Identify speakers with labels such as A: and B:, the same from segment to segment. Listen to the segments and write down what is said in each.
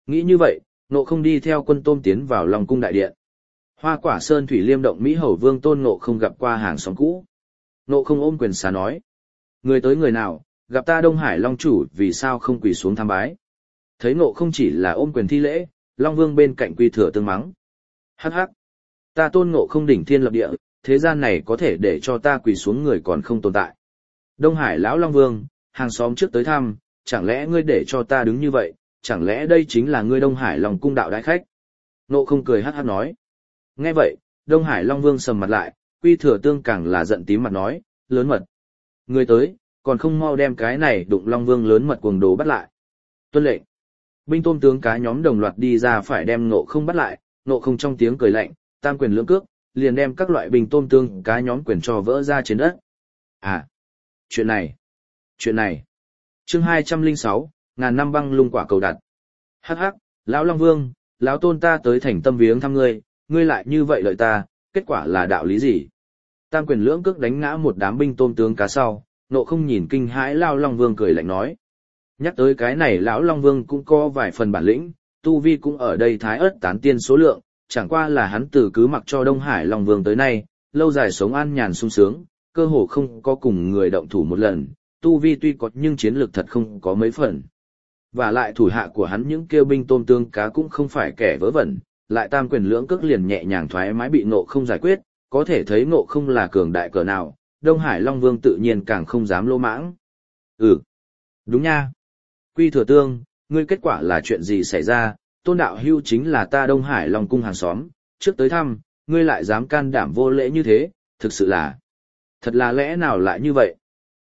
A: Nghĩ như vậy, Ngộ Không đi theo Quân Tôm tiến vào Long cung đại điện. Hoa Quả Sơn Thủy Liêm động Mỹ Hầu Vương Tôn Ngộ Không gặp qua hàng xóm cũ. Ngộ Không ôm quyền xá nói: người tới người nào, gặp ta Đông Hải Long chủ vì sao không quỳ xuống tham bái. Thấy Ngộ Không chỉ là ôm quyền thi lễ, Long Vương bên cạnh Quy Thừa Tương mắng: hắc hắc, ta Tôn Ngộ Không đỉnh thiên lập địa, thế gian này có thể để cho ta quỳ xuống người còn không tồn tại. Đông Hải lão Long Vương, hàng xóm trước tới thăm, chẳng lẽ ngươi để cho ta đứng như vậy, chẳng lẽ đây chính là ngươi Đông Hải Long cung đạo đại khách? Ngộ Không cười hắc hắc nói. Nghe vậy, Đông Hải Long Vương sầm mặt lại, Quy Thừa Tương càng là giận tím mặt nói: lớn mật. Ngươi tới, còn không mau đem cái này đụng Long Vương lớn mật cuồng đồ bắt lại. Tuân lệnh. Binh tôm tướng cá nhóm đồng loạt đi ra phải đem Ngộ Không bắt lại, Ngộ Không trong tiếng cười lạnh, tam quyền lưỡng cước, liền đem các loại binh tôm tướng cá nhóm quyền cho vỡ ra trên đất. À, chuyện này. Chương 206, ngàn năm băng lung quả cầu đặt. Hắc hắc, lão Long Vương, lão Tôn ta tới thành tâm viếng thăm ngươi, ngươi lại như vậy lợi ta, kết quả là đạo lý gì? Tam quyền lưỡng cước đánh ngã một đám binh tôm tướng cá sau, Ngộ Không nhìn kinh hãi lão Long Vương cười lạnh nói. Nhắc tới cái này lão Long Vương cũng có vài phần bản lĩnh, tu vi cũng ở đây thái ớt tán tiên số lượng, chẳng qua là hắn từ cứ mặc cho Đông Hải Long Vương tới nay, lâu dài sống an nhàn sung sướng, cơ hồ không có cùng người động thủ một lần, tu vi tuy có nhưng chiến lược thật không có mấy phần. Và lại thủ hạ của hắn những kêu binh tôm tương cá cũng không phải kẻ vớ vẩn, lại tam quyền lưỡng cước liền nhẹ nhàng thoải mái bị Ngộ Không giải quyết, có thể thấy Ngộ Không là cường đại cỡ nào, Đông Hải Long Vương tự nhiên càng không dám lỗ mãng. Ừ, đúng nha. Quy Thừa Tương, ngươi kết quả là chuyện gì xảy ra? Tôn đạo hưu chính là ta Đông Hải Long cung hàng xóm, trước tới thăm, ngươi lại dám can đảm vô lễ như thế, thực sự là... Thật là lẽ nào lại như vậy?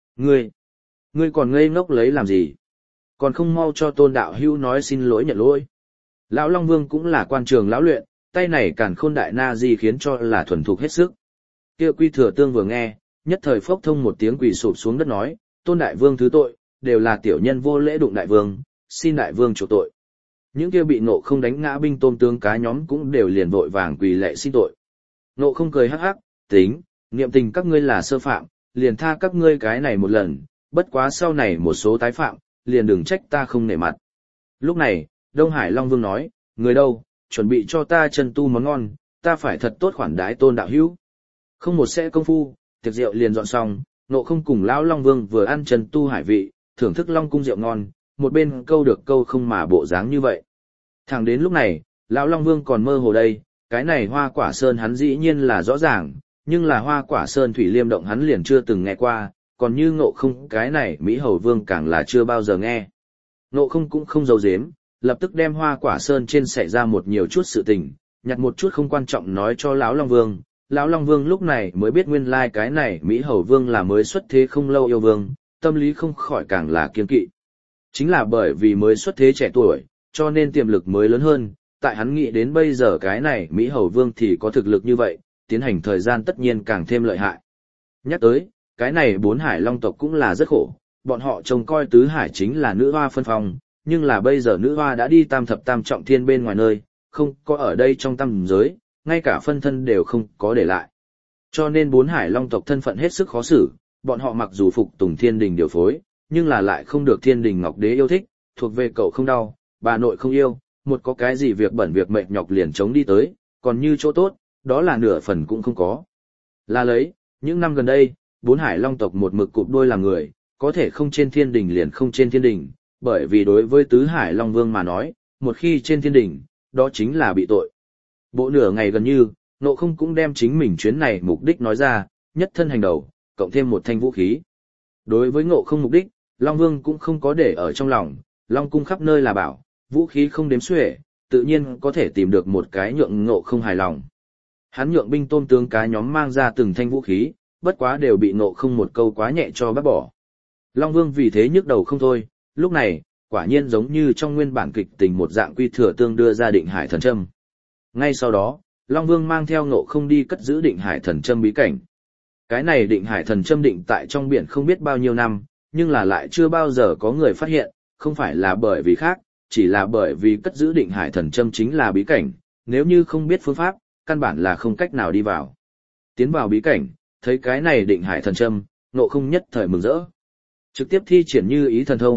A: Ngươi còn ngây ngốc lấy làm gì? Còn không mau cho Tôn đạo hưu nói xin lỗi nhận lỗi. Lão Long Vương cũng là quan trường lão luyện, tay này càn khôn đại na di khiến cho là thuần thục hết sức. Kia Quy Thừa Tương vừa nghe, nhất thời phốc thông một tiếng quỳ sụp xuống đất nói: Tôn đại vương thứ tội, đều là tiểu nhân vô lễ đụng đại vương, xin đại vương chuộc tội. Những kia bị Ngộ Không đánh ngã binh tôm tướng cá nhóm cũng đều liền vội vàng quỳ lạy xin tội. Ngộ Không cười hắc hắc, tính, niệm tình các ngươi là sơ phạm, liền tha các ngươi cái này một lần, bất quá sau này một số tái phạm, liền đừng trách ta không nể mặt. Lúc này, Đông Hải Long Vương nói: người đâu, chuẩn bị cho ta chân tu món ngon, ta phải thật tốt khoản đái Tôn đạo hữu. Không một sẽ công phu, tiệc rượu liền dọn xong, Ngộ Không cùng lão Long Vương vừa ăn chân tu hải vị, thưởng thức Long cung rượu ngon, một bên câu được câu không mà bộ dáng như vậy. Thẳng đến lúc này, lão Long Vương còn mơ hồ đây, cái này Hoa Quả Sơn hắn dĩ nhiên là rõ ràng, nhưng là Hoa Quả Sơn Thủy Liêm động hắn liền chưa từng nghe qua, còn như Ngộ Không cái này Mỹ Hầu Vương càng là chưa bao giờ nghe. Ngộ Không cũng không giấu giếm, lập tức đem Hoa Quả Sơn trên xảy ra một nhiều chút sự tình, nhặt một chút không quan trọng nói cho lão Long Vương. Lão Long Vương lúc này mới biết nguyên lai cái này Mỹ Hầu Vương là mới xuất thế không lâu yêu vương, tâm lý không khỏi càng là kiêng kỵ. Chính là bởi vì mới xuất thế trẻ tuổi, cho nên tiềm lực mới lớn hơn, tại hắn nghĩ đến bây giờ cái này Mỹ Hầu Vương thì có thực lực như vậy, tiến hành thời gian tất nhiên càng thêm lợi hại. Nhắc tới, cái này bốn hải long tộc cũng là rất khổ, bọn họ trông coi tứ hải chính là nữ hoa phân phong, nhưng là bây giờ nữ hoa đã đi tam thập tam trọng thiên bên ngoài nơi, không có ở đây trong tam giới, ngay cả phân thân đều không có để lại. Cho nên bốn hải long tộc thân phận hết sức khó xử, bọn họ mặc dù phục tùng thiên đình điều phối, nhưng là lại không được thiên đình ngọc đế yêu thích, thuộc về cậu không đau, bà nội không yêu, một có cái gì việc bẩn việc mệt nhọc liền chống đi tới, còn như chỗ tốt, đó là nửa phần cũng không có. Là lấy, những năm gần đây, bốn hải long tộc một mực cụp đôi làm người, có thể không trên thiên đình liền không trên thiên đình, bởi vì đối với tứ hải long vương mà nói, một khi trên thiên đình, đó chính là bị tội. Bộ nửa ngày gần như, Ngộ Không cũng đem chính mình chuyến này mục đích nói ra, nhất thân hành đầu, cộng thêm một thanh vũ khí. Đối với Ngộ Không mục đích, Long Vương cũng không có để ở trong lòng, Long cung khắp nơi là bảo, vũ khí không đếm xuể, tự nhiên có thể tìm được một cái nhượng Ngộ Không hài lòng. Hắn nhượng binh tôm tướng cá nhóm mang ra từng thanh vũ khí, bất quá đều bị Ngộ Không một câu quá nhẹ cho bác bỏ. Long Vương vì thế nhức đầu không thôi, lúc này, quả nhiên giống như trong nguyên bản kịch tình một dạng Quy Thừa Tương đưa ra Định Hải Thần Châm. Ngay sau đó, Long Vương mang theo Ngộ Không đi cất giữ Định Hải Thần Châm bí cảnh. Cái này Định Hải Thần Châm định tại trong biển không biết bao nhiêu năm, nhưng là lại chưa bao giờ có người phát hiện, không phải là bởi vì khác, chỉ là bởi vì cất giữ Định Hải Thần Châm chính là bí cảnh, nếu như không biết phương pháp, căn bản là không cách nào đi vào. Tiến vào bí cảnh, thấy cái này Định Hải Thần Châm, Ngộ Không nhất thời mừng rỡ. Trực tiếp thi triển Như Ý thần thông,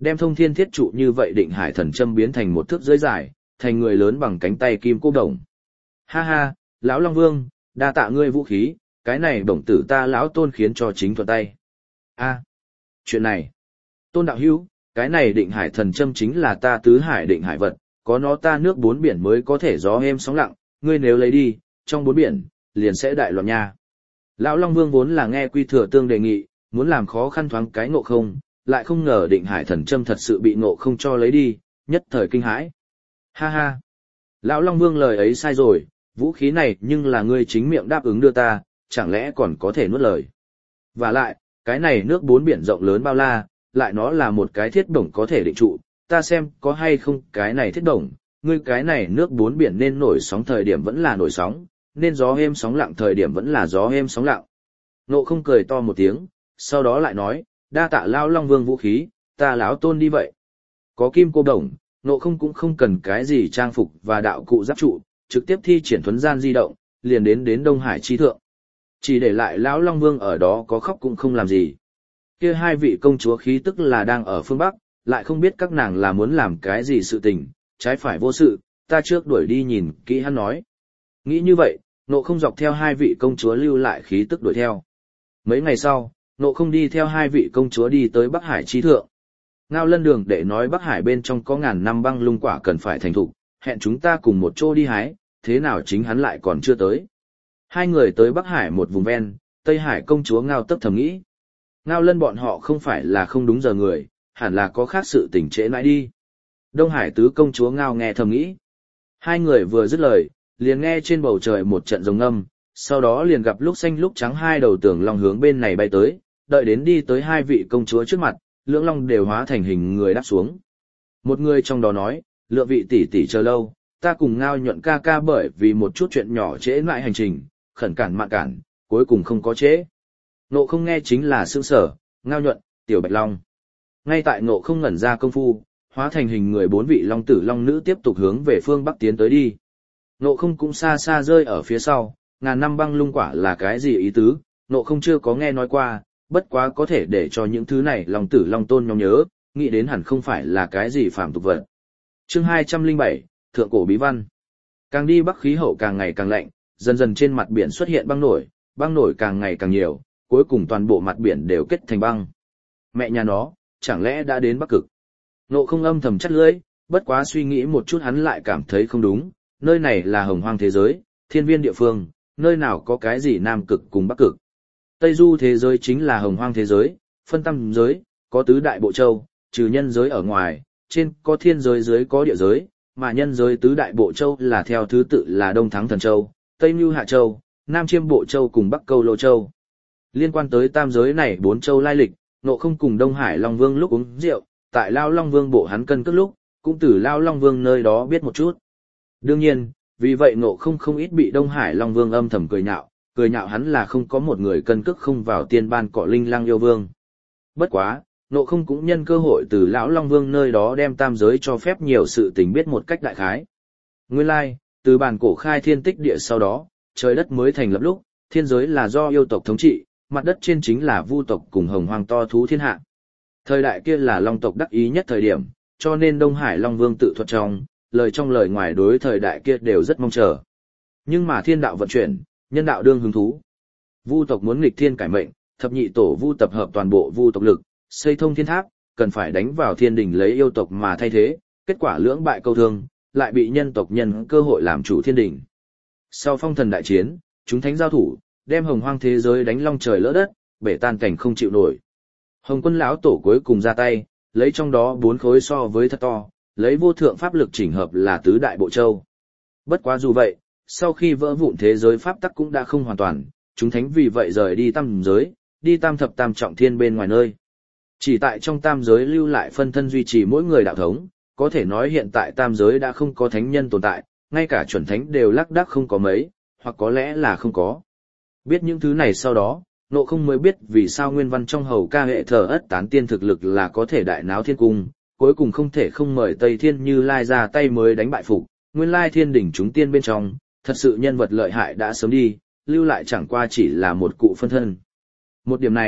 A: đem thông thiên thiết trụ như vậy định hải thần châm biến thành một thước dưới dài, thành người lớn bằng cánh tay kim cô đồng. Ha ha, lão Long Vương, đa tạ ngươi vũ khí, cái này bổng tử ta lão Tôn khiến cho chính thuận tay. A, chuyện này, Tôn đạo hữu, cái này định hải thần châm chính là ta tứ hải định hải vật, có nó ta nước bốn biển mới có thể gió êm sóng lặng, ngươi nếu lấy đi, trong bốn biển, liền sẽ đại loạn nha. Lão Long Vương vốn là nghe Quy Thừa Tương đề nghị, muốn làm khó khăn thoáng cái Ngộ Không, lại không ngờ định hải thần châm thật sự bị Ngộ Không cho lấy đi, nhất thời kinh hãi. Ha ha! Lão Long Vương lời ấy sai rồi, vũ khí này nhưng là ngươi chính miệng đáp ứng đưa ta, chẳng lẽ còn có thể nuốt lời. Và lại, cái này nước bốn biển rộng lớn bao la, lại nó là một cái thiết bổng có thể định trụ, ta xem có hay không cái này thiết bổng, ngươi cái này nước bốn biển nên nổi sóng thời điểm vẫn là nổi sóng, nên gió êm sóng lặng thời điểm vẫn là gió êm sóng lặng. Ngộ Không cười to một tiếng, sau đó lại nói, đa tạ Lão Long Vương vũ khí, ta lão Tôn đi vậy. Có kim cô đồng, Ngộ Không cũng không cần cái gì trang phục và đạo cụ giáp trụ, trực tiếp thi triển thuấn gian di động, liền đến Đông Hải chi thượng. Chỉ để lại Lão Long Vương ở đó có khóc cũng không làm gì. Kia hai vị công chúa khí tức là đang ở phương Bắc, lại không biết các nàng là muốn làm cái gì sự tình, trái phải vô sự, ta trước đuổi đi nhìn kỹ hắn nói. Nghĩ như vậy, Ngộ Không dọc theo hai vị công chúa lưu lại khí tức đuổi theo. Mấy ngày sau, Ngộ Không đi theo hai vị công chúa đi tới Bắc Hải chi thượng. Ngao Lân Đường để nói Bắc Hải bên trong có ngàn năm băng lung quả cần phải thành thục, hẹn chúng ta cùng một chỗ đi hái, thế nào chính hắn lại còn chưa tới. Hai người tới Bắc Hải một vùng ven, Tây Hải công chúa Ngao Tấp thầm nghĩ. Ngao Lân bọn họ không phải là không đúng giờ người, hẳn là có khác sự tình trễ nãi đi. Đông Hải tứ công chúa Ngao nghe thầm nghĩ. Hai người vừa dứt lời, liền nghe trên bầu trời một trận rồng ngâm, sau đó liền gặp lúc xanh lúc trắng hai đầu tường long hướng bên này bay tới, đợi đến đi tới hai vị công chúa trước mặt, lưỡng long đều hóa thành hình người đáp xuống. Một người trong đó nói, lượng vị tỷ tỷ chờ lâu, ta cùng Ngao Nhuận ca ca bởi vì một chút chuyện nhỏ trễ mãi hành trình, khẩn cản mạn cản, cuối cùng không có trễ. Ngộ Không nghe chính là sương sở, Ngao Nhuận, Tiểu Bạch Long. Ngay tại Ngộ Không ngẩn ra công phu, hóa thành hình người bốn vị long tử long nữ tiếp tục hướng về phương Bắc tiến tới đi. Ngộ Không cũng xa xa rơi ở phía sau, ngàn năm băng lung quả là cái gì ý tứ, Ngộ Không chưa có nghe nói qua, bất quá có thể để cho những thứ này long tử long tôn nhóm nhớ, nghĩ đến hẳn không phải là cái gì phàm tục vật. Chương 207, Thượng cổ bí văn. Càng đi bắc khí hậu càng ngày càng lạnh, dần dần trên mặt biển xuất hiện băng nổi càng ngày càng nhiều, cuối cùng toàn bộ mặt biển đều kết thành băng. Mẹ nhà nó, chẳng lẽ đã đến Bắc Cực? Ngộ Không âm thầm chắt lưỡi, bất quá suy nghĩ một chút hắn lại cảm thấy không đúng, nơi này là hồng hoang thế giới, thiên viên địa phương, nơi nào có cái gì Nam Cực cùng Bắc Cực. Tây Du thế giới chính là hồng hoang thế giới, phân tam giới, có tứ đại bộ châu, trừ nhân giới ở ngoài, trên có thiên giới dưới có địa giới, mà nhân giới tứ đại bộ châu là theo thứ tự là Đông Thắng Thần Châu, Tây Mưu Hạ Châu, Nam Chiêm Bộ Châu cùng Bắc Câu Lô Châu. Liên quan tới tam giới này bốn châu lai lịch, Ngộ Không cùng Đông Hải Long Vương lúc uống rượu, tại Lao Long Vương bộ hắn cân cước lúc, cũng từ Lao Long Vương nơi đó biết một chút. Đương nhiên, vì vậy Ngộ Không không ít bị Đông Hải Long Vương âm thầm cười nhạo hắn là không có một người cân cước không vào tiên ban cọ linh lang yêu vương. Bất quá, Ngộ Không cũng nhân cơ hội từ lão Long Vương nơi đó đem tam giới cho phép nhiều sự tình biết một cách đại khái. Nguyên lai, từ bản cổ khai thiên tích địa sau đó, trời đất mới thành lập lúc, thiên giới là do yêu tộc thống trị, mặt đất trên chính là vu tộc cùng hồng hoang to thú thiên hạ. Thời đại kia là long tộc đắc ý nhất thời điểm, cho nên Đông Hải Long Vương tự thuật trong lời ngoài đối thời đại kia đều rất mong chờ. Nhưng mà thiên đạo vận chuyển, nhân đạo đương hứng thú. Vu tộc muốn nghịch thiên cải mệnh, thập nhị tổ vu tập hợp toàn bộ vu tộc lực, xây thông thiên tháp, cần phải đánh vào thiên đình lấy yêu tộc mà thay thế, kết quả lưỡng bại câu thương, lại bị nhân tộc nhân cơ hội làm chủ thiên đình. Sau phong thần đại chiến, chúng thánh giao thủ, đem hồng hoang thế giới đánh long trời lỡ đất, bể tan cảnh không chịu nổi. Hồng Quân lão tổ cuối cùng ra tay, lấy trong đó 4 khối so với thật to, lấy vô thượng pháp lực chỉnh hợp là tứ đại bộ châu. Bất quá dù vậy, sau khi vỡ vụn thế giới pháp tắc cũng đã không hoàn toàn, chúng thánh vì vậy rời đi tam giới, đi tam thập tam trọng thiên bên ngoài nơi. Chỉ tại trong tam giới lưu lại phân thân duy trì mỗi người đạo thống, có thể nói hiện tại tam giới đã không có thánh nhân tồn tại, ngay cả chuẩn thánh đều lác đác không có mấy, hoặc có lẽ là không có. Biết những thứ này sau đó, Ngộ Không mới biết vì sao nguyên văn trong hầu ca hệ thờ ất tán tiên thực lực là có thể đại náo thiên cung, cuối cùng không thể không mời Tây Thiên Như Lai ra tay mới đánh bại phục, nguyên lai thiên đỉnh chúng tiên bên trong, thật sự nhân vật lợi hại đã sớm đi, lưu lại chẳng qua chỉ là một cụ phân thân. Một điểm này,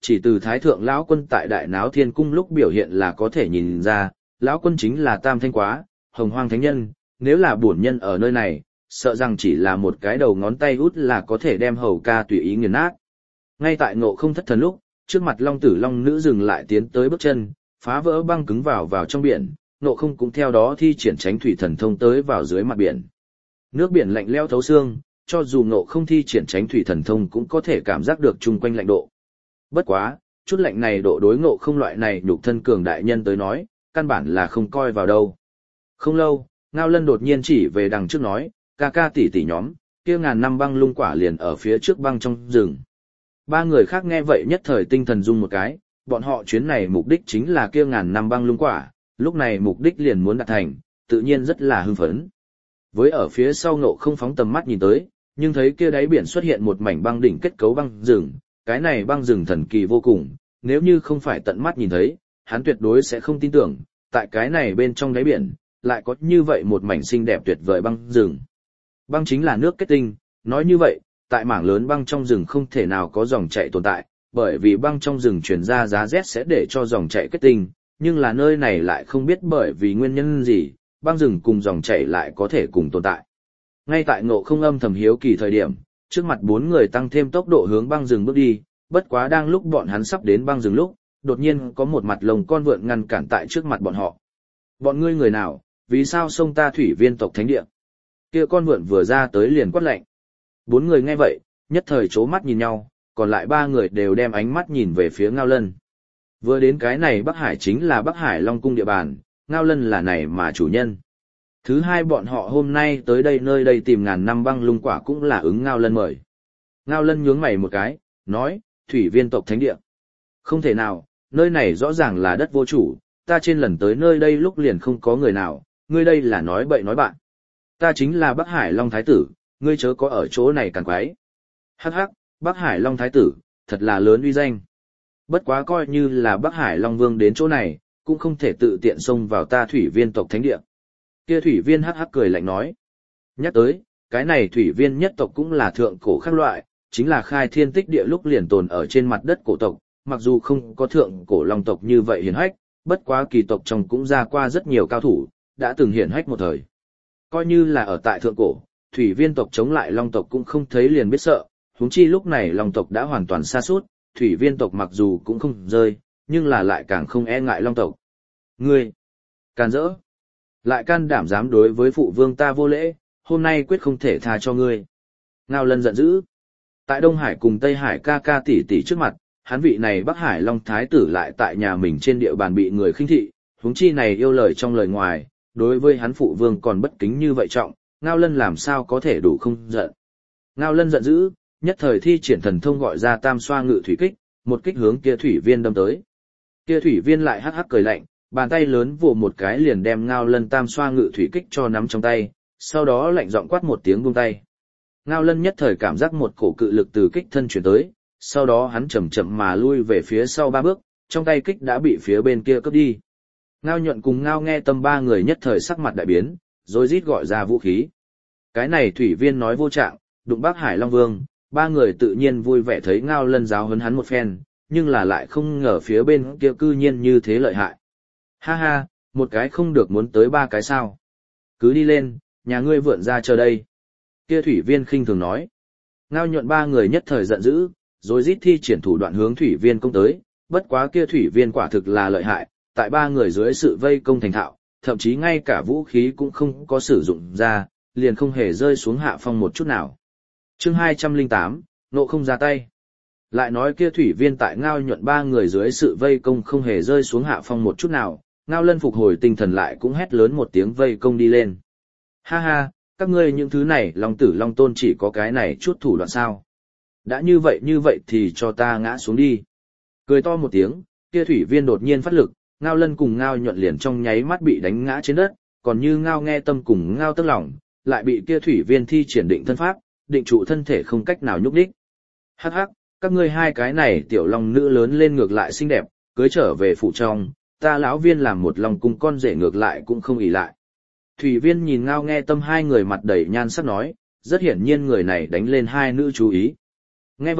A: chỉ từ Thái Thượng lão quân tại Đại Náo Thiên Cung lúc biểu hiện là có thể nhìn ra, lão quân chính là Tam Thanh Quá, Hồng Hoang Thánh Nhân, nếu là bổn nhân ở nơi này, sợ rằng chỉ là một cái đầu ngón tay út là có thể đem hầu ca tùy ý nghiền nát. Ngay tại Ngộ Không thất thần lúc, trước mặt Long Tử Long Nữ dừng lại tiến tới bước chân, phá vỡ băng cứng vào trong biển, Ngộ Không cũng theo đó thi triển Tránh Thủy Thần Thông tới vào dưới mặt biển. Nước biển lạnh lẽo thấu xương, cho dù Ngộ Không thi triển Tránh Thủy Thần Thông cũng có thể cảm giác được chung quanh lạnh độ. Bất quá, chút lạnh này độ đối Ngộ Không loại này nhục thân cường đại nhân tới nói, căn bản là không coi vào đâu. Không lâu, Ngao Lân đột nhiên chỉ về đằng trước nói, ca ca tỷ tỷ nhóm, kia ngàn năm băng lung quả liền ở phía trước băng trong rừng. Ba người khác nghe vậy nhất thời tinh thần rung một cái, bọn họ chuyến này mục đích chính là kia ngàn năm băng lung quả, lúc này mục đích liền muốn đạt thành, tự nhiên rất là hưng phấn. Với ở phía sau Ngộ Không phóng tầm mắt nhìn tới, nhưng thấy kia đáy biển xuất hiện một mảnh băng đỉnh kết cấu băng rừng, cái này băng rừng thần kỳ vô cùng, nếu như không phải tận mắt nhìn thấy, hắn tuyệt đối sẽ không tin tưởng, tại cái này bên trong đáy biển, lại có như vậy một mảnh xinh đẹp tuyệt vời băng rừng. Băng chính là nước kết tinh, nói như vậy, tại mảng lớn băng trong rừng không thể nào có dòng chảy tồn tại, bởi vì băng trong rừng truyền ra giá rét sẽ để cho dòng chảy kết tinh, nhưng là nơi này lại không biết bởi vì nguyên nhân gì, băng rừng cùng dòng chảy lại có thể cùng tồn tại. Ngay tại Ngộ Không âm thầm hiếu kỳ thời điểm, trước mặt bốn người tăng thêm tốc độ hướng băng rừng bước đi, bất quá đang lúc bọn hắn sắp đến băng rừng lúc, đột nhiên có một mặt lồng con vượn ngăn cản tại trước mặt bọn họ. Bọn ngươi người nào, vì sao xông ta Thủy Viên tộc thánh địa? Kia con vượn vừa ra tới liền quát lạnh. Bốn người nghe vậy, nhất thời chố mắt nhìn nhau, còn lại ba người đều đem ánh mắt nhìn về phía Ngao Lân. Vừa đến cái này Bắc Hải chính là Bắc Hải Long Cung địa bàn, Ngao Lân là này mà chủ nhân. Thứ hai bọn họ hôm nay tới đây nơi đây tìm ngàn năm băng lung quả cũng là ứng Ngao Lân mời. Ngao Lân nhướng mày một cái, nói, Thủy Viên tộc thánh địa. Không thể nào, nơi này rõ ràng là đất vô chủ, ta trên lần tới nơi đây lúc liền không có người nào, ngươi đây là nói bậy nói bạn. Ta chính là Bắc Hải Long Thái Tử, ngươi chớ có ở chỗ này càng quái. Hắc hắc, Bắc Hải Long Thái Tử, thật là lớn uy danh. Bất quá coi như là Bắc Hải Long Vương đến chỗ này, cũng không thể tự tiện xông vào ta Thủy Viên tộc thánh địa. Kia Thủy Viên hắc hắc cười lạnh nói. Nhắc tới, cái này Thủy Viên nhất tộc cũng là thượng cổ khác loại, chính là khai thiên tích địa lúc liền tồn ở trên mặt đất cổ tộc, mặc dù không có thượng cổ long tộc như vậy hiển hách, bất quá kỳ tộc trong cũng ra qua rất nhiều cao thủ, đã từng hiển hách một thời. Coi như là ở tại thượng cổ, Thủy Viên tộc chống lại long tộc cũng không thấy liền biết sợ, huống chi lúc này long tộc đã hoàn toàn sa sút, Thủy Viên tộc mặc dù cũng không rơi, nhưng là lại càng không e ngại long tộc. Ngươi, can dỡ, lại can đảm dám đối với phụ vương ta vô lễ, hôm nay quyết không thể tha cho ngươi. Ngao Lân giận dữ. Tại Đông Hải cùng Tây Hải ca ca tỷ tỷ trước mặt, hắn vị này Bắc Hải Long Thái Tử lại tại nhà mình trên địa bàn bị người khinh thị, huống chi này yêu lời trong lời ngoài, đối với hắn phụ vương còn bất kính như vậy trọng, Ngao Lân làm sao có thể đủ không giận. Ngao Lân giận dữ, nhất thời thi triển thần thông gọi ra Tam Xoa Ngự Thủy Kích, một kích hướng kia Thủy Viên đâm tới. Kia Thủy Viên lại hắc hắc cười lạnh, bàn tay lớn vồ một cái liền đem Ngao Lân Tam Xoa Ngự Thủy Kích cho nắm trong tay, sau đó lạnh giọng quát một tiếng buông tay. Ngao Lân nhất thời cảm giác một cổ cự lực từ kích thân chuyển tới, sau đó hắn chậm chậm mà lui về phía sau 3 bước, trong tay kích đã bị phía bên kia cướp đi. Ngao Nhuận cùng Ngao Nghe Tâm ba người nhất thời sắc mặt đại biến, rồi rít gọi ra vũ khí. Cái này Thủy Viên nói vô trạng, đụng Bắc Hải Long Vương, ba người tự nhiên vui vẻ thấy Ngao Lân giáo huấn hắn một phen, nhưng là lại không ngờ phía bên kia cư nhiên như thế lợi hại. Ha ha, một cái không được muốn tới 3 cái sao. Cứ đi lên, nhà ngươi vượn ra chờ đây. Kia Thủy Viên khinh thường nói. Ngao Nhuận ba người nhất thời giận dữ, rồi rít thi triển thủ đoạn hướng Thủy Viên công tới, bất quá kia Thủy Viên quả thực là lợi hại, tại ba người dưới sự vây công thành thạo, thậm chí ngay cả vũ khí cũng không có sử dụng ra, liền không hề rơi xuống hạ phong một chút nào. Chương 208, Ngộ Không ra tay. Lại nói kia Thủy Viên tại Ngao Nhuận ba người dưới sự vây công không hề rơi xuống hạ phong một chút nào, Ngao Lân phục hồi tinh thần lại cũng hét lớn một tiếng vây công đi lên. Ha ha, các ngươi những thứ này Long Tử Long Tôn chỉ có cái này chút thủ đoạn sao. Đã như vậy thì cho ta ngã xuống đi. Cười to một tiếng, kia Thủy Viên đột nhiên phát lực, Ngao Lân cùng Ngao Nhuận liền trong nháy mắt bị đánh ngã trên đất, còn như Ngao Nghe Tâm cùng Ngao Tức Lòng, lại bị kia Thủy Viên thi triển định thân pháp, định trụ thân thể không cách nào nhúc nhích. Hắc hắc, các ngươi hai cái này tiểu long nữ lớn lên ngược lại xinh đẹp, cưới trở về phủ trong, ta lão Viên làm một lòng cùng con rể ngược lại cũng không ỷ lại. Thủy Viên nhìn Ngao Nghe Tâm hai người mặt đầy nhan sắc nói, rất hiển nhiên người này đánh lên hai nữ chú ý. Nghe vậy,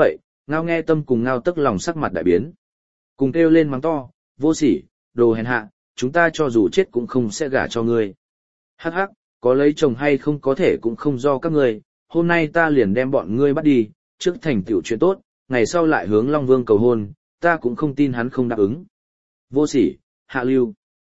A: Ngao Nghe Tâm cùng Ngao Tức Lòng sắc mặt đại biến. Cùng kêu lên mắng to, vô sỉ, đồ hèn hạ, chúng ta cho dù chết cũng không sẽ gả cho ngươi. Hắc hắc, có lấy chồng hay không có thể cũng không do các ngươi, hôm nay ta liền đem bọn ngươi bắt đi, trước thành tựu chuyện tốt, ngày sau lại hướng Long Vương cầu hôn, ta cũng không tin hắn không đáp ứng. Vô sỉ, hạ lưu.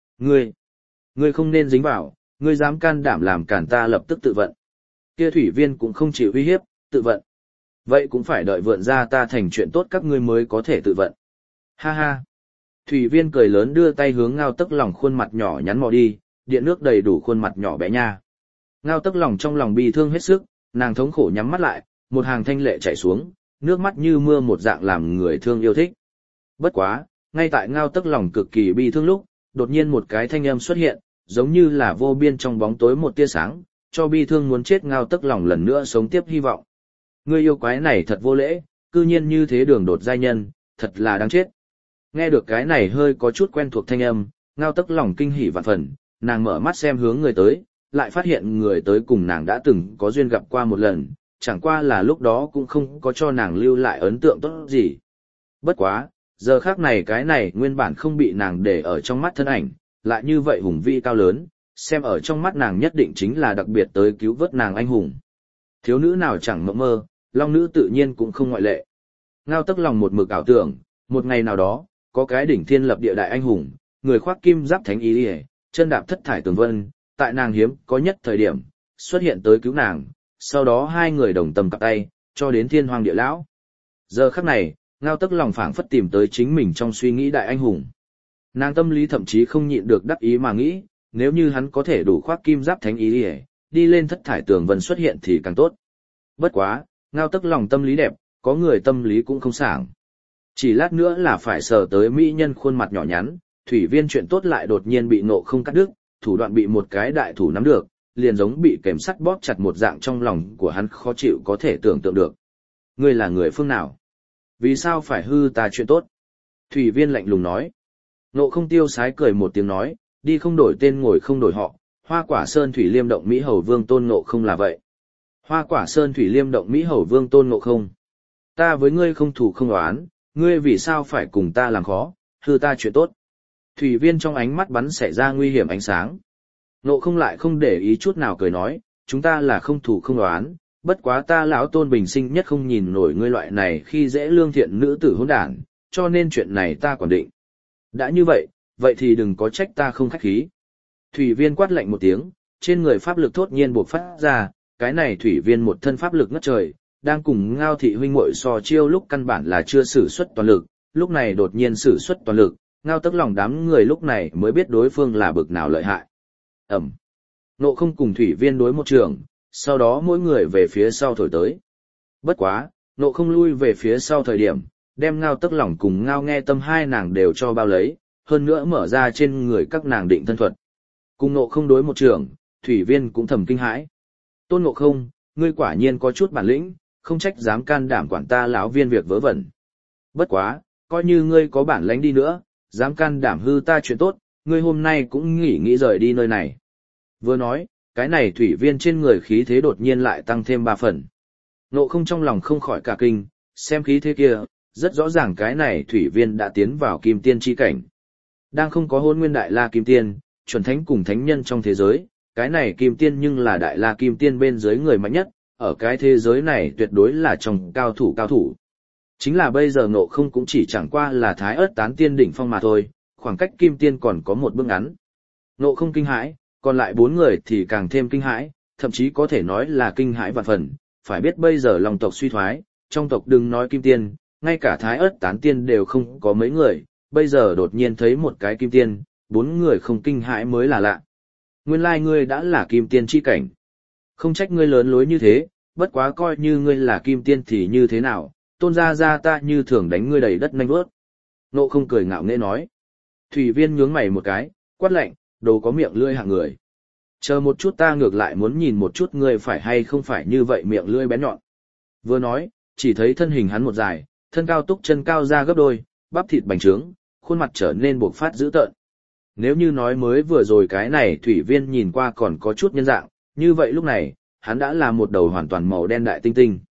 A: Ngươi không nên dính vào, ngươi dám can đảm làm cản ta lập tức tự vận. Kia thủy viên cũng không chịu uy hiếp, tự vận. Vậy cũng phải đợi vượn ra ta thành chuyện tốt các ngươi mới có thể tự vận. Ha ha. Thủy viên cười lớn đưa tay hướng Ngao Tức Lòng khuôn mặt nhỏ nhắn mò đi, điện nước đầy đủ khuôn mặt nhỏ bé nha. Ngao Tức Lòng trong lòng bi thương hết sức, nàng thống khổ nhắm mắt lại, một hàng thanh lệ chảy xuống, nước mắt như mưa một dạng làm người thương yêu thích. Bất quá, ngay tại Ngao Tức Lòng cực kỳ bi thương lúc, đột nhiên một cái thanh âm xuất hiện, giống như là vô biên trong bóng tối một tia sáng, cho bi thương muốn chết Ngao Tức Lòng lần nữa sống tiếp hy vọng. Ngươi yêu quái này thật vô lễ, cư nhiên như thế đường đột giai nhân, thật là đáng chết. Nghe được cái này hơi có chút quen thuộc thanh âm, Ngao Tức Lòng kinh hỉ vạn phần, nàng mở mắt xem hướng người tới, lại phát hiện người tới cùng nàng đã từng có duyên gặp qua một lần, chẳng qua là lúc đó cũng không có cho nàng lưu lại ấn tượng tốt gì. Bất quá, giờ khác này cái này nguyên bản không bị nàng để ở trong mắt thân ảnh, lại như vậy hùng vĩ cao lớn, xem ở trong mắt nàng nhất định chính là đặc biệt tới cứu vớt nàng anh hùng. Thiếu nữ nào chẳng mộng mơ, long nữ tự nhiên cũng không ngoại lệ. Ngao Tức Lòng một mực ảo tưởng, một ngày nào đó, có cái đỉnh thiên lập địa đại anh hùng, người khoác kim giáp thánh ý ỉa, chân đạp thất thải tường vân, tại nàng hiếm có nhất thời điểm, xuất hiện tới cứu nàng, sau đó hai người đồng tâm cặp tay, cho đến thiên hoàng địa lão. Giờ khắc này, Ngao Tức Lòng phảng phất tìm tới chính mình trong suy nghĩ đại anh hùng. Nàng tâm lý thậm chí không nhịn được đắc ý mà nghĩ, nếu như hắn có thể đủ khoác kim giáp thánh ý ỉa, đi lên thất thải tường vân xuất hiện thì càng tốt. Bất quá, Ngao Tức Lòng tâm lý đẹp, có người tâm lý cũng không sảng. Chỉ lát nữa là phải sờ tới mỹ nhân khuôn mặt nhỏ nhắn, thủy viên chuyện tốt lại đột nhiên bị Ngộ Không cắt đứt, thủ đoạn bị một cái đại thủ nắm được, liền giống bị kềm sắt bóp chặt một dạng, trong lòng của hắn khó chịu có thể tưởng tượng được. Ngươi là người phương nào? Vì sao phải hư ta chuyện tốt? Thủy viên lạnh lùng nói. Ngộ Không tiêu sái cười một tiếng nói, đi không đổi tên ngồi không đổi họ, Hoa Quả Sơn Thủy Liêm Động Mỹ Hầu Vương Tôn Ngộ Không là vậy. Hoa Quả Sơn Thủy Liêm Động Mỹ Hầu Vương Tôn Ngộ Không. Ta với ngươi không thù không oán, ngươi vì sao phải cùng ta làm khó, hư ta chuyện tốt. Thủy viên trong ánh mắt bắn xảy ra nguy hiểm ánh sáng. Ngộ Không lại không để ý chút nào cười nói, chúng ta là không thù không oán, bất quá ta lão Tôn bình sinh nhất không nhìn nổi ngươi loại này khi dễ lương thiện nữ tử hỗn đản, cho nên chuyện này ta quản định. Đã như vậy, vậy thì đừng có trách ta không khách khí. Thủy viên quát lạnh một tiếng, trên người pháp lực thốt nhiên bộc phát ra, cái này thủy viên một thân pháp lực ngất trời, đang cùng Ngao thị huynh muội so chiêu lúc căn bản là chưa sử xuất toàn lực, lúc này đột nhiên sử xuất toàn lực, Ngao Tức Lòng đám người lúc này mới biết đối phương là bực nào lợi hại. Ẩm. Ngộ Không cùng thủy viên đối một trường, sau đó mỗi người về phía sau thổi tới. Bất quá, Ngộ Không lui về phía sau thời điểm, đem Ngao Tức Lòng cùng Ngao Nghe Tâm hai nàng đều cho bao lấy, hơn nữa mở ra trên người các nàng định thân thuật. Cùng Ngộ Không đối một trường, thủy viên cũng thầm kinh hãi. Tôn Ngộ Không, ngươi quả nhiên có chút bản lĩnh, không trách dám can đảm quản ta lão viên việc vớ vẩn. Bất quá, coi như ngươi có bản lãnh đi nữa, dám can đảm hư ta chuyện tốt, ngươi hôm nay cũng nghĩ rời đi nơi này. Vừa nói, cái này thủy viên trên người khí thế đột nhiên lại tăng thêm 3 phần. Ngộ Không trong lòng không khỏi cả kinh, xem khí thế kia, rất rõ ràng cái này thủy viên đã tiến vào kim tiên chi cảnh. Đang không có Hôn Nguyên Đại La Kim Tiên, chuẩn thánh cùng thánh nhân trong thế giới, cái này Kim Tiên nhưng là Đại La Kim Tiên bên dưới người mạnh nhất, ở cái thế giới này tuyệt đối là trong cao thủ. Chính là bây giờ Ngộ Không cũng chỉ chẳng qua là Thái Ức Tán Tiên đỉnh phong mà thôi, khoảng cách Kim Tiên còn có một bước ngắn. Ngộ Không kinh hãi, còn lại 4 người thì càng thêm kinh hãi, thậm chí có thể nói là kinh hãi vạn phần, phải biết bây giờ Long tộc suy thoái, trong tộc đừng nói Kim Tiên, ngay cả Thái Ức Tán Tiên đều không có mấy người, bây giờ đột nhiên thấy một cái Kim Tiên, 4 người không kinh hãi mới là lạ. Nguyên lai ngươi đã là Kim Tiên chi cảnh. Không trách ngươi lớn lối như thế, bất quá coi như ngươi là Kim Tiên thì như thế nào, Tôn gia ta như thường đánh ngươi đầy đất nanh vớt. Ngộ Không cười ngạo nghễ nói. Thủy viên nhướng mày một cái, quát lạnh, đồ có miệng lưỡi hạng người. Chờ một chút, ta ngược lại muốn nhìn một chút ngươi phải hay không phải như vậy miệng lưỡi bén nhọn. Vừa nói, chỉ thấy thân hình hắn một dài, thân cao túc chân cao ra gấp đôi, bắp thịt bành trướng, khuôn mặt trở nên buộc phát dữ tợn. Nếu như nói mới vừa rồi cái này thủy viên nhìn qua còn có chút nhân dạng, như vậy lúc này, hắn đã là một đầu hoàn toàn màu đen đại tinh tinh.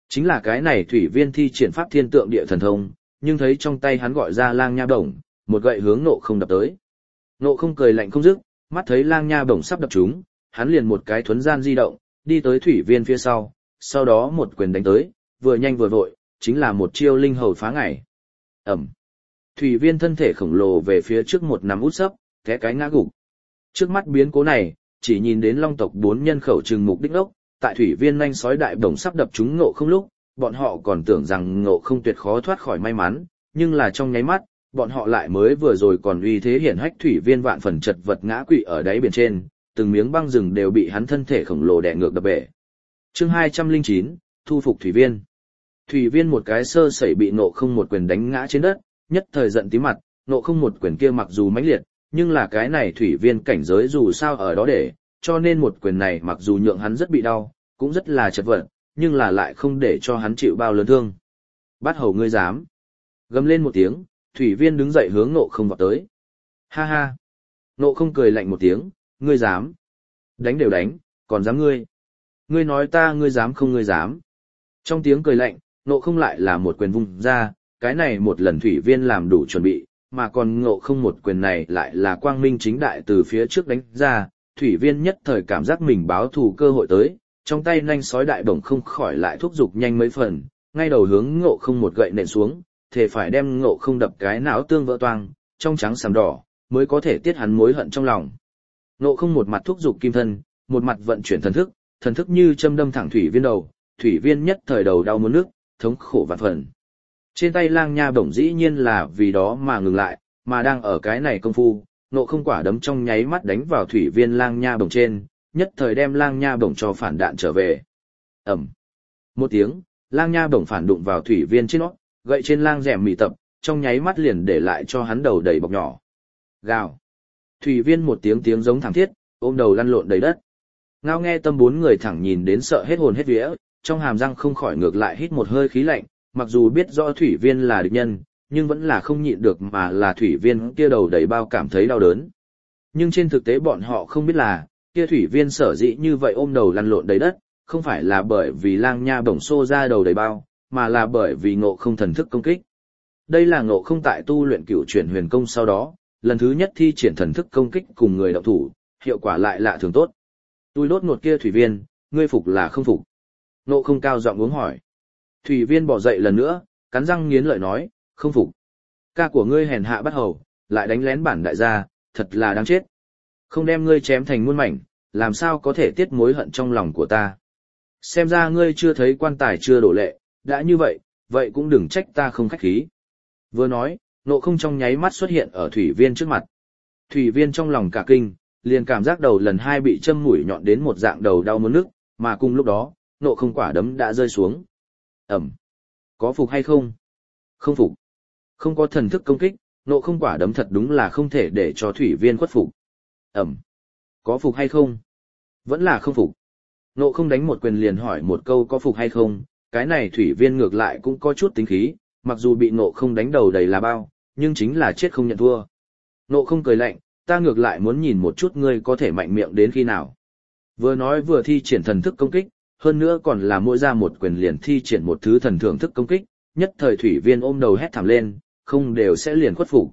A: Chính là cái này thủy viên thi triển pháp thiên tượng địa thần thông, nhưng thấy trong tay hắn gọi ra lang nha bổng, một gậy hướng Ngộ Không đập tới. Ngộ Không cười lạnh không dứt, mắt thấy lang nha bổng sắp đập trúng, hắn liền một cái thuấn gian di động, đi tới thủy viên phía sau đó một quyền đánh tới, vừa nhanh vừa vội, chính là một chiêu linh hầu phá ngày. Ẩm. Thủy viên thân thể khổng lồ về phía trước một nắm út sấp, té cái ngã gục. Trước mắt biến cố này, chỉ nhìn đến Long tộc 4 nhân khẩu trừng mục đích ốc, tại thủy viên nhanh sói đại bổng sắp đập trúng Ngộ Không lúc, bọn họ còn tưởng rằng Ngộ Không tuyệt khó thoát khỏi may mắn, nhưng là trong nháy mắt, bọn họ lại mới vừa rồi còn uy thế hiển hách thủy viên vạn phần chật vật ngã quỵ ở đáy biển trên, từng miếng băng rừng đều bị hắn thân thể khổng lồ đè ngược đập bể. Chương 209, thu phục thủy viên. Thủy viên một cái sơ sẩy bị Ngộ Không một quyền đánh ngã trên đất, nhất thời giận tím mặt, Ngộ Không một quyền kia mặc dù mãnh liệt, nhưng là cái này thủy viên cảnh giới dù sao ở đó để, cho nên một quyền này mặc dù nhượng hắn rất bị đau, cũng rất là chật vật, nhưng là lại không để cho hắn chịu bao lớn thương. Bát hầu ngươi dám. Gầm lên một tiếng, thủy viên đứng dậy hướng Ngộ Không vọt tới. Ha ha. Ngộ Không cười lạnh một tiếng, ngươi dám. Đánh đều đánh, còn dám ngươi. Ngươi nói ta ngươi dám không ngươi dám. Trong tiếng cười lạnh, Ngộ Không lại là một quyền vung ra, cái này một lần thủy viên làm đủ chuẩn bị, mà còn Ngộ Không một quyền này lại là quang minh chính đại từ phía trước đánh ra, thủy viên nhất thời cảm giác mình báo thù cơ hội tới, trong tay nanh sói đại bổng không khỏi lại thúc giục nhanh mấy phần, ngay đầu hướng Ngộ Không một gậy nện xuống, thề phải đem Ngộ Không đập cái não tương vỡ toang, trong trắng sàm đỏ, mới có thể tiết hắn mối hận trong lòng. Ngộ Không một mặt thúc giục kim thân, một mặt vận chuyển thần thức như châm đâm thẳng thủy viên đầu, thủy viên nhất thời đầu đau muốn nước, thống khổ vạn phần. Trên tay lang nha bổng dĩ nhiên là vì đó mà ngừng lại, mà đang ở cái này công phu, Ngộ Không quả đấm trong nháy mắt đánh vào thủy viên lang nha bổng trên, nhất thời đem lang nha bổng cho phản đạn trở về. Ẩm. Một tiếng, lang nha bổng phản đụng vào thủy viên trên nó, gậy trên lang rèm mì tập, trong nháy mắt liền để lại cho hắn đầu đầy bọc nhỏ. Gào. Thủy viên một tiếng giống thảm thiết, ôm đầu lăn lộn đầy đất. Ngao nghe tâm 4 người thẳng nhìn đến sợ hết hồn hết vía, trong hàm răng không khỏi ngược lại hít một hơi khí lạnh, mặc dù biết rõ thủy viên là địch nhân, nhưng vẫn là không nhịn được mà là thủy viên kia đầu đầy bao cảm thấy đau đớn. Nhưng trên thực tế bọn họ không biết là, kia thủy viên sở dĩ như vậy ôm đầu lăn lộn đầy đất, không phải là bởi vì lang nha bổng xô ra đầu đầy bao, mà là bởi vì Ngộ Không thần thức công kích. Đây là Ngộ Không tại tu luyện cửu chuyển huyền công sau đó, lần thứ nhất thi triển thần thức công kích cùng người động thủ, hiệu quả lại lạ thường tốt. Tôi đốt một kia thủy viên, ngươi phục là không phục? Ngộ Không cao giọng uống hỏi. Thủy viên bỏ dậy lần nữa, cắn răng nghiến lợi nói, không phục. Ca của ngươi hèn hạ bắt hầu, lại đánh lén bản đại gia, thật là đáng chết. Không đem ngươi chém thành muôn mảnh, làm sao có thể tiết mối hận trong lòng của ta. Xem ra ngươi chưa thấy quan tài chưa đổ lệ, đã như vậy, vậy cũng đừng trách ta không khách khí. Vừa nói, Ngộ Không trong nháy mắt xuất hiện ở thủy viên trước mặt. Thủy viên trong lòng cả kinh, liền cảm giác đầu lần 2 bị châm mũi nhọn đến một dạng đầu đau muốn nức, mà cùng lúc đó, Ngộ Không quả đấm đã rơi xuống. Ẩm. Có phục hay không? Không phục. Không có thần thức công kích, Ngộ Không quả đấm thật đúng là không thể để cho thủy viên khuất phục. Ẩm. Có phục hay không? Vẫn là không phục. Ngộ Không đánh một quyền liền hỏi một câu có phục hay không, cái này thủy viên ngược lại cũng có chút tính khí, mặc dù bị Ngộ Không đánh đầu đầy là bao, nhưng chính là chết không nhận thua. Ngộ Không cười lạnh, ta ngược lại muốn nhìn một chút ngươi có thể mạnh miệng đến khi nào. Vừa nói vừa thi triển thần thức công kích, hơn nữa còn là mỗi ra một quyền liền thi triển một thứ thần thưởng thức công kích, nhất thời thủy viên ôm đầu hét thảm lên, không đều sẽ liền khuất phục.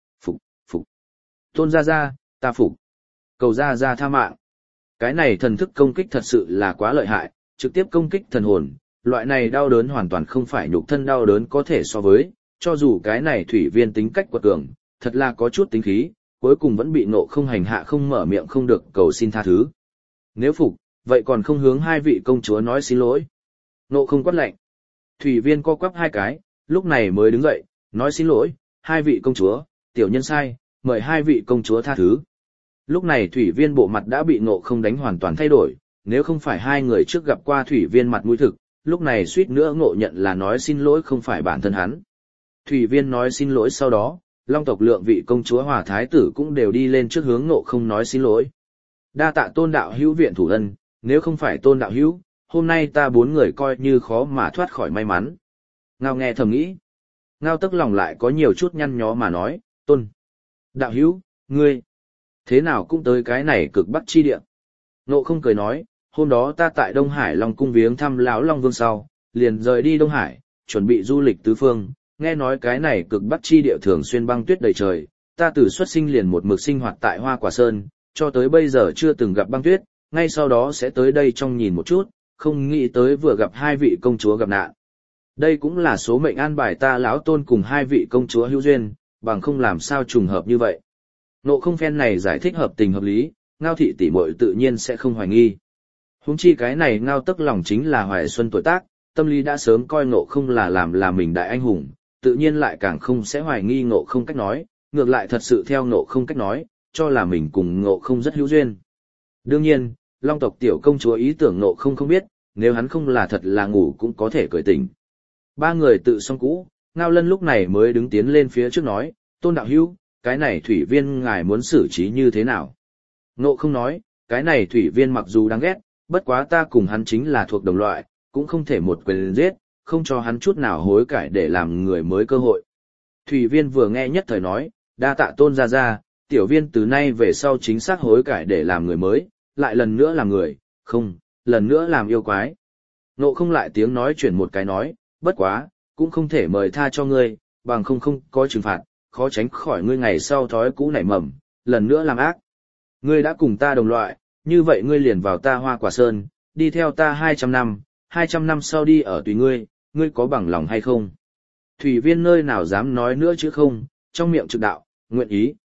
A: Phục. Tôn gia gia, ta phục. Cầu gia gia tha mạng. Cái này thần thức công kích thật sự là quá lợi hại, trực tiếp công kích thần hồn, loại này đau đớn hoàn toàn không phải nhục thân đau đớn có thể so với, cho dù cái này thủy viên tính cách quật cường, thật là có chút tính khí, cuối cùng vẫn bị Ngộ Không hành hạ không mở miệng không được cầu xin tha thứ. Nếu phục, vậy còn không hướng 2 vị công chúa nói xin lỗi. Ngộ Không quát lạnh. Thủy viên co quắp 2 cái, lúc này mới đứng dậy, nói xin lỗi, 2 vị công chúa, tiểu nhân sai, mời 2 vị công chúa tha thứ. Lúc này thủy viên bộ mặt đã bị Ngộ Không đánh hoàn toàn thay đổi, nếu không phải 2 người trước gặp qua thủy viên mặt mũi thực, lúc này suýt nữa ngộ nhận là nói xin lỗi không phải bản thân hắn. Thủy viên nói xin lỗi sau đó, Long tộc lượng vị công chúa Hòa Thái tử cũng đều đi lên trước hướng Ngộ Không nói xin lỗi. Đa tạ Tôn đạo hữu viện thủ ân, nếu không phải Tôn đạo hữu, hôm nay ta 4 người coi như khó mà thoát khỏi may mắn. Ngao nghe thầm nghĩ. Ngao tức lòng lại có nhiều chút nhăn nhó mà nói, Tôn đạo hữu, ngươi thế nào cũng tới cái này cực bắc chi địa. Ngộ Không cười nói, hôm đó ta tại Đông Hải Long cung viếng thăm lão Long Vương sau, liền rời đi Đông Hải, chuẩn bị du lịch tứ phương, nghe nói cái này cực bắc chi địa thường xuyên băng tuyết đầy trời, ta từ xuất sinh liền một mực sinh hoạt tại Hoa Quả Sơn, cho tới bây giờ chưa từng gặp băng tuyết, ngay sau đó sẽ tới đây trong nhìn một chút, không nghĩ tới vừa gặp hai vị công chúa gặp nạn. Đây cũng là số mệnh an bài ta lão tôn cùng hai vị công chúa hữu duyên, bằng không làm sao trùng hợp như vậy. Nộ không phen này giải thích hợp tình hợp lý, Ngao thị tỷ muội tự nhiên sẽ không hoài nghi. Huống chi cái này Ngao Tức Lòng chính là Hoài Xuân tuổi tác, tâm lý đã sớm coi Ngộ không là mình đại anh hùng, tự nhiên lại càng không sẽ hoài nghi Ngộ không cách nói, ngược lại thật sự theo Ngộ không cách nói, cho là mình cùng Ngộ không rất hữu duyên. Đương nhiên, Long tộc tiểu công chúa ý tưởng Ngộ không biết, nếu hắn không là thật là ngủ cũng có thể cởi tỉnh. Ba người tự xong cũ, Ngao Lân lúc này mới đứng tiến lên phía trước nói, Tôn đạo hữu, cái này thủy viên ngài muốn xử trí như thế nào? Ngộ không nói, cái này thủy viên mặc dù đáng ghét, bất quá ta cùng hắn chính là thuộc đồng loại, cũng không thể một quyền giết, không cho hắn chút nào hối cải để làm người mới cơ hội. Thủy viên vừa nghe nhất thời nói, đa tạ Tôn gia gia, tiểu viên từ nay về sau chính xác hối cải để làm người mới, lại lần nữa làm người, không, lần nữa làm yêu quái. Ngộ không lại tiếng nói chuyển một cái nói, bất quá, cũng không thể mời tha cho ngươi, bằng không có trừng phạt, khó tránh khỏi ngươi ngày sau thói cũ nảy mầm, lần nữa làm ác. Ngươi đã cùng ta đồng loại, như vậy ngươi liền vào ta Hoa Quả Sơn, đi theo ta 200 năm sau đi ở tùy ngươi, ngươi có bằng lòng hay không? Thủy viên nơi nào dám nói nữa chứ không, trong miệng trực đạo, nguyện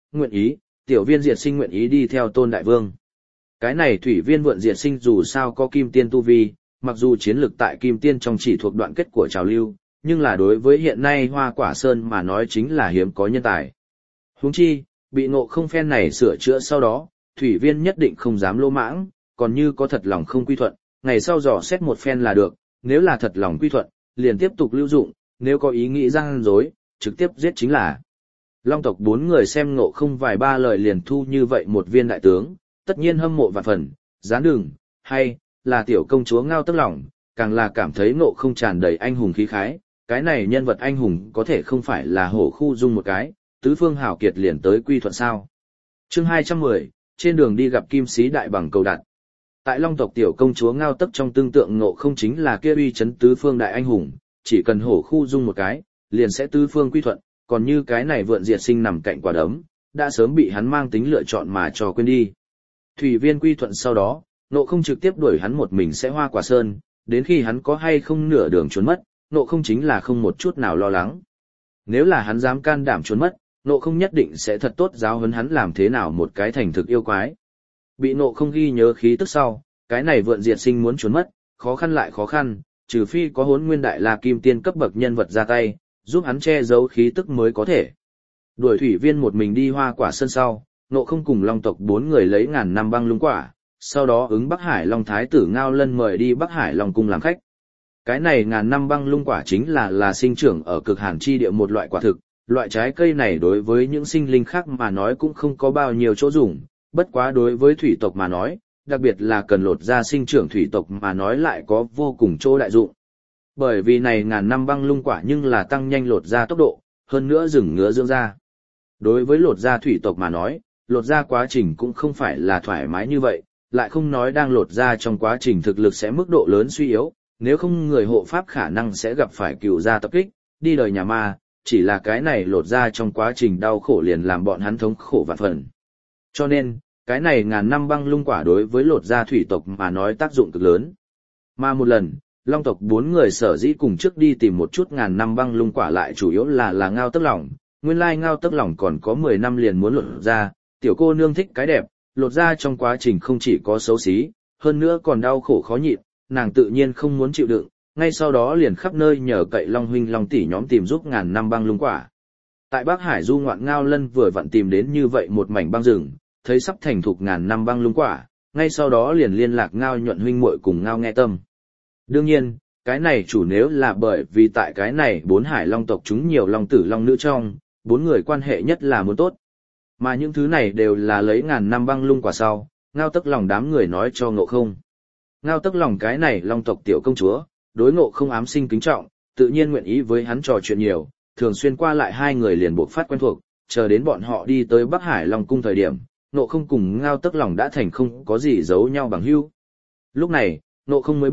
A: ý, tiểu viên diệt sinh nguyện ý đi theo Tôn đại vương. Cái này thủy viên vượn diệt sinh dù sao có kim tiên tu vi, mặc dù chiến lực tại kim tiên trong chỉ thuộc đoạn kết của trào lưu, nhưng là đối với hiện nay Hoa Quả Sơn mà nói chính là hiếm có nhân tài. Huống chi, bị Ngộ không phen này sửa chữa sau đó, thủy viên nhất định không dám lô mãng, còn như có thật lòng không quy thuận, ngày sau dò xét một phen là được, nếu là thật lòng quy thuận, liền tiếp tục lưu dụng, nếu có ý nghĩ gian dối, trực tiếp giết chính là. Long tộc 4 người xem Ngộ không vài ba lời liền thu như vậy một viên đại tướng, tất nhiên hâm mộ vạn phần, gián đường, hay là tiểu công chúa Ngao Tức Lòng, càng là cảm thấy Ngộ không tràn đầy anh hùng khí khái, cái này nhân vật anh hùng có thể không phải là hổ khu dung một cái, tứ phương hảo kiệt liền tới quy thuận sao. Chương 210, trên đường đi gặp Kim Sĩ Đại bằng cầu đặt. Tại Long tộc tiểu công chúa Ngao Tức trong tương tượng Ngộ không chính là kia uy chấn tứ phương đại anh hùng, chỉ cần hổ khu dung một cái, liền sẽ tứ phương quy thuận, còn như cái này vượn diệt sinh nằm cạnh quả đấm, đã sớm bị hắn mang tính lựa chọn mà cho quên đi. Thủy viên quy thuận sau đó, Ngộ không trực tiếp đuổi hắn một mình sẽ Hoa Quả Sơn, đến khi hắn có hay không nửa đường trốn mất, Ngộ không chính là không một chút nào lo lắng. Nếu là hắn dám can đảm trốn mất, Ngộ không nhất định sẽ thật tốt giáo huấn hắn làm thế nào một cái thành thực yêu quái. Bị Ngộ không ghi nhớ khí tức sau, cái này vượn diệt sinh muốn trốn mất, khó khăn lại khó khăn, trừ phi có Hỗn Nguyên Đại La Kim Tiên cấp bậc nhân vật ra tay, giúp hắn che giấu khí tức mới có thể. Đuổi thủy viên một mình đi Hoa Quả Sơn sau, Ngộ không cùng Long tộc 4 người lấy ngàn năm băng lung quả, sau đó ứng Bắc Hải Long Thái tử Ngao Lân mời đi Bắc Hải Long cung làm khách. Cái này ngàn năm băng lung quả chính là sinh trưởng ở cực hàn chi địa một loại quả thực, loại trái cây này đối với những sinh linh khác mà nói cũng không có bao nhiêu chỗ dùng, bất quá đối với thủy tộc mà nói, đặc biệt là cần lột ra sinh trưởng thủy tộc mà nói lại có vô cùng chỗ đại dụng. Bởi vì này ngàn năm băng lung quả nhưng là tăng nhanh lột ra tốc độ, hơn nữa rừng ngứa dưỡng da. Đối với lột da thủy tộc mà nói, lột da quá trình cũng không phải là thoải mái như vậy, lại không nói đang lột da trong quá trình thực lực sẽ mức độ lớn suy yếu, nếu không người hộ pháp khả năng sẽ gặp phải cựu gia tập kích, đi đời nhà ma, chỉ là cái này lột da trong quá trình đau khổ liền làm bọn hắn thống khổ vạn phần. Cho nên, cái này ngàn năm băng lung quả đối với lột da thủy tộc mà nói tác dụng cực lớn. Mà một lần, Long tộc 4 người sở dĩ cùng trước đi tìm một chút ngàn năm băng lung quả lại chủ yếu là Ngao Tức Lòng, nguyên lai Ngao Tức Lòng còn có 10 năm liền muốn lột da, tiểu cô nương thích cái đẹp, lột da trong quá trình không chỉ có xấu xí, hơn nữa còn đau khổ khó nhịn, nàng tự nhiên không muốn chịu đựng, ngay sau đó liền khắp nơi nhờ cậy Long huynh Long tỷ nhóm tìm giúp ngàn năm băng lung quả. Tại Bắc Hải du ngoạn Ngao Lân vừa vặn tìm đến như vậy một mảnh băng rừng, thấy sắp thành thục ngàn năm băng lung quả, ngay sau đó liền liên lạc Ngao Nhuận huynh muội cùng Ngao Nghe Tâm. Đương nhiên, cái này chủ nếu là bởi vì tại cái này 4 hải long tộc chúng nhiều long tử long nữ trong, 4 người quan hệ nhất là muốn tốt. Mà những thứ này đều là lấy ngàn năm băng lung quả sau, Ngao Tức Lòng đám người nói cho Ngộ không. Ngao Tức Lòng cái này long tộc tiểu công chúa, đối Ngộ không ám sinh kính trọng, tự nhiên nguyện ý với hắn trò chuyện nhiều, thường xuyên qua lại hai người liền buộc phát quen thuộc, chờ đến bọn họ đi tới Bắc Hải Long cung thời điểm, Ngộ không cùng Ngao Tức Lòng đã thành không có gì giấu nhau bằng hữu. Lúc này, Ngộ không mới biết,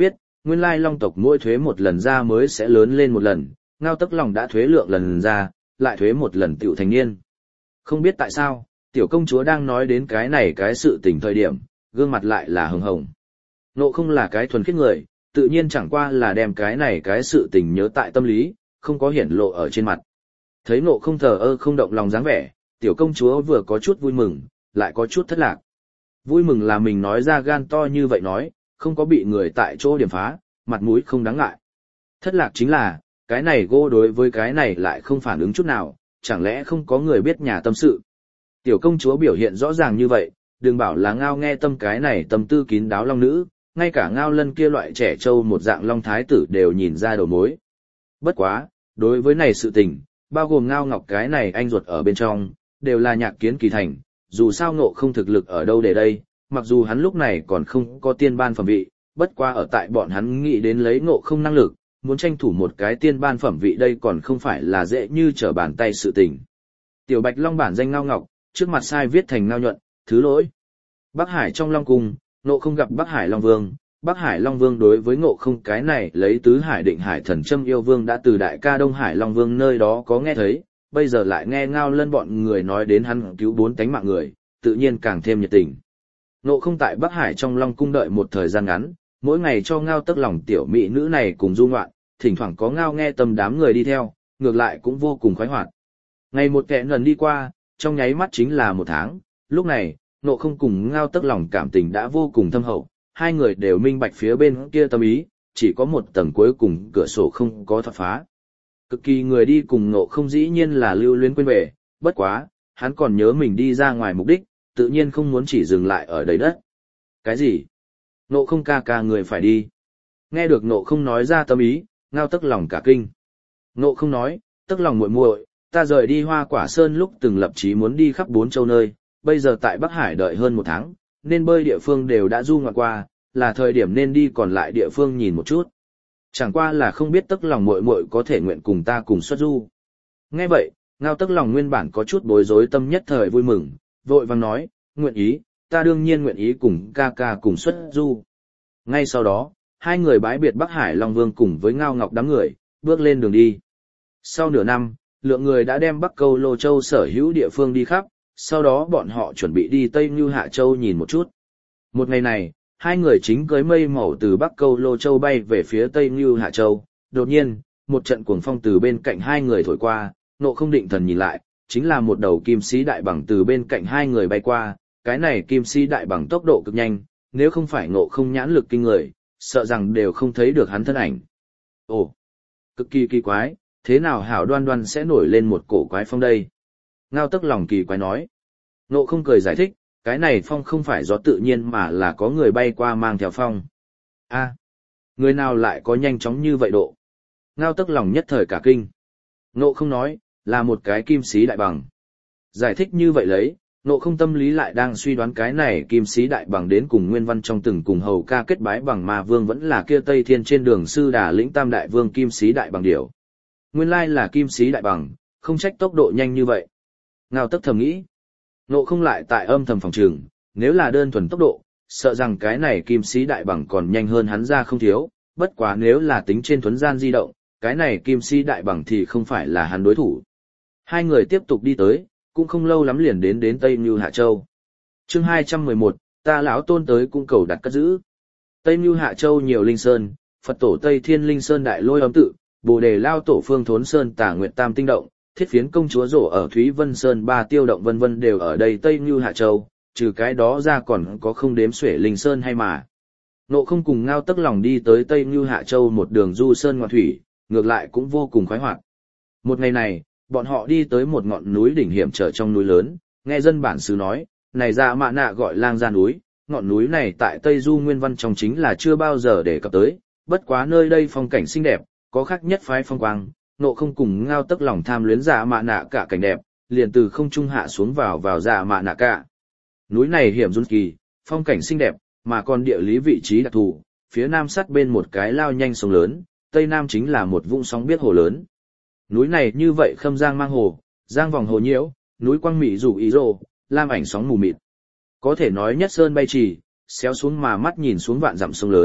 A: Nguyên lai long tộc mỗi thuế một lần ra mới sẽ lớn lên một lần, Ngao Tức Lòng đã thuế lượng lần ra, lại thuế một lần tiểu thành niên. Không biết tại sao, tiểu công chúa đang nói đến cái này cái sự tình thời điểm, gương mặt lại là hồng hồng. Ngộ không là cái thuần khiết người, tự nhiên chẳng qua là đem cái này cái sự tình nhớ tại tâm lý, không có hiển lộ ở trên mặt. Thấy Ngộ không thờ ơ không động lòng dáng vẻ, tiểu công chúa vừa có chút vui mừng, lại có chút thất lạc. Vui mừng là mình nói ra gan to như vậy nói, không có bị người tại chỗ điểm phá, mặt mũi không đáng ngại. Thất lạc chính là, cái này Gô đối với cái này lại không phản ứng chút nào, chẳng lẽ không có người biết nhà tâm sự. Tiểu công chúa biểu hiện rõ ràng như vậy, đừng bảo là Ngao nghe tâm cái này tâm tư kín đáo long nữ, ngay cả Ngao Lân kia loại trẻ trâu một dạng long thái tử đều nhìn ra đầu mối. Bất quá, đối với này sự tình, bao gồm Ngao Ngọc cái này anh ruột ở bên trong, đều là nhạc kiến kỳ thành, dù sao Ngộ không thực lực ở đâu để đây, mặc dù hắn lúc này còn không có tiên ban phẩm vị, bất quá ở tại bọn hắn nghĩ đến lấy Ngộ không năng lực, muốn tranh thủ một cái tiên ban phẩm vị đây còn không phải là dễ như trở bàn tay sự tình. Tiểu Bạch Long bản danh Ngao Ngọc, trước mặt sai viết thành Ngao Nhuận, thứ lỗi. Bắc Hải trong Long Cung, Ngộ không gặp Bắc Hải Long Vương. Bắc Hải Long Vương đối với Ngộ không cái này lấy tứ hải định hải thần châm yêu vương đã từ đại ca Đông Hải Long Vương nơi đó có nghe thấy, bây giờ lại nghe Ngao Lân bọn người nói đến hắn cứu 4 tánh mạng người, tự nhiên càng thêm nhiệt tình. Ngộ không tại Bắc Hải trong Long Cung đợi một thời gian ngắn, mỗi ngày cho Ngao Tức Lòng tiểu mỹ nữ này cùng du ngoạn, thỉnh thoảng có Ngao nghe tâm đám người đi theo, ngược lại cũng vô cùng khoái hoạt. Ngày một kẻ lần đi qua, trong nháy mắt chính là 1 tháng, lúc này, Ngộ không cùng Ngao Tức Lòng cảm tình đã vô cùng thâm hậu, hai người đều minh bạch phía bên kia tâm ý, chỉ có một tầng cuối cùng cửa sổ không có thoát phá. Cực kỳ người đi cùng Ngộ không dĩ nhiên là lưu luyến quên về, bất quá, hắn còn nhớ mình đi ra ngoài mục đích, tự nhiên không muốn chỉ dừng lại ở đầy đất. Cái gì? Ngộ không ca ca người phải đi. Nghe được Ngộ không nói ra tâm ý, Ngao Tức Lòng cả kinh. Ngộ không nói, Tức Lòng muội muội, ta rời đi Hoa Quả Sơn lúc từng lập chí muốn đi khắp 4 châu nơi, bây giờ tại Bắc Hải đợi hơn 1 tháng, nên bơi địa phương đều đã du ngoạn qua, là thời điểm nên đi còn lại địa phương nhìn một chút. Chẳng qua là không biết Tức Lòng muội muội có thể nguyện cùng ta cùng xuất du. Nghe vậy, Ngao Tức Lòng nguyên bản có chút bối rối tâm nhất thời vui mừng, vội vàng nói, nguyện ý, ta đương nhiên nguyện ý cùng ca ca cùng xuất du. Ngay sau đó, hai người bái biệt Bắc Hải Long Vương cùng với Ngao Ngọc đám người, bước lên đường đi. Sau nửa năm, lượng người đã đem Bắc Câu Lô Châu sở hữu địa phương đi khắp, sau đó bọn họ chuẩn bị đi Tây Như Hạ Châu nhìn một chút. Một ngày này, hai người chính cưới mây màu từ Bắc Câu Lô Châu bay về phía Tây Như Hạ Châu, đột nhiên, một trận cuồng phong từ bên cạnh hai người thổi qua, Ngộ không định thần nhìn lại, chính là một đầu kim sĩ đại bằng từ bên cạnh hai người bay qua, cái này kim sĩ đại bằng tốc độ cực nhanh, nếu không phải Ngộ không nhãn lực kinh người, sợ rằng đều không thấy được hắn thân ảnh. Ồ, cực kỳ kỳ quái, thế nào hảo đoan đoan sẽ nổi lên một cổ quái phong đây? Ngao Tức Lòng kỳ quái nói. Ngộ không cười giải thích, cái này phong không phải gió tự nhiên mà là có người bay qua mang theo phong. A, người nào lại có nhanh chóng như vậy độ? Ngao Tức Lòng nhất thời cả kinh. Ngộ không nói, là một cái kim sĩ đại bằng. Giải thích như vậy lấy, Ngộ không tâm lý lại đang suy đoán cái này kim sĩ đại bằng đến cùng nguyên văn trong từng cùng hầu ca kết bái bằng ma vương vẫn là kia Tây Thiên trên đường sư đà lĩnh tam đại vương kim sĩ đại bằng điểu. Nguyên lai là kim sĩ đại bằng, không trách tốc độ nhanh như vậy. Ngao Tức thầm nghĩ. Ngộ không lại tại âm thầm phòng trường, nếu là đơn thuần tốc độ, sợ rằng cái này kim sĩ đại bằng còn nhanh hơn hắn ra không thiếu, bất quá nếu là tính trên thuấn gian di động, cái này kim sĩ đại bằng thì không phải là hắn đối thủ. Hai người tiếp tục đi tới, cũng không lâu lắm liền đến Tây Như Hạ Châu. Chương 211, ta lão tôn tới cung cầu đặt cất giữ. Tây Như Hạ Châu nhiều linh sơn, Phật tổ Tây Thiên Linh Sơn Đại Lôi Âm Tự, Bồ Đề Lao Tổ Phương Thốn Sơn Tả Nguyệt Tam Tinh Động, Thiết Phiến Công Chúa Rổ ở Thúy Vân Sơn Ba Tiêu Động vân vân đều ở đây Tây Như Hạ Châu, trừ cái đó ra còn có không đếm xuể linh sơn hay mà. Ngộ không cùng Ngao Tức Lòng đi tới Tây Như Hạ Châu một đường du sơn ngoạn thủy, ngược lại cũng vô cùng khoái hoạt. Một ngày này, bọn họ đi tới một ngọn núi đỉnh hiểm trở trong núi lớn, nghe dân bản xứ nói, này Dạ Mạ Nạ gọi Lang Gia núi, ngọn núi này tại Tây Du nguyên văn trong chính là chưa bao giờ đề cập tới, bất quá nơi đây phong cảnh xinh đẹp, có khác nhất phái phong quang. Ngộ không cùng Ngao Tức Lòng tham luyến Dạ Mạ Nạ cả cảnh đẹp, liền từ không trung hạ xuống vào Dạ Mạ Nạ cả. Núi này hiểm dũng kỳ, phong cảnh xinh đẹp, mà còn địa lý vị trí đặc thù, phía nam sát bên một cái lao nhanh sông lớn, tây nam chính là một vũng sóng biết hồ lớn. Núi này như vậy khâm giang mang hồ, giang vòng hồ nhiễu, núi quang mỹ rủ ý rồ, lam ảnh sóng mù mịt. Có thể nói nhất sơn bay trì, xéo xuống mà mắt nhìn xuống vạn dặm sông lớn,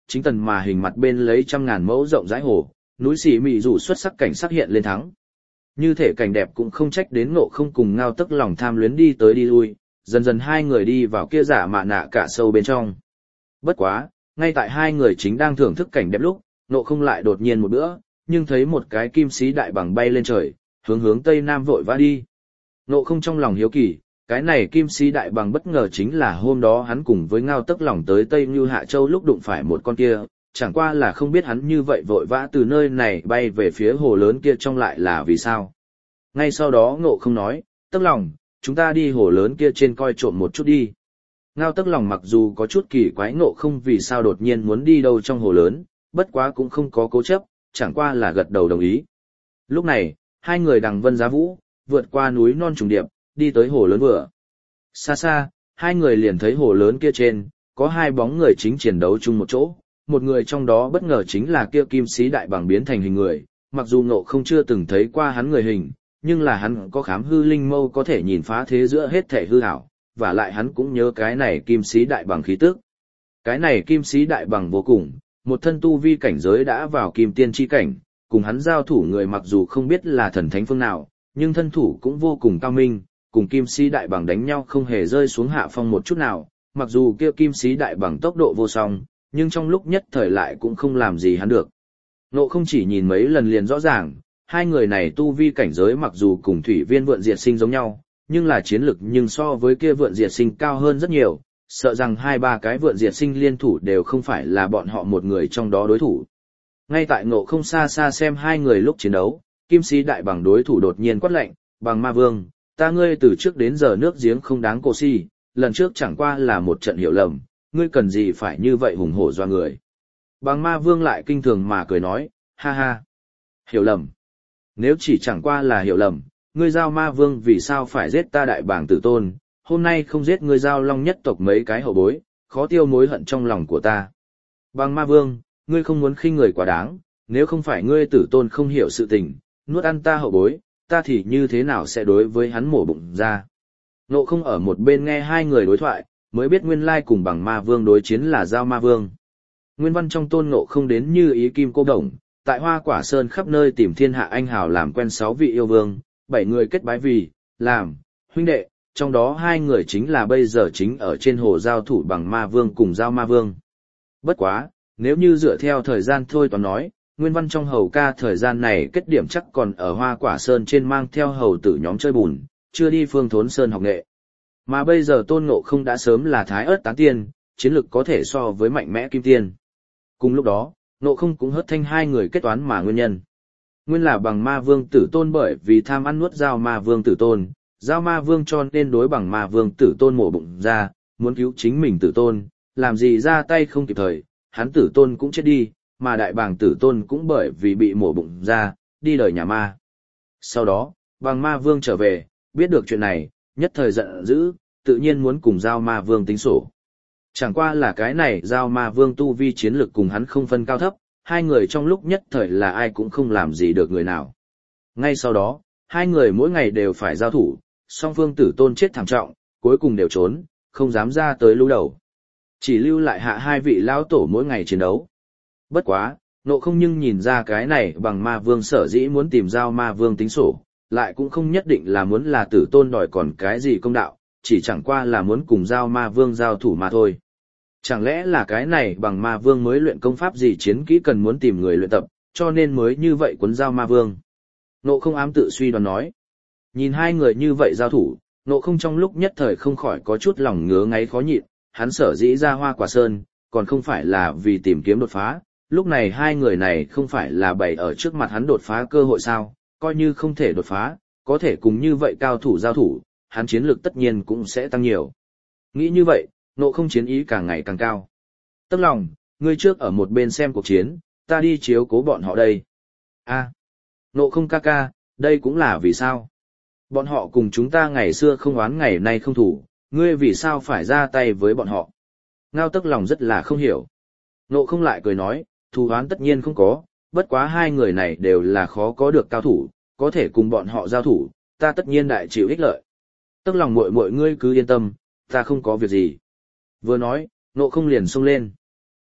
A: chính tần mà hình mặt bên lấy 100.000 mẫu rộng rãi hồ, núi xì mị rủ xuất sắc cảnh sắc hiện lên thắng. Như thể cảnh đẹp cũng không trách đến Ngộ Không cùng Ngao Tức lòng tham luyến đi tới đi lui, dần dần hai người đi vào kia giả mạ nạ cả sâu bên trong. Bất quá, ngay tại hai người chính đang thưởng thức cảnh đẹp lúc, Ngộ Không lại đột nhiên một bữa, nhưng thấy một cái kim sĩ đại bằng bay lên trời, hướng tây nam vội vã đi. Ngộ Không trong lòng hiếu kỳ, cái này kim sĩ đại bằng bất ngờ chính là hôm đó hắn cùng với Ngao Tức lòng tới Tây Như Hạ Châu lúc đụng phải một con kia, chẳng qua là không biết hắn như vậy vội vã từ nơi này bay về phía hồ lớn kia trong lại là vì sao. Ngay sau đó Ngộ Không nói, Tức lòng, chúng ta đi hồ lớn kia trên coi trộm một chút đi. Ngao Tức lòng mặc dù có chút kỳ quái Ngộ Không vì sao đột nhiên muốn đi đâu trong hồ lớn, bất quá cũng không có cố chấp, chẳng qua là gật đầu đồng ý. Lúc này, hai người đằng vân giá vũ, vượt qua núi non trùng điệp, đi tới hồ lớn vừa. Xa xa, hai người liền thấy hồ lớn kia trên, có hai bóng người chính chiến đấu chung một chỗ, một người trong đó bất ngờ chính là kia kim sĩ đại bằng biến thành hình người, mặc dù Ngộ Không chưa từng thấy qua hắn người hình, nhưng là hắn có khám hư linh mâu có thể nhìn phá thế giữa hết thể hư ảo, và lại hắn cũng nhớ cái này kim sĩ đại bằng khí tức. Cái này kim sĩ đại bằng vô cùng, một thân tu vi cảnh giới đã vào kim tiên chi cảnh, cùng hắn giao thủ người mặc dù không biết là thần thánh phương nào, nhưng thân thủ cũng vô cùng cao minh, cùng kim sĩ đại bằng đánh nhau không hề rơi xuống hạ phong một chút nào, mặc dù kia kim sĩ đại bằng tốc độ vô song, nhưng trong lúc nhất thời lại cũng không làm gì hắn được. Ngộ Không chỉ nhìn mấy lần liền rõ ràng, hai người này tu vi cảnh giới mặc dù cùng thủy viên vượn diệt sinh giống nhau, nhưng là chiến lực nhưng so với kia vượn diệt sinh cao hơn rất nhiều, sợ rằng 2-3 cái vượn diệt sinh liên thủ đều không phải là bọn họ một người trong đó đối thủ. Ngay tại Ngộ Không xa xa xem hai người lúc chiến đấu, kim sĩ đại bằng đối thủ đột nhiên quát lệnh, bằng ma vương, ta ngươi từ trước đến giờ nước giếng không đáng cổ si, lần trước chẳng qua là một trận hiểu lầm, ngươi cần gì phải như vậy hùng hổ doa người. Bằng ma vương lại kinh thường mà cười nói, ha ha, hiểu lầm. Nếu chỉ chẳng qua là hiểu lầm, ngươi giao ma vương vì sao phải giết ta đại bàng tử tôn, hôm nay không giết ngươi giao long nhất tộc mấy cái hậu bối, khó tiêu mối hận trong lòng của ta. Bằng ma vương, ngươi không muốn khinh người quá đáng, nếu không phải ngươi tử tôn không hiểu sự tình, nuốt ăn ta hậu bối, ta thì như thế nào sẽ đối với hắn mổ bụng ra. Ngộ Không ở một bên nghe hai người đối thoại, mới biết nguyên lai cùng bằng ma vương đối chiến là giao ma vương. Nguyên văn trong Tôn Ngộ Không đến như ý kim cô đồng, tại Hoa Quả Sơn khắp nơi tìm thiên hạ anh hào làm quen 6 vị yêu vương, 7 người kết bái vì, làm, huynh đệ, trong đó 2 người chính là bây giờ chính ở trên hồ giao thủ bằng ma vương cùng giao ma vương. Bất quá, nếu như dựa theo thời gian thôi toán nói, nguyên văn trong hầu ca thời gian này kết điểm chắc còn ở Hoa Quả Sơn trên mang theo hầu tử nhóm chơi bùn, chưa đi Phương Thốn Sơn học nghệ. Mà bây giờ Tôn Ngộ Không đã sớm là thái ớt tán tiên, chiến lực có thể so với mạnh mẽ kim tiên. Cùng lúc đó, Ngộ Không cũng hớt thanh 2 người kết toán mà nguyên nhân. Nguyên là bằng ma vương tử tôn bởi vì tham ăn nuốt giao ma vương tử tôn, giao ma vương cho nên đối bằng ma vương tử tôn mổ bụng ra, muốn cứu chính mình tử tôn, làm gì ra tay không kịp thời, hắn tử tôn cũng chết đi, mà đại bàng tử tôn cũng bởi vì bị mổ bụng ra, đi đời nhà ma. Sau đó, bằng ma vương trở về, biết được chuyện này, nhất thời giận dữ, tự nhiên muốn cùng giao ma vương tính sổ. Chẳng qua là cái này giao ma vương tu vi chiến lực cùng hắn không phân cao thấp, 2 người trong lúc nhất thời là ai cũng không làm gì được người nào. Ngay sau đó, 2 người mỗi ngày đều phải giao thủ, song phương tử tôn chết thảm trọng, cuối cùng đều trốn, không dám ra tới lưu đầu. Chỉ lưu lại hạ 2 vị lão tổ mỗi ngày chiến đấu. Bất quá, Ngộ Không nhưng nhìn ra cái này bằng ma vương sở dĩ muốn tìm giao ma vương tính sổ, lại cũng không nhất định là muốn là tử tôn đòi còn cái gì công đạo, chỉ chẳng qua là muốn cùng giao ma vương giao thủ mà thôi. Chẳng lẽ là cái này bằng ma vương mới luyện công pháp gì chiến kỹ cần muốn tìm người luyện tập, cho nên mới như vậy cuốn giao ma vương. Ngộ Không ám tự suy đoán nói. Nhìn 2 người như vậy giao thủ, Ngộ Không trong lúc nhất thời không khỏi có chút lòng ngứa ngáy khó nhịn, hắn sở dĩ ra Hoa Quả Sơn, còn không phải là vì tìm kiếm đột phá, lúc này 2 người này không phải là bày ở trước mặt hắn đột phá cơ hội sao, coi như không thể đột phá, có thể cùng như vậy cao thủ giao thủ, hắn chiến lược tất nhiên cũng sẽ tăng nhiều. Nghĩ như vậy, Ngộ Không chiến ý càng ngày càng cao. Tức lòng, ngươi trước ở một bên xem cuộc chiến, ta đi chiếu cố bọn họ đây. Ngộ Không ca ca, đây cũng là vì sao? Bọn họ cùng chúng ta ngày xưa không oán ngày nay không thủ, ngươi vì sao phải ra tay với bọn họ? Ngao Tức lòng rất là không hiểu. Ngộ Không lại cười nói, thù oán tất nhiên không có, bất quá 2 người này đều là khó có được cao thủ, có thể cùng bọn họ giao thủ, ta tất nhiên đại chịu ích lợi. Tức lòng muội muội ngươi cứ yên tâm, ta không có việc gì. Vừa nói, Ngộ Không liền xông lên.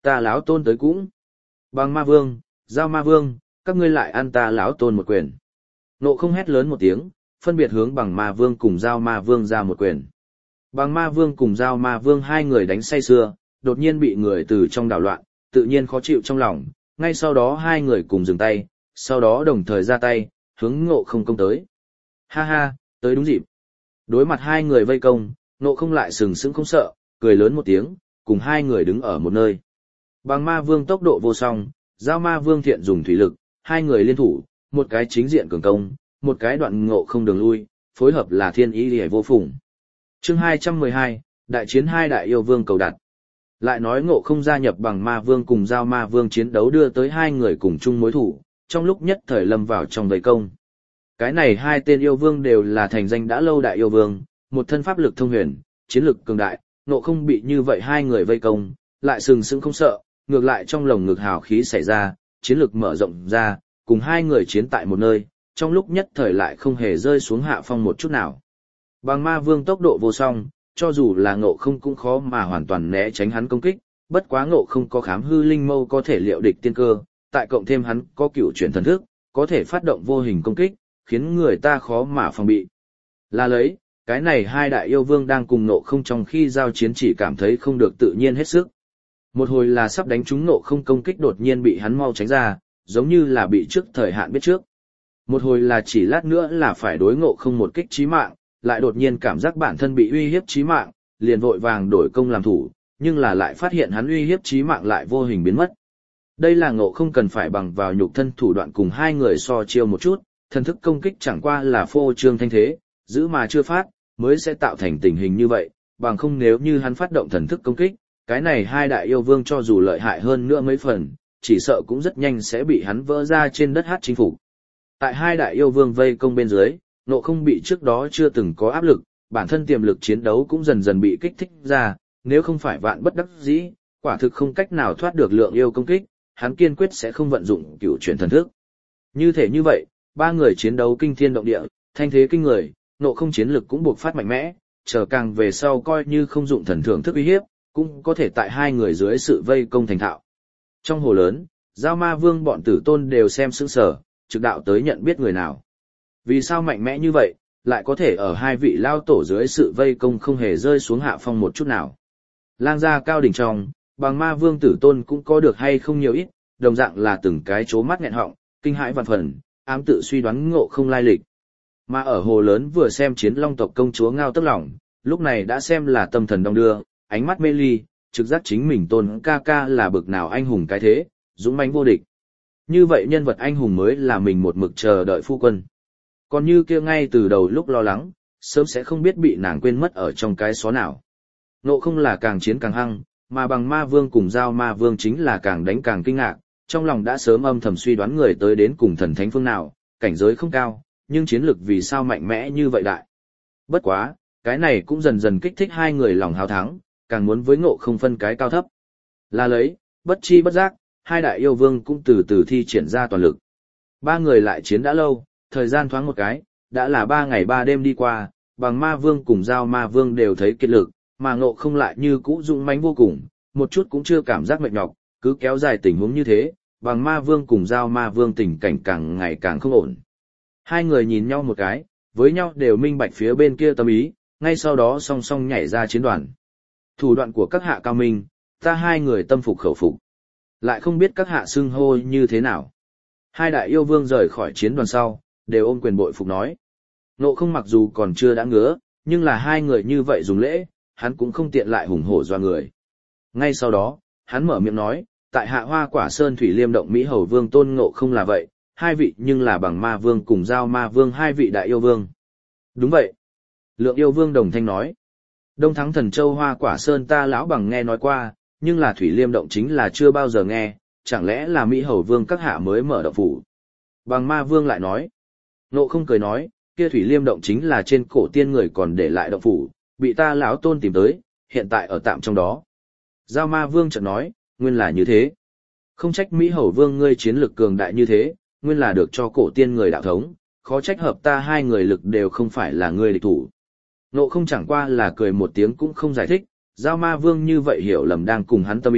A: Ta lão tôn tới cũng. Bằng ma vương, giao ma vương, các ngươi lại ăn ta lão tôn một quyền. Ngộ không hét lớn một tiếng, phân biệt hướng bằng ma vương cùng giao ma vương ra một quyền. Bằng ma vương cùng giao ma vương hai người đánh say sưa, đột nhiên bị người từ trong đảo loạn, tự nhiên khó chịu trong lòng, ngay sau đó hai người cùng dừng tay, sau đó đồng thời ra tay, hướng ngộ không công tới. Ha ha, tới đúng dịp. Đối mặt hai người vây công, ngộ không lại sừng sững không sợ, cười lớn một tiếng, cùng hai người đứng ở một nơi. Bằng ma vương tốc độ vô song, giao ma vương thiện dùng thủy lực, hai người liên thủ, một cái chính diện cường công, một cái đoạn ngộ không đường lui, phối hợp là thiên ý liễu vô phùng. Chương 212, đại chiến hai đại yêu vương cầu đặt. Lại nói ngộ không gia nhập bằng ma vương cùng giao ma vương chiến đấu đưa tới hai người cùng chung mối thủ, trong lúc nhất thời lâm vào trong vây công. Cái này hai tên yêu vương đều là thành danh đã lâu đại yêu vương, một thân pháp lực thông huyền, chiến lực cường đại, ngộ không bị như vậy hai người vây công, lại sừng sững không sợ, ngược lại trong lồng ngực hào khí xảy ra, chiến lực mở rộng ra, cùng hai người chiến tại một nơi, trong lúc nhất thời lại không hề rơi xuống hạ phong một chút nào. Bằng ma vương tốc độ vô song, cho dù là ngộ không cũng khó mà hoàn toàn né tránh hắn công kích, bất quá ngộ không có khám hư linh mâu có thể liệu địch tiên cơ, tại cộng thêm hắn có cửu chuyển thần thức, có thể phát động vô hình công kích, khiến người ta khó mà phòng bị. Là lấy, cái này hai đại yêu vương đang cùng ngộ không trong khi giao chiến chỉ cảm thấy không được tự nhiên hết sức. Một hồi là sắp đánh trúng ngộ không công kích đột nhiên bị hắn mau tránh ra, giống như là bị trước thời hạn biết trước. Một hồi là chỉ lát nữa là phải đối ngộ không một kích chí mạng, lại đột nhiên cảm giác bản thân bị uy hiếp chí mạng, liền vội vàng đổi công làm thủ, nhưng là lại phát hiện hắn uy hiếp chí mạng lại vô hình biến mất. Đây là ngộ không cần phải bằng vào nhục thân thủ đoạn cùng hai người so chiêu một chút, thần thức công kích chẳng qua là phô trương thanh thế, giữ mà chưa phát, mới sẽ tạo thành tình hình như vậy, bằng không nếu như hắn phát động thần thức công kích, cái này hai đại yêu vương cho dù lợi hại hơn nữa mấy phần, chỉ sợ cũng rất nhanh sẽ bị hắn vỡ ra trên đất hát chính phủ. Tại hai đại yêu vương vây công bên dưới, ngộ không bị trước đó chưa từng có áp lực, bản thân tiềm lực chiến đấu cũng dần dần bị kích thích ra, nếu không phải vạn bất đắc dĩ, quả thực không cách nào thoát được lượng yêu công kích, hắn kiên quyết sẽ không vận dụng cửu chuyển thần thức. Như thể như vậy, ba người chiến đấu kinh thiên động địa, thanh thế kinh người, ngộ không chiến lực cũng buộc phát mạnh mẽ, chờ càng về sau coi như không dụng thần thưởng thức uy hiếp, cũng có thể tại hai người dưới sự vây công thành thạo. Trong hồ lớn, giao ma vương bọn tử tôn đều xem sững sờ, trực đạo tới nhận biết người nào. Vì sao mạnh mẽ như vậy, lại có thể ở hai vị lao tổ dưới sự vây công không hề rơi xuống hạ phong một chút nào. Lang gia cao đỉnh trong, bằng ma vương tử tôn cũng có được hay không nhiều ít, đồng dạng là từng cái chố mắt nghẹn họng, kinh hãi vạn phần, ám tự suy đoán ngộ không lai lịch. Mà ở hồ lớn vừa xem chiến long tộc công chúa ngao tức lòng, lúc này đã xem là tâm thần đong đưa, ánh mắt mê ly, trực giác chính mình tôn ca ca là bực nào anh hùng cái thế, dũng mãnh vô địch. Như vậy nhân vật anh hùng mới là mình một mực chờ đợi phu quân. Còn như kia ngay từ đầu lúc lo lắng, sớm sẽ không biết bị nàng quên mất ở trong cái xó nào. Ngộ không là càng chiến càng hăng, mà bằng ma vương cùng giao ma vương chính là càng đánh càng kinh ngạc, trong lòng đã sớm âm thầm suy đoán người tới đến cùng thần thánh phương nào, cảnh giới không cao, nhưng chiến lực vì sao mạnh mẽ như vậy đại. Bất quá, cái này cũng dần dần kích thích hai người lòng háo thắng, càng muốn với ngộ không phân cái cao thấp. Là lấy, bất chi bất giác, hai đại yêu vương cũng từ từ thi triển ra toàn lực. Ba người lại chiến đã lâu, thời gian thoáng một cái, đã là 3 ngày 3 đêm đi qua, bằng ma vương cùng giao ma vương đều thấy kiệt lực, mà ngộ không lại như cũ dũng mãnh vô cùng, một chút cũng chưa cảm giác mệt nhọc, cứ kéo dài tình huống như thế, bằng ma vương cùng giao ma vương tình cảnh càng ngày càng không ổn. Hai người nhìn nhau một cái, với nhau đều minh bạch phía bên kia tâm ý, ngay sau đó song song nhảy ra chiến đoàn. Thủ đoạn của các hạ cao minh, ta hai người tâm phục khẩu phục. Lại không biết các hạ xưng hô như thế nào. Hai đại yêu vương rời khỏi chiến đoàn sau, đều ôm quyền bội phục nói. Ngộ không mặc dù còn chưa đã ngứa, nhưng là hai người như vậy dùng lễ, hắn cũng không tiện lại hùng hổ doa người. Ngay sau đó, hắn mở miệng nói, tại hạ Hoa Quả Sơn Thủy Liêm Động Mỹ Hầu Vương tôn ngộ không là vậy, hai vị nhưng là bằng ma vương cùng giao ma vương hai vị đại yêu vương. Đúng vậy. Lượng yêu vương đồng thanh nói. Đông Thắng Thần Châu Hoa Quả Sơn ta lão bằng nghe nói qua, nhưng là Thủy Liêm Động chính là chưa bao giờ nghe, chẳng lẽ là Mỹ Hầu Vương các hạ mới mở động phủ. Bằng ma vương lại nói. Ngộ không cười nói, kia Thủy Liêm Động chính là trên cổ tiên người còn để lại động phủ, bị ta lão tôn tìm tới, hiện tại ở tạm trong đó. Giao ma vương chợt nói, nguyên là như thế. Không trách Mỹ Hầu Vương ngươi chiến lực cường đại như thế, nguyên là được cho cổ tiên người đạo thống, khó trách hợp ta hai người lực đều không phải là ngươi địch thủ. Ngộ không chẳng qua là cười một tiếng cũng không giải thích, giao ma vương như vậy hiểu lầm đang cùng hắn tâm ý,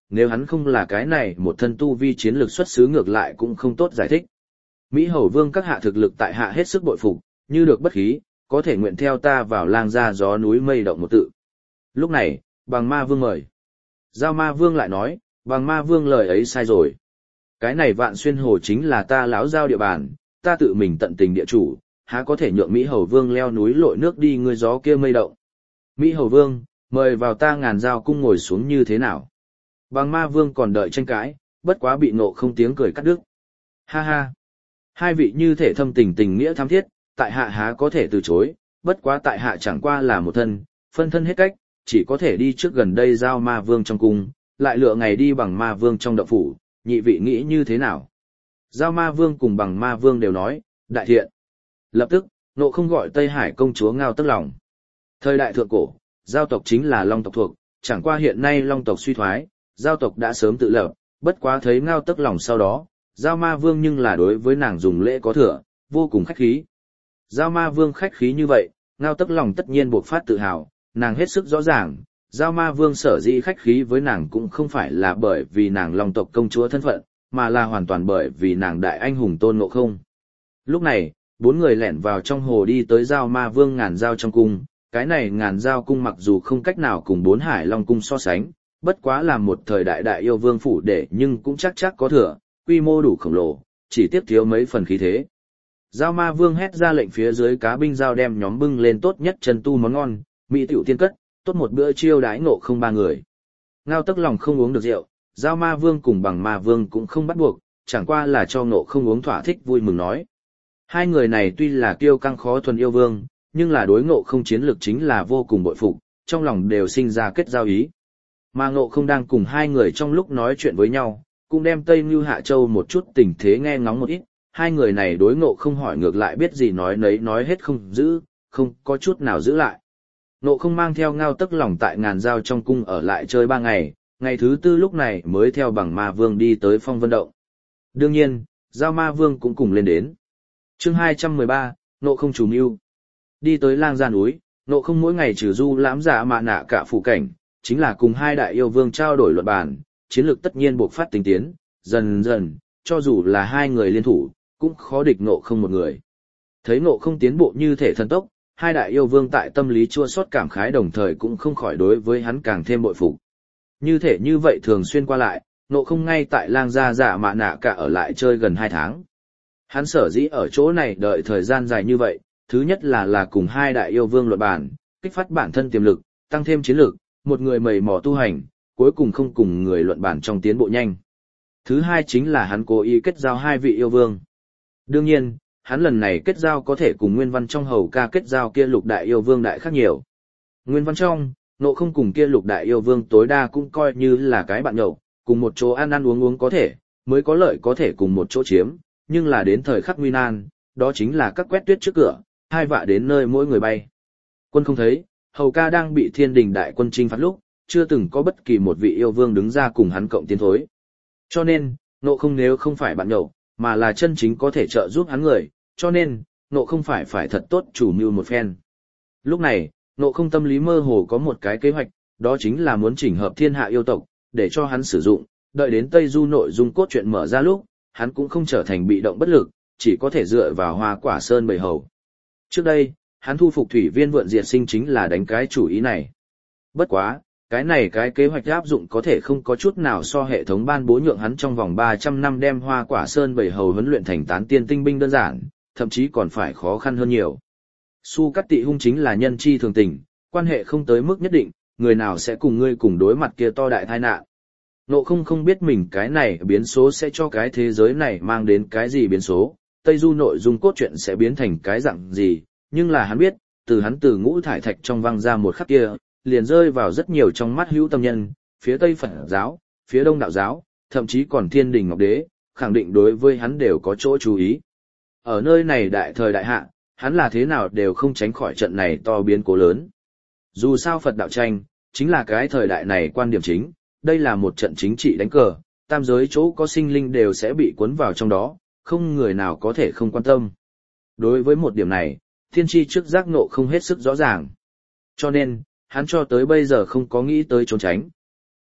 A: nếu hắn không là cái này một thân tu vi chiến lược xuất xứ ngược lại cũng không tốt giải thích. Mỹ Hầu Vương các hạ thực lực tại hạ hết sức bội phục, như được bất khí, có thể nguyện theo ta vào lang gia gió núi mây động một tự. Lúc này, Bằng Ma Vương mời. Giao Ma Vương lại nói, Bằng Ma Vương lời ấy sai rồi. Cái này Vạn Xuyên Hồ chính là ta lão giao địa bàn, ta tự mình tận tình địa chủ, há có thể nhượng Mỹ Hầu Vương leo núi lội nước đi ngươi gió kia mây động. Mỹ Hầu Vương, mời vào ta Ngàn Giao cung ngồi xuống như thế nào. Bằng Ma Vương còn đợi tranh cãi, bất quá bị Ngộ Không tiếng cười cắt đứt. Ha ha! Hai vị như thể thâm tình tình nghĩa thắm thiết, tại hạ há có thể từ chối, bất quá tại hạ chẳng qua là một thân, phân thân hết cách, chỉ có thể đi trước gần đây giao Ma Vương trong cung, lại lựa ngày đi Bằng Ma Vương trong động phủ, nhị vị nghĩ như thế nào? Giao Ma Vương cùng Bằng Ma Vương đều nói, đại thiện. Lập tức, Ngộ Không gọi Tây Hải công chúa Ngao Tức Lòng. Thời đại thượng cổ, giao tộc chính là Long tộc thuộc, chẳng qua hiện nay Long tộc suy thoái, giao tộc đã sớm tự lập, bất quá thấy Ngao Tức Lòng sau đó, Giao Ma Vương nhưng là đối với nàng dùng lễ có thừa, vô cùng khách khí. Giao Ma Vương khách khí như vậy, Ngao Tức Lòng tất nhiên buộc phát tự hào, nàng hết sức rõ ràng, Giao Ma Vương sở dĩ khách khí với nàng cũng không phải là bởi vì nàng Long tộc công chúa thân phận, mà là hoàn toàn bởi vì nàng đại anh hùng Tôn Ngộ Không. Lúc này, bốn người lẻn vào trong hồ đi tới Giao Ma Vương Ngàn Giao trong cung, cái này Ngàn Giao cung mặc dù không cách nào cùng bốn Hải Long cung so sánh, bất quá là một thời đại đại yêu vương phủ để nhưng cũng chắc có thừa, quy mô đủ khổng lồ, chỉ tiếc thiếu mấy phần khí thế. Giao Ma Vương hét ra lệnh phía dưới cá binh giao đem nhóm bưng lên tốt nhất chân tu món ngon, mỹ tiểu tiên cất, tốt một bữa chiêu đãi Ngộ Không ba người. Ngao Tức Lòng không uống được rượu, Giao Ma Vương cùng Bằng Ma Vương cũng không bắt buộc, chẳng qua là cho Ngộ Không uống thỏa thích vui mừng nói. Hai người này tuy là kiêu căng khó thuần yêu vương, nhưng là đối Ngộ Không chiến lược chính là vô cùng bội phục, trong lòng đều sinh ra kết giao ý. Mà Ngộ Không đang cùng hai người trong lúc nói chuyện với nhau, cũng đem Tây Như Hạ Châu một chút tình thế nghe ngóng một ít, hai người này đối Ngộ Không hỏi ngược lại biết gì nói nấy nói hết không giữ, không có chút nào giữ lại. Ngộ Không mang theo Ngao Tức Lòng tại Ngàn Giao trong cung ở lại chơi 3 ngày, ngày thứ 4 lúc này mới theo Bằng Ma Vương đi tới Phong Vân Động. Đương nhiên, Giao Ma Vương cũng cùng lên đến. Chương 213, Ngộ Không chủ mưu. Đi tới Lang Gia núi, Ngộ Không mỗi ngày trừ du lãm giả mạ nạ cả phủ cảnh, chính là cùng hai đại yêu vương trao đổi luận bàn, chiến lược tất nhiên buộc phát tinh tiến, dần dần, cho dù là hai người liên thủ, cũng khó địch Ngộ Không một người. Thấy Ngộ Không tiến bộ như thể thần tốc, hai đại yêu vương tại tâm lý chua xót cảm khái đồng thời cũng không khỏi đối với hắn càng thêm bội phục. Như thể như vậy thường xuyên qua lại, Ngộ Không ngay tại Lang Gia giả mạ nạ cả ở lại chơi gần 2 tháng. Hắn sở dĩ ở chỗ này đợi thời gian dài như vậy, thứ nhất là cùng hai đại yêu vương luận bàn, kích phát bản thân tiềm lực, tăng thêm chiến lực, một người mầy mò tu hành, cuối cùng không cùng người luận bàn trong tiến bộ nhanh. Thứ hai chính là hắn cố ý kết giao hai vị yêu vương. Đương nhiên, hắn lần này kết giao có thể cùng Nguyên Văn trong hầu ca kết giao kia lục đại yêu vương đại khác nhiều. Nguyên Văn trong, Ngộ Không cùng kia lục đại yêu vương tối đa cũng coi như là cái bạn nhậu, cùng một chỗ ăn uống có thể, mới có lợi có thể cùng một chỗ chiếm, nhưng là đến thời khắc nguy nan, đó chính là các quét tuyết trước cửa, hai vạ đến nơi mỗi người bay. Quân không thấy, hầu ca đang bị thiên đình đại quân chinh phạt lúc, chưa từng có bất kỳ một vị yêu vương đứng ra cùng hắn cộng tiến thối. Cho nên, Ngộ Không nếu không phải bạn nhậu, mà là chân chính có thể trợ giúp hắn người, cho nên, Ngộ Không phải thật tốt chủ mưu một phen. Lúc này, Ngộ Không tâm lý mơ hồ có một cái kế hoạch, đó chính là muốn chỉnh hợp thiên hạ yêu tộc, để cho hắn sử dụng, đợi đến Tây Du nội dung cốt truyện mở ra lúc, hắn cũng không trở thành bị động bất lực, chỉ có thể dựa vào Hoa Quả Sơn bầy hầu. Trước đây, hắn thu phục Thủy Viên Vượn Diệt Sinh chính là đánh cái chủ ý này. Bất quá, cái kế hoạch áp dụng có thể không có chút nào so hệ thống ban bố nhượng hắn trong vòng 300 năm đem Hoa Quả Sơn bầy hầu huấn luyện thành tán tiên tinh binh đơn giản, thậm chí còn phải khó khăn hơn nhiều. Su Cát Tị Hung chính là nhân chi thường tình, quan hệ không tới mức nhất định, người nào sẽ cùng ngươi cùng đối mặt kia to đại tai nạn. Ngộ không biết mình cái này biến số sẽ cho cái thế giới này mang đến cái gì biến số, Tây Du nội dung cốt truyện sẽ biến thành cái dạng gì, nhưng là hắn biết, hắn từ ngũ thải thạch trong văng ra một khắc kia, liền rơi vào rất nhiều trong mắt hữu tâm nhân, phía Tây Phật giáo, phía Đông Đạo giáo, thậm chí còn Thiên Đình Ngọc Đế, khẳng định đối với hắn đều có chỗ chú ý. Ở nơi này đại thời đại hạ, hắn là thế nào đều không tránh khỏi trận này to biến cố lớn. Dù sao Phật đạo tranh, chính là cái thời đại này quan điểm chính, đây là một trận chính trị đánh cờ, tam giới chỗ có sinh linh đều sẽ bị cuốn vào trong đó, không người nào có thể không quan tâm. Đối với một điểm này, thiên tri trước giác ngộ không hết sức rõ ràng. Cho nên, hắn cho tới bây giờ không có nghĩ tới trốn tránh.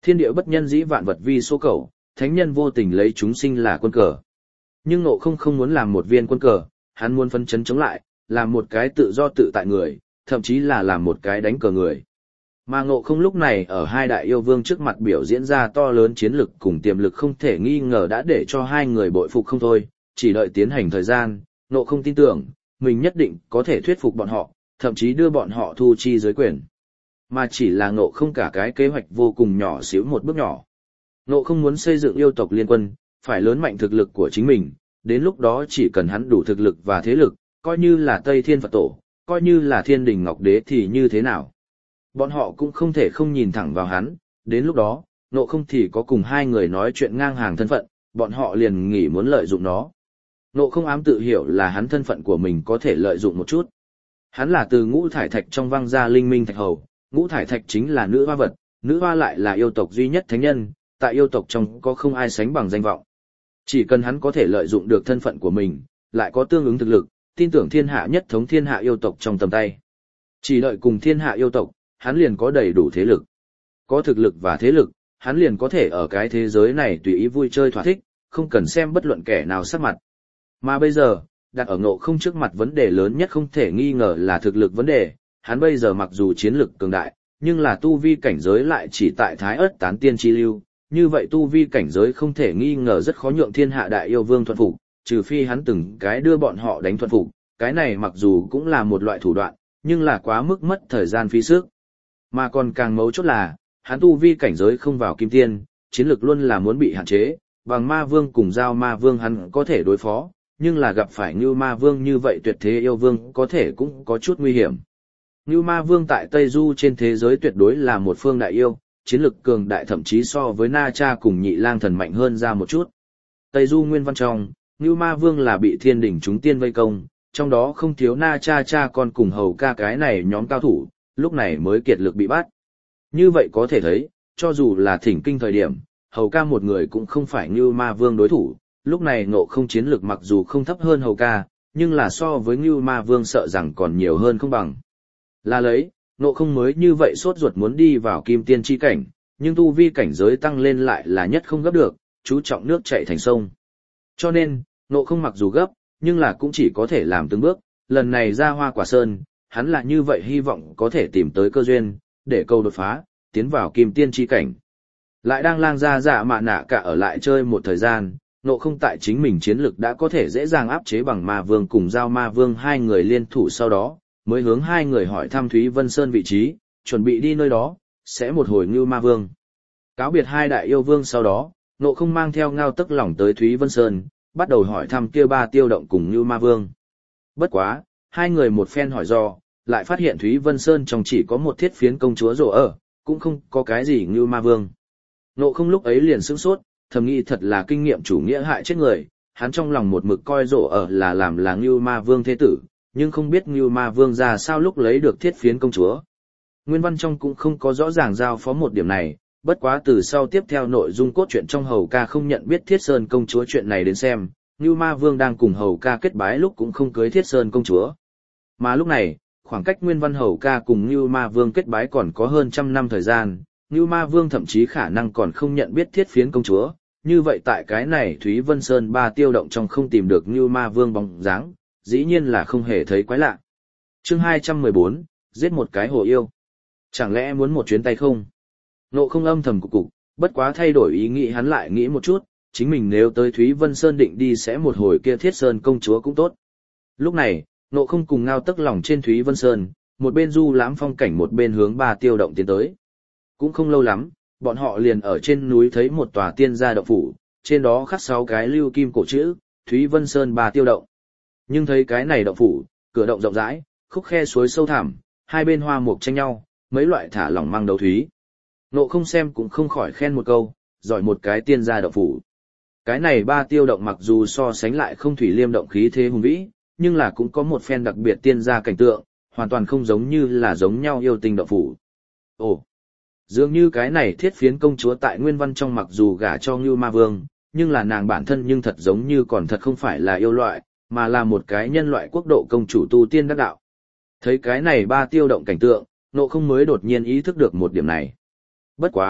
A: Thiên địa bất nhân dĩ vạn vật vi số cầu, thánh nhân vô tình lấy chúng sinh là quân cờ. Nhưng Ngộ Không không muốn làm một viên quân cờ, hắn muốn phấn chấn chống lại, làm một cái tự do tự tại người, thậm chí là làm một cái đánh cờ người. Mà Ngộ Không lúc này ở hai đại yêu vương trước mặt biểu diễn ra to lớn chiến lực cùng tiềm lực không thể nghi ngờ đã để cho hai người bội phục không thôi, chỉ đợi tiến hành thời gian, Ngộ Không tin tưởng, mình nhất định có thể thuyết phục bọn họ, thậm chí đưa bọn họ thu chi dưới quyền. Mà chỉ là Ngộ Không cả cái kế hoạch vô cùng nhỏ xíu một bước nhỏ. Ngộ Không muốn xây dựng yêu tộc liên quân, phải lớn mạnh thực lực của chính mình, đến lúc đó chỉ cần hắn đủ thực lực và thế lực, coi như là Tây Thiên Phật Tổ, coi như là Thiên Đình Ngọc Đế thì như thế nào. Bọn họ cũng không thể không nhìn thẳng vào hắn, đến lúc đó, Ngộ Không thì có cùng hai người nói chuyện ngang hàng thân phận, bọn họ liền nghĩ muốn lợi dụng nó. Ngộ Không ám tự hiểu là hắn thân phận của mình có thể lợi dụng một chút. Hắn là từ ngũ thải thạch trong văng ra linh minh thạch hầu, ngũ thải thạch chính là nữ hoa vật, nữ hoa lại là yêu tộc duy nhất thánh nhân, tại yêu tộc trong có không ai sánh bằng danh vọng. Chỉ cần hắn có thể lợi dụng được thân phận của mình, lại có tương ứng thực lực, tin tưởng thiên hạ nhất thống thiên hạ yêu tộc trong tầm tay. Chỉ đợi cùng thiên hạ yêu tộc, hắn liền có đầy đủ thế lực. Có thực lực và thế lực, hắn liền có thể ở cái thế giới này tùy ý vui chơi thỏa thích, không cần xem bất luận kẻ nào sắc mặt. Mà bây giờ, đặt ở Ngộ Không trước mặt vấn đề lớn nhất không thể nghi ngờ là thực lực vấn đề, hắn bây giờ mặc dù chiến lực cường đại, nhưng là tu vi cảnh giới lại chỉ tại Thái Ức Tán Tiên chi lưu, như vậy tu vi cảnh giới không thể nghi ngờ rất khó nhượng thiên hạ đại yêu vương thuận phục, trừ phi hắn từng cái đưa bọn họ đánh thuận phục, cái này mặc dù cũng là một loại thủ đoạn, nhưng là quá mức mất thời gian phí sức. Mà còn càng mấu chốt là, hắn tu vi cảnh giới không vào kim tiên, chiến lực luôn là muốn bị hạn chế, bằng ma vương cùng giao ma vương hắn có thể đối phó, nhưng là gặp phải Ngưu Ma Vương như vậy tuyệt thế yêu vương có thể cũng có chút nguy hiểm. Ngưu Ma Vương tại Tây Du trên thế giới tuyệt đối là một phương đại yêu, chiến lực cường đại thậm chí so với Na Cha cùng Nhị Lang Thần mạnh hơn ra một chút. Tây Du nguyên văn trong, Ngưu Ma Vương là bị thiên đỉnh chúng tiên vây công, trong đó không thiếu Na Cha cha con cùng hầu ca cái này nhóm cao thủ, lúc này mới kiệt lực bị bắt. Như vậy có thể thấy, cho dù là thỉnh kinh thời điểm, hầu ca một người cũng không phải Ngưu Ma Vương đối thủ. Lúc này Ngộ Không chiến lực mặc dù không thấp hơn hầu ca, nhưng là so với Ngưu Ma Vương sợ rằng còn nhiều hơn không bằng. Là lấy, Ngộ Không mới như vậy sốt ruột muốn đi vào kim tiên chi cảnh, nhưng tu vi cảnh giới tăng lên lại là nhất không gấp được, chú trọng nước chảy thành sông. Cho nên, Ngộ Không mặc dù gấp, nhưng là cũng chỉ có thể làm từng bước, lần này ra Hoa Quả Sơn, hắn là như vậy hy vọng có thể tìm tới cơ duyên, để câu đột phá, tiến vào kim tiên chi cảnh. Lại đang lang ra dạ mạ nạ cả ở lại chơi một thời gian, Ngộ Không tại chính mình chiến lực đã có thể dễ dàng áp chế bằng Ma Vương cùng Giao Ma Vương hai người liên thủ, sau đó mới hướng hai người hỏi thăm Thúy Vân Sơn vị trí, chuẩn bị đi nơi đó, sẽ một hồi Ngưu Ma Vương. Cáo biệt hai đại yêu vương sau đó, Ngộ Không mang theo Ngao Tức Lỏng tới Thúy Vân Sơn, bắt đầu hỏi thăm kia ba tiêu động cùng Ngưu Ma Vương. Bất quá, hai người một phen hỏi do, lại phát hiện Thúy Vân Sơn trong chỉ có một thiết phiến công chúa rồ ở, cũng không có cái gì Ngưu Ma Vương. Ngộ Không lúc ấy liền sửng sốt, thầm nghĩ thật là kinh nghiệm chủ nghĩa hại chết người, hắn trong lòng một mực coi rồ ở là làm là Ngưu Ma Vương thế tử, nhưng không biết Ngưu Ma Vương ra sao lúc lấy được thiết phiến công chúa. Nguyên văn trong cũng không có rõ ràng giao phó một điểm này, bất quá từ sau tiếp theo nội dung cốt truyện trong hầu ca không nhận biết Thiết Sơn công chúa chuyện này đến xem, Ngưu Ma Vương đang cùng hầu ca kết bái lúc cũng không cưới Thiết Sơn công chúa. Mà lúc này, khoảng cách Nguyên văn hầu ca cùng Ngưu Ma Vương kết bái còn có hơn 100 năm thời gian, Ngưu Ma Vương thậm chí khả năng còn không nhận biết Thiết Phiến công chúa, như vậy tại cái này Thúy Vân Sơn ba tiêu động trong không tìm được Ngưu Ma Vương bóng dáng, dĩ nhiên là không hề thấy quái lạ. Chương 214, giết một cái hồ yêu. Chẳng lẽ muốn một chuyến tay không? Ngộ Không âm thầm cục, bất quá thay đổi ý nghĩ hắn lại nghĩ một chút, chính mình nếu tới Thúy Vân Sơn định đi sẽ một hồi kia Thiết Sơn công chúa cũng tốt. Lúc này, Ngộ Không cùng Ngao Tức Lỏng trên Thúy Vân Sơn, một bên du lãm phong cảnh một bên hướng ba tiêu động tiến tới. Cũng không lâu lắm, bọn họ liền ở trên núi thấy một tòa tiên gia động phủ, trên đó khắc 6 cái lưu kim cổ chữ, Thúy Vân Sơn ba tiêu động. Nhưng thấy cái này động phủ, cửa động rộng rãi, khúc khe suối sâu thẳm, hai bên hoa mục tranh nhau, mấy loại thả lỏng mang đấu thúy. Ngộ Không xem cũng không khỏi khen một câu, giỏi một cái tiên gia động phủ. Cái này ba tiêu động mặc dù so sánh lại không thủy liêm động khí thế hùng vĩ, nhưng là cũng có một phen đặc biệt tiên gia cảnh tượng, hoàn toàn không giống như là giống nhau yêu tinh động phủ. Ồ, dường như cái này Thiết Phiến công chúa tại nguyên văn trong mặc dù gả cho Ngưu Ma Vương, nhưng là nàng bản thân nhưng thật giống như còn thật không phải là yêu loại, mà là một cái nhân loại quốc độ công chủ tu tiên đắc đạo. Thấy cái này ba tiêu động cảnh tượng, Ngộ Không mới đột nhiên ý thức được một điểm này. Bất quá,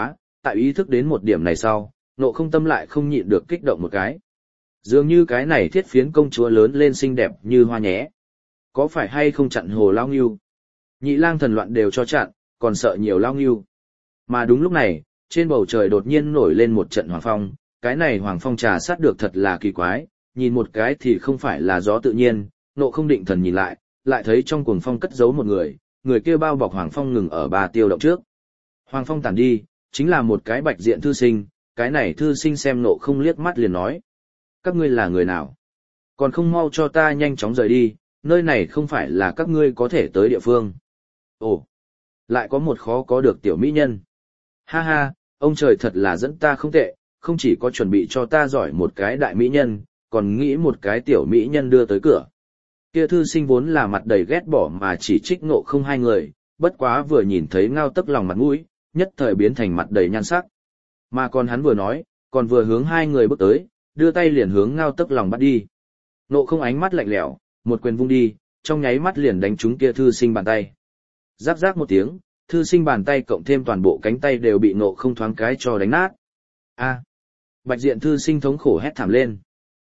A: tại ý thức đến một điểm này sau, Ngộ Không tâm lại không nhịn được kích động một cái. Dường như cái này thiết phiến công chúa lớn lên xinh đẹp như hoa nhé. Có phải hay không chặn hồ lao ngưu? Nhị lang thần loạn đều cho chặn, còn sợ nhiều lao ngưu. Mà đúng lúc này, trên bầu trời đột nhiên nổi lên một trận hoàng phong, cái này hoàng phong trà sát được thật là kỳ quái, nhìn một cái thì không phải là gió tự nhiên, Ngộ Không định thần nhìn lại, lại thấy trong cuồng phong cất giấu một người kia bao bọc hoàng phong ngừng ở Ba Tiêu động trước. Hoàng phong tản đi, chính là một cái bạch diện thư sinh, cái này thư sinh xem Ngộ Không liếc mắt liền nói: các ngươi là người nào? Còn không mau cho ta nhanh chóng rời đi, nơi này không phải là các ngươi có thể tới địa phương. Ồ, lại có một khó có được tiểu mỹ nhân. Ha ha, ông trời thật là dẫn ta không tệ, không chỉ có chuẩn bị cho ta giỏi một cái đại mỹ nhân, còn nghĩ một cái tiểu mỹ nhân đưa tới cửa. Kia thư sinh vốn là mặt đầy ghét bỏ mà chỉ trích Ngộ Không hai người, bất quá vừa nhìn thấy Ngao Tấc Lòng mặt mũi, nhất thời biến thành mặt đầy nhan sắc. Mà còn hắn vừa nói, còn vừa hướng hai người bước tới, đưa tay liền hướng Ngao Tấc Lòng bắt đi. Ngộ Không ánh mắt lạnh lẽo, một quyền vung đi, trong nháy mắt liền đánh trúng kia thư sinh bàn tay. Rắc rắc một tiếng, thư sinh bàn tay cộng thêm toàn bộ cánh tay đều bị Ngộ Không thoáng cái cho đánh nát. A! Bạch diện thư sinh thống khổ hét thảm lên.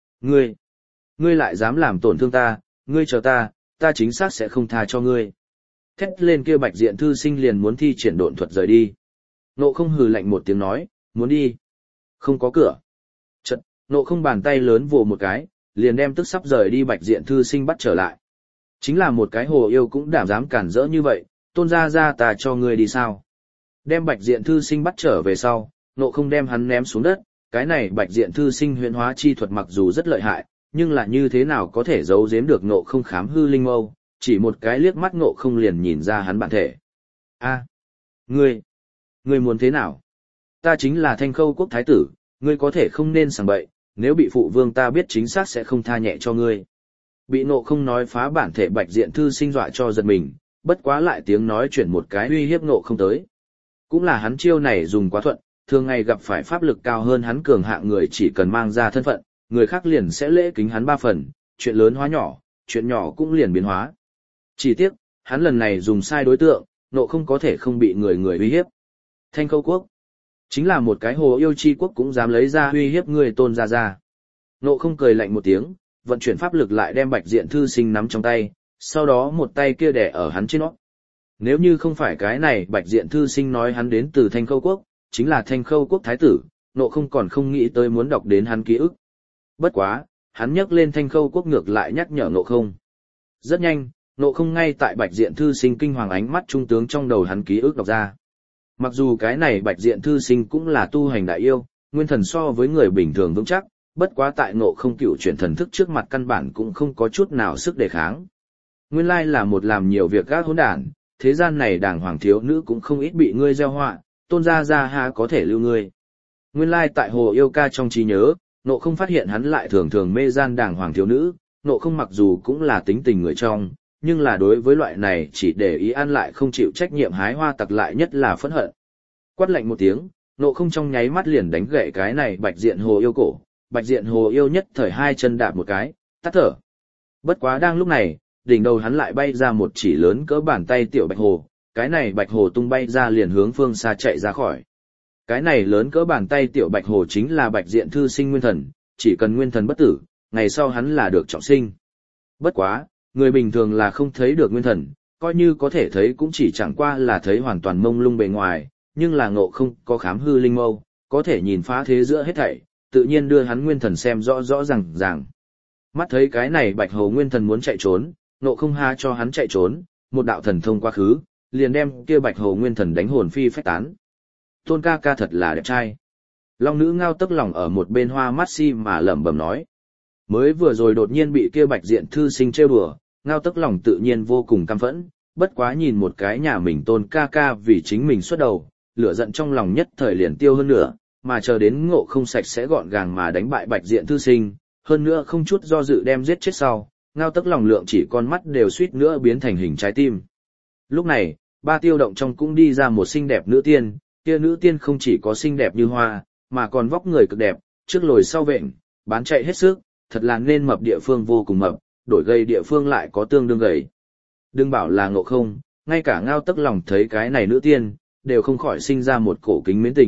A: Ngươi lại dám làm tổn thương ta, ngươi chờ ta chính xác sẽ không tha cho ngươi. Thét lên kia bạch diện thư sinh liền muốn thi triển độn thuật rời đi. Ngộ Không hừ lạnh một tiếng nói, muốn đi. Không có cửa. Chật, Ngộ Không bàn tay lớn vồ một cái, liền đem tức sắp rời đi bạch diện thư sinh bắt trở lại. Chính là một cái hồ yêu cũng đảm dám cản rỡ như vậy, Tôn gia ta cho ngươi đi sao? Đem bạch diện thư sinh bắt trở về sau, Ngộ Không đem hắn ném xuống đất, cái này bạch diện thư sinh huyễn hóa chi thuật mặc dù rất lợi hại, nhưng là như thế nào có thể giấu giếm được Ngộ Không khám hư linh mâu, chỉ một cái liếc mắt Ngộ Không liền nhìn ra hắn bản thể. A, ngươi muốn thế nào? Ta chính là Thanh Khâu quốc thái tử, ngươi có thể không nên sảng bậy, nếu bị phụ vương ta biết chính xác sẽ không tha nhẹ cho ngươi. Bị Ngộ Không nói phá bản thể bạch diện thư sinh dọa cho giật mình, bất quá lại tiếng nói chuyển một cái uy hiếp Ngộ Không tới. Cũng là hắn chiêu này dùng quá thuận, thường ngày gặp phải pháp lực cao hơn hắn cường hạng người chỉ cần mang ra thân phận, người khác liền sẽ lễ kính hắn 3 phần, chuyện lớn hóa nhỏ, chuyện nhỏ cũng liền biến hóa. Chỉ tiếc, hắn lần này dùng sai đối tượng, Ngộ Không có thể không bị người uy hiếp. Thanh Khâu quốc, chính là một cái hồ yêu chi quốc cũng dám lấy ra uy hiếp người Tôn gia. Ngộ Không cười lạnh một tiếng, vận chuyển pháp lực lại đem bạch diện thư sinh nắm trong tay, sau đó một tay kia đè ở hắn trên nót. Nếu như không phải cái này bạch diện thư sinh nói hắn đến từ Thanh Khâu quốc, chính là Thanh Khâu quốc thái tử, Ngộ Không còn không nghĩ tới muốn đọc đến hắn ký ức. Bất quá, hắn nhắc lên Thanh Khâu quốc ngược lại nhắc nhở Ngộ Không. Rất nhanh, Ngộ Không ngay tại bạch diện thư sinh kinh hoàng ánh mắt trung tướng trong đầu hắn ký ức đọc ra. Mặc dù cái này bạch diện thư sinh cũng là tu hành đại yêu, nguyên thần so với người bình thường vững chắc, bất quá tại Ngộ Không cựu chuyển thần thức trước mặt căn bản cũng không có chút nào sức đề kháng. Nguyên lai là một làm nhiều việc gác hỗn đản, thế gian này đàng hoàng thiếu nữ cũng không ít bị ngươi gieo họa, Tôn gia há có thể lưu ngươi. Nguyên lai tại hồ yêu ca trong trí nhớ, Ngộ Không phát hiện hắn lại thường thường mê gian đàng hoàng thiếu nữ, Ngộ Không mặc dù cũng là tính tình người trong, nhưng là đối với loại này chỉ để ý ăn lại không chịu trách nhiệm hái hoa tặc lại nhất là phẫn hận. Quát lạnh một tiếng, Ngộ Không trong nháy mắt liền đánh gậy cái này bạch diện hồ yêu cổ, bạch diện hồ yêu nhất thời hai chân đạp một cái, tắt thở. Bất quá đang lúc này, đỉnh đầu hắn lại bay ra một chỉ lớn cỡ bàn tay tiểu bạch hồ, cái này bạch hồ tung bay ra liền hướng phương xa chạy ra khỏi. Cái này lớn cỡ bàn tay tiểu bạch hồ chính là bạch diện thư sinh nguyên thần, chỉ cần nguyên thần bất tử, ngày sau hắn là được trọng sinh. Bất quá, người bình thường là không thấy được nguyên thần, coi như có thể thấy cũng chỉ chẳng qua là thấy hoàn toàn mông lung bề ngoài, nhưng là Ngộ Không có khám hư linh mâu, có thể nhìn phá thế giữa hết thảy, tự nhiên đưa hắn nguyên thần xem rõ rõ ràng. Mắt thấy cái này bạch hồ nguyên thần muốn chạy trốn, Ngộ Không ha cho hắn chạy trốn, một đạo thần thông quá khứ, liền đem kia bạch hồ nguyên thần đánh hồn phi phách tán. Tôn ca ca thật là đẹp trai. Long nữ Ngao Tấc Lòng ở một bên hoa mắt si mà lẩm bẩm nói. Mới vừa rồi đột nhiên bị kia bạch diện thư sinh trêu đùa, Ngao Tấc Lòng tự nhiên vô cùng căm phẫn, bất quá nhìn một cái nhà mình Tôn ca ca vì chính mình xuất đầu, lửa giận trong lòng nhất thời liền tiêu hơn nữa, mà chờ đến Ngộ Không sạch sẽ gọn gàng mà đánh bại bạch diện thư sinh, hơn nữa không chút do dự đem giết chết sau, Ngao Tấc Lòng lượng chỉ con mắt đều suýt nữa biến thành hình trái tim. Lúc này, Ba Tiêu động trong cũng đi ra một xinh đẹp nữ tiên, kia nữ tiên không chỉ có xinh đẹp như hoa, mà còn vóc người cực đẹp, trước lồi sau vện, bán chạy hết sức, thật là nên mập địa phương vô cùng mập, đổi gầy địa phương lại có tương đương gầy. Đừng bảo là Ngộ Không, ngay cả Ngao Tấc Lòng thấy cái này nữ tiên, đều không khỏi sinh ra một cổ kính mến tình,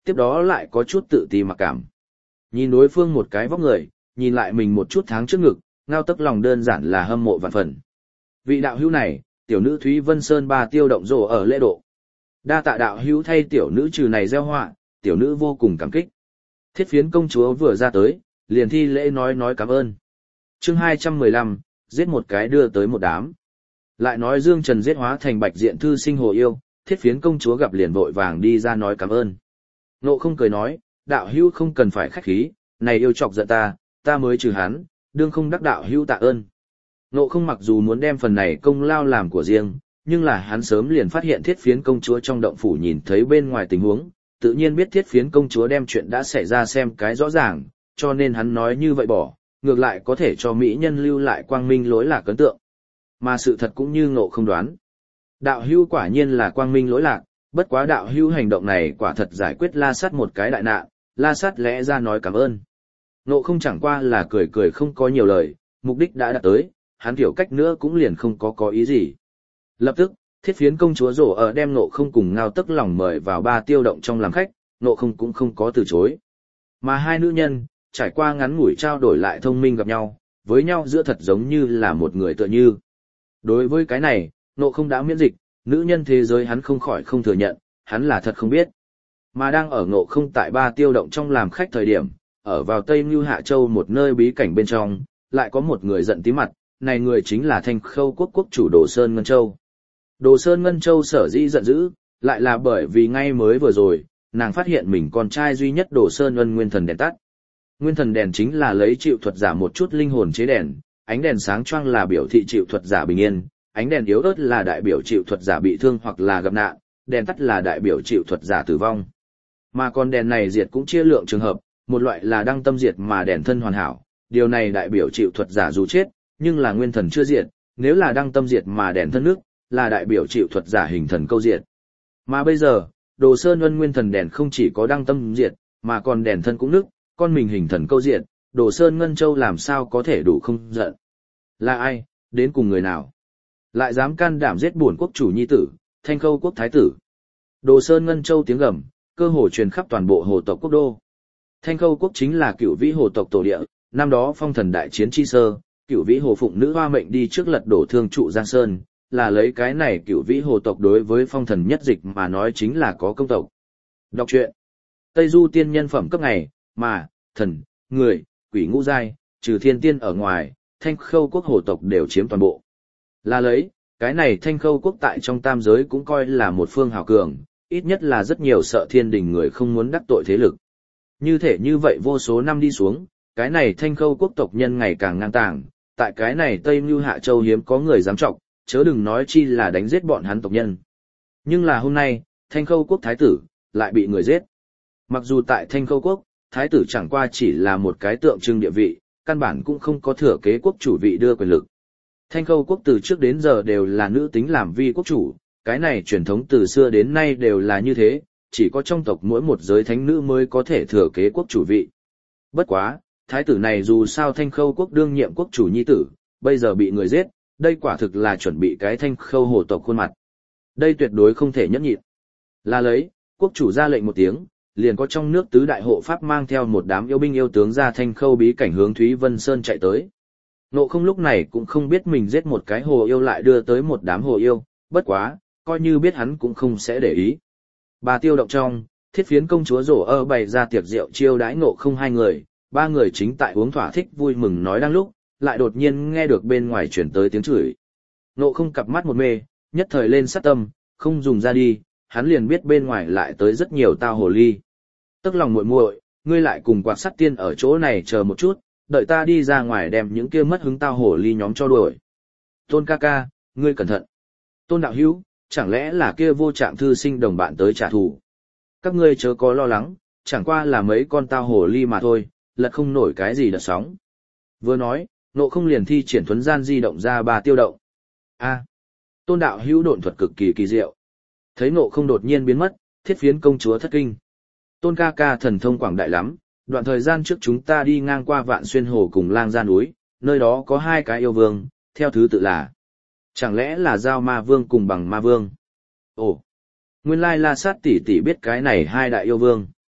A: tiếp đó lại có chút tự ti mặc cảm. Nhìn đối phương một cái vóc người, nhìn lại mình một chút tháng trước ngực, Ngao Tức lòng đơn giản là hâm mộ vạn phần. Vị đạo hữu này, tiểu nữ Thúy Vân Sơn ba tiêu động rồ ở lễ độ. Đa tạ đạo hữu thay tiểu nữ trừ này gieo họa, tiểu nữ vô cùng cảm kích. Thiết Phiến công chúa vừa ra tới, liền thi lễ nói cảm ơn. Chương 215, giết một cái đưa tới một đám. Lại nói Dương Trần giết hóa thành Bạch Diện thư sinh hồ yêu, Thiết Phiến công chúa gặp liền vội vàng đi ra nói cảm ơn. Ngộ Không cười nói, đạo hữu không cần phải khách khí, này yêu chọc giận ta mới trừ hắn, đương không đắc đạo hữu tạ ơn. Ngộ Không mặc dù muốn đem phần này công lao làm của riêng, nhưng là hắn sớm liền phát hiện Thiết Phiến công chúa trong động phủ nhìn thấy bên ngoài tình huống, tự nhiên biết Thiết Phiến công chúa đem chuyện đã xảy ra xem cái rõ ràng, cho nên hắn nói như vậy bỏ, ngược lại có thể cho mỹ nhân lưu lại quang minh lỗi lạc ấn tượng. Mà sự thật cũng như Ngộ Không đoán. Đạo hữu quả nhiên là quang minh lỗi lạc, bất quá đạo hữu hành động này quả thật giải quyết La Sát một cái đại nạn, La Sát lẽ ra nói cảm ơn. Ngộ Không chẳng qua là cười không có nhiều lời, mục đích đã đạt tới, hắn kiểu cách nữa cũng liền không có ý gì. Lập tức, Thiết Phiến công chúa rổ ở đem Ngộ Không cùng Ngao Tức lòng mời vào ba tiêu động trong làm khách, Ngộ Không cũng không có từ chối. Mà hai nữ nhân, trải qua ngắn ngủi trao đổi lại thông minh gặp nhau, với nhau giữa thật giống như là một người tựa như. Đối với cái này, Ngộ Không đã miễn dịch, nữ nhân thế giới hắn không khỏi không thừa nhận, hắn là thật không biết. Mà đang ở Ngộ Không tại ba tiêu động trong làm khách thời điểm, ở vào Tây Mưu Hạ Châu một nơi bí cảnh bên trong, lại có một người giận tí mặt, này người chính là Thanh Khâu quốc quốc chủ Đồ Sơn Ngân Châu. Đồ Sơn Ngân Châu sở dĩ giận dữ, lại là bởi vì ngay mới vừa rồi, nàng phát hiện mình con trai duy nhất Đồ Sơn Ân nguyên thần đèn tắt. Nguyên thần đèn chính là lấy chịu thuật giả một chút linh hồn chế đèn, ánh đèn sáng choang là biểu thị chịu thuật giả bình yên, ánh đèn yếu ớt là đại biểu chịu thuật giả bị thương hoặc là gặp nạn, đèn tắt là đại biểu chịu thuật giả tử vong. Mà con đèn này diệt cũng chia lượng trường hợp, một loại là đăng tâm diệt mà đèn thân hoàn hảo, điều này đại biểu chịu thuật giả dù chết, nhưng là nguyên thần chưa diệt, nếu là đăng tâm diệt mà đèn thân nước, là đại biểu chịu thuật giả hình thần câu diệt. Mà bây giờ, Đồ Sơn Ân nguyên thần đèn không chỉ có đăng tâm diệt, mà còn đèn thân cũng nức, con mình hình thần câu diệt, Đồ Sơn Ngân Châu làm sao có thể đủ không giận. Là ai, đến cùng người nào? Lại dám can đảm giết bổn quốc chủ nhi tử, Thanh Khâu quốc thái tử. Đồ Sơn Ngân Châu tiếng gầm, cơ hồ truyền khắp toàn bộ hồ tộc quốc đô. Thanh Khâu quốc chính là cựu vĩ hồ tộc tổ địa, năm đó phong thần đại chiến chi sơ, cựu vĩ hồ phụng nữ hoa mệnh đi trước lật đổ thương trụ Giang Sơn, là lấy cái này cựu vĩ hồ tộc đối với phong thần nhất dịch mà nói chính là có công tộc. Đọc truyện. Tây Du tiên nhân phẩm cấp ngày, mà, thần, người, quỷ ngũ giai, trừ thiên tiên ở ngoài, Thanh Khâu quốc hồ tộc đều chiếm toàn bộ. Là lấy, cái này Thanh Khâu quốc tại trong tam giới cũng coi là một phương hào cường, ít nhất là rất nhiều sợ thiên đình người không muốn đắc tội thế lực. Như thể như vậy vô số năm đi xuống, cái này Thanh Khâu quốc tộc nhân ngày càng ngang tàng, tại cái này Tây Mưu Hạ Châu hiếm có người dám trọng, chớ đừng nói chi là đánh giết bọn hắn tộc nhân. Nhưng là hôm nay, Thanh Khâu quốc thái tử, lại bị người giết. Mặc dù tại Thanh Khâu quốc, thái tử chẳng qua chỉ là một cái tượng trưng địa vị, căn bản cũng không có thừa kế quốc chủ vị đưa quyền lực. Thanh Khâu quốc từ trước đến giờ đều là nữ tính làm vi quốc chủ, cái này truyền thống từ xưa đến nay đều là như thế, chỉ có trong tộc mỗi một giới thánh nữ mới có thể thừa kế quốc chủ vị. Bất quá, thái tử này dù sao Thanh Khâu quốc đương nhiệm quốc chủ nhi tử, bây giờ bị người giết, đây quả thực là chuẩn bị cái Thanh Khâu hồ tộc khuôn mặt. Đây tuyệt đối không thể nhẫn nhịn. Là lấy, quốc chủ ra lệnh một tiếng, liền có trong nước tứ đại hộ pháp mang theo một đám yêu binh yêu tướng ra Thanh Khâu bí cảnh hướng Thúy Vân Sơn chạy tới. Ngộ Không lúc này cũng không biết mình giết một cái hồ yêu lại đưa tới một đám hồ yêu, bất quá, coi như biết hắn cũng không sẽ để ý. Bà tiêu động trong, Thiết Phiến công chúa rổ ơ bày ra tiệc rượu chiêu đãi Ngộ Không hai người, ba người chính tại uống thỏa thích vui mừng nói đang lúc, lại đột nhiên nghe được bên ngoài chuyển tới tiếng chửi. Ngộ Không cặp mắt một mê, nhất thời lên sát tâm, không dùng ra đi, hắn liền biết bên ngoài lại tới rất nhiều tao hồ ly. Tức lòng muội muội, ngươi lại cùng Quạt Sắt Tiên ở chỗ này chờ một chút, đợi ta đi ra ngoài đem những kia mất hứng tao hồ ly nhóm cho đuổi. Tôn ca ca, ngươi cẩn thận. Tôn đạo hữu, chẳng lẽ là kia vô trạng thư sinh đồng bạn tới trả thù? Các ngươi chớ có lo lắng, chẳng qua là mấy con tao hồ ly mà thôi, lật không nổi cái gì đợt sóng. Vừa nói, Ngộ Không liền thi triển thuấn gian di động ra ba tiêu động. A, Tôn đạo hữu độn thuật cực kỳ kỳ diệu. Thấy Ngộ Không đột nhiên biến mất, Thiết Phiến công chúa thất kinh. Tôn ca ca thần thông quảng đại lắm, đoạn thời gian trước chúng ta đi ngang qua Vạn Xuyên Hồ cùng Lang Gia núi, nơi đó có hai cái yêu vương, theo thứ tự là. Chẳng lẽ là Giao Ma Vương cùng Bằng Ma Vương? Ồ, nguyên lai La Sát tỷ tỷ biết cái này hai đại yêu vương.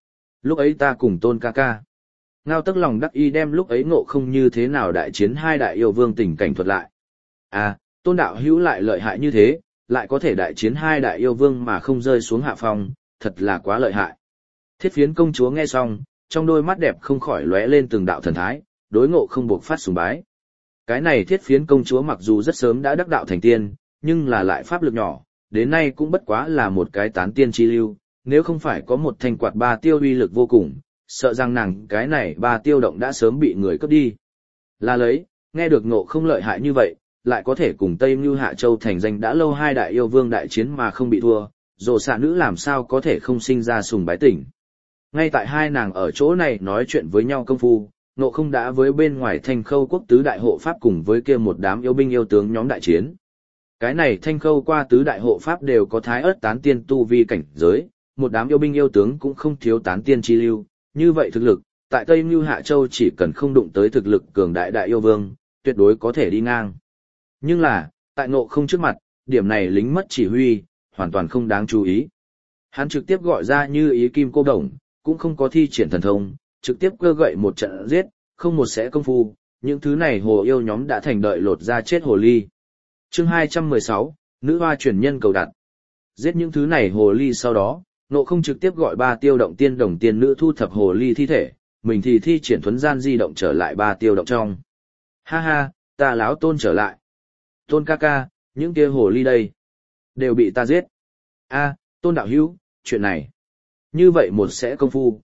A: Lúc ấy ta cùng Tôn ca ca. Ngao Tức lòng đắc ý đem lúc ấy Ngộ Không như thế nào đại chiến hai đại yêu vương tình cảnh thuật lại. À, Tôn đạo hữu lại lợi hại như thế, lại có thể đại chiến hai đại yêu vương mà không rơi xuống hạ phong, thật là quá lợi hại. Thiết Phiến công chúa nghe xong, trong đôi mắt đẹp không khỏi lóe lên từng đạo thần thái, đối Ngộ Không buộc phát sùng bái. Cái này Thiết Phiến công chúa mặc dù rất sớm đã đắc đạo thành tiên, nhưng là lại pháp lực nhỏ, đến nay cũng bất quá là một cái tán tiên chi lưu, nếu không phải có một thanh quạt ba tiêu uy lực vô cùng, sợ rằng nàng cái này ba tiêu động đã sớm bị người cướp đi. Là lấy, nghe được Ngộ Không lợi hại như vậy, lại có thể cùng Tây Mưu Hạ Châu thành danh đã lâu hai đại yêu vương đại chiến mà không bị thua, Dồ xạ nữ làm sao có thể không sinh ra sùng bái tỉnh. Ngay tại hai nàng ở chỗ này nói chuyện với nhau công phu, Ngộ Không đã với bên ngoài Thanh Khâu quốc tứ đại hộ pháp cùng với kia một đám yêu binh yêu tướng nhóm đại chiến. Cái này Thanh Khâu qua tứ đại hộ pháp đều có thái ớt tán tiên tu vi cảnh giới, một đám yêu binh yêu tướng cũng không thiếu tán tiên chi lưu, như vậy thực lực, tại Tây Mưu Hạ Châu chỉ cần không đụng tới thực lực cường đại đại yêu vương, tuyệt đối có thể đi ngang. Nhưng là, tại Ngộ Không trước mặt, điểm này lính mất chỉ huy, hoàn toàn không đáng chú ý. Hắn trực tiếp gọi ra Như Ý Kim Cô Đồng, cũng không có thi triển thần thông, trực tiếp cơ gậy một trận giết, không một sẽ công phu, những thứ này hồ yêu nhóm đã thành đợi lột ra chết hồ ly. Chương 216, Nữ hoa truyền nhân cầu đặt. Giết những thứ này hồ ly sau đó, Ngộ Không trực tiếp gọi ba tiêu động tiên đồng tiên nữ thu thập hồ ly thi thể, mình thì thi triển thuấn gian di động trở lại ba tiêu động trong. Ha ha, ta láo Tôn trở lại. Tôn ca ca, những kia hồ ly đây, đều bị ta giết. A, Tôn đạo hữu, chuyện này. Như vậy một sẽ công phu,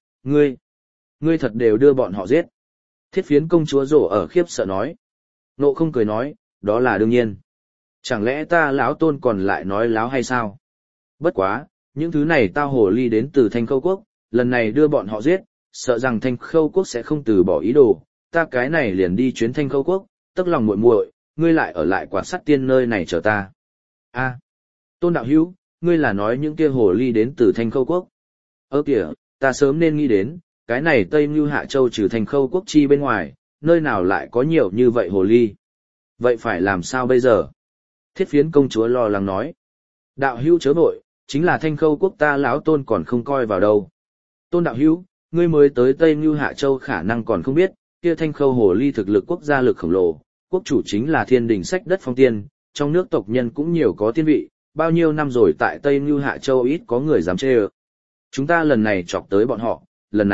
A: ngươi thật đều đưa bọn họ giết. Thiết Phiến công chúa rổ ở khiếp sợ nói. Ngộ Không cười nói, đó là đương nhiên. Chẳng lẽ ta lão Tôn còn lại nói láo hay sao? Bất quá, những thứ này tao hồ ly đến từ Thanh Khâu quốc, lần này đưa bọn họ giết, sợ rằng Thanh Khâu quốc sẽ không từ bỏ ý đồ, ta cái này liền đi chuyến Thanh Khâu quốc, tức lòng muội muội, ngươi lại ở lại Quạt Sắt Tiên nơi này chờ ta. A, Tôn đạo hữu, ngươi là nói những kia hồ ly đến từ Thanh Khâu quốc? Kìa, ta sớm nên nghĩ đến, cái này Tây Mưu Hạ Châu trừ Thanh Khâu quốc chi bên ngoài, nơi nào lại có nhiều như vậy hồ ly? Vậy phải làm sao bây giờ? Thiết Phiến công chúa lo lắng nói. Đạo hữu chớ vội, chính là Thanh Khâu quốc ta lão Tôn còn không coi vào đâu. Tôn đạo hữu, ngươi mới tới Tây Mưu Hạ Châu khả năng còn không biết, kia Thanh Khâu hồ ly thực lực quốc gia lực khổng lồ, quốc chủ chính là Thiên Đình Sách Đất Phong Tiên, trong nước tộc nhân cũng nhiều có tiên vị, bao nhiêu năm rồi tại Tây Mưu Hạ Châu ít có người dám chê ơ. Chúng ta lần này chọc tới bọn họ, lần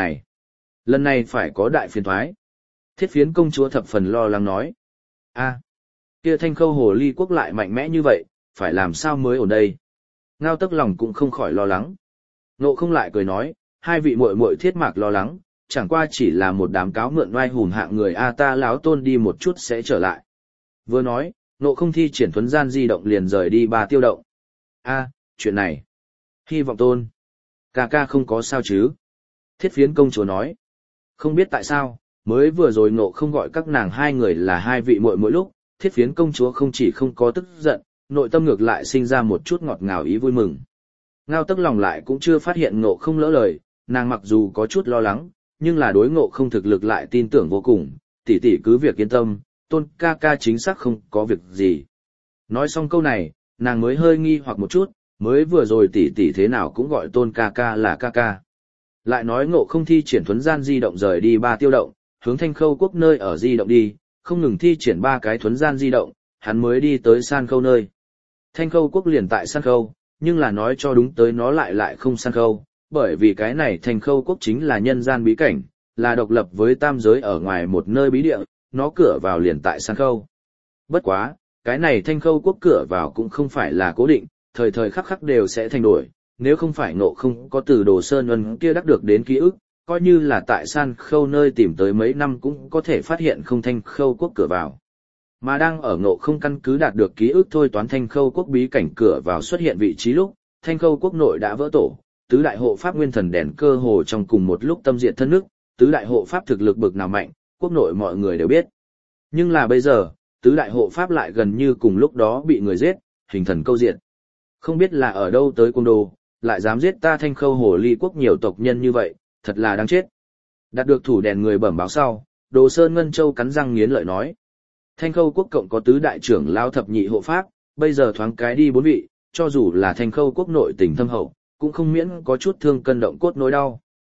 A: này phải có đại phiền thoái. Thiết Phiến công chúa thập phần lo lắng nói. A, kia Thanh Khâu hồ ly quốc lại mạnh mẽ như vậy, phải làm sao mới ổn đây? Ngao Tức lòng cũng không khỏi lo lắng. Ngộ Không lại cười nói, hai vị muội muội thiết mạc lo lắng, chẳng qua chỉ là một đám cáo mượn oai hùm hạng người a ta láo Tôn đi một chút sẽ trở lại. Vừa nói, Ngộ Không thi triển thuấn gian di động liền rời đi ba tiêu động. A, chuyện này, hy vọng Tôn ca ca không có sao chứ? Thiết Phiến công chúa nói. Không biết tại sao, mới vừa rồi Ngộ Không gọi các nàng hai người là hai vị muội muội lúc, Thiết Phiến công chúa không chỉ không có tức giận, nội tâm ngược lại sinh ra một chút ngọt ngào ý vui mừng. Ngao Tức lòng lại cũng chưa phát hiện Ngộ Không lỡ lời, nàng mặc dù có chút lo lắng, nhưng là đối Ngộ Không thực lực lại tin tưởng vô cùng, tỷ tỷ cứ việc yên tâm, Tôn ca ca chính xác không có việc gì. Nói xong câu này, nàng mới hơi nghi hoặc một chút, mới vừa rồi tỷ tỷ thế nào cũng gọi Tôn ca ca là ca ca. Lại nói Ngộ Không thi triển thuấn gian di động rời đi ba tiêu động, hướng Thanh Khâu quốc nơi ở di động đi, không ngừng thi triển ba cái thuấn gian di động, hắn mới đi tới San Khâu nơi. Thanh Khâu quốc liền tại San Khâu, nhưng là nói cho đúng tới nó lại không San Khâu, bởi vì cái này Thanh Khâu quốc chính là nhân gian bí cảnh, là độc lập với tam giới ở ngoài một nơi bí địa, nó cửa vào liền tại San Khâu. Bất quá, cái này Thanh Khâu quốc cửa vào cũng không phải là cố định, thời thời khắc khắc đều sẽ thay đổi, nếu không phải Ngộ Không có từ Đồ Sơn Ân kia đắc được đến ký ức, coi như là tại San Khâu nơi tìm tới mấy năm cũng có thể phát hiện không Thanh Khâu quốc cửa vào. Mà đang ở Ngộ Không căn cứ đạt được ký ức thôi toán Thanh Khâu quốc bí cảnh cửa vào xuất hiện vị trí lúc, Thanh Khâu quốc nội đã vỡ tổ, tứ đại hộ pháp nguyên thần đèn cơ hồ trong cùng một lúc tâm diệt thân nước, tứ đại hộ pháp thực lực bực nào mạnh, quốc nội mọi người đều biết. Nhưng là bây giờ, tứ đại hộ pháp lại gần như cùng lúc đó bị người giết, hình thần câu diệt. Không biết là ở đâu tới cung đồ, lại dám giết ta Thanh Khâu hồ ly quốc nhiều tộc nhân như vậy, thật là đáng chết. Đạt được thủ đèn người bẩm báo sau, Đồ Sơn Ngân Châu cắn răng nghiến lợi nói. Thanh Khâu quốc cộng có tứ đại trưởng lao thập nhị hộ pháp, bây giờ thoáng cái đi bốn vị, cho dù là Thanh Khâu quốc nội tình thâm hậu, cũng không miễn có chút thương cân động cốt nỗi đau.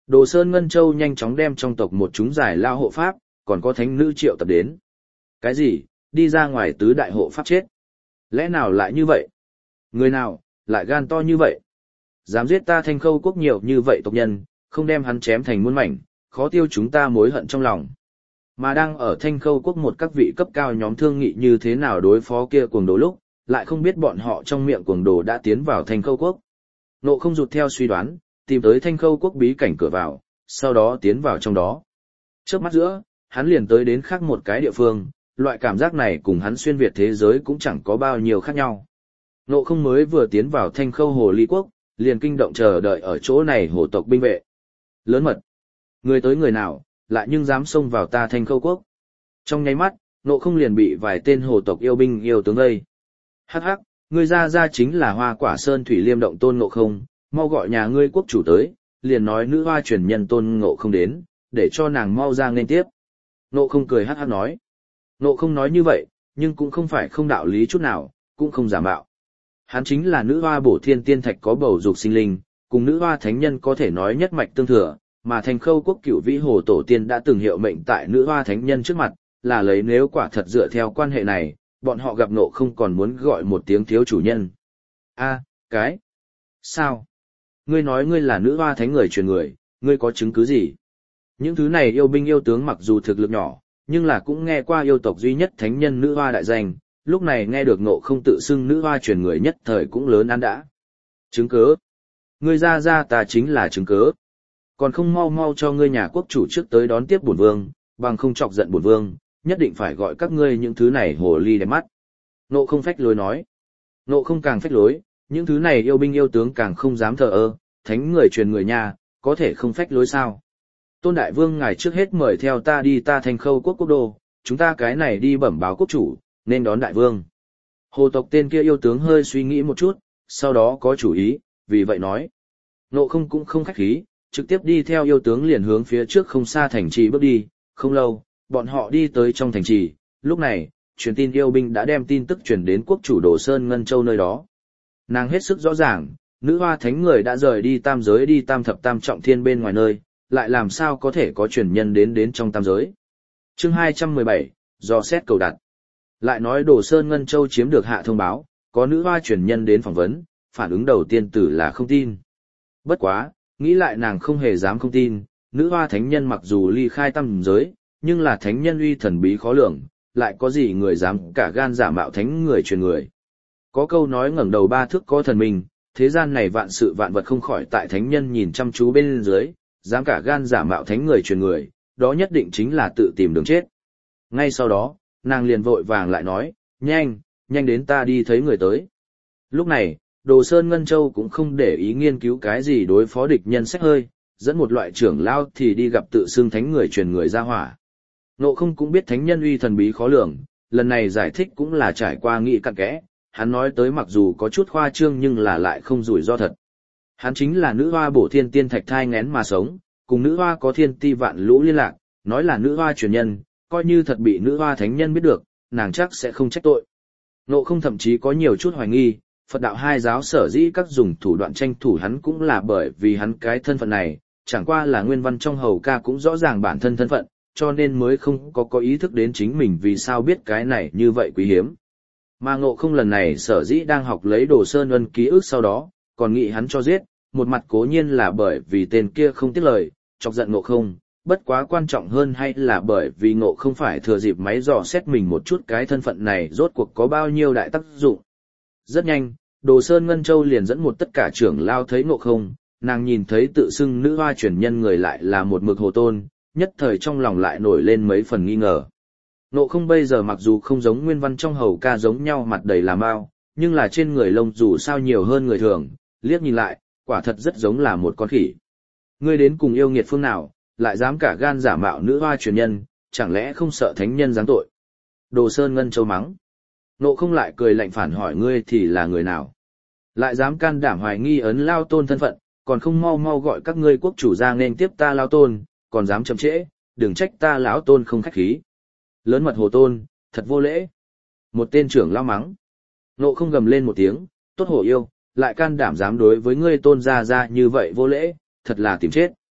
A: Đồ Sơn Ngân Châu nhanh chóng đem trong tộc một chúng giải lao hộ pháp, còn có thánh nữ triệu tập đến. Cái gì, đi ra ngoài tứ đại hộ pháp chết? Lẽ nào lại như vậy? Người nào, lại gan to như vậy? Dám giết ta Thanh Khâu quốc nhiều như vậy tộc nhân, không đem hắn chém thành muôn mảnh, khó tiêu chúng ta mối hận trong lòng. Mà đang ở Thanh Khâu quốc một các vị cấp cao nhóm thương nghị như thế nào đối phó kia cuồng đồ lúc, lại không biết bọn họ trong miệng cuồng đồ đã tiến vào Thanh Khâu quốc. Nộ không rụt theo suy đoán, tìm tới Thanh Khâu quốc bí cảnh cửa vào, sau đó tiến vào trong đó. Chớp mắt giữa, hắn liền tới đến khác một cái địa phương, loại cảm giác này cùng hắn xuyên việt thế giới cũng chẳng có bao nhiêu khác nhau. Nộ không mới vừa tiến vào Thanh Khâu Hồ Ly quốc, liền kinh động chờ đợi ở chỗ này hồ tộc binh vệ. Lớn mật. Người tới người nào, lại nhưng dám xông vào ta Thanh Khâu quốc. Trong nháy mắt, Nộ không liền bị vài tên hồ tộc yêu binh yêu tướng gây. Hắc hắc, ngươi ra chính là Hoa Quả Sơn Thủy Liêm động Tôn Ngộ Không, mau gọi nhà ngươi quốc chủ tới, liền nói nữ hoa truyền nhân Tôn Ngộ Không đến, để cho nàng mau ra nên tiếp. Ngộ Không cười hắc hắc nói. Ngộ Không nói như vậy, nhưng cũng không phải không đạo lý chút nào, cũng không giả mạo. Hắn chính là nữ hoa bổ thiên tiên thạch có bầu dục sinh linh, cùng nữ hoa thánh nhân có thể nói nhất mạch tương thừa, mà Thanh Khâu quốc cửu vĩ hồ tổ tiên đã từng hiệu mệnh tại nữ hoa thánh nhân trước mặt, là lấy nếu quả thật dựa theo quan hệ này, bọn họ gặp Ngộ Không còn muốn gọi một tiếng thiếu chủ nhân. A, cái? Sao? Ngươi nói ngươi là nữ hoa thánh người truyền người, ngươi có chứng cứ gì? Những thứ này yêu binh yêu tướng mặc dù thực lực nhỏ, nhưng là cũng nghe qua yêu tộc duy nhất thánh nhân nữ hoa đại danh, lúc này nghe được Ngộ Không tự xưng nữ hoa truyền người nhất thời cũng lớn ăn đã. Chứng cớ? Ngươi ra ta chính là chứng cớ. Còn không mau mau cho ngươi nhà quốc chủ trước tới đón tiếp bổn vương, bằng không chọc giận bổn vương, nhất định phải gọi các ngươi những thứ này hồ ly đẹp mắt. Ngộ Không phách lối nói. Ngộ Không càng phách lối, những thứ này yêu binh yêu tướng càng không dám thờ ơ, thánh người truyền người nhà, có thể không phách lối sao? Tôn Đại Vương ngài trước hết mời theo ta đi ta Thanh Khâu quốc quốc đô, chúng ta cái này đi bẩm báo quốc chủ, nên đón Đại Vương. Hồ tộc tên kia yêu tướng hơi suy nghĩ một chút, sau đó có chủ ý, vì vậy nói. Ngộ Không cũng không khách khí, trực tiếp đi theo yêu tướng liền hướng phía trước không xa thành trì bước đi, không lâu, bọn họ đi tới trong thành trì, lúc này, truyền tin yêu binh đã đem tin tức truyền đến quốc chủ Đồ Sơn Ngân Châu nơi đó. Nàng hết sức rõ ràng, nữ hoa thánh người đã rời đi tam giới đi tam thập tam trọng thiên bên ngoài nơi, lại làm sao có thể có truyền nhân đến trong tam giới. Chương 217, do xét cầu đặt. Lại nói Đồ Sơn Ngân Châu chiếm được hạ thông báo, có nữ hoa truyền nhân đến phỏng vấn, phản ứng đầu tiên tử là không tin. Bất quá, nghĩ lại nàng không hề dám không tin, nữ hoa thánh nhân mặc dù ly khai tam giới, nhưng là thánh nhân uy thần bí khó lường, lại có gì người dám cả gan giả mạo thánh người truyền người. Có câu nói ngẩng đầu ba thước có thần mình, thế gian này vạn sự vạn vật không khỏi tại thánh nhân nhìn chăm chú bên dưới, dám cả gan giả mạo thánh người truyền người, đó nhất định chính là tự tìm đường chết. Ngay sau đó, nàng liền vội vàng lại nói, nhanh đến ta đi thấy người tới. Lúc này, Đồ Sơn Ngân Châu cũng không để ý nghiên cứu cái gì đối phó địch nhân sách hơi, dẫn một loại trưởng lao thì đi gặp tự xưng thánh người truyền người ra hỏa. Ngộ Không cũng biết thánh nhân uy thần bí khó lường, lần này giải thích cũng là trải qua nghị cặn kẽ, hắn nói tới mặc dù có chút khoa trương nhưng là lại không rủi ro thật. Hắn chính là nữ hoa bổ thiên tiên thạch thai ngén mà sống, cùng nữ hoa có thiên ti vạn lũ liên lạc, nói là nữ hoa truyền nhân, coi như thật bị nữ hoa thánh nhân biết được, nàng chắc sẽ không trách tội. Ngộ Không thậm chí có nhiều chút hoài nghi, Phật đạo hai giáo sở dĩ các dùng thủ đoạn tranh thủ hắn cũng là bởi vì hắn cái thân phận này, chẳng qua là nguyên văn trong hầu ca cũng rõ ràng bản thân thân phận, cho nên mới không có ý thức đến chính mình vì sao biết cái này như vậy quý hiếm. Mà Ngộ Không lần này sở dĩ đang học lấy Đồ Sơn Ân ký ức sau đó, còn nghĩ hắn cho giết, một mặt cố nhiên là bởi vì tên kia không tiếc lời, chọc giận Ngộ Không, bất quá quan trọng hơn hay là bởi vì Ngộ Không phải thừa dịp máy dò xét mình một chút cái thân phận này rốt cuộc có bao nhiêu đại tác dụng. Rất nhanh, Đồ Sơn Ngân Châu liền dẫn một tất cả trưởng lao thấy Ngộ Không, nàng nhìn thấy tự xưng nữ hoa truyền nhân người lại là một mực hồ tôn, nhất thời trong lòng lại nổi lên mấy phần nghi ngờ. Ngộ Không bây giờ mặc dù không giống nguyên văn trong hầu ca giống nhau mặt đầy là mao, nhưng là trên người lông dù sao nhiều hơn người thường, liếc nhìn lại, quả thật rất giống là một con khỉ. Ngươi đến cùng yêu nghiệt phương nào, lại dám cả gan giả mạo nữ hoa truyền nhân, chẳng lẽ không sợ thánh nhân giáng tội? Đồ Sơn Ngân Châu mắng. Ngộ Không lại cười lạnh phản hỏi ngươi thì là người nào? Lại dám can đảm hoài nghi ấn Lao Tôn thân phận, còn không mau mau gọi các ngươi quốc chủ ra nên tiếp ta Lao Tôn, còn dám chậm trễ, đừng trách ta lão Tôn không khách khí. Lớn mật hồ tôn, thật vô lễ. Một tên trưởng lao mắng. Ngộ Không gầm lên một tiếng, tốt hổ yêu, lại can đảm dám đối với ngươi Tôn ra như vậy vô lễ, thật là tìm chết.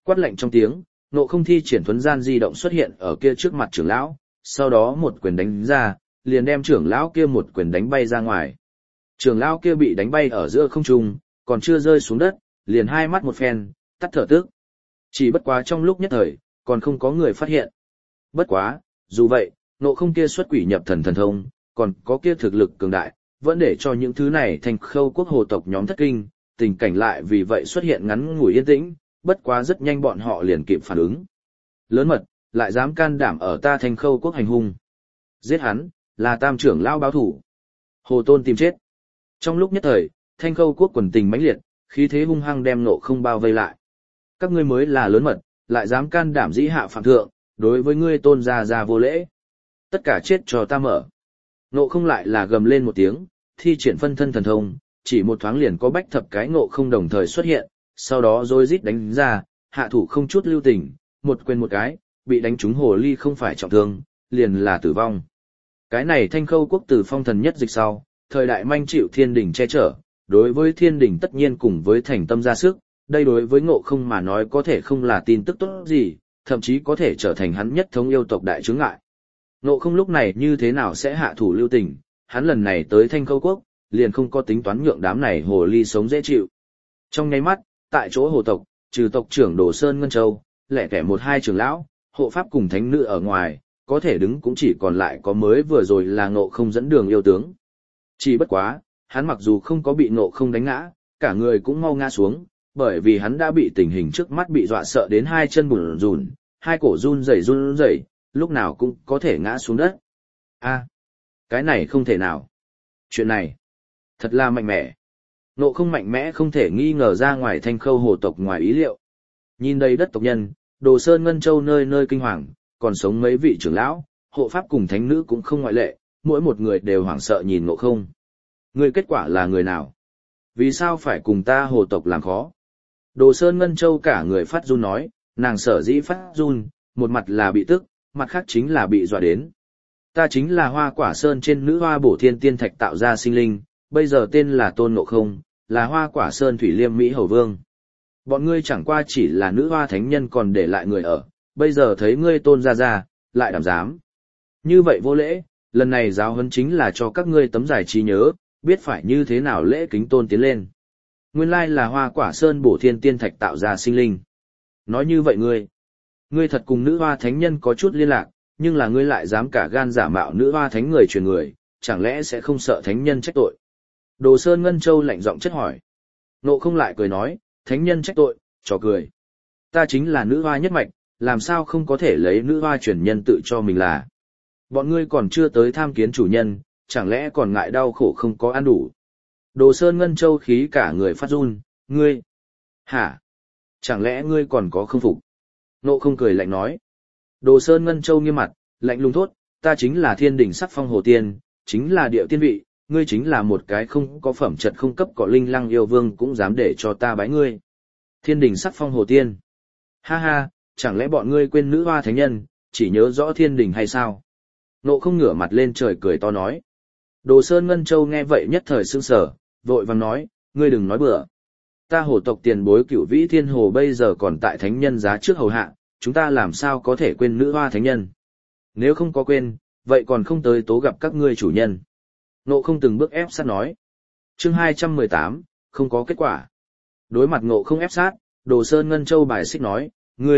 A: Quát lạnh trong tiếng, Ngộ Không thi triển thuấn gian di động xuất hiện ở kia trước mặt trưởng lão, sau đó một quyền đánh ra, liền đem trưởng lão kia một quyền đánh bay ra ngoài. Trưởng lão kia bị đánh bay ở giữa không trung, còn chưa rơi xuống đất, liền hai mắt một phen, tắt thở tức. Chỉ bất quá trong lúc nhất thời, còn không có người phát hiện. Bất quá, dù vậy, Ngộ Không kia xuất quỷ nhập thần thần thông, còn có kia thực lực cường đại, vẫn để cho những thứ này thành khâu quốc hồ tộc nhóm thất kinh, tình cảnh lại vì vậy xuất hiện ngắn ngủi yên tĩnh, bất quá rất nhanh bọn họ liền kịp phản ứng. Lớn mật, lại dám can đảm ở ta thành khâu quốc hành hung. Giết hắn, là tam trưởng lao báo thủ. Hồ Tôn tìm chết. Trong lúc nhất thời, thanh khâu quốc quần tình mãnh liệt, khí thế hung hăng đem Ngộ Không bao vây lại. Các ngươi mới là lớn mật, lại dám can đảm dĩ hạ phạm thượng, đối với ngươi Tôn gia vô lễ. Tất cả chết cho ta mở. Ngộ Không lại là gầm lên một tiếng, thi triển phân thân thần thông, chỉ một thoáng liền có bách thập cái Ngộ Không đồng thời xuất hiện, sau đó rồi rít đánh ra, hạ thủ không chút lưu tình, một quyền một cái, bị đánh trúng hồ ly không phải trọng thương, liền là tử vong. Cái này thanh khâu quốc tử phong thần nhất dịch sau, thời đại manh chịu thiên đình che chở, đối với thiên đình tất nhiên cùng với thành tâm ra sức, đây đối với Ngộ Không mà nói có thể không là tin tức tốt gì, thậm chí có thể trở thành hắn nhất thống yêu tộc đại chướng ngại. Ngộ Không lúc này như thế nào sẽ hạ thủ lưu tình, hắn lần này tới thanh khâu quốc, liền không có tính toán nhượng đám này hồ ly sống dễ chịu. Trong nháy mắt, tại chỗ hồ tộc, trừ tộc trưởng Đồ Sơn Ngân Châu, lẻ tẻ một hai trưởng lão, hộ pháp cùng thánh nữ ở ngoài, có thể đứng cũng chỉ còn lại có mới vừa rồi là Ngộ Không dẫn đường yêu tướng. Chỉ bất quá, hắn mặc dù không có bị Ngộ Không đánh ngã, cả người cũng mau ngã xuống, bởi vì hắn đã bị tình hình trước mắt bị dọa sợ đến hai chân bủn rủn, hai cổ run rẩy, lúc nào cũng có thể ngã xuống đất. A, cái này không thể nào. Chuyện này, thật là mạnh mẽ. Ngộ Không mạnh mẽ không thể nghi ngờ ra ngoài thanh khâu hồ tộc ngoài ý liệu. Nhìn đầy đất tộc nhân, Đồ Sơn Ngân Châu nơi nơi kinh hoàng, còn sống mấy vị trưởng lão, hộ pháp cùng thánh nữ cũng không ngoại lệ, mỗi một người đều hoảng sợ nhìn Ngộ Không. Người kết quả là người nào? Vì sao phải cùng ta hồ tộc làm khó? Đồ Sơn Ngân Châu cả người phát run nói, nàng sở dĩ phát run, một mặt là bị tức, mặt khác chính là bị dọa đến. Ta chính là Hoa Quả Sơn trên nữ hoa bổ thiên tiên thạch tạo ra sinh linh, bây giờ tên là Tôn Ngộ Không, là Hoa Quả Sơn Thủy Liêm Mỹ Hầu Vương. Bọn ngươi chẳng qua chỉ là nữ hoa thánh nhân còn để lại người ở, bây giờ thấy ngươi Tôn ra, lại đảm dám. Như vậy vô lễ, lần này giáo huấn chính là cho các ngươi tấm giải trí nhớ, biết phải như thế nào lễ kính Tôn tiến lên. Nguyên lai là Hoa Quả Sơn bổ thiên tiên thạch tạo ra sinh linh. Nói như vậy ngươi thật cùng nữ hoa thánh nhân có chút liên lạc, nhưng là ngươi lại dám cả gan giả mạo nữ hoa thánh người truyền người, chẳng lẽ sẽ không sợ thánh nhân trách tội? Đồ Sơn Ngân Châu lạnh giọng chất hỏi. Ngộ Không lại cười nói, thánh nhân trách tội, trò cười. Ta chính là nữ hoa nhất mạch, làm sao không có thể lấy nữ hoa truyền nhân tự cho mình là. Bọn ngươi còn chưa tới tham kiến chủ nhân, chẳng lẽ còn ngại đau khổ không có ăn đủ. Đồ Sơn Ngân Châu khí cả người phát run, ngươi. Hả? Chẳng lẽ ngươi còn có không phục? Ngộ Không cười lạnh nói. Đồ Sơn Ngân Châu nghiêm mặt, lạnh lùng thốt, ta chính là thiên đỉnh sắc phong hồ tiên, chính là điệu tiên vị, ngươi chính là một cái không có phẩm chất không cấp cỏ linh lăng yêu vương cũng dám để cho ta bái ngươi. Thiên đỉnh sắc phong hồ tiên. Ha ha, chẳng lẽ bọn ngươi quên nữ hoa thánh nhân, chỉ nhớ rõ thiên đỉnh hay sao? Ngộ Không ngửa mặt lên trời cười to nói. Đồ Sơn Ngân Châu nghe vậy nhất thời sững sờ, vội vàng nói, ngươi đừng nói bừa. Ta hồ tộc tiền bối Cửu Vĩ Thiên Hồ bây giờ còn tại thánh nhân giá trước hầu hạ, chúng ta làm sao có thể quên nữ hoa thánh nhân? Nếu không có quên, vậy còn không tới tố gặp các ngươi chủ nhân. Ngộ Không từng bước ép sát nói. Chương 218, không có kết quả. Đối mặt Ngộ Không ép sát, Đồ Sơn Ngân Châu bài xích nói,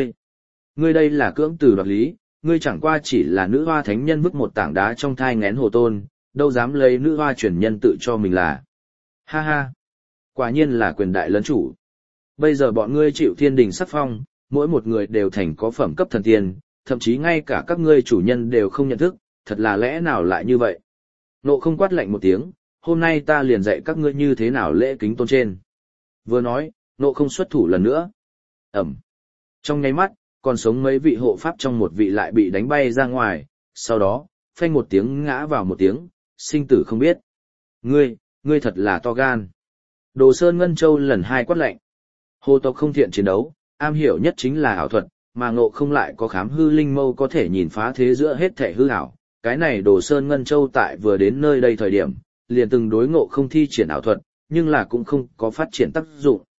A: ngươi đây là cưỡng từ đoạt lý, ngươi chẳng qua chỉ là nữ hoa thánh nhân vứt một tảng đá trong thai nghén hồ tôn, đâu dám lấy nữ hoa truyền nhân tự cho mình là. Ha ha, quả nhiên là quyền đại lấn chủ. Bây giờ bọn ngươi chịu thiên đình sắc phong, mỗi một người đều thành có phẩm cấp thần tiên, thậm chí ngay cả các ngươi chủ nhân đều không nhận thức, thật là lẽ nào lại như vậy? Ngộ Không quát lạnh một tiếng, hôm nay ta liền dạy các ngươi như thế nào lễ kính tôn trên. Vừa nói, Ngộ Không xuất thủ lần nữa. Ẩm. Trong nháy mắt, còn sống mấy vị hộ pháp trong một vị lại bị đánh bay ra ngoài, sau đó, phanh một tiếng ngã vào một tiếng, sinh tử không biết. Ngươi thật là to gan. Đồ Sơn Ngân Châu lần hai quát lạnh. Hồ tộc không thiện chiến đấu, am hiểu nhất chính là ảo thuật, mà Ngộ Không lại có khám hư linh mâu có thể nhìn phá thế giữa hết thể hư ảo. Cái này Đồ Sơn Ngân Châu tại vừa đến nơi đây thời điểm, liền từng đối Ngộ Không thi triển ảo thuật, nhưng là cũng không có phát triển tác dụng.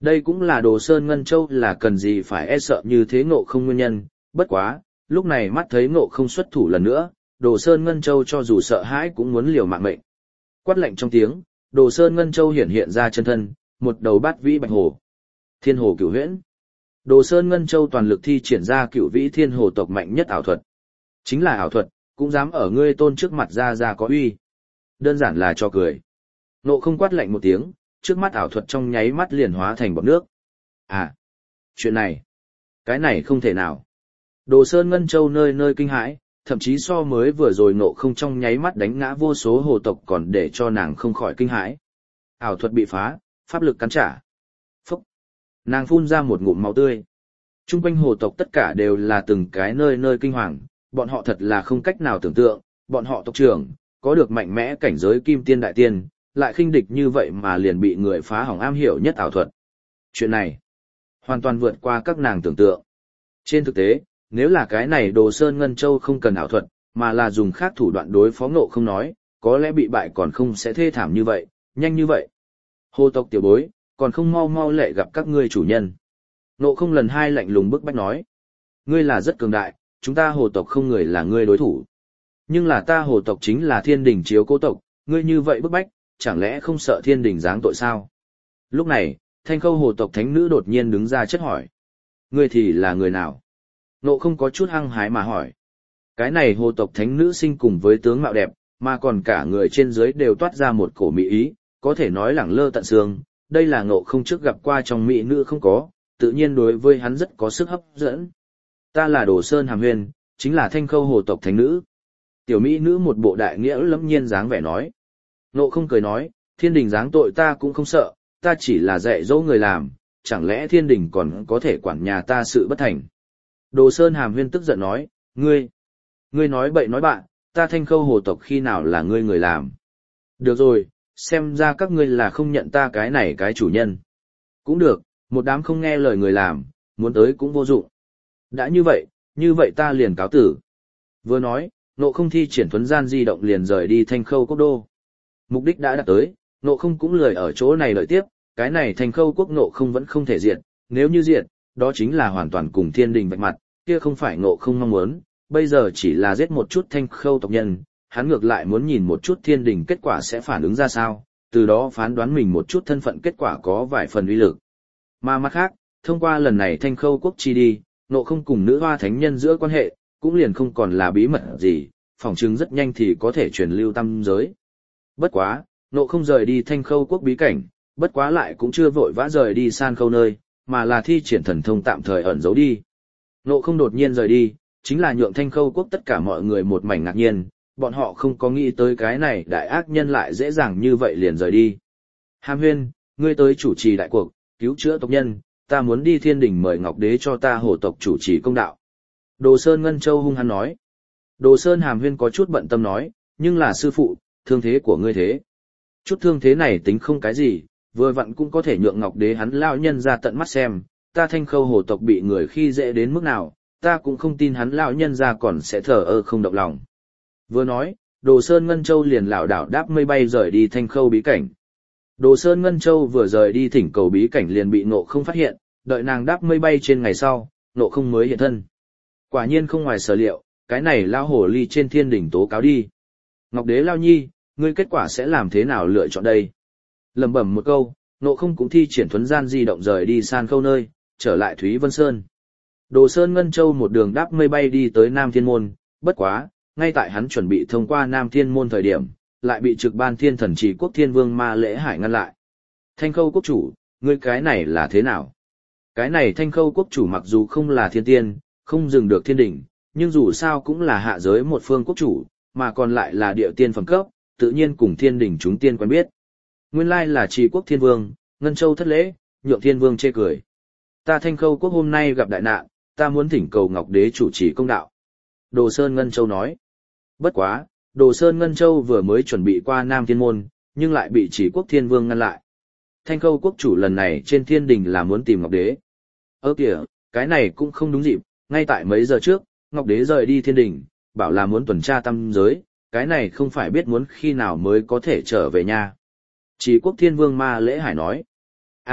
A: Đây cũng là Đồ Sơn Ngân Châu là cần gì phải e sợ như thế Ngộ Không nguyên nhân, bất quá, lúc này mắt thấy Ngộ Không xuất thủ lần nữa, Đồ Sơn Ngân Châu cho dù sợ hãi cũng muốn liều mạng mệnh. Quát lạnh trong tiếng, Đồ Sơn Ngân Châu hiện ra chân thân, một đầu bát vĩ bạch hồ. Thiên hồ cửu huyễn. Đồ Sơn Ngân Châu toàn lực thi triển ra cửu vĩ thiên hồ tộc mạnh nhất ảo thuật. Chính là ảo thuật, cũng dám ở ngươi tôn trước mặt ra có uy. Đơn giản là cho cười. Ngộ Không quát lạnh một tiếng, trước mắt ảo thuật trong nháy mắt liền hóa thành bọt nước. À, chuyện này, cái này không thể nào. Đồ Sơn Ngân Châu nơi nơi kinh hãi, thậm chí so mới vừa rồi Ngộ Không trong nháy mắt đánh ngã vô số hồ tộc còn để cho nàng không khỏi kinh hãi. Ảo thuật bị phá, pháp lực cắn trả. Phúc! Nàng phun ra một ngụm máu tươi. Trung quanh hồ tộc tất cả đều là từng cái nơi nơi kinh hoàng, bọn họ thật là không cách nào tưởng tượng, bọn họ tộc trưởng, có được mạnh mẽ cảnh giới kim tiên đại tiên, lại khinh địch như vậy mà liền bị người phá hỏng am hiểu nhất ảo thuật. Chuyện này, hoàn toàn vượt qua các nàng tưởng tượng. Trên thực tế, nếu là cái này Đồ Sơn Ngân Châu không cần ảo thuật, mà là dùng khác thủ đoạn đối phó Ngộ Không nói, có lẽ bị bại còn không sẽ thê thảm như vậy, nhanh như vậy. Hồ tộc tiểu bối, còn không mau mau lệ gặp các ngươi chủ nhân. Ngộ Không lần hai lạnh lùng bức bách nói. Ngươi là rất cường đại, chúng ta hồ tộc không người là ngươi đối thủ. Nhưng là ta hồ tộc chính là thiên đình chiếu cố tộc, ngươi như vậy bức bách, chẳng lẽ không sợ thiên đình giáng tội sao? Lúc này, Thanh Khâu hồ tộc thánh nữ đột nhiên đứng ra chất hỏi. Ngươi thì là người nào? Ngộ Không có chút hăng hái mà hỏi. Cái này hồ tộc thánh nữ sinh cùng với tướng mạo đẹp, mà còn cả người trên dưới đều toát ra một cổ mỹ ý, có thể nói lẳng lơ tận xương. Đây là Ngộ Không trước gặp qua trong mỹ nữ không có, tự nhiên đối với hắn rất có sức hấp dẫn. Ta là Đồ Sơn Hàm Huyền, chính là Thanh Khâu hồ tộc thánh nữ. Tiểu mỹ nữ một bộ đại nghĩa lẫm nhiên dáng vẻ nói. Ngộ Không cười nói, thiên đình giáng tội ta cũng không sợ, ta chỉ là dạy dỗ người làm, chẳng lẽ thiên đình còn có thể quản nhà ta sự bất thành. Đồ Sơn Hàm Huyên tức giận nói, ngươi nói bậy nói bạn, ta Thanh Khâu hồ tộc khi nào là ngươi người làm. Được rồi, xem ra các ngươi là không nhận ta cái này cái chủ nhân. Cũng được, một đám không nghe lời người làm, muốn tới cũng vô dụng. Đã như vậy ta liền cáo tử. Vừa nói, Ngộ Không thi triển thuấn gian di động liền rời đi Thanh Khâu quốc đô. Mục đích đã đạt tới, Ngộ Không cũng lười ở chỗ này đợi tiếp, cái này Thanh Khâu quốc Ngộ Không vẫn không thể diệt, nếu như diệt, đó chính là hoàn toàn cùng thiên đình vạch mặt, kia không phải Ngộ Không mong muốn, bây giờ chỉ là giết một chút Thanh Khâu tộc nhân, hắn ngược lại muốn nhìn một chút thiên đình kết quả sẽ phản ứng ra sao, từ đó phán đoán mình một chút thân phận kết quả có vài phần uy lực. Mà mặt khác, thông qua lần này Thanh Khâu quốc chi đi, Ngộ Không cùng nữ hoa thánh nhân giữa quan hệ, cũng liền không còn là bí mật gì, phỏng chừng rất nhanh thì có thể truyền lưu tam giới. Bất quá, Ngộ Không rời đi Thanh Khâu quốc bí cảnh, bất quá lại cũng chưa vội vã rời đi San Khâu nơi, mà là thi triển thần thông tạm thời ẩn giấu đi. Ngộ Không đột nhiên rời đi, chính là nhượng Thanh Khâu quốc tất cả mọi người một mảnh ngạc nhiên, bọn họ không có nghĩ tới cái này đại ác nhân lại dễ dàng như vậy liền rời đi. Hàm Huyên, ngươi tới chủ trì đại cuộc, cứu chữa tộc nhân, ta muốn đi thiên đình mời Ngọc Đế cho ta hổ tộc chủ trì công đạo. Đồ Sơn Ngân Châu hung hăng nói. Đồ Sơn Hàm Huyên có chút bận tâm nói, nhưng là sư phụ, thương thế của ngươi thế. Chút thương thế này tính không cái gì, vừa vặn cũng có thể nhượng Ngọc Đế hắn lão nhân ra tận mắt xem, ta Thanh Khâu hồ tộc bị người khi dễ đến mức nào, ta cũng không tin hắn lão nhân ra còn sẽ thờ ơ không động lòng. Vừa nói, Đồ Sơn Ngân Châu liền lảo đảo đáp mây bay rời đi Thanh Khâu bí cảnh. Đồ Sơn Ngân Châu vừa rời đi thỉnh cầu bí cảnh liền bị Ngộ Không phát hiện, đợi nàng đáp mây bay trên ngày sau, Ngộ Không mới hiện thân. Quả nhiên không ngoài sở liệu, cái này lão hồ ly trên thiên đỉnh tố cáo đi. Ngọc Đế lao nhi, ngươi kết quả sẽ làm thế nào lựa chọn đây? Lẩm bẩm một câu, Ngộ Không cũng thi triển thuấn gian di động rời đi San Khâu nơi, trở lại Thúy Vân Sơn. Đồ Sơn Ngân Châu một đường đáp mây bay đi tới Nam Thiên Môn, bất quá, ngay tại hắn chuẩn bị thông qua Nam Thiên Môn thời điểm, lại bị trực ban thiên thần trì quốc thiên vương Ma Lễ Hải ngăn lại. Thanh Khâu quốc chủ, ngươi cái này là thế nào? Cái này Thanh Khâu quốc chủ mặc dù không là thiên tiên, không dừng được thiên đỉnh, nhưng dù sao cũng là hạ giới một phương quốc chủ, mà còn lại là địa tiên phẩm cấp, tự nhiên cùng thiên đỉnh chúng tiên quen biết. Nguyên lai là trì quốc thiên vương, Ngân Châu thất lễ, nhượng thiên vương chê cười. Ta Thanh Khâu quốc hôm nay gặp đại nạn, ta muốn thỉnh cầu Ngọc Đế chủ trì công đạo. Đồ Sơn Ngân Châu nói. Bất quá, Đồ Sơn Ngân Châu vừa mới chuẩn bị qua Nam Thiên Môn, nhưng lại bị Chỉ Quốc Thiên Vương ngăn lại. Thanh Khâu quốc chủ lần này trên thiên đình là muốn tìm Ngọc Đế. Kìa, cái này cũng không đúng dịp, ngay tại mấy giờ trước, Ngọc Đế rời đi thiên đình, bảo là muốn tuần tra tam giới, cái này không phải biết muốn khi nào mới có thể trở về nha. Chỉ Quốc Thiên Vương Ma Lễ Hải nói.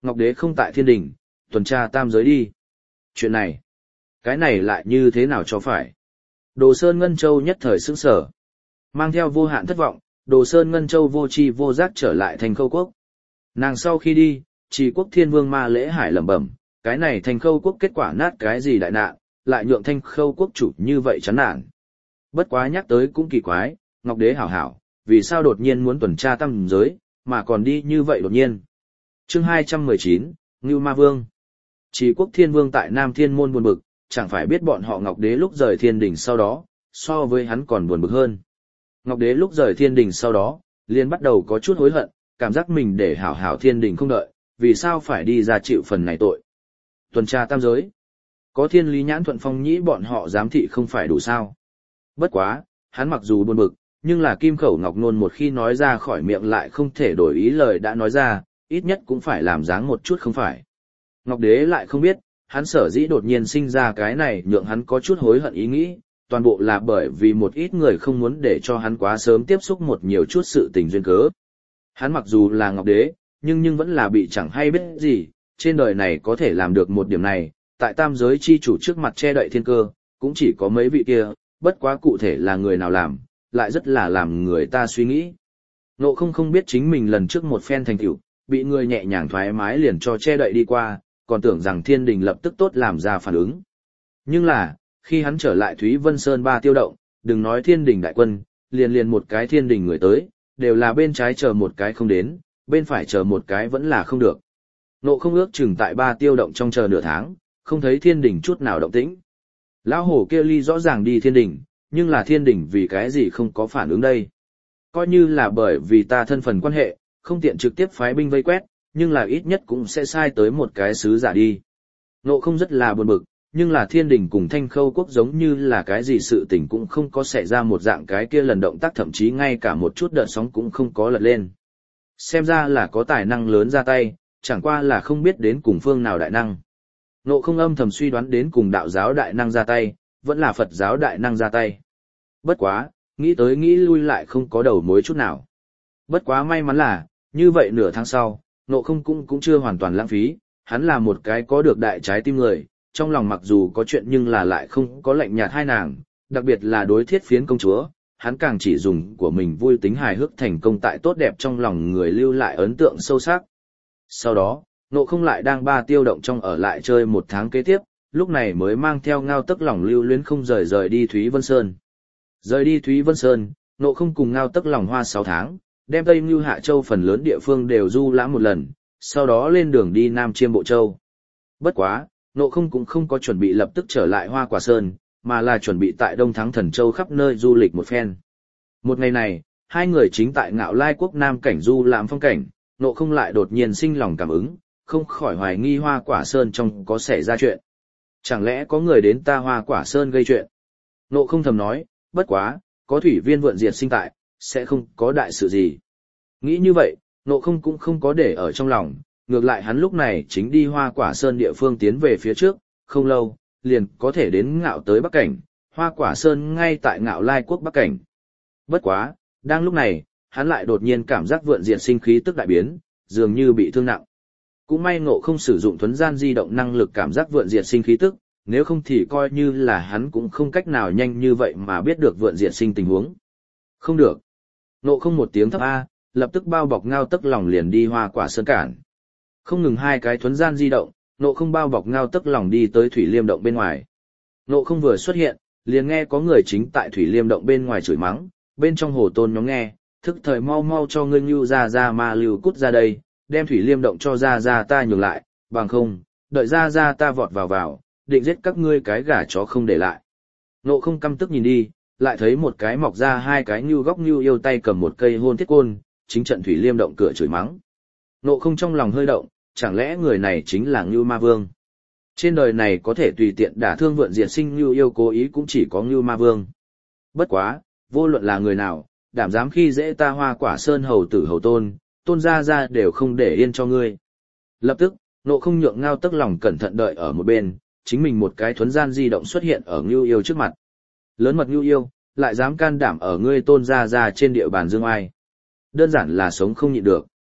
A: Ngọc Đế không tại thiên đình, tuần tra tam giới đi. Chuyện này, cái này lại như thế nào cho phải? Đồ Sơn Ngân Châu nhất thời sững sờ, mang theo vô hạn thất vọng, Đồ Sơn Ngân Châu vô tri vô giác trở lại Thành Khâu quốc. Nàng sau khi đi, Trì Quốc Thiên Vương Ma Lễ Hải lẩm bẩm, cái này Thành Khâu quốc kết quả nát cái gì đại nạn, lại nhượng Thanh Khâu quốc chủ như vậy chán nản. Bất quá nhắc tới cũng kỳ quái, Ngọc Đế hảo hảo, vì sao đột nhiên muốn tuần tra tam giới, mà còn đi như vậy đột nhiên. Chương 219, Ngưu Ma Vương. Trì Quốc Thiên Vương tại Nam Thiên Môn buồn bực, chẳng phải biết bọn họ Ngọc Đế lúc rời thiên đình sau đó, so với hắn còn buồn bực hơn. Ngọc Đế lúc rời thiên đình sau đó, liền bắt đầu có chút hối hận, cảm giác mình để hảo hảo thiên đình không đợi, vì sao phải đi ra chịu phần này tội. Tuần tra tam giới. Có thiên lý nhãn thuận phong nhĩ bọn họ giám thị không phải đủ sao. Bất quá, hắn mặc dù buồn bực, nhưng là kim khẩu ngọc nôn một khi nói ra khỏi miệng lại không thể đổi ý lời đã nói ra, ít nhất cũng phải làm dáng một chút không phải. Ngọc Đế lại không biết, hắn sở dĩ đột nhiên sinh ra cái này nhượng hắn có chút hối hận ý nghĩ, toàn bộ là bởi vì một ít người không muốn để cho hắn quá sớm tiếp xúc một nhiều chút sự tình duyên cớ. Hắn mặc dù là Ngọc Đế, nhưng vẫn là bị chẳng hay biết gì, trên đời này có thể làm được một điểm này, tại tam giới chi chủ trước mặt che đậy thiên cơ, cũng chỉ có mấy vị kia, bất quá cụ thể là người nào làm, lại rất là làm người ta suy nghĩ. Ngộ không biết chính mình lần trước một phen thành tựu, bị người nhẹ nhàng thoải mái liền cho che đậy đi qua, còn tưởng rằng thiên đình lập tức tốt làm ra phản ứng. Nhưng là, khi hắn trở lại Thúy Vân Sơn ba tiêu động, đừng nói thiên đình đại quân, liền một cái thiên đình người tới, đều là bên trái chờ một cái không đến, bên phải chờ một cái vẫn là không được. Ngộ không ước chừng tại ba tiêu động trong chờ nửa tháng, không thấy thiên đình chút nào động tĩnh. Lão hổ kia ly rõ ràng đi thiên đình, nhưng là thiên đình vì cái gì không có phản ứng đây? Coi như là bởi vì ta thân phần quan hệ, không tiện trực tiếp phái binh vây quét, nhưng là ít nhất cũng sẽ sai tới một cái sứ giả đi. Ngộ không rất là buồn bực, nhưng là thiên đình cùng Thanh Khâu quốc giống như là cái gì sự tình cũng không có xảy ra một dạng cái kia lần động tác, thậm chí ngay cả một chút đợt sóng cũng không có lật lên. Xem ra là có tài năng lớn ra tay, chẳng qua là không biết đến cùng phương nào đại năng. Ngộ không âm thầm suy đoán đến cùng đạo giáo đại năng ra tay, vẫn là Phật giáo đại năng ra tay. Bất quá, nghĩ tới nghĩ lui lại không có đầu mối chút nào. Bất quá may mắn là, như vậy nửa tháng sau, Ngộ không cũng chưa hoàn toàn lãng phí, hắn là một cái có được đại trái tim người, trong lòng mặc dù có chuyện nhưng là lại không có lạnh nhạt hai nàng, đặc biệt là đối Thiết Phiến công chúa, hắn càng chỉ dùng của mình vui tính hài hước thành công tại tốt đẹp trong lòng người lưu lại ấn tượng sâu sắc. Sau đó, Ngộ không lại đang ba tiêu động trong ở lại chơi một tháng kế tiếp, lúc này mới mang theo Ngao Tức Lòng lưu luyến không rời đi Thúy Vân Sơn. Rời đi Thúy Vân Sơn, Ngộ không cùng Ngao Tức Lòng hoa 6 tháng, đem Tây Ngưu Hạ Châu phần lớn địa phương đều du lãm một lần, sau đó lên đường đi Nam Chiêm Bộ Châu. Bất quá, Ngộ không cũng không có chuẩn bị lập tức trở lại Hoa Quả Sơn, mà là chuẩn bị tại Đông Thắng Thần Châu khắp nơi du lịch một phen. Một ngày này, hai người chính tại Ngạo Lai quốc Nam cảnh du lãm phong cảnh, Ngộ không lại đột nhiên sinh lòng cảm ứng, không khỏi hoài nghi Hoa Quả Sơn trong có xảy ra chuyện. Chẳng lẽ có người đến ta Hoa Quả Sơn gây chuyện? Ngộ không thầm nói, bất quá, có thủy viên vượn diệt sinh tại, sẽ không có đại sự gì. Nghĩ như vậy, Ngộ không cũng không có để ở trong lòng, ngược lại hắn lúc này chính đi Hoa Quả Sơn địa phương tiến về phía trước, không lâu, liền có thể đến Ngạo tới Bắc Cảnh, Hoa Quả Sơn ngay tại Ngạo Lai quốc Bắc Cảnh. Bất quá, đang lúc này, hắn lại đột nhiên cảm giác vượn diệt sinh khí tức đại biến, dường như bị thương nặng. Cũng may Ngộ không sử dụng thuấn gian di động năng lực cảm giác vượn diệt sinh khí tức, nếu không thì coi như là hắn cũng không cách nào nhanh như vậy mà biết được vượn diệt sinh tình huống. Không được. Ngộ không một tiếng thấp A, lập tức bao bọc Ngao Tức Lòng liền đi Hoa Quả Sơn cản. Không ngừng hai cái thuấn gian di động, Ngộ không bao bọc Ngao Tức Lòng đi tới Thủy Liêm động bên ngoài. Ngộ không vừa xuất hiện, liền nghe có người chính tại Thủy Liêm động bên ngoài chửi mắng, bên trong hồ tôn nhóm nghe, thức thời mau mau cho ngươi Nưu ra ma lưu cút ra đây, đem Thủy Liêm động cho ra ta nhường lại, bằng không, đợi ra ta vọt vào, định giết các ngươi cái gà chó không để lại. Ngộ không căm tức nhìn đi, lại thấy một cái mọc ra hai cái Nưu góc Nưu yêu tay cầm một cây hôn thiết côn, chính trận Thủy Liêm động cửa chửi mắng. Ngộ không trong lòng hơi động, chẳng lẽ người này chính là Ngưu Ma Vương? Trên đời này có thể tùy tiện đả thương vượn diệt sinh Ngưu yêu cố ý cũng chỉ có Ngưu Ma Vương. Bất quá, vô luận là người nào, đảm dám khi dễ ta Hoa Quả Sơn hầu tử hầu tôn, tôn ra đều không để yên cho ngươi. Lập tức, Ngộ không nhượng Ngao Tức Lòng cẩn thận đợi ở một bên, chính mình một cái thuấn gian di động xuất hiện ở Ngưu yêu trước mặt. Lớn mật Ngưu yêu, lại dám can đảm ở ngươi tôn ra trên địa bàn dương ai. Đơn giản là sống không nhịn được.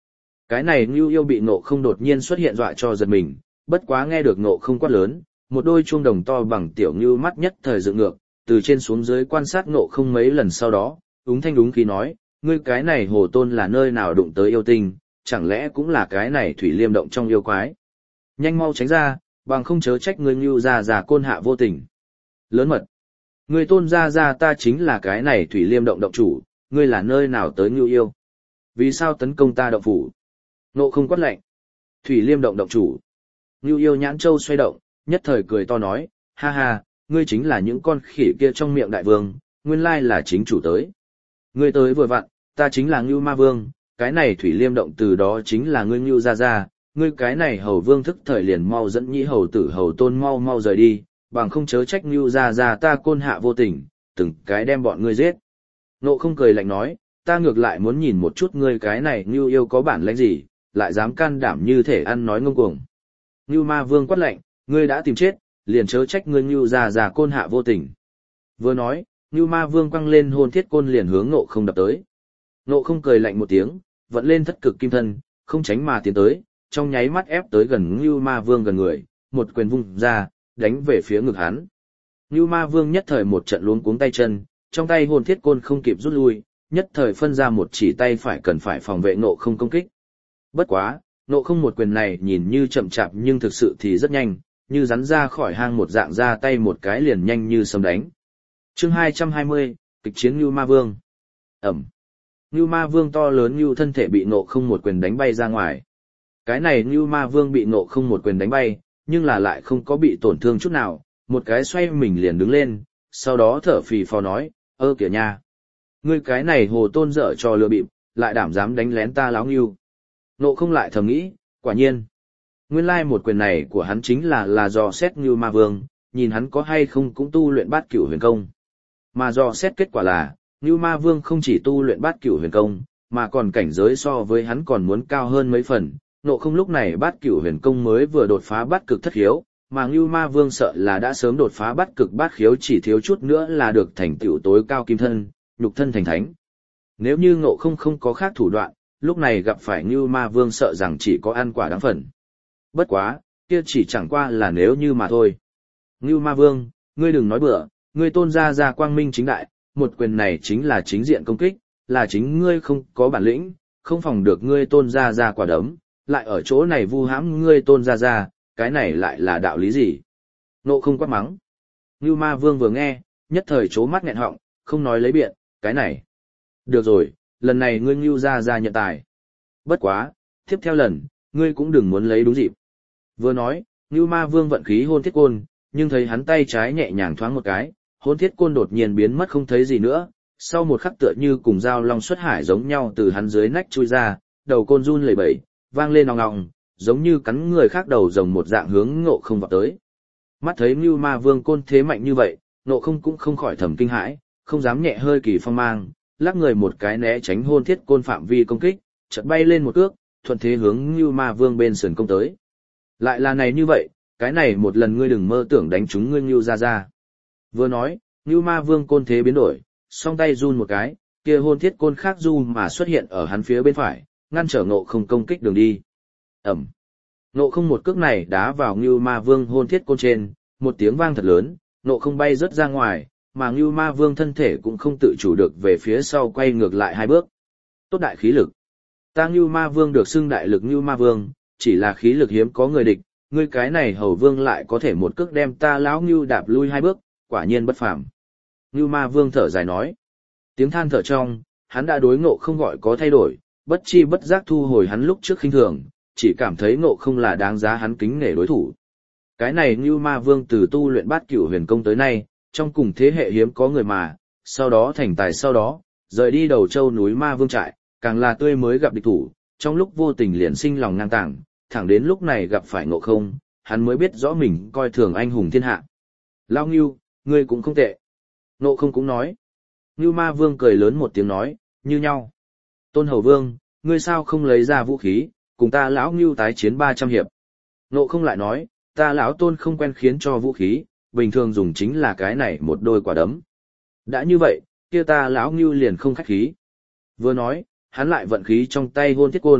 A: Cái này Ngưu Yêu bị Ngộ Không đột nhiên xuất hiện dọa cho giật mình, bất quá nghe được Ngộ Không quát lớn, một đôi chuông đồng to bằng tiểu ngưu mắt nhất thời dựng ngược, từ trên xuống dưới quan sát Ngộ Không mấy lần sau đó, úng thanh úng khí nói, ngươi cái này hồ tôn là nơi nào đụng tới yêu tinh, chẳng lẽ cũng là cái này thủy liêm động trong yêu quái. Nhanh mau tránh ra, bằng không chớ trách ngươi Ngưu già côn hạ vô tình. Lớn mật. Ngươi tôn gia ta chính là cái này thủy liêm động động chủ, ngươi là nơi nào tới Ngưu yêu. Vì sao tấn công ta động phủ? Ngộ Không quát lạnh. Thủy liêm động động chủ. Ngưu yêu nhãn châu xoay động, nhất thời cười to nói, ha ha, ngươi chính là những con khỉ kia trong miệng đại vương, nguyên lai là chính chủ tới. Ngươi tới vừa vặn, ta chính là Ngưu Ma Vương, cái này thủy liêm động từ đó chính là ngươi Ngưu gia, ngươi cái này hầu vương thức thời liền mau dẫn nhĩ hầu tử hầu tôn mau mau rời đi, bằng không chớ trách Ngưu gia ta côn hạ vô tình, từng cái đem bọn ngươi giết. Ngộ Không cười lạnh nói, ta ngược lại muốn nhìn một chút ngươi cái này Ngưu yêu có bản lĩnh gì, lại dám can đảm như thể ăn nói ngông cuồng. Ngưu Ma Vương quát lạnh, ngươi đã tìm chết, liền chớ trách ngươi Ngưu gia côn hạ vô tình. Vừa nói, Ngưu Ma Vương quăng lên hồn thiết côn liền hướng Ngộ Không đập tới. Ngộ Không cười lạnh một tiếng, vận lên thất cực kim thân, không tránh mà tiến tới, trong nháy mắt ép tới gần Ngưu Ma Vương gần người, một quyền vung ra, đánh về phía ngực hắn. Ngưu Ma Vương nhất thời một trận luống cuống tay chân, trong tay hồn thiết côn không kịp rút lui, nhất thời phân ra một chỉ tay phải cần phải phòng vệ Ngộ Không công kích. Bất quá, Ngộ Không một quyền này nhìn như chậm chạp nhưng thực sự thì rất nhanh, như rắn ra khỏi hang một dạng ra tay một cái liền nhanh như sấm đánh. Chương 220, kịch chiến Ngưu Ma Vương. Ẩm. Ngưu Ma Vương to lớn Ngưu thân thể bị Ngộ Không một quyền đánh bay ra ngoài. Cái này Ngưu Ma Vương bị Ngộ Không một quyền đánh bay, nhưng là lại không có bị tổn thương chút nào, một cái xoay mình liền đứng lên, sau đó thở phì phò nói, ơ kìa nha. Ngươi cái này hồ tôn dở trò lừa bịp, lại đảm dám đánh lén ta láo Ngưu. Ngộ Không lại thầm nghĩ, quả nhiên. Nguyên lai một quyền này của hắn chính là dò xét Ngưu Ma Vương, nhìn hắn có hay không cũng tu luyện bát cửu huyền công. Mà dò xét kết quả là, Ngưu Ma Vương không chỉ tu luyện bát cửu huyền công, mà còn cảnh giới so với hắn còn muốn cao hơn mấy phần. Ngộ Không lúc này bát cửu huyền công mới vừa đột phá bát cực thất khiếu, mà Ngưu Ma Vương sợ là đã sớm đột phá bát cực bát khiếu chỉ thiếu chút nữa là được thành tựu tối cao kim thân, nhục thân thành thánh. Nếu như Ngộ Không không có khác thủ đoạn, lúc này gặp phải Ngưu Ma Vương sợ rằng chỉ có ăn quả đáng phần. Bất quá, kia chỉ chẳng qua là nếu như mà thôi. Ngưu Ma Vương, ngươi đừng nói bừa, ngươi tôn gia quang minh chính đại, một quyền này chính là chính diện công kích, là chính ngươi không có bản lĩnh, không phòng được ngươi tôn gia quả đấm, lại ở chỗ này vu hãm ngươi tôn gia, cái này lại là đạo lý gì? Ngộ Không quát mắng. Ngưu Ma Vương vừa nghe, nhất thời trố mắt nghẹn họng, không nói lấy biện, cái này. Được rồi, lần này ngươi Ngưu gia nhận tài. Bất quá, tiếp theo lần, ngươi cũng đừng muốn lấy đúng dịp. Vừa nói, Ngưu Ma Vương vận khí hôn thiết côn, nhưng thấy hắn tay trái nhẹ nhàng thoáng một cái, hôn thiết côn đột nhiên biến mất không thấy gì nữa, sau một khắc tựa như cùng dao long xuất hải giống nhau từ hắn dưới nách chui ra, đầu côn run lẩy bẩy, vang lên ong ong, giống như cắn người khác đầu rồng một dạng hướng Ngộ Không vào tới. Mắt thấy Ngưu Ma Vương côn thế mạnh như vậy, Ngộ Không cũng không khỏi thầm kinh hãi, không dám nhẹ hơi kỳ phong mang, lắc người một cái né tránh hôn thiết côn phạm vi công kích, chợt bay lên một cước, thuận thế hướng Ngưu Ma Vương bên sườn công tới. Lại là này như vậy, cái này một lần ngươi đừng mơ tưởng đánh trúng ngươi Ngưu gia. Vừa nói, Ngưu Ma Vương côn thế biến đổi, song tay run một cái, kia hôn thiết côn khác du mà xuất hiện ở hắn phía bên phải, ngăn trở Ngộ Không công kích đường đi. Ẩm. Ngộ Không một cước này đá vào Ngưu Ma Vương hôn thiết côn trên, một tiếng vang thật lớn, Ngộ Không bay rớt ra ngoài, mà Ngưu Ma Vương thân thể cũng không tự chủ được về phía sau quay ngược lại hai bước. Tốt đại khí lực. Ta Ngưu Ma Vương được xưng đại lực Ngưu Ma Vương, chỉ là khí lực hiếm có người địch, ngươi cái này hầu vương lại có thể một cước đem ta lão Ngưu đạp lui hai bước, quả nhiên bất phàm. Ngưu Ma Vương thở dài nói. Tiếng than thở trong, hắn đã đối Ngộ Không gọi có thay đổi, bất chi bất giác thu hồi hắn lúc trước khinh thường, chỉ cảm thấy Ngộ Không là đáng giá hắn kính nể đối thủ. Cái này Ngưu Ma Vương từ tu luyện bát cửu huyền công tới nay, trong cùng thế hệ hiếm có người mà, sau đó thành tài sau đó, rời đi Đầu Châu núi Ma Vương trại, càng là tươi mới gặp địch thủ, trong lúc vô tình liền sinh lòng ngang tàng, thẳng đến lúc này gặp phải Ngộ Không, hắn mới biết rõ mình coi thường anh hùng thiên hạ. Lao Ngưu, ngươi cũng không tệ. Ngộ Không cũng nói. Ngưu Ma Vương cười lớn một tiếng nói, như nhau. Tôn Hầu Vương, ngươi sao không lấy ra vũ khí, cùng ta lão Ngưu tái chiến 300 hiệp. Ngộ Không lại nói, ta lão Tôn không quen khiến cho vũ khí, bình thường dùng chính là cái này một đôi quả đấm. Đã như vậy, kia ta lão Ngưu liền không khách khí. Vừa nói, hắn lại vận khí trong tay hôn thiết côn,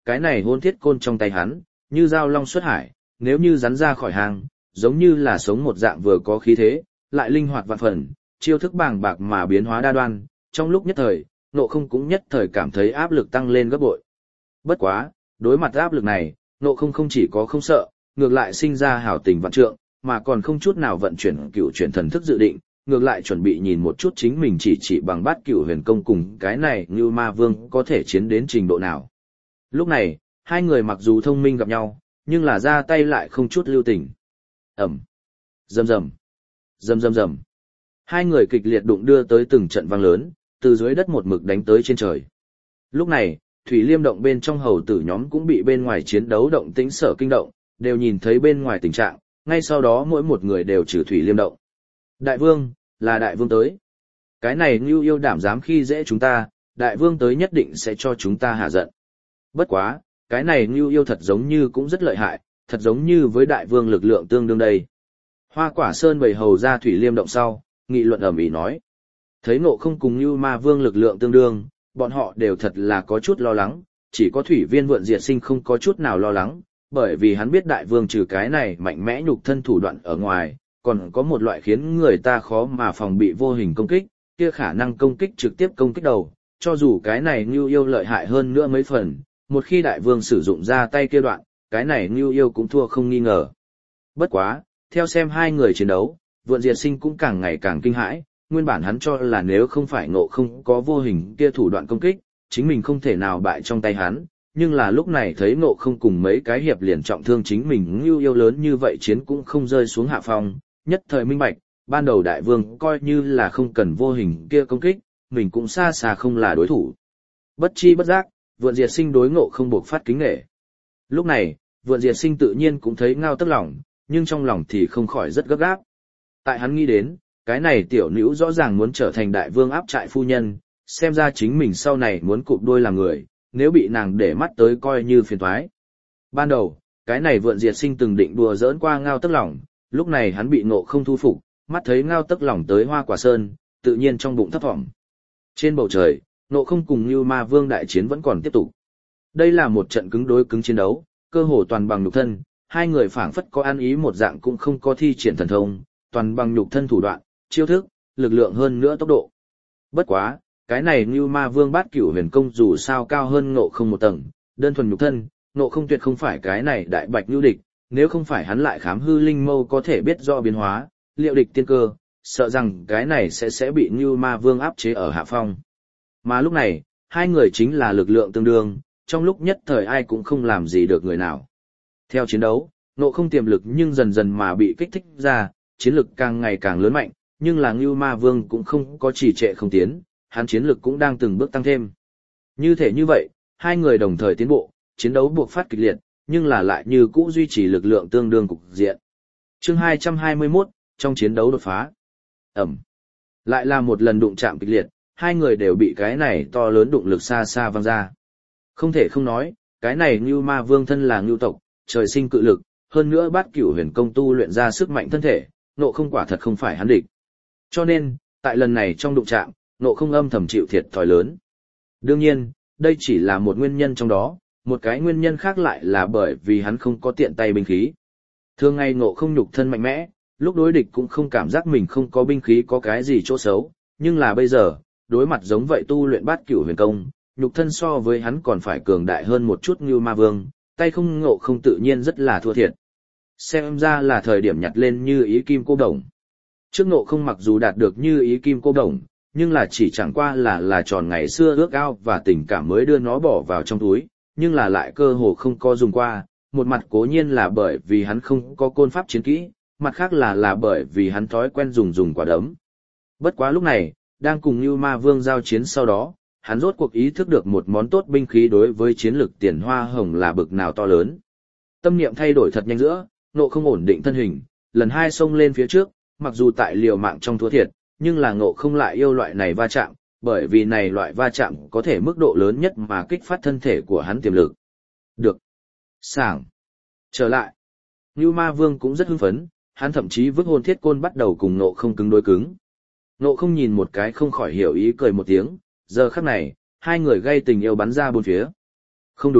A: cái này hôn thiết côn trong tay hắn, như dao long xuất hải, nếu như rắn ra khỏi hang, giống như là sống một dạng vừa có khí thế, lại linh hoạt vạn phần, chiêu thức bàng bạc mà biến hóa đa đoan, trong lúc nhất thời, Ngộ Không cũng nhất thời cảm thấy áp lực tăng lên gấp bội. Bất quá, đối mặt áp lực này, Ngộ Không không chỉ có không sợ, ngược lại sinh ra hảo tình vạn trượng, mà còn không chút nào vận chuyển cựu chuyển thần thức dự định, ngược lại chuẩn bị nhìn một chút chính mình chỉ bằng bát cựu huyền công cùng cái này như ma vương có thể chiến đến trình độ nào. Lúc này, hai người mặc dù thông minh gặp nhau, nhưng là ra tay lại không chút lưu tình. Ẩm, rầm rầm, rầm rầm rầm. Hai người kịch liệt đụng đưa tới từng trận vang lớn, từ dưới đất một mực đánh tới trên trời. Lúc này, Thủy Liêm động bên trong hầu tử nhóm cũng bị bên ngoài chiến đấu động tĩnh sở kinh động, đều nhìn thấy bên ngoài tình trạng, ngay sau đó mỗi một người đều trừ Thủy Liêm động. Đại vương, là đại vương tới. Cái này Ngưu Yêu đảm dám khi dễ chúng ta, đại vương tới nhất định sẽ cho chúng ta hạ giận. Bất quá, cái này Ngưu Yêu thật giống như cũng rất lợi hại, thật giống như với đại vương lực lượng tương đương đây. Hoa Quả Sơn bầy hầu ra Thủy Liêm động sau, nghị luận ầm ĩ nói. Thấy Ngộ Không cùng Ngưu Ma Vương lực lượng tương đương, bọn họ đều thật là có chút lo lắng, chỉ có Thủy Viên Vượn Diệt Sinh không có chút nào lo lắng, bởi vì hắn biết đại vương trừ cái này mạnh mẽ nhục thân thủ đoạn ở ngoài, còn có một loại khiến người ta khó mà phòng bị vô hình công kích, kia khả năng công kích trực tiếp công kích đầu, cho dù cái này Ngưu Yêu lợi hại hơn nữa mấy phần, một khi đại vương sử dụng ra tay kia đoạn, cái này Ngưu Yêu cũng thua không nghi ngờ. Bất quá, theo xem hai người chiến đấu, Vượn Diệt Sinh cũng càng ngày càng kinh hãi, nguyên bản hắn cho là nếu không phải Ngộ Không có vô hình kia thủ đoạn công kích, chính mình không thể nào bại trong tay hắn, nhưng là lúc này thấy Ngộ Không cùng mấy cái hiệp liền trọng thương chính mình Ngưu Yêu lớn như vậy chiến cũng không rơi xuống hạ phong, nhất thời minh bạch, ban đầu đại vương coi như là không cần vô hình kia công kích, mình cũng xa xa không là đối thủ. Bất chi bất giác, Vượn Diệt Sinh đối Ngộ Không buộc phát kính nể. Lúc này, Vượn Diệt Sinh tự nhiên cũng thấy ngao tức lòng, nhưng trong lòng thì không khỏi rất gấp gáp. Tại hắn nghĩ đến, cái này tiểu nữ rõ ràng muốn trở thành đại vương áp trại phu nhân, xem ra chính mình sau này muốn cụp đuôi làm người, nếu bị nàng để mắt tới coi như phiền toái. Ban đầu, cái này Vượn Diệt Sinh từng định đùa giỡn qua ngao tức lòng, lúc này hắn bị Ngộ Không thu phục, mắt thấy ngao tức lòng tới Hoa Quả Sơn, tự nhiên trong bụng thấp thỏm. Trên bầu trời, Ngộ Không cùng Như Ma Vương đại chiến vẫn còn tiếp tục. Đây là một trận cứng đối cứng chiến đấu, cơ hồ toàn bằng nhục thân, hai người phảng phất có ăn ý một dạng cũng không có thi triển thần thông, toàn bằng nhục thân thủ đoạn, chiêu thức, lực lượng hơn nữa tốc độ. Bất quá, cái này Như Ma Vương bát cửu huyền công dù sao cao hơn Ngộ Không một tầng, đơn thuần nhục thân, Ngộ Không tuyệt không phải cái này đại bạch nhu địch, nếu không phải hắn lại khám hư linh mâu có thể biết rõ biến hóa, liệu địch tiên cơ, sợ rằng cái này sẽ bị Như Ma Vương áp chế ở hạ phong. Mà lúc này, hai người chính là lực lượng tương đương, trong lúc nhất thời ai cũng không làm gì được người nào. Theo chiến đấu, Ngộ Không tiềm lực nhưng dần dần mà bị kích thích ra, chiến lực càng ngày càng lớn mạnh, nhưng là Ngưu Ma Vương cũng không có trì trệ không tiến, hắn chiến lực cũng đang từng bước tăng thêm. Như thể như vậy, hai người đồng thời tiến bộ, chiến đấu buộc phát kịch liệt, nhưng là lại như cũ duy trì lực lượng tương đương cục diện. Chương 221, trong chiến đấu đột phá. Ẩm. Lại là một lần đụng chạm kịch liệt, hai người đều bị cái này to lớn đụng lực xa xa văng ra. Không thể không nói, cái này Ngưu Ma Vương thân là Ngưu tộc, trời sinh cự lực, hơn nữa bát cửu huyền công tu luyện ra sức mạnh thân thể, Ngộ Không quả thật không phải hắn địch. Cho nên, tại lần này trong đụng chạm, Ngộ Không âm thầm chịu thiệt thòi lớn. Đương nhiên, đây chỉ là một nguyên nhân trong đó, một cái nguyên nhân khác lại là bởi vì hắn không có tiện tay binh khí. Thường ngày Ngộ Không nhục thân mạnh mẽ, lúc đối địch cũng không cảm giác mình không có binh khí có cái gì chỗ xấu, nhưng là bây giờ, đối mặt giống vậy tu luyện bát cửu huyền công, nhục thân so với hắn còn phải cường đại hơn một chút như Ma Vương, tay không Ngộ Không tự nhiên rất là thua thiệt. Xem ra là thời điểm nhặt lên Như Ý Kim Cô Đồng. Trước Ngộ Không mặc dù đạt được Như Ý Kim Cô Đồng, nhưng là chỉ chẳng qua là tròn ngày xưa ước ao và tình cảm mới đưa nó bỏ vào trong túi, nhưng là lại cơ hồ không có dùng qua, một mặt cố nhiên là bởi vì hắn không có côn pháp chiến kỹ, mặt khác là bởi vì hắn thói quen dùng quả đấm. Bất quá lúc này, đang cùng Như Ma Vương giao chiến sau đó, hắn rốt cuộc ý thức được một món tốt binh khí đối với chiến lực Tiền Hoa Hồng là bực nào to lớn. Tâm niệm thay đổi thật nhanh giữa, Ngộ Không ổn định thân hình, lần hai xông lên phía trước, mặc dù tại liều mạng trong thua thiệt, nhưng là Ngộ Không lại yêu loại này va chạm, bởi vì này loại va chạm có thể mức độ lớn nhất mà kích phát thân thể của hắn tiềm lực. Được. Sảng. Trở lại. Như Ma Vương cũng rất hưng phấn, hắn thậm chí vứt hồn thiết côn bắt đầu cùng Ngộ Không cứng đối cứng. Ngộ Không nhìn một cái không khỏi hiểu ý cười một tiếng, giờ khắc này, hai người gây tình yêu bắn ra bốn phía. Không đúng,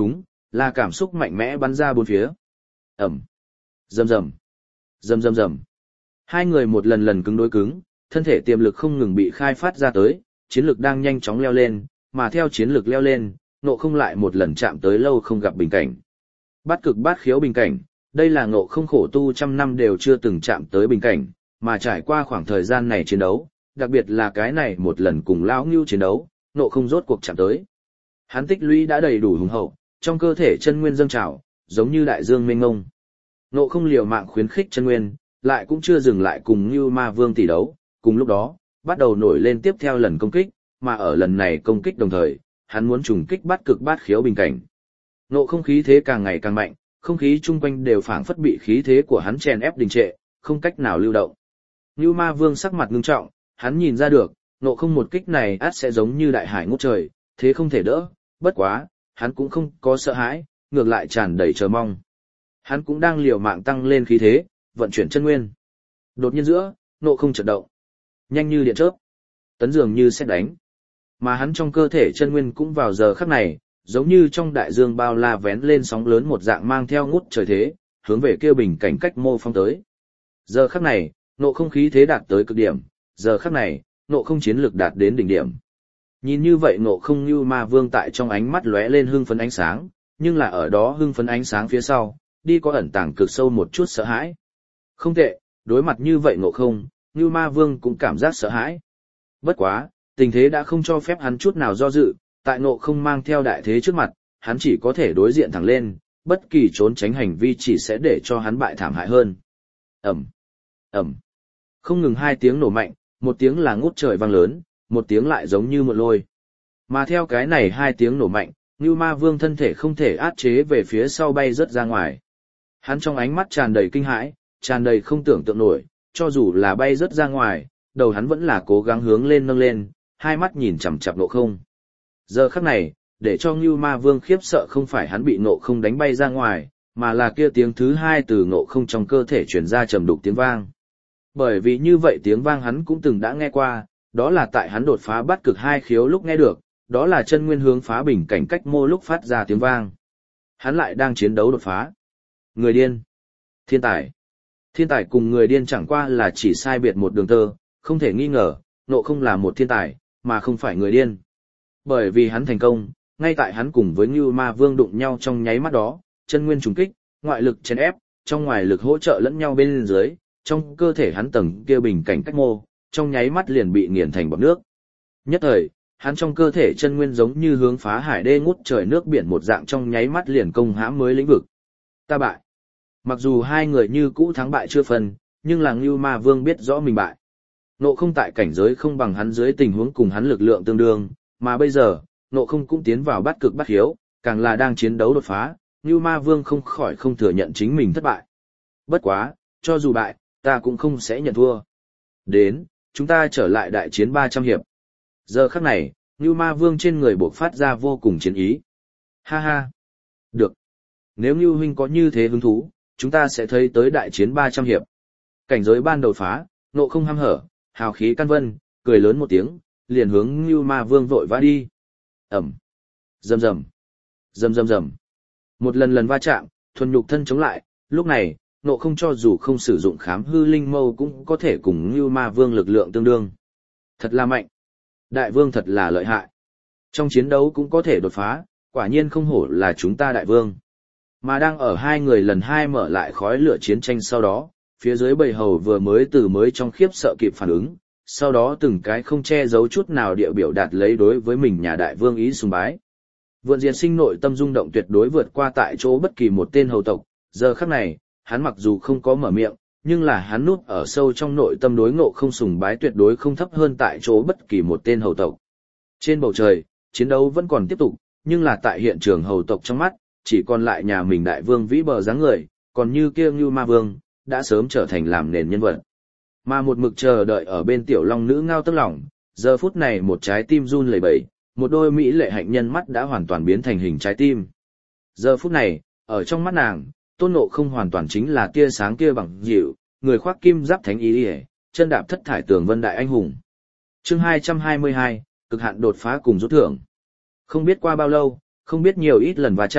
A: là cảm xúc mạnh mẽ bắn ra bốn phía. Ẩm, rầm rầm, rầm rầm rầm. Hai người một lần lần cứng đối cứng, thân thể tiềm lực không ngừng bị khai phát ra tới, chiến lực đang nhanh chóng leo lên, mà theo chiến lực leo lên, Ngộ Không lại một lần chạm tới lâu không gặp bình cảnh. Bát cực bát khiếu bình cảnh, đây là Ngộ Không khổ tu trăm năm đều chưa từng chạm tới bình cảnh, mà trải qua khoảng thời gian này chiến đấu, đặc biệt là cái này một lần cùng Lão Ngưu chiến đấu, Ngộ Không rốt cuộc chạm tới. Hắn tích lũy đã đầy đủ hùng hậu, trong cơ thể chân nguyên dâng trào, giống như đại dương mênh mông. Ngộ Không liều mạng khuyến khích chân nguyên, lại cũng chưa dừng lại cùng Ngưu Ma Vương tỷ đấu, cùng lúc đó, bắt đầu nổi lên tiếp theo lần công kích, mà ở lần này công kích đồng thời, hắn muốn trùng kích bát cực bát khiếu bình cảnh. Ngộ Không khí thế càng ngày càng mạnh, không khí chung quanh đều phảng phất bị khí thế của hắn chèn ép đình trệ, không cách nào lưu động. Ngưu Ma Vương sắc mặt ngưng trọng, hắn nhìn ra được, Ngộ Không một kích này ắt sẽ giống như đại hải ngút trời, thế không thể đỡ, bất quá, hắn cũng không có sợ hãi, ngược lại tràn đầy chờ mong. Hắn cũng đang liều mạng tăng lên khí thế, vận chuyển chân nguyên. Đột nhiên giữa, Ngộ Không chợt động, nhanh như điện chớp, tấn dường như sét đánh. Mà hắn trong cơ thể chân nguyên cũng vào giờ khắc này, giống như trong đại dương bao la vén lên sóng lớn một dạng mang theo ngút trời thế, hướng về kia bình cảnh cách mô phong tới. Giờ khắc này, Ngộ Không khí thế đạt tới cực điểm, giờ khắc này, Ngộ Không chiến lực đạt đến đỉnh điểm. Nhìn như vậy Ngộ Không như Ma Vương tại trong ánh mắt lóe lên hưng phấn ánh sáng, nhưng là ở đó hưng phấn ánh sáng phía sau, đi có ẩn tàng cực sâu một chút sợ hãi. Không tệ, đối mặt như vậy Ngộ Không, như Ma Vương cũng cảm giác sợ hãi. Bất quá, tình thế đã không cho phép hắn chút nào do dự, tại Ngộ Không mang theo đại thế trước mặt, hắn chỉ có thể đối diện thẳng lên, bất kỳ trốn tránh hành vi chỉ sẽ để cho hắn bại thảm hại hơn. Ẩm, Ẩm, không ngừng hai tiếng nổ mạnh, một tiếng là ngút trời vang lớn, một tiếng lại giống như một lôi. Mà theo cái này hai tiếng nổ mạnh, Ngưu Ma Vương thân thể không thể áp chế về phía sau bay rớt ra ngoài. Hắn trong ánh mắt tràn đầy kinh hãi, tràn đầy không tưởng tượng nổi, cho dù là bay rớt ra ngoài, đầu hắn vẫn là cố gắng hướng lên nâng lên, hai mắt nhìn chằm chằm Ngộ Không. Giờ khắc này, để cho Ngưu Ma Vương khiếp sợ không phải hắn bị Ngộ Không đánh bay ra ngoài, mà là kia tiếng thứ hai từ Ngộ Không trong cơ thể truyền ra trầm đục tiếng vang. Bởi vì như vậy tiếng vang hắn cũng từng đã nghe qua, đó là tại hắn đột phá bát cực hai khiếu lúc nghe được, đó là chân nguyên hướng phá bình cảnh cách mô lúc phát ra tiếng vang. Hắn lại đang chiến đấu đột phá. Người điên. Thiên tài. Thiên tài cùng người điên chẳng qua là chỉ sai biệt một đường tơ, không thể nghi ngờ, Ngộ Không là một thiên tài, mà không phải người điên. Bởi vì hắn thành công, ngay tại hắn cùng với Ngưu Ma Vương đụng nhau trong nháy mắt đó, chân nguyên trùng kích, ngoại lực chèn ép, trong ngoài lực hỗ trợ lẫn nhau bên dưới, trong cơ thể hắn tầng kia bình cảnh cách mô, trong nháy mắt liền bị nghiền thành bọt nước. Nhất thời, hắn trong cơ thể chân nguyên giống như hướng phá hải đê ngút trời nước biển một dạng trong nháy mắt liền công hãm mới lĩnh vực. Ta bại. Mặc dù hai người như cũ thắng bại chưa phân, nhưng là Ngưu Ma Vương biết rõ mình bại. Ngộ Không tại cảnh giới không bằng hắn dưới tình huống cùng hắn lực lượng tương đương, mà bây giờ, Ngộ Không cũng tiến vào bát cực bát khiếu, càng là đang chiến đấu đột phá, Ngưu Ma Vương không khỏi không thừa nhận chính mình thất bại. Bất quá, cho dù bại, ta cũng không sẽ nhận thua. Đến, chúng ta trở lại đại chiến 300 hiệp. Giờ khắc này, Ngưu Ma Vương trên người bộc phát ra vô cùng chiến ý. Ha ha. Được. Nếu Ngưu huynh có như thế hứng thú, chúng ta sẽ thấy tới đại chiến 300 hiệp. Cảnh giới ban đầu phá, Ngộ Không hăm hở, hào khí căn vân, cười lớn một tiếng, liền hướng Ngưu Ma Vương vội vã đi. Ẩm. Rầm rầm. Rầm rầm rầm. Một lần lần va chạm, thuần nhục thân chống lại, lúc này, Ngộ Không cho dù không sử dụng khám hư linh mâu cũng có thể cùng Ngưu Ma Vương lực lượng tương đương. Thật là mạnh. Đại vương thật là lợi hại. Trong chiến đấu cũng có thể đột phá, quả nhiên không hổ là chúng ta đại vương. Mà đang ở hai người lần hai mở lại khói lửa chiến tranh sau đó, phía dưới bầy hầu vừa mới trong khiếp sợ kịp phản ứng, sau đó từng cái không che giấu chút nào địa biểu đạt lấy đối với mình nhà đại vương ý sùng bái. Vượn Diệt Sinh nội tâm rung động tuyệt đối vượt qua tại chỗ bất kỳ một tên hầu tộc, giờ khắc này, hắn mặc dù không có mở miệng, nhưng là hắn núp ở sâu trong nội tâm đối Ngộ Không sùng bái tuyệt đối không thấp hơn tại chỗ bất kỳ một tên hầu tộc. Trên bầu trời, chiến đấu vẫn còn tiếp tục, nhưng là tại hiện trường hầu tộc trong mắt, chỉ còn lại nhà mình đại vương vĩ bờ dáng người, còn như kia Ngưu Ma Vương, đã sớm trở thành làm nền nhân vật. Mà một mực chờ đợi ở bên tiểu long nữ ngao tức lòng, giờ phút này một trái tim run lẩy bẩy, một đôi mỹ lệ hạnh nhân mắt đã hoàn toàn biến thành hình trái tim. Giờ phút này, ở trong mắt nàng, Tôn Ngộ Không hoàn toàn chính là tia sáng kia bằng dịu, người khoác kim giáp thánh ý ỉa, chân đạp thất thải tường vân đại anh hùng. Chương 222, cực hạn đột phá cùng rút thưởng. Không biết qua bao lâu, không biết nhiều ít lần va chạm,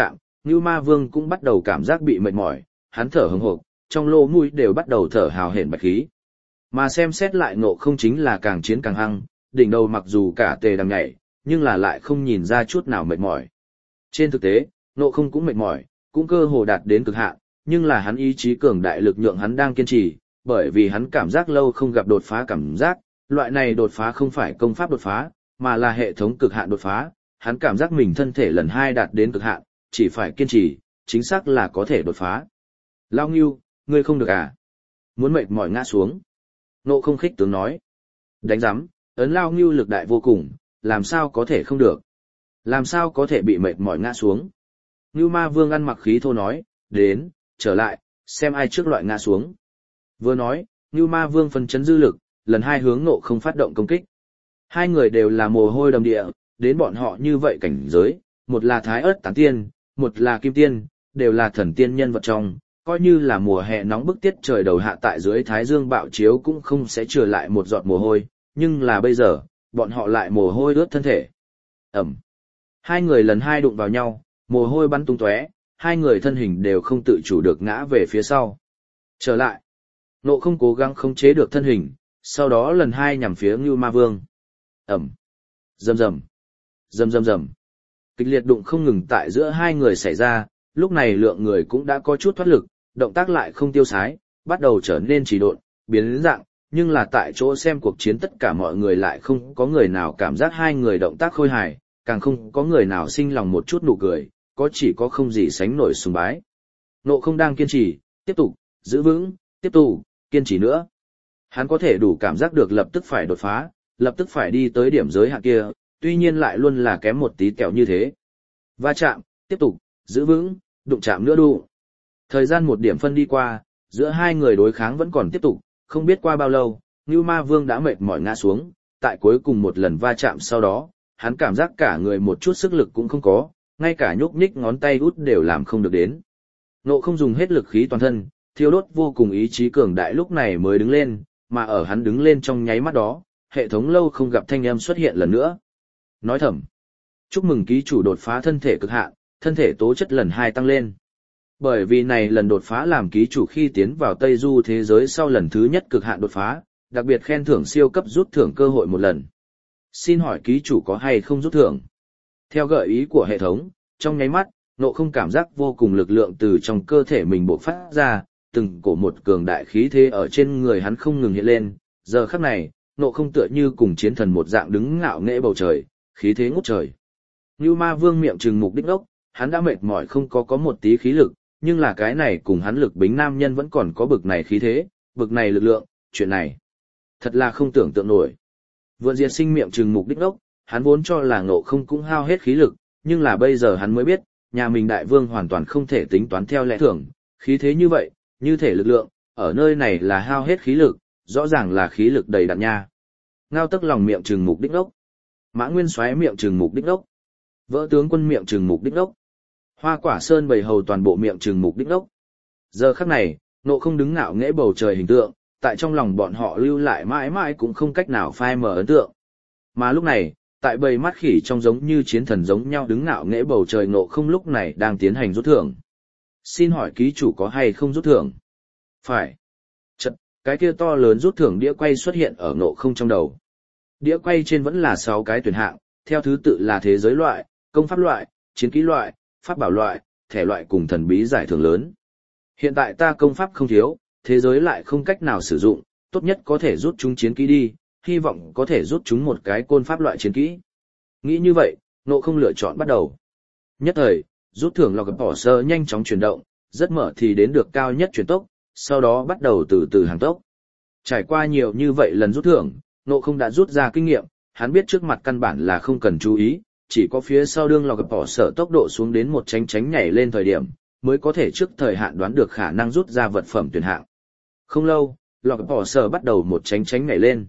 A: Ngưu Ma Vương cũng bắt đầu cảm giác bị mệt mỏi, hắn thở hừng hực, trong lỗ mũi đều bắt đầu thở hào hển bạch khí. Mà xem xét lại Ngộ Không chính là càng chiến càng hăng, đỉnh đầu mặc dù cả tề đằng nhảy, nhưng là lại không nhìn ra chút nào mệt mỏi. Trên thực tế, Ngộ Không cũng mệt mỏi, cũng cơ hồ đạt đến cực hạn, nhưng là hắn ý chí cường đại lực nhượng hắn đang kiên trì, bởi vì hắn cảm giác lâu không gặp đột phá cảm giác, loại này đột phá không phải công pháp đột phá, mà là hệ thống cực hạn đột phá, hắn cảm giác mình thân thể lần 2 đạt đến cực hạn, chỉ phải kiên trì, chính xác là có thể đột phá. Lao Ngưu, ngươi không được à? Muốn mệt mỏi ngã xuống. Ngộ Không khích tướng nói. Đánh giám, ấn Lao Ngưu lực đại vô cùng, làm sao có thể không được? Làm sao có thể bị mệt mỏi ngã xuống? Ngưu Ma Vương ăn mặc khí thô nói, đến, trở lại, xem ai trước loại ngã xuống. Vừa nói, Ngưu Ma Vương phân chấn dư lực, lần 2 hướng Ngộ Không phát động công kích. Hai người đều là mồ hôi đầm địa, đến bọn họ như vậy cảnh giới, một là Thái Ức Tán Tiên, một là Kim Tiên, đều là thần tiên nhân vật trong, coi như là mùa hè nóng bức tiết trời đầu hạ tại dưới thái dương bạo chiếu cũng không sẽ trừ lại một giọt mồ hôi, nhưng là bây giờ, bọn họ lại mồ hôi ướt thân thể. Ẩm. Hai người lần 2 đụng vào nhau, mồ hôi bắn tung tóe, hai người thân hình đều không tự chủ được ngã về phía sau. Trở lại. Ngộ Không cố gắng khống chế được thân hình, sau đó lần 2 nhằm phía Ngưu Ma Vương. Ẩm. Rầm rầm. Rầm rầm rầm. Kịch liệt đụng không ngừng tại giữa hai người xảy ra, lúc này lượng người cũng đã có chút thoát lực, động tác lại không tiêu sái, bắt đầu trở nên trì độn, biến dạng, nhưng là tại chỗ xem cuộc chiến tất cả mọi người lại không có người nào cảm giác hai người động tác khôi hài, càng không có người nào sinh lòng một chút nụ cười, chỉ có không gì sánh nổi sùng bái. Ngộ Không đang kiên trì, tiếp tục, giữ vững, tiếp tục, kiên trì nữa. Hắn có thể đủ cảm giác được lập tức phải đột phá, lập tức phải đi tới điểm giới hạn kia, tuy nhiên lại luôn là kém một tí kẹo như thế. Va chạm, tiếp tục, giữ vững, đụng chạm nữa đu. Thời gian một điểm phân đi qua, giữa hai người đối kháng vẫn còn tiếp tục, không biết qua bao lâu, Ngưu Ma Vương đã mệt mỏi ngã xuống, tại cuối cùng một lần va chạm sau đó, hắn cảm giác cả người một chút sức lực cũng không có, ngay cả nhúc nhích ngón tay út đều làm không được đến. Ngộ Không dùng hết lực khí toàn thân, thiêu đốt vô cùng ý chí cường đại lúc này mới đứng lên, mà ở hắn đứng lên trong nháy mắt đó, hệ thống lâu không gặp thanh âm xuất hiện lần nữa. Nói thầm, chúc mừng ký chủ đột phá thân thể cực hạn, thân thể tố chất lần 2 tăng lên. Bởi vì này lần đột phá làm ký chủ khi tiến vào Tây Du thế giới sau lần thứ nhất cực hạn đột phá, đặc biệt khen thưởng siêu cấp rút thưởng cơ hội 1 lần. Xin hỏi ký chủ có hay không rút thưởng? Theo gợi ý của hệ thống, trong nháy mắt, Ngộ Không cảm giác vô cùng lực lượng từ trong cơ thể mình bộc phát ra, từng cổ một cường đại khí thế ở trên người hắn không ngừng hiện lên, giờ khắc này, Ngộ Không tựa như cùng chiến thần một dạng đứng ngạo nghễ bầu trời, khí thế ngút trời. Ngưu Ma Vương miệng trừng mục đích ốc, hắn đã mệt mỏi không có một tí khí lực, nhưng là cái này cùng hắn lực bính nam nhân vẫn còn có bực này khí thế, bực này lực lượng, chuyện này thật là không tưởng tượng nổi. Vượn Diệt Sinh miệng trừng mục đích ốc, hắn vốn cho là Ngộ Không cũng hao hết khí lực, nhưng là bây giờ hắn mới biết, nhà mình đại vương hoàn toàn không thể tính toán theo lẽ thường, khí thế như vậy, như thể lực lượng, ở nơi này là hao hết khí lực, rõ ràng là khí lực đầy đặn nha. Ngao Tức lòng miệng trừng mục đích ốc, Mã Nguyên Soái miệng trừng mục đích ốc, Vỡ Tướng Quân miệng trừng mục đích ốc, Hoa Quả Sơn bầy hầu toàn bộ miệng trừng mục đích ốc. Giờ khắc này, Ngộ Không đứng ngạo nghễ bầu trời hình tượng, tại trong lòng bọn họ lưu lại mãi mãi cũng không cách nào phai mờ ấn tượng. Mà lúc này, tại bầy mắt khỉ trong giống như chiến thần giống nhau đứng ngạo nghễ bầu trời Ngộ Không lúc này đang tiến hành rút thưởng. Xin hỏi ký chủ có hay không rút thưởng? Phải. Chật, cái kia to lớn rút thưởng đĩa quay xuất hiện ở Ngộ Không trong đầu. Đĩa quay trên vẫn là 6 cái tuyển hạng, theo thứ tự là thế giới loại, công pháp loại, chiến kỹ loại, pháp bảo loại, thẻ loại cùng thần bí giải thưởng lớn. Hiện tại ta công pháp không thiếu, thế giới lại không cách nào sử dụng, tốt nhất có thể rút chúng chiến kỹ đi, hy vọng có thể rút chúng một cái côn pháp loại chiến kỹ. Nghĩ như vậy, Ngộ Không lựa chọn bắt đầu. Nhất thời, rút thưởng lò gặp bỏ sơ nhanh chóng chuyển động, rất mở thì đến được cao nhất chuyển tốc, sau đó bắt đầu từ từ hàng tốc. Trải qua nhiều như vậy lần rút thưởng, Ngộ Không đã rút ra kinh nghiệm, hắn biết trước mặt căn bản là không cần chú ý, chỉ có phía sau đương lò gặp bỏ sở tốc độ xuống đến một tránh nhảy lên thời điểm, mới có thể trước thời hạn đoán được khả năng rút ra vật phẩm tuyển hạng. Không lâu, lò gặp bỏ sở bắt đầu một tránh nhảy lên.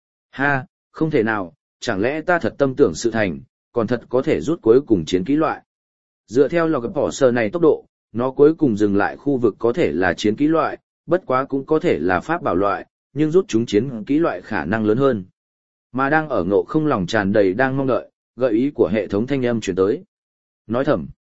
A: Ha, không thể nào, chẳng lẽ ta thật tâm tưởng sự thành, còn thật có thể rút cuối cùng chiến kỹ loại. Dựa theo lò gặp bỏ sở này tốc độ, nó cuối cùng dừng lại khu vực có thể là chiến kỹ loại, bất quá cũng có thể là pháp bảo loại, nhưng rút chúng chiến kỹ loại khả năng lớn hơn. Mà đang ở Ngộ Không lòng tràn đầy đang mong đợi, gợi ý của hệ thống thanh âm truyền tới. Nói thầm,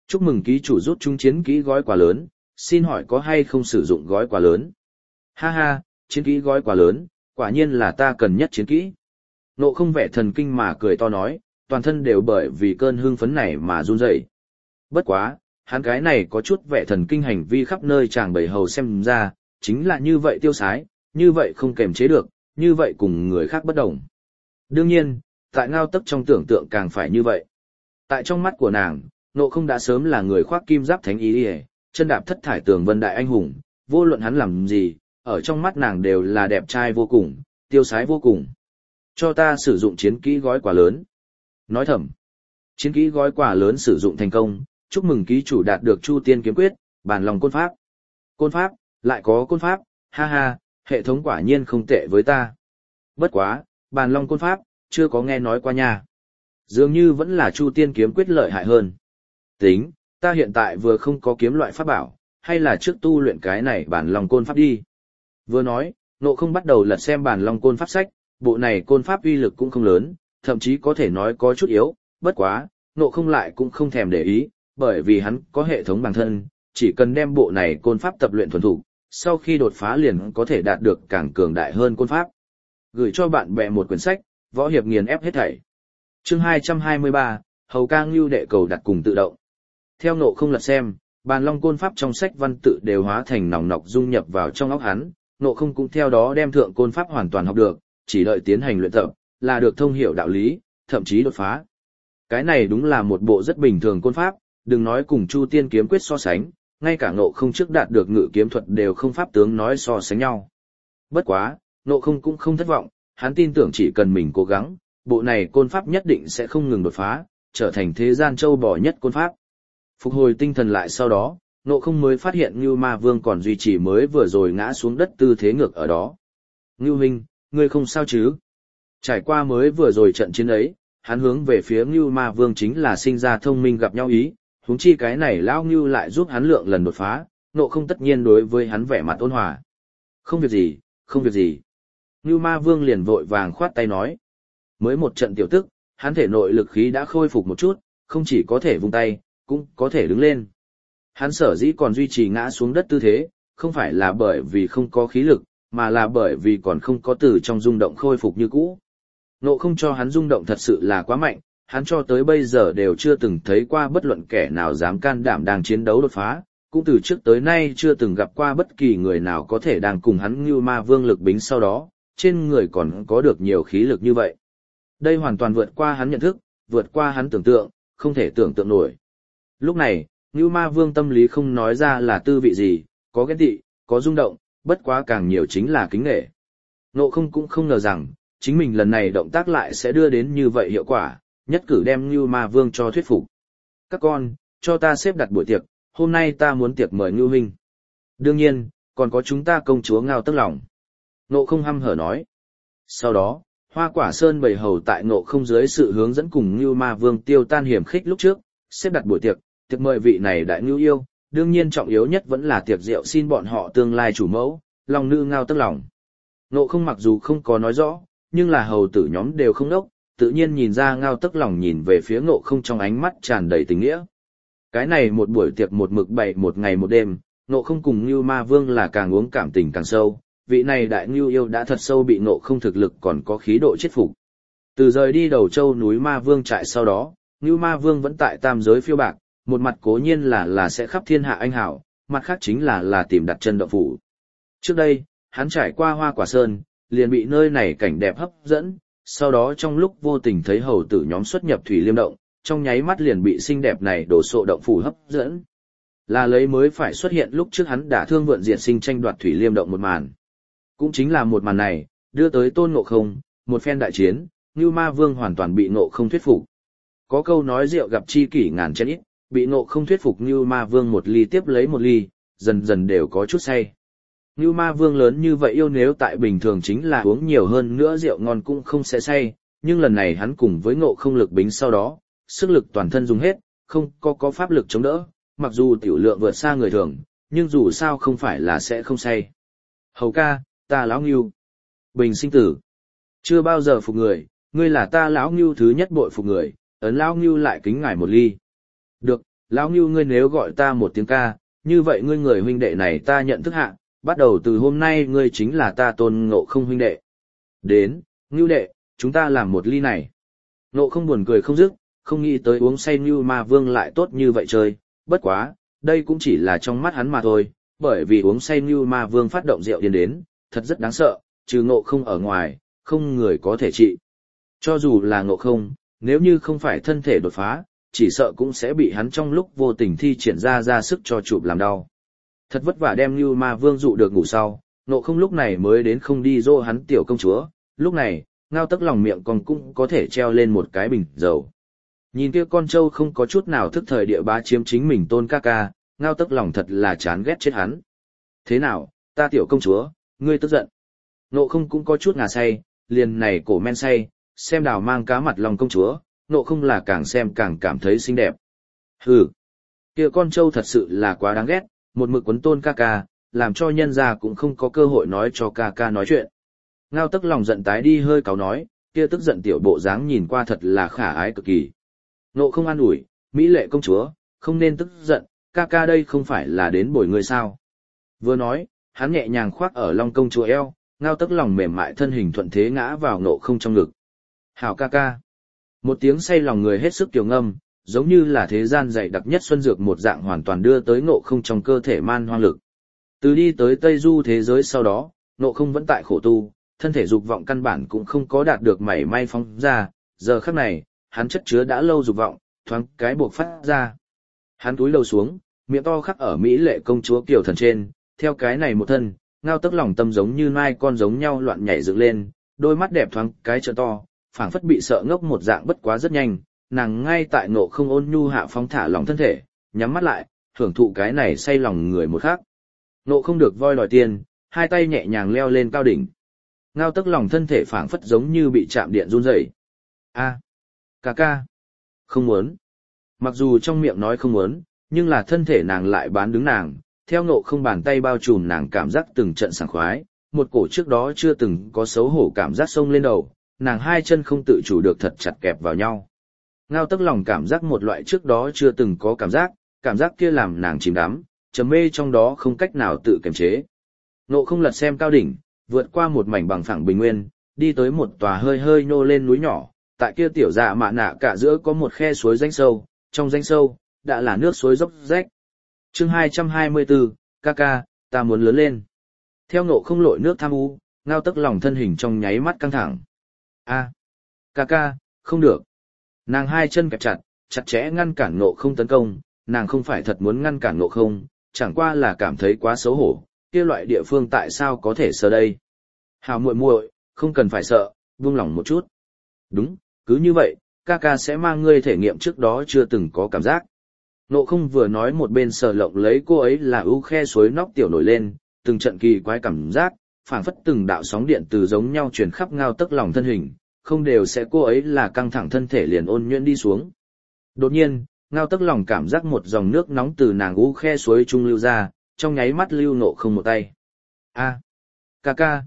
A: Chúc mừng ký chủ rút trúng chiến kỹ gói quà lớn, xin hỏi có hay không sử dụng gói quà lớn? Ha ha, chiến kỹ gói quà lớn, quả nhiên là ta cần nhất chiến kỹ. Nộ không vẻ thần kinh mà cười to nói, toàn thân đều bởi vì cơn hưng phấn này mà run rẩy. Bất quá, hắn cái này có chút vẻ thần kinh hành vi khắp nơi chàng bầy hầu xem ra, chính là như vậy tiêu sái, như vậy không kềm chế được, như vậy cùng người khác bất đồng. Đương nhiên, tại Ngao Tấc trong tưởng tượng càng phải như vậy. Tại trong mắt của nàng, Nộ không đã sớm là người khoác kim giáp thánh ý ỉa, chân đạp thất thải tường vân đại anh hùng, vô luận hắn làm gì, ở trong mắt nàng đều là đẹp trai vô cùng, tiêu sái vô cùng. Cho ta sử dụng chiến kỹ gói quà lớn. Nói thầm, chiến kỹ gói quà lớn sử dụng thành công, chúc mừng ký chủ đạt được Chu Tiên kiếm quyết, bản lòng côn pháp. Côn pháp, lại có côn pháp, ha ha, hệ thống quả nhiên không tệ với ta. Bất quá, bản long côn pháp, chưa có nghe nói qua nha. Dường như vẫn là Chu Tiên kiếm quyết lợi hại hơn. Tính, ta hiện tại vừa không có kiếm loại pháp bảo, hay là trước tu luyện cái này bản long côn pháp đi. Vừa nói, Nộ không bắt đầu lật xem bản long côn pháp sách, bộ này côn pháp uy lực cũng không lớn, thậm chí có thể nói có chút yếu, bất quá, Nộ không lại cũng không thèm để ý, bởi vì hắn có hệ thống bản thân, chỉ cần đem bộ này côn pháp tập luyện thuần thục, sau khi đột phá liền có thể đạt được càng cường đại hơn côn pháp. Gửi cho bạn bè một quyển sách, võ hiệp nghiền ép hết thảy. Chương 223, Hầu ca Ngưu đệ cầu đặt cùng tự động. Theo Nộ không lật xem, bàn long côn pháp trong sách văn tự đều hóa thành nòng nọc dung nhập vào trong óc hắn, Nộ không cũng theo đó đem thượng côn pháp hoàn toàn học được, chỉ đợi tiến hành luyện tập, là được thông hiểu đạo lý, thậm chí đột phá. Cái này đúng là một bộ rất bình thường côn pháp, đừng nói cùng Chu Tiên kiếm quyết so sánh, ngay cả Nộ không trước đạt được ngự kiếm thuật đều không pháp tướng nói so sánh nhau. Bất quá, Nộ không cũng không thất vọng, hắn tin tưởng chỉ cần mình cố gắng, bộ này côn pháp nhất định sẽ không ngừng đột phá, trở thành thế gian châu bò nhất côn pháp. Phục hồi tinh thần lại sau đó, Nộ không mới phát hiện Ngưu Ma Vương còn duy trì mới vừa rồi ngã xuống đất tư thế ngược ở đó. Ngưu huynh, ngươi không sao chứ? Trải qua mới vừa rồi trận chiến ấy, hắn hướng về phía Ngưu Ma Vương chính là sinh ra thông minh gặp nhau ý, huống chi cái này lão Ngưu lại giúp hắn lượng lần đột phá, Nộ không tất nhiên đối với hắn vẻ mặt ôn hòa. Không việc gì, không việc gì. Ngưu Ma Vương liền vội vàng khoát tay nói. Mới một trận tiểu tức, hắn thể nội lực khí đã khôi phục một chút, không chỉ có thể vung tay, cũng có thể đứng lên. Hắn sở dĩ còn duy trì ngã xuống đất tư thế, không phải là bởi vì không có khí lực, mà là bởi vì còn không có từ trong rung động khôi phục như cũ. Nộ không cho hắn rung động thật sự là quá mạnh, hắn cho tới bây giờ đều chưa từng thấy qua bất luận kẻ nào dám can đảm đang chiến đấu đột phá, cũng từ trước tới nay chưa từng gặp qua bất kỳ người nào có thể đang cùng hắn Ngưu Ma Vương lực bính sau đó, trên người còn có được nhiều khí lực như vậy. Đây hoàn toàn vượt qua hắn nhận thức, vượt qua hắn tưởng tượng, không thể tưởng tượng nổi. Lúc này, Ngưu Ma Vương tâm lý không nói ra là tư vị gì, có ghen tị, có rung động, bất quá càng nhiều chính là kính nể. Nộ không cũng không ngờ rằng, chính mình lần này động tác lại sẽ đưa đến như vậy hiệu quả, nhất cử đem Ngưu Ma Vương cho thuyết phục. Các con, cho ta xếp đặt buổi tiệc, hôm nay ta muốn tiệc mời Ngưu huynh. Đương nhiên, còn có chúng ta công chúa Ngao Tấc Lòng. Nộ không hăm hở nói. Sau đó, Hoa Quả Sơn bầy hầu tại Nộ không dưới sự hướng dẫn cùng Ngưu Ma Vương tiêu tan hiểm khích lúc trước, xếp đặt buổi tiệc, tiệc mời vị này đại ngưu yêu, đương nhiên trọng yếu nhất vẫn là tiệc rượu xin bọn họ tương lai chủ mẫu, Long nữ Ngao Tấc Lòng. Nộ không mặc dù không có nói rõ, nhưng là hầu tử nhóm đều không đốc, tự nhiên nhìn ra Ngao Tấc Lòng nhìn về phía Nộ không trong ánh mắt tràn đầy tình nghĩa. Cái này một buổi tiệc một mực bày một ngày một đêm, Nộ không cùng Ngưu Ma Vương là càng uống cảm tình càng sâu, vị này đại ngưu yêu đã thật sâu bị Nộ không thực lực còn có khí độ chết phục. Từ rời đi Đầu Châu núi Ma Vương trại sau đó, Ngưu Ma Vương vẫn tại tam giới phiêu bạc, một mặt cố nhiên là sẽ khắp thiên hạ anh hảo, mặt khác chính là tìm đặt chân động phủ. Trước đây, hắn trải qua Hoa Quả Sơn, liền bị nơi này cảnh đẹp hấp dẫn, sau đó trong lúc vô tình thấy hầu tử nhóm xuất nhập Thủy Liêm động, trong nháy mắt liền bị xinh đẹp này đổ sộ động phủ hấp dẫn. Là lấy mới phải xuất hiện lúc trước hắn đã thương vượn diệt sinh tranh đoạt Thủy Liêm động một màn. Cũng chính là một màn này, đưa tới Tôn Ngộ Không, một phen đại chiến, Ngưu Ma Vương hoàn toàn bị Ngộ không thuyết phục. Có câu nói rượu gặp chi kỷ ngàn chén ít, bị Ngộ không thuyết phục Ngưu Ma Vương một ly tiếp lấy một ly, dần dần đều có chút say. Ngưu Ma Vương lớn như vậy yêu nếu tại bình thường chính là uống nhiều hơn nữa rượu ngon cũng không sẽ say, nhưng lần này hắn cùng với Ngộ không lực bính sau đó, sức lực toàn thân dùng hết, không có pháp lực chống đỡ, mặc dù tiểu lượng vượt xa người thường, nhưng dù sao không phải là sẽ không say. Hầu ca, ta lão Ngưu. Bình sinh tử. Chưa bao giờ phục người, ngươi là ta lão Ngưu thứ nhất bội phục người, ấn lão Ngưu lại kính ngài một ly. Được, lão Ngưu ngươi nếu gọi ta một tiếng ca, như vậy ngươi người huynh đệ này ta nhận thức hạ, bắt đầu từ hôm nay ngươi chính là ta Tôn Ngộ Không huynh đệ. Đến, Ngưu đệ, chúng ta làm một ly này. Ngộ Không buồn cười không dứt, không nghĩ tới uống say Ngưu Ma Vương lại tốt như vậy chơi, bất quá, đây cũng chỉ là trong mắt hắn mà thôi, bởi vì uống say Ngưu Ma Vương phát động rượu điên đến, thật rất đáng sợ, trừ Ngộ Không ở ngoài, không người có thể trị. Cho dù là Ngộ Không, nếu như không phải thân thể đột phá, chỉ sợ cũng sẽ bị hắn trong lúc vô tình thi triển ra sức cho chụp làm đau. Thật vất vả đem Ngưu Ma Vương dụ được ngủ sau, Ngộ Không lúc này mới đến không đi dỗ hắn tiểu công chúa, lúc này, Ngao Tức lòng miệng còn cũng có thể treo lên một cái bình dầu. Nhìn kia con trâu không có chút nào thức thời địa bá chiếm chính mình Tôn ca ca, Ngao Tức lòng thật là chán ghét chết hắn. Thế nào, ta tiểu công chúa, ngươi tức giận. Ngộ Không cũng có chút ngà say, liền này cổ men say, xem đào mang cá mặt lòng công chúa, Ngộ Không là càng xem càng cảm thấy xinh đẹp. Hừ, kia con trâu thật sự là quá đáng ghét, một mực quấn Tôn ca ca, làm cho nhân gia cũng không có cơ hội nói cho ca ca nói chuyện. Ngao Tức lòng giận tái đi hơi cáu nói, kia tức giận tiểu bộ dáng nhìn qua thật là khả ái cực kỳ. Ngộ Không an ủi, mỹ lệ công chúa, không nên tức giận, ca ca đây không phải là đến bồi người sao. Vừa nói, hắn nhẹ nhàng khoác ở Long công chúa eo, Ngao Tức lòng mềm mại thân hình thuận thế ngã vào Ngộ Không trong ngực. Hảo ca ca. Một tiếng say lòng người hết sức kiều ngâm, giống như là thế gian dày đặc nhất xuân dược một dạng hoàn toàn đưa tới Ngộ Không trong cơ thể man hoang lực. Từ đi tới Tây Du thế giới sau đó, Ngộ Không vẫn tại khổ tu, thân thể dục vọng căn bản cũng không có đạt được mảy may phóng ra, giờ khắc này, hắn chất chứa đã lâu dục vọng, thoáng cái buộc phát ra. Hắn túi đầu xuống, miệng to khắc ở mỹ lệ công chúa kiều thần trên, theo cái này một thân, Ngao Tức lòng tâm giống như nai con giống nhau loạn nhảy dựng lên, đôi mắt đẹp thoáng cái trợ to, phảng phất bị sợ ngốc một dạng bất quá rất nhanh, nàng ngay tại Ngộ Không ôn nhu hạ phóng thả lòng thân thể, nhắm mắt lại, hưởng thụ cái này say lòng người một khắc. Ngộ Không được voi đòi tiền, hai tay nhẹ nhàng leo lên cao đỉnh. Ngao Tức lòng thân thể phảng phất giống như bị chạm điện run rẩy. A, ca ca, không muốn. Mặc dù trong miệng nói không muốn, nhưng là thân thể nàng lại bán đứng nàng, theo Ngộ Không bàn tay bao trùm nàng cảm giác từng trận sảng khoái, một cổ trước đó chưa từng có xấu hổ cảm giác xông lên đầu, nàng hai chân không tự chủ được thật chặt kẹp vào nhau. Ngao Tức lòng cảm giác một loại trước đó chưa từng có cảm giác kia làm nàng chìm đắm, trầm mê trong đó không cách nào tự kiềm chế. Ngộ Không lật xem cao đỉnh, vượt qua một mảnh bằng phẳng bình nguyên, đi tới một tòa hơi hơi nhô lên núi nhỏ, tại kia tiểu dạ mạ nạ cả giữa có một khe suối rãnh sâu, trong rãnh sâu đã là nước suối dốc rách. Chương 224, ca ca, ta muốn lớn lên. Theo Ngộ Không lội nước tham u, Ngao Tức lòng thân hình trong nháy mắt căng thẳng. A, ca ca, không được. Nàng hai chân kẹp chặt, chặt chẽ ngăn cản Ngộ Không tấn công, nàng không phải thật muốn ngăn cản Ngộ Không, chẳng qua là cảm thấy quá xấu hổ, kia loại địa phương tại sao có thể sợ đây. Hào muội muội, không cần phải sợ, buông lỏng một chút. Đúng, cứ như vậy, ca ca sẽ mang ngươi thể nghiệm trước đó chưa từng có cảm giác. Ngộ Không vừa nói một bên sờ lộng lấy cô ấy là ưu khe suối nóc tiểu nổi lên, từng trận kỳ quái cảm giác, phảng phất từng đạo sóng điện từ giống nhau truyền khắp Ngao Tức lòng thân hình, không đều sẽ cô ấy là căng thẳng thân thể liền ôn nhuyễn đi xuống. Đột nhiên, Ngao Tức lòng cảm giác một dòng nước nóng từ nàng ưu khe suối trung lưu ra, trong nháy mắt lưu Ngộ Không một tay. A, ca ca,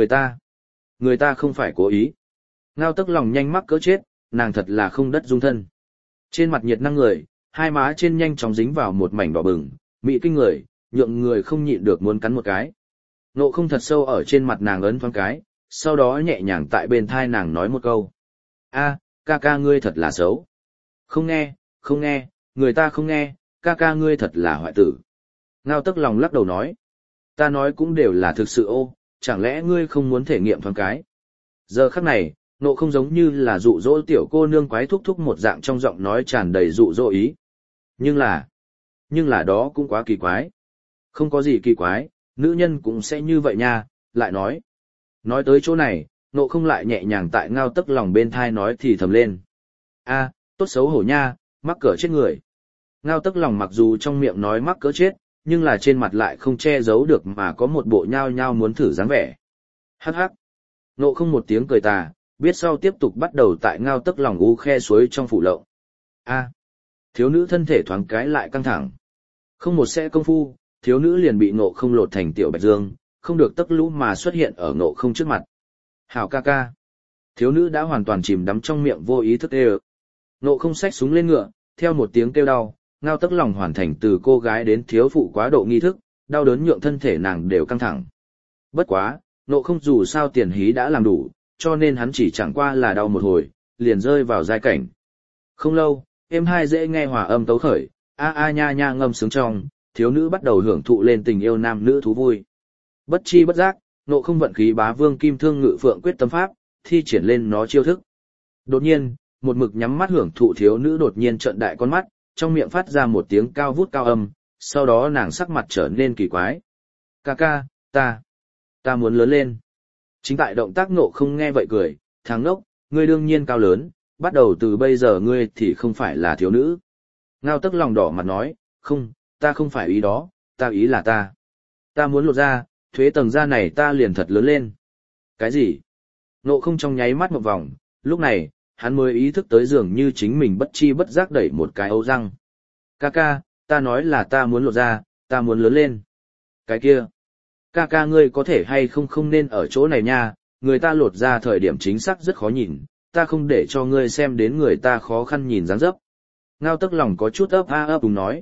A: người ta không phải cố ý. Ngao Tức lòng nhanh mắc cỡ chết, nàng thật là không đất dung thân. Trên mặt nhiệt năng người, hai má trên nhanh chóng dính vào một mảnh đỏ bừng, mị kinh người, nhượng người không nhịn được muốn cắn một cái. Ngộ Không thật sâu ở trên mặt nàng ấn thoáng cái, sau đó nhẹ nhàng tại bên thai nàng nói một câu. A, ca ca ngươi thật là xấu. Không nghe, người ta không nghe, ca ca ngươi thật là hoại tử. Ngao Tức lòng lắc đầu nói. Ta nói cũng đều là thực sự ô, chẳng lẽ ngươi không muốn thể nghiệm thoáng cái. Giờ khắc này, Ngộ Không giống như là dụ dỗ tiểu cô nương quái thúc thúc một dạng trong giọng nói tràn đầy dụ dỗ ý. Nhưng là đó cũng quá kỳ quái. Không có gì kỳ quái, nữ nhân cũng sẽ như vậy nha, lại nói. Nói tới chỗ này, Ngộ Không lại nhẹ nhàng tại Ngao Tức lòng bên thai nói thì thầm lên. A, tốt xấu hổ nha, mắc cỡ chết người. Ngao Tức lòng mặc dù trong miệng nói mắc cỡ chết, nhưng là trên mặt lại không che giấu được mà có một bộ nhao nhao muốn thử dáng vẻ. Hắc hắc. Ngộ Không một tiếng cười tà, biết sau tiếp tục bắt đầu tại Ngao Tức lòng u khe suối trong phủ lộng. A. Thiếu nữ thân thể thoáng cái lại căng thẳng. Không một sẽ công phu, thiếu nữ liền bị Ngộ Không lột thành tiểu bạch dương, không được tấc lũ mà xuất hiện ở Ngộ Không trước mặt. Hảo ca ca. Thiếu nữ đã hoàn toàn chìm đắm trong miệng vô ý thức ê. Ngộ Không xách súng lên ngựa, theo một tiếng kêu đau, Ngao Tức Lòng hoàn thành từ cô gái đến thiếu phụ quá độ nghi thức, đau đớn nhượng thân thể nàng đều căng thẳng. Bất quá, Ngộ Không dù sao tiền hí đã làm đủ, cho nên hắn chỉ chẳng qua là đau một hồi, liền rơi vào giai cảnh. Không lâu, êm hai dễ nghe hòa âm tấu khởi, a a nha nha ngâm sướng trong, thiếu nữ bắt đầu hưởng thụ lên tình yêu nam nữ thú vui. Bất chi bất giác, Ngộ Không vận khí bá vương kim thương ngự phượng quyết tâm pháp, thi triển lên nó chiêu thức. Đột nhiên, một mực nhắm mắt hưởng thụ thiếu nữ đột nhiên trợn đại con mắt, trong miệng phát ra một tiếng cao vút cao âm, sau đó nàng sắc mặt trở nên kỳ quái. Ca ca, ta muốn lớn lên. Chính tại động tác Ngộ Không nghe vậy cười, thằng ngốc, ngươi đương nhiên cao lớn, bắt đầu từ bây giờ ngươi thì không phải là thiếu nữ. Ngao Tức Lòng đỏ mặt nói, không, ta không phải ý đó, ta ý là ta muốn lột ra, thuế tầng da này ta liền thật lớn lên. Cái gì? Ngộ Không trong nháy mắt một vòng, lúc này, hắn mới ý thức tới dường như chính mình bất chi bất giác đẩy một cái ấu răng. Ca ca, ta nói là ta muốn lột ra, ta muốn lớn lên. Cái kia, ca ca ngươi có thể hay không nên ở chỗ này nha, người ta lột ra thời điểm chính xác rất khó nhìn, ta không để cho ngươi xem đến người ta khó khăn nhìn dáng dấp. Ngao Tức Lòng có chút ấp đúng nói.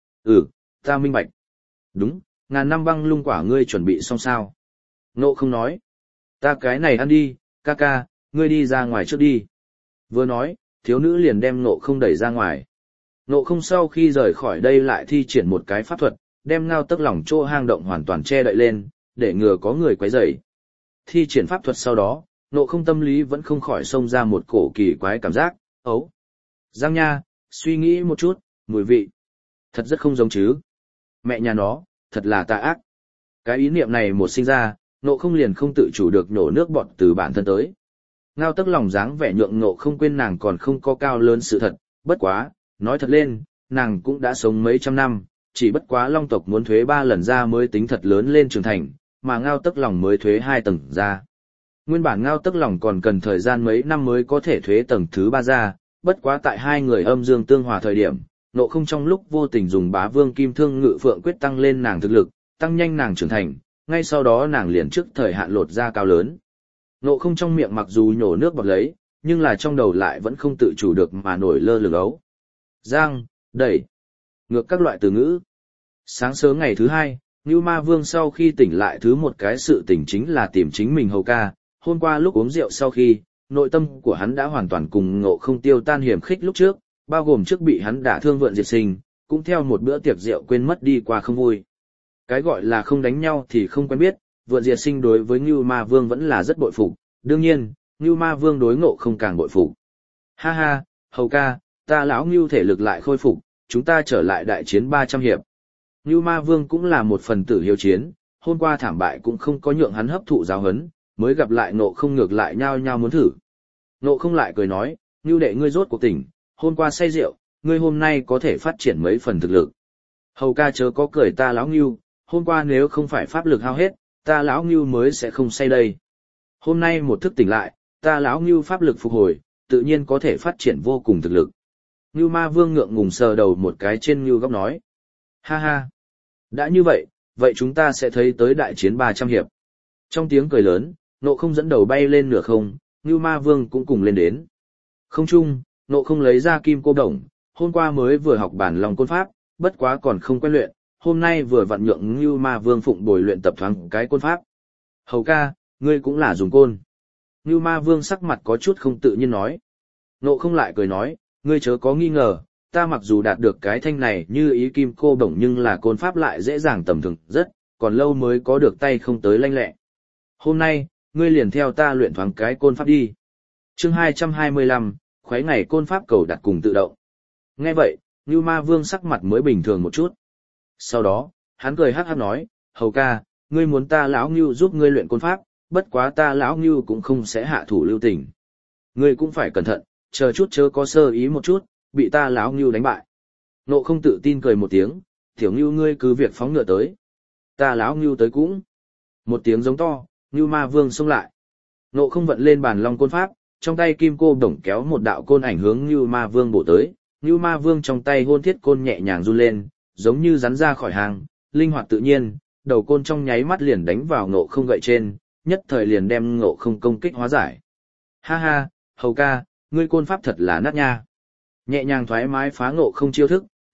A: Ta minh bạch. Đúng, ngàn năm băng lung quả ngươi chuẩn bị xong sao? Ngộ Không nói. Ta cái này ăn đi, ca ca, ngươi đi ra ngoài trước đi. Vừa nói, thiếu nữ liền đem Ngộ Không đẩy ra ngoài. Ngộ Không sau khi rời khỏi đây lại thi triển một cái pháp thuật, đem Ngao Tức Lòng chỗ hang động hoàn toàn che đậy lên, để ngừa có người quấy rầy. Thi triển pháp thuật sau đó, Ngộ Không tâm lý vẫn không khỏi xông ra một cổ kỳ quái cảm giác, ấu. Giang nha, suy nghĩ một chút, mùi vị. Thật rất không giống chứ. Mẹ nhà nó, thật là tà ác. Cái ý niệm này một sinh ra, Ngộ Không liền không tự chủ được nhổ nước bọt từ bản thân tới. Ngao Tức Lòng dáng vẻ nhượng Ngộ Không quên nàng còn không có cao lớn sự thật, bất quá, nói thật lên, nàng cũng đã sống mấy trăm năm, chỉ bất quá Long tộc muốn thuế 3 lần ra mới tính thật lớn lên trưởng thành, mà Ngao Tức Lòng mới thuế 2 tầng ra. Nguyên bản Ngao Tức Lòng còn cần thời gian mấy năm mới có thể thuế tầng thứ 3 ra, bất quá tại hai người âm dương tương hòa thời điểm, Ngộ Không trong lúc vô tình dùng bá vương kim thương ngự phượng quyết tăng lên nàng thực lực, tăng nhanh nàng trưởng thành, ngay sau đó nàng liền trước thời hạn lột ra cao lớn. Ngộ Không trong miệng mặc dù nhổ nước bọt lấy, nhưng là trong đầu lại vẫn không tự chủ được mà nổi lơ lửng ấu. Giang, đẩy, ngược các loại từ ngữ. Sáng sớm ngày thứ hai, Ngưu Ma Vương sau khi tỉnh lại thứ một cái sự tỉnh chính là tìm chính mình hầu ca. Hôm qua lúc uống rượu sau khi, nội tâm của hắn đã hoàn toàn cùng Ngộ Không tiêu tan hiểm khích lúc trước, bao gồm trước bị hắn đả thương Vượn Diệt Sinh, cũng theo một bữa tiệc rượu quên mất đi qua không vui. Cái gọi là không đánh nhau thì không quen biết, Vượn Diệt Sinh đối với Ngưu Ma Vương vẫn là rất bội phục, đương nhiên, Ngưu Ma Vương đối Ngộ Không càng bội phục. Ha ha, hầu ca, ta lão Ngưu thể lực lại khôi phục, chúng ta trở lại đại chiến 300 hiệp. Ngưu Ma Vương cũng là một phần tử hiếu chiến, hôm qua thảm bại cũng không có nhượng hắn hấp thụ giáo huấn, mới gặp lại Ngộ Không ngược lại nhao nhao muốn thử. Ngộ Không lại cười nói, Ngưu đệ ngươi rốt cuộc tỉnh, hôm qua say rượu, ngươi hôm nay có thể phát triển mấy phần thực lực. Hầu ca chớ có cười ta lão Ngưu, hôm qua nếu không phải pháp lực hao hết, ta lão Ngưu mới sẽ không say đây. Hôm nay một thức tỉnh lại, ta lão Ngưu pháp lực phục hồi, tự nhiên có thể phát triển vô cùng thực lực. Ngưu Ma Vương ngượng ngùng sờ đầu một cái trên Ngưu góc nói. Ha ha, đã như vậy, vậy chúng ta sẽ thấy tới đại chiến 300 hiệp. Trong tiếng cười lớn, Ngộ Không dẫn đầu bay lên nửa không, Ngưu Ma Vương cũng cùng lên đến. Không chung, Ngộ Không lấy ra kim cô đồng, hôm qua mới vừa học bản lòng côn pháp, bất quá còn không quen luyện, hôm nay vừa vặn nhượng Ngưu Ma Vương phụng bồi luyện tập thoáng cái côn pháp. Hầu ca, ngươi cũng là dùng côn. Ngưu Ma Vương sắc mặt có chút không tự nhiên nói. Ngộ Không lại cười nói, ngươi chớ có nghi ngờ, ta mặc dù đạt được cái thanh này như ý kim cô đồng nhưng là côn pháp lại dễ dàng tầm thường rất, còn lâu mới có được tay không tới lanh lẹ. Hôm nay, ngươi liền theo ta luyện thoáng cái côn pháp đi. Chương 225, khoái ngày côn pháp cầu đặt cùng tự động. Nghe vậy, Ngưu Ma Vương sắc mặt mới bình thường một chút. Sau đó, hắn cười hắc hắc nói, hầu ca, ngươi muốn ta lão Ngưu giúp ngươi luyện côn pháp, bất quá ta lão Ngưu cũng không sẽ hạ thủ lưu tình. Ngươi cũng phải cẩn thận, chờ chút chớ có sơ ý một chút, bị ta lão Ngưu đánh bại. Ngộ Không tự tin cười một tiếng, tiểu Ngưu ngươi cứ việc phóng ngựa tới. Ta lão Ngưu tới cũng. Một tiếng giống to, Ngưu Ma Vương xông lại. Ngộ Không vận lên bàn long côn pháp, trong tay kim cô đồng kéo một đạo côn ảnh hướng Ngưu Ma Vương bổ tới. Ngưu Ma Vương trong tay hôn thiết côn nhẹ nhàng run lên, giống như rắn ra khỏi hàng, linh hoạt tự nhiên, đầu côn trong nháy mắt liền đánh vào Ngộ Không gậy trên, nhất thời liền đem Ngộ Không công kích hóa giải. Ha ha, hầu ca, ngươi côn pháp thật là nát nha. Nhẹ nhàng thoải mái phá Ngộ Không chiêu thức,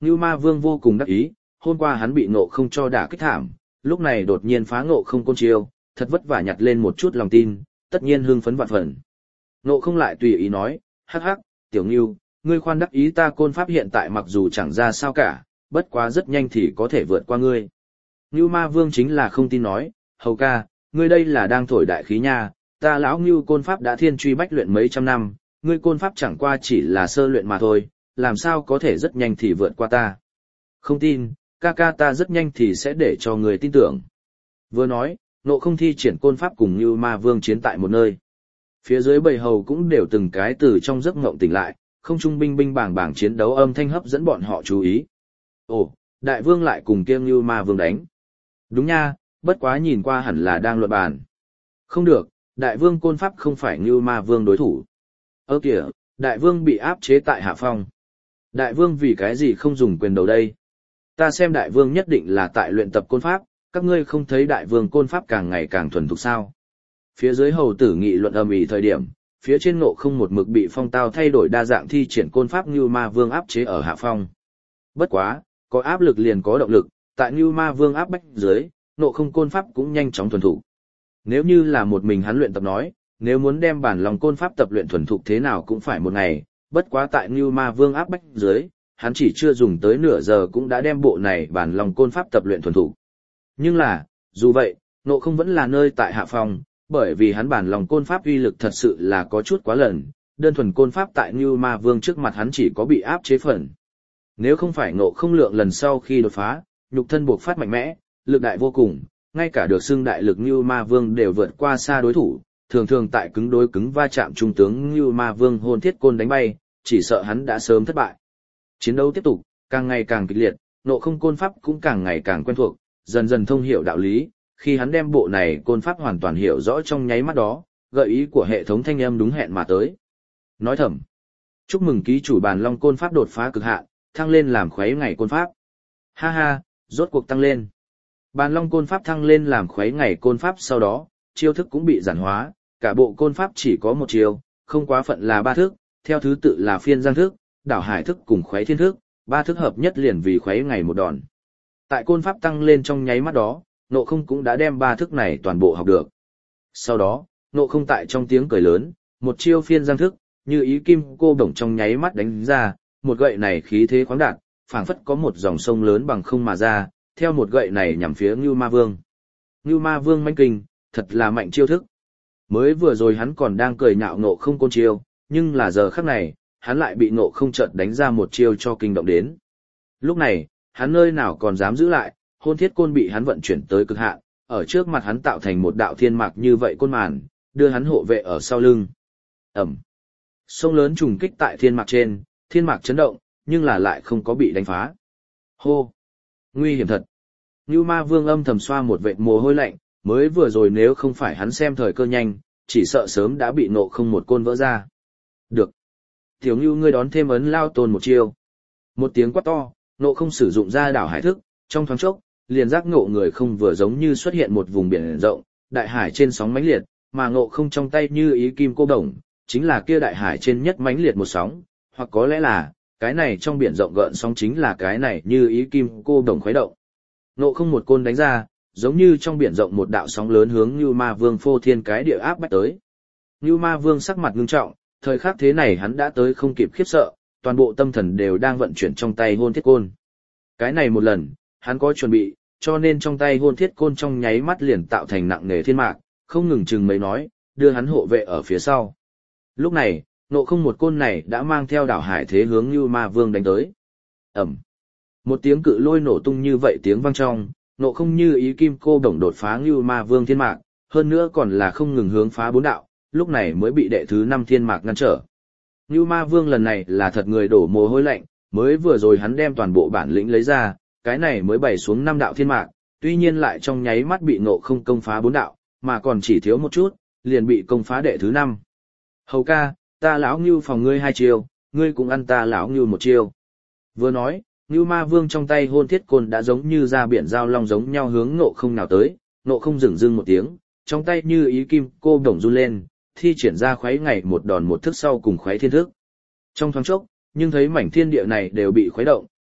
A: Ngưu Ma Vương vô cùng đắc ý, hôm qua hắn bị Ngộ Không cho đả kích thảm, lúc này đột nhiên phá Ngộ Không côn chiêu, thật vất vả nhặt lên một chút lòng tin, tất nhiên hưng phấn vạn phần. Ngộ Không lại tùy ý nói, hắc hắc, tiểu Ngưu, ngươi khoan đắc ý, ta côn pháp hiện tại mặc dù chẳng ra sao cả, bất quá rất nhanh thì có thể vượt qua ngươi. Ngưu Ma Vương chính là không tin nói, hầu ca, ngươi đây là đang thổi đại khí nha, ta lão Ngưu côn pháp đã thiên truy bách luyện mấy trăm năm, ngươi côn pháp chẳng qua chỉ là sơ luyện mà thôi, làm sao có thể rất nhanh thì vượt qua ta. Không tin, ca ca ta rất nhanh thì sẽ để cho người tin tưởng. Vừa nói, Ngộ Không thi triển côn pháp cùng Ngưu Ma Vương chiến tại một nơi. Phía dưới bầy hầu cũng đều từng cái từ trong giấc ngộng tỉnh lại, không trung binh binh bảng bảng chiến đấu âm thanh hấp dẫn bọn họ chú ý. Ồ, đại vương lại cùng kia Ngưu Ma Vương đánh. Đúng nha, bất quá nhìn qua hẳn là đang luận bàn. Không được, đại vương côn pháp không phải Ngưu Ma Vương đối thủ. Ơ kìa, đại vương bị áp chế tại hạ phong. Đại vương vì cái gì không dùng quyền đầu đây? Ta xem đại vương nhất định là tại luyện tập côn pháp, các ngươi không thấy đại vương côn pháp càng ngày càng thuần thục sao? Phía dưới hầu tử nghị luận ầm ĩ thời điểm, phía trên Ngộ Không một mực bị phong tao thay đổi đa dạng thi triển côn pháp Ngưu Ma Vương áp chế ở hạ phong. Bất quá, có áp lực liền có động lực, tại Ngưu Ma Vương áp bách dưới, Ngộ Không côn pháp cũng nhanh chóng thuần thục. Nếu như là một mình hắn luyện tập nói, nếu muốn đem bản lòng côn pháp tập luyện thuần thục thế nào cũng phải một ngày, bất quá tại Ngưu Ma Vương áp bách dưới, hắn chỉ chưa dùng tới nửa giờ cũng đã đem bộ này bản lòng côn pháp tập luyện thuần thục. Nhưng là, dù vậy, Ngộ Không vẫn là nơi tại hạ phong, bởi vì hắn bản lòng côn pháp uy lực thật sự là có chút quá lần, đơn thuần côn pháp tại Ngưu Ma Vương trước mặt hắn chỉ có bị áp chế phần. Nếu không phải Ngộ Không lượng lần sau khi đột phá, nhục thân buộc phát mạnh mẽ, lực đại vô cùng, ngay cả được xưng đại lực Ngưu Ma Vương đều vượt qua xa đối thủ, thường thường tại cứng đối cứng va chạm trung tướng Ngưu Ma Vương hồn thiết côn đánh bay, chỉ sợ hắn đã sớm thất bại. Chiến đấu tiếp tục, càng ngày càng kịch liệt, Ngộ Không côn pháp cũng càng ngày càng quen thuộc, dần dần thông hiểu đạo lý, khi hắn đem bộ này côn pháp hoàn toàn hiểu rõ trong nháy mắt đó, gợi ý của hệ thống thanh âm đúng hẹn mà tới. Nói thầm, chúc mừng ký chủ bàn long côn pháp đột phá cực hạn, thăng lên làm khuấy ngày côn pháp. Ha ha, rốt cuộc tăng lên. Bàn long côn pháp thăng lên làm khuấy ngày côn pháp sau đó, chiêu thức cũng bị giản hóa, cả bộ côn pháp chỉ có một chiêu, không quá phận là 3 thức, theo thứ tự là phiên giang thức, đảo hải thức cùng khuấy thiên thức, 3 thức hợp nhất liền vì khuấy ngày một đòn. Tại côn pháp tăng lên trong nháy mắt đó, Ngộ Không cũng đã đem 3 thức này toàn bộ học được. Sau đó, Ngộ Không tại trong tiếng cười lớn, một chiêu phiên giang thức, như ý kim cô đồng trong nháy mắt đánh ra, một gậy này khí thế khoáng đạt, phảng phất có một dòng sông lớn bằng không mà ra, theo một gậy này nhằm phía Ngưu Ma Vương. Ngưu Ma Vương mãnh kinh, thật là mạnh chiêu thức. Mới vừa rồi hắn còn đang cười nhạo Ngộ Không côn chiêu, nhưng là giờ khắc này, hắn lại bị Ngộ Không chợt đánh ra một chiêu cho kinh động đến. Lúc này, hắn nơi nào còn dám giữ lại, hôn thiết côn bị hắn vận chuyển tới cực hạn, ở trước mặt hắn tạo thành một đạo thiên mạc như vậy côn màn, đưa hắn hộ vệ ở sau lưng. Ẩm. Sông lớn trùng kích tại thiên mạc trên, thiên mạc chấn động, nhưng là lại không có bị đánh phá. Hô. Nguy hiểm thật. Ngưu Ma Vương âm thầm xoa một vệt mồ hôi lạnh, mới vừa rồi nếu không phải hắn xem thời cơ nhanh, chỉ sợ sớm đã bị Ngộ Không một côn vỡ ra. Được. Tiểu Ngưu ngươi đón thêm ấn lao tôn một chiêu. Một tiếng quát to, Ngộ Không sử dụng ra đảo hải thức, trong thoáng chốc, liền giác Ngộ người không vừa giống như xuất hiện một vùng biển rộng, đại hải trên sóng mãnh liệt, mà Ngộ Không trong tay như ý kim cô đồng, chính là kia đại hải trên nhất mãnh liệt một sóng, hoặc có lẽ là, cái này trong biển rộng gợn sóng chính là cái này như ý kim cô đồng khuấy động. Ngộ Không một côn đánh ra, giống như trong biển rộng một đạo sóng lớn hướng Ngưu Ma Vương phô thiên cái địa áp bách tới. Ngưu Ma Vương sắc mặt ngưng trọng, thời khắc thế này hắn đã tới không kịp khiếp sợ, toàn bộ tâm thần đều đang vận chuyển trong tay hôn thiết côn. Cái này một lần, hắn có chuẩn bị, cho nên trong tay hôn thiết côn trong nháy mắt liền tạo thành nặng nề thiên mạc, không ngừng chừng mấy nói, đưa hắn hộ vệ ở phía sau. Lúc này, Ngộ Không một côn này đã mang theo đảo hải thế hướng Ngưu Ma Vương đánh tới. Ẩm. Một tiếng cự lôi nổ tung như vậy tiếng vang trong, Ngộ Không như ý kim cô đồng đột phá Ngưu Ma Vương thiên mạc, hơn nữa còn là không ngừng hướng phá 4 đạo, lúc này mới bị đệ thứ 5 thiên mạc ngăn trở. Ngưu Ma Vương lần này là thật người đổ mồ hôi lạnh, mới vừa rồi hắn đem toàn bộ bản lĩnh lấy ra, cái này mới bày xuống 5 đạo thiên mạc, tuy nhiên lại trong nháy mắt bị Ngộ Không công phá 4 đạo, mà còn chỉ thiếu một chút, liền bị công phá đệ thứ 5. Hầu ca, ta lão Ngưu phòng ngươi 2 chiêu, ngươi cũng ăn ta lão Ngưu 1 chiêu. Vừa nói, Ngưu Ma Vương trong tay hôn thiết côn đã giống như ra biển giao long giống nhau hướng Ngộ Không nào tới, Ngộ Không dừng dưng một tiếng, trong tay như ý kim cô đồng run lên, thi triển ra khuấy ngày một đòn một thức sau cùng khuấy thiên thức. Trong thoáng chốc, nhưng thấy mảnh thiên địa này đều bị khuấy động,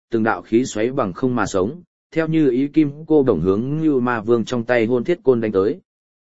A: từng đạo khí xoáy bằng không mà sống, theo như ý kim cô đồng hướng Như Ma Vương trong tay hôn thiết côn đánh tới.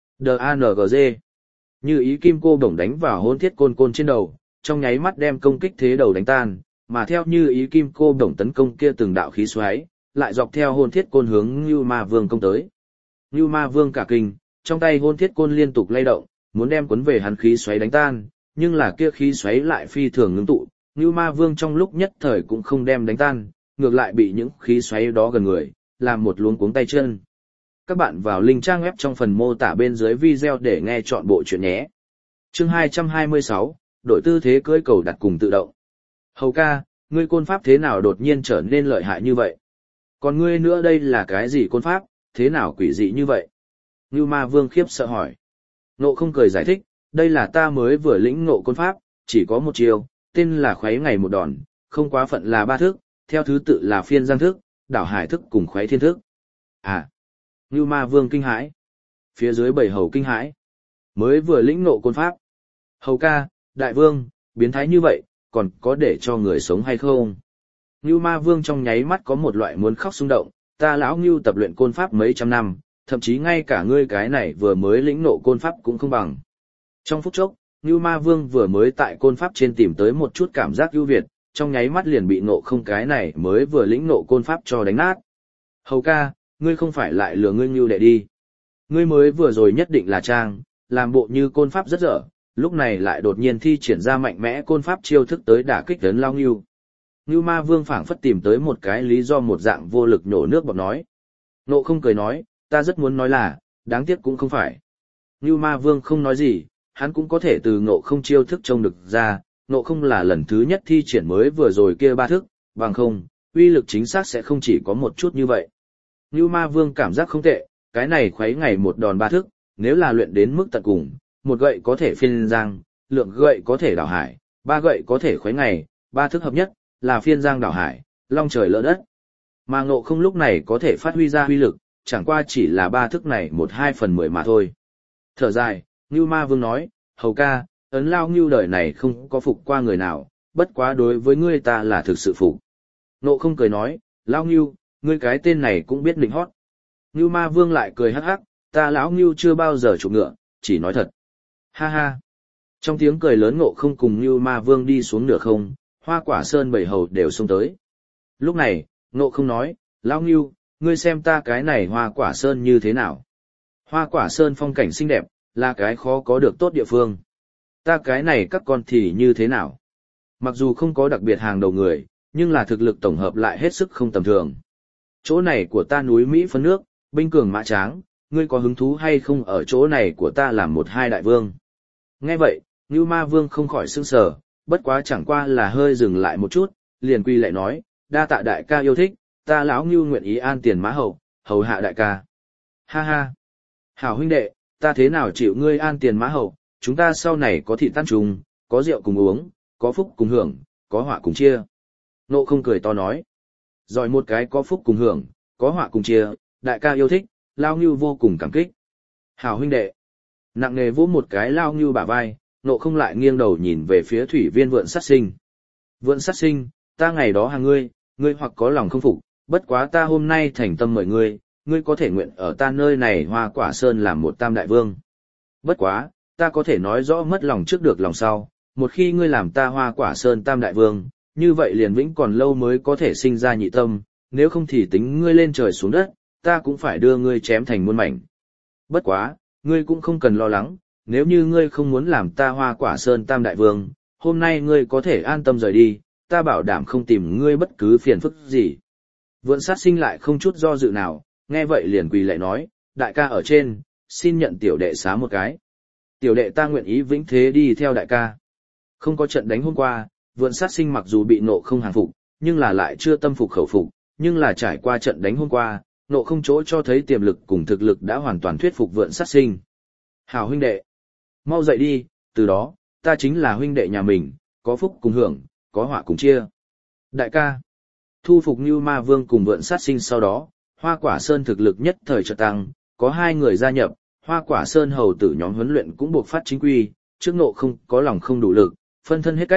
A: DANGG. Như ý kim cô đồng đánh vào hôn thiết côn côn trên đầu, trong nháy mắt đem công kích thế đầu đánh tan, mà theo như ý kim cô đồng tấn công kia từng đạo khí xoáy, lại dọc theo hôn thiết côn hướng Như Ma Vương công tới. Như Ma Vương cả kinh, trong tay hôn thiết côn liên tục lay động, muốn đem cuốn về hắn khí xoáy đánh tan, nhưng là kia khí xoáy lại phi thường ngưng tụ, Như Ma Vương trong lúc nhất thời cũng không đem đánh tan, ngược lại bị những khí xoáy đó gần người, làm một luống cuống tay chân. Các bạn vào link trang web trong phần mô tả bên dưới video để nghe chọn bộ chuyện nhé. Chương 226, đổi tư thế cưỡi cầu đặt cùng tự động. Hầu ca, ngươi côn pháp thế nào đột nhiên trở nên lợi hại như vậy? Còn ngươi nữa đây là cái gì côn pháp, thế nào quỷ dị như vậy? Như Ma Vương khiếp sợ hỏi. Ngộ không cười giải thích, đây là ta mới vừa lĩnh ngộ côn pháp, chỉ có một chiều, tên là khuấy ngày một đòn, không quá phận là 3 thức, theo thứ tự là phiên giang thức, đảo hải thức cùng khuấy thiên thức. À! Như Ma Vương kinh hãi. Phía dưới bảy hầu kinh hãi. Mới vừa lĩnh ngộ côn pháp. Hầu ca, đại vương, biến thái như vậy, còn có để cho người sống hay không? Như Ma Vương trong nháy mắt có một loại muốn khóc xung động, ta lão Ngưu tập luyện côn pháp mấy trăm năm, thậm chí ngay cả ngươi cái này vừa mới lĩnh ngộ côn pháp cũng không bằng. Trong phút chốc, Như Ma Vương vừa mới tại côn pháp trên tìm tới một chút cảm giác ưu việt, trong nháy mắt liền bị ngộ không cái này mới vừa lĩnh ngộ côn pháp cho đánh nát. Hầu ca, ngươi không phải lại lừa ngươi Ngưu đệ đi. Ngươi mới vừa rồi nhất định là trang, làm bộ như côn pháp rất dở, lúc này lại đột nhiên thi triển ra mạnh mẽ côn pháp chiêu thức tới đả kích đến lao Ngưu. Ngưu Ma Vương phảng phất tìm tới một cái lý do một dạng vô lực nhổ nước bọt nói. Ngộ không cười nói, ta rất muốn nói là, đáng tiếc cũng không phải. Ngưu Ma Vương không nói gì, hắn cũng có thể từ ngộ không chiêu thức trông được ra, ngộ không là lần thứ nhất thi triển mới vừa rồi kia 3 thức, bằng không, uy lực chính xác sẽ không chỉ có một chút như vậy. Ngưu Ma Vương cảm giác không tệ, cái này khuấy ngày một đòn 3 thức, nếu là luyện đến mức tận cùng, một gậy có thể phiên giang, lượng gậy có thể đảo hải, 3 gậy có thể khuấy ngày, 3 thức hợp nhất, là phiên giang đảo hải, long trời lỡ đất. Mà ngộ không lúc này có thể phát huy ra uy lực, chẳng qua chỉ là 3 thức này 1/2/10 mà thôi. Thở dài, Ngưu Ma Vương nói, hầu ca, ấn lao Ngưu đời này không có phục qua người nào, bất quá đối với ngươi ta là thực sự phục. Ngộ không cười nói, lao Ngưu, ngươi cái tên này cũng biết lĩnh hót. Ngưu Ma Vương lại cười hắc hắc, ta lão Ngưu chưa bao giờ chụp ngựa, chỉ nói thật. Ha ha. Trong tiếng cười lớn ngộ không cùng Ngưu Ma Vương đi xuống nửa không, Hoa Quả Sơn bảy hầu đều xông tới. Lúc này, ngộ không nói, lão Ngưu, ngươi xem ta cái này Hoa Quả Sơn như thế nào. Hoa Quả Sơn phong cảnh xinh đẹp, là cái khó có được tốt địa phương. Ta cái này các con thì như thế nào? Mặc dù không có đặc biệt hàng đầu người, nhưng là thực lực tổng hợp lại hết sức không tầm thường. Chỗ này của ta núi Mỹ phân nước, binh cường mã tráng, ngươi có hứng thú hay không ở chỗ này của ta làm 1-2 đại vương? Nghe vậy, Ngưu Ma Vương không khỏi sững sờ, bất quá chẳng qua là hơi dừng lại một chút, liền quy lại nói, đa tạ đại ca yêu thích, ta lão Ngưu nguyện ý an tiền mã hậu, hầu hạ đại ca. Ha ha! Hảo huynh đệ, ta thế nào chịu ngươi an tiền mã hậu, chúng ta sau này có thịt tan trùng, có rượu cùng uống, có phúc cùng hưởng, có họa cùng chia. Nộ không cười to nói. Rồi một cái có phúc cùng hưởng, có họa cùng chia, đại ca yêu thích, lao Ngưu vô cùng cảm kích. Hảo huynh đệ. Nặng nề vỗ một cái lao Ngưu bả vai, nộ không lại nghiêng đầu nhìn về phía thủy viên vượn sát sinh. Vượn sát sinh, ta ngày đó hàng ngươi, ngươi hoặc có lòng không phục, bất quá ta hôm nay thành tâm mời ngươi, ngươi có thể nguyện ở ta nơi này Hoa Quả Sơn làm một tam đại vương. Bất quá, ta có thể nói rõ mất lòng trước được lòng sau, một khi ngươi làm ta Hoa Quả Sơn tam đại vương, như vậy liền vĩnh còn lâu mới có thể sinh ra nhị tâm, nếu không thì tính ngươi lên trời xuống đất, ta cũng phải đưa ngươi chém thành muôn mảnh. Bất quá, ngươi cũng không cần lo lắng, nếu như ngươi không muốn làm ta Hoa Quả Sơn tam đại vương, hôm nay ngươi có thể an tâm rời đi, ta bảo đảm không tìm ngươi bất cứ phiền phức gì. Vượn sát sinh lại không chút do dự nào, nghe vậy liền quỳ lạy nói, đại ca ở trên, xin nhận tiểu đệ xá một cái. Tiểu đệ ta nguyện ý vĩnh thế đi theo đại ca. Không có trận đánh hôm qua, vượn sát sinh mặc dù bị nộ không hàng phục, nhưng là lại chưa tâm phục khẩu phục, nhưng là trải qua trận đánh hôm qua, nộ không chỗ cho thấy tiềm lực cùng thực lực đã hoàn toàn thuyết phục vượn sát sinh. Hảo huynh đệ, mau dậy đi, từ đó, ta chính là huynh đệ nhà mình, có phúc cùng hưởng, có họa cùng chia. Đại ca, thu phục Như Ma Vương cùng vượn sát sinh sau đó, Hoa Quả Sơn thực lực nhất thời chợt tăng, có 2 người gia nhập, Hoa Quả Sơn hầu tử nhóm huấn luyện cũng buộc phát chính quy, trước nộ không có lòng không đủ lực, phân thân hết cách,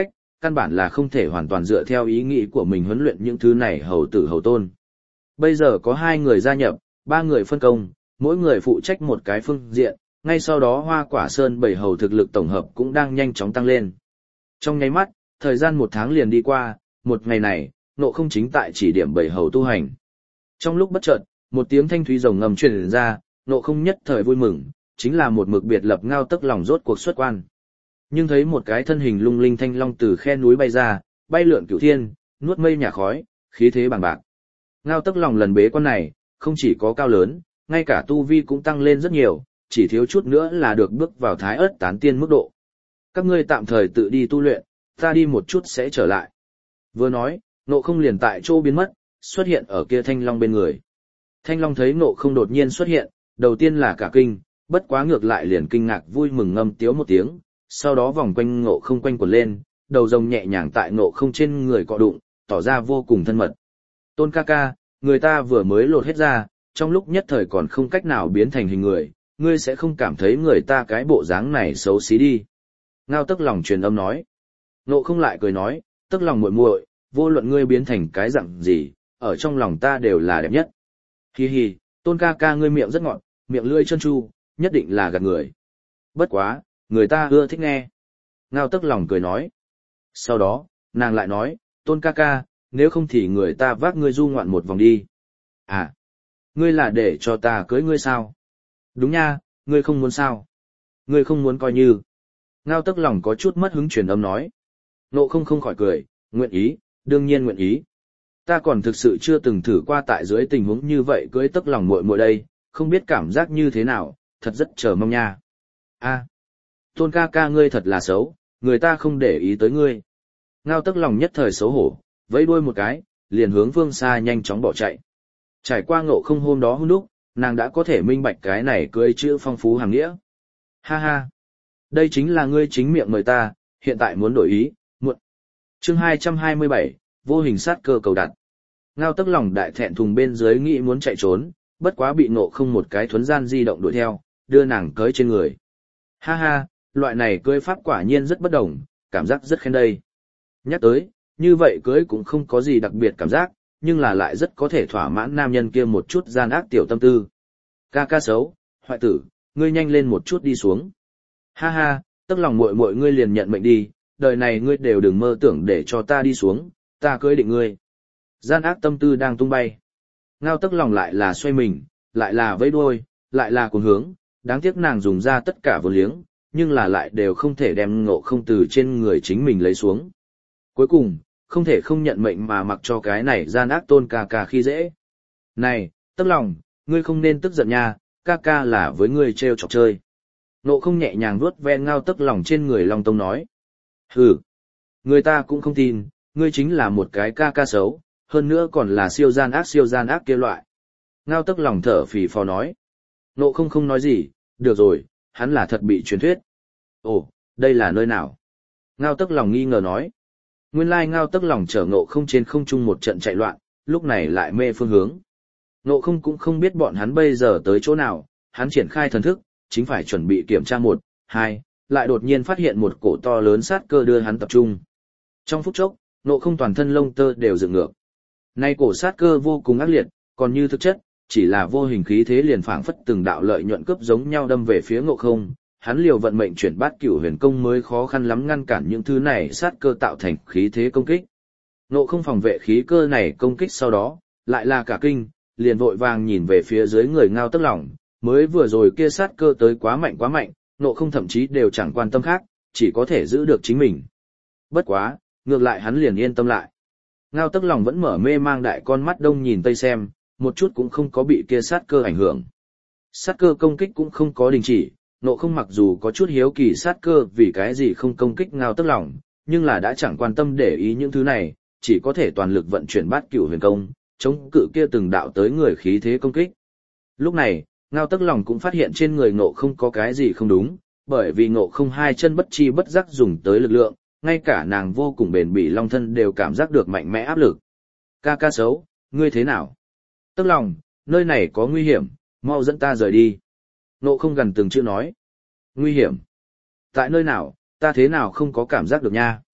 A: căn bản là không thể hoàn toàn dựa theo ý nghĩ của mình huấn luyện những thứ này hầu tử hầu tôn. Bây giờ có 2 người gia nhập, 3 người phân công, mỗi người phụ trách một cái phương diện, ngay sau đó Hoa Quả Sơn bảy hầu thực lực tổng hợp cũng đang nhanh chóng tăng lên. Trong nháy mắt, thời gian 1 tháng liền đi qua, một ngày này, Ngộ Không chính tại chỉ điểm bảy hầu tu hành. Trong lúc bất chợt, một tiếng thanh thúy rồng ngầm truyền ra, Ngộ Không nhất thời vui mừng, chính là một mực biệt lập Ngao Tức Lòng rốt cuộc xuất quan. Nhưng thấy một cái thân hình lung linh thanh long từ khe núi bay ra, bay lượn cửu thiên, nuốt mây nhà khói, khí thế bằng bạc. Ngao Tức Lòng lần bế quan này, không chỉ có cao lớn, ngay cả tu vi cũng tăng lên rất nhiều, chỉ thiếu chút nữa là được bước vào Thái Ức Tán Tiên mức độ. Các ngươi tạm thời tự đi tu luyện, ta đi một chút sẽ trở lại. Vừa nói, Ngộ Không liền tại chỗ biến mất, xuất hiện ở kia thanh long bên người. Thanh long thấy Ngộ Không đột nhiên xuất hiện, đầu tiên là cả kinh, bất quá ngược lại liền kinh ngạc vui mừng ngâm tiếu một tiếng, sau đó vòng quanh Ngộ Không quanh quẩn lên, đầu rồng nhẹ nhàng tại Ngộ Không trên người cọ đụng, tỏ ra vô cùng thân mật. Tôn ca ca, người ta vừa mới lột hết ra, trong lúc nhất thời còn không cách nào biến thành hình người, ngươi sẽ không cảm thấy người ta cái bộ dáng này xấu xí đi. Ngao Tức Lòng truyền âm nói. Ngộ Không lại cười nói, Tức Lòng muội muội, vô luận ngươi biến thành cái dạng gì, ở trong lòng ta đều là đẹp nhất. Hi hi, Tôn ca ca ngươi miệng rất ngọt, miệng lưỡi chân chu, nhất định là gạt người. Bất quá, người ta ưa thích nghe. Ngao Tức Lòng cười nói. Sau đó, nàng lại nói, Tôn ca ca, nếu không thì người ta vác ngươi du ngoạn một vòng đi. À, ngươi là để cho ta cưới ngươi sao? Đúng nha, ngươi không muốn sao? Ngươi không muốn coi như. Ngao Tức Lòng có chút mất hứng truyền âm nói. Ngộ Không không khỏi cười, nguyện ý, đương nhiên nguyện ý. Ta còn thực sự chưa từng thử qua tại dưới tình huống như vậy cưới Tức Lòng muội muội đây, không biết cảm giác như thế nào, thật rất chờ mong nha. A, Tôn ca ca ngươi thật là xấu, người ta không để ý tới ngươi. Ngao Tức Lòng nhất thời xấu hổ, vẫy đuôi một cái, liền hướng phương xa nhanh chóng bỏ chạy. Trải qua Ngộ Không hôm đó hun đúc, nàng đã có thể minh bạch cái này cưới chữ phong phú hàng nghĩa. Ha ha, đây chính là ngươi chính miệng mời ta, hiện tại muốn đổi ý, muộn. Chương 227, vô hình sát cơ cầu đặt. Ngao Tức Lòng đại thẹn thùng bên dưới nghĩ muốn chạy trốn, bất quá bị Ngộ Không một cái thuấn gian di động đuổi theo, đưa nàng cưới trên người. Ha ha, loại này cưới pháp quả nhiên rất bất đồng, cảm giác rất khen đây. Nhắc tới, như vậy cưới cũng không có gì đặc biệt cảm giác, nhưng là lại rất có thể thỏa mãn nam nhân kia một chút gian ác tiểu tâm tư. Ca ca xấu, hoại tử, ngươi nhanh lên một chút đi xuống. Ha ha, Tức Lòng muội muội ngươi liền nhận mệnh đi, đời này ngươi đều đừng mơ tưởng để cho ta đi xuống, ta cưới định ngươi. Gian ác tâm tư đang tung bay. Ngao Tức Lòng lại là xoay mình, lại là vẫy đuôi, lại là cuồng hướng, đáng tiếc nàng dùng ra tất cả vô liếng, nhưng là lại đều không thể đem Ngộ Không từ trên người chính mình lấy xuống. Cuối cùng, không thể không nhận mệnh mà mặc cho cái này gian ác Tôn ca ca khi dễ. Này, Tức Lòng, ngươi không nên tức giận nha, ca ca là với ngươi trêu chọc chơi. Ngộ Không nhẹ nhàng vuốt ve Ngao Tức Lòng trên người Long Tông nói. Hừ, người ta cũng không tin, ngươi chính là một cái ca ca xấu, hơn nữa còn là siêu gian ác kia loại. Ngao Tức Lòng thở phì phò nói. Ngộ Không không nói gì, được rồi, hắn là thật bị truyền thuyết. Ồ, đây là nơi nào? Ngao Tức Lòng nghi ngờ nói. Nguyên lai Ngao Tức Lòng chở Ngộ Không trên không trung một trận chạy loạn, lúc này lại mê phương hướng. Ngộ Không cũng không biết bọn hắn bây giờ tới chỗ nào, hắn triển khai thần thức, chính phải chuẩn bị kiểm tra 1, 2, lại đột nhiên phát hiện một cổ to lớn sát cơ đưa hắn tập trung. Trong phút chốc, Ngộ Không toàn thân lông tơ đều dựng ngược. Nay cổ sát cơ vô cùng ác liệt, còn như thực chất, chỉ là vô hình khí thế liền phảng phất từng đạo lợi nhuận cướp giống nhau đâm về phía Ngộ Không. Hắn liều vận mệnh chuyển bát cửu huyền công mới khó khăn lắm ngăn cản những thứ này sát cơ tạo thành khí thế công kích. Ngộ Không phòng vệ khí cơ này công kích sau đó, lại là cả kinh, liền vội vàng nhìn về phía dưới người Ngao Tức Lòng, mới vừa rồi kia sát cơ tới quá mạnh, Ngộ Không thậm chí đều chẳng quan tâm khác, chỉ có thể giữ được chính mình. Bất quá, ngược lại hắn liền yên tâm lại. Ngao Tức Lòng vẫn mở mê mang đại con mắt đông nhìn tây xem, một chút cũng không có bị kia sát cơ ảnh hưởng. Sát cơ công kích cũng không có đình chỉ, Ngộ Không mặc dù có chút hiếu kỳ sát cơ vì cái gì không công kích Ngao Tức Lòng, nhưng là đã chẳng quan tâm để ý những thứ này, chỉ có thể toàn lực vận chuyển bát cửu huyền công, chống cự kia từng đạo tới người khí thế công kích. Lúc này, Ngao Tức Lòng cũng phát hiện trên người Ngộ Không có cái gì không đúng, bởi vì Ngộ Không hai chân bất chi bất giác dùng tới lực lượng, ngay cả nàng vô cùng bền bỉ long thân đều cảm giác được mạnh mẽ áp lực. Ca ca xấu, ngươi thế nào? Tức Lòng, nơi này có nguy hiểm, mau dẫn ta rời đi. Ngộ Không gần từng chữ nói. Nguy hiểm? Tại nơi nào, ta thế nào không có cảm giác được nha?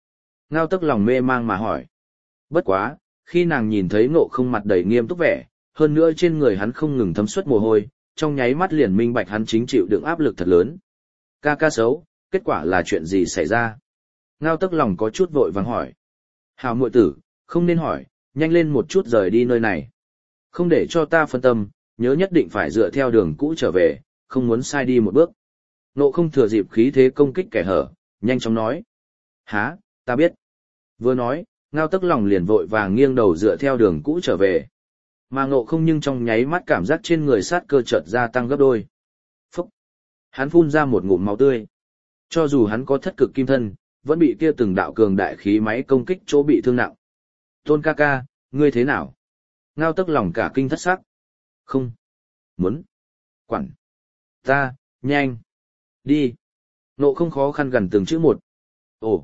A: Ngao Tức lòng mê mang mà hỏi. Bất quá, khi nàng nhìn thấy Ngộ Không mặt đầy nghiêm túc vẻ, hơn nữa trên người hắn không ngừng thấm suất mồ hôi, trong nháy mắt liền minh bạch hắn chính chịu đựng áp lực thật lớn. Ca ca xấu, kết quả là chuyện gì xảy ra? Ngao Tức lòng có chút vội vàng hỏi. Hào muội tử, không nên hỏi, nhanh lên một chút rời đi nơi này. Không để cho ta phân tâm, nhớ nhất định phải dựa theo đường cũ trở về, không muốn sai đi một bước. Ngộ Không thừa dịp khí thế công kích kẻ hở, nhanh chóng nói. Hả, ta biết. Vừa nói, Ngao Tức lòng liền vội vàng nghiêng đầu dựa theo đường cũ trở về. Mà Ngộ Không nhưng trong nháy mắt cảm giác trên người sát cơ chợt gia tăng gấp đôi. Phúc! Hắn phun ra một ngụm máu tươi. Cho dù hắn có thất cực kim thân, vẫn bị kia từng đạo cường đại khí máy công kích chỗ bị thương nặng. Tôn ca ca, ngươi thế nào? Ngao Tức lòng cả kinh thất sắc. Không. Muốn. Quản. Ta, nhanh. Đi. Ngộ Không khó khăn gần từng chữ một. Ồ.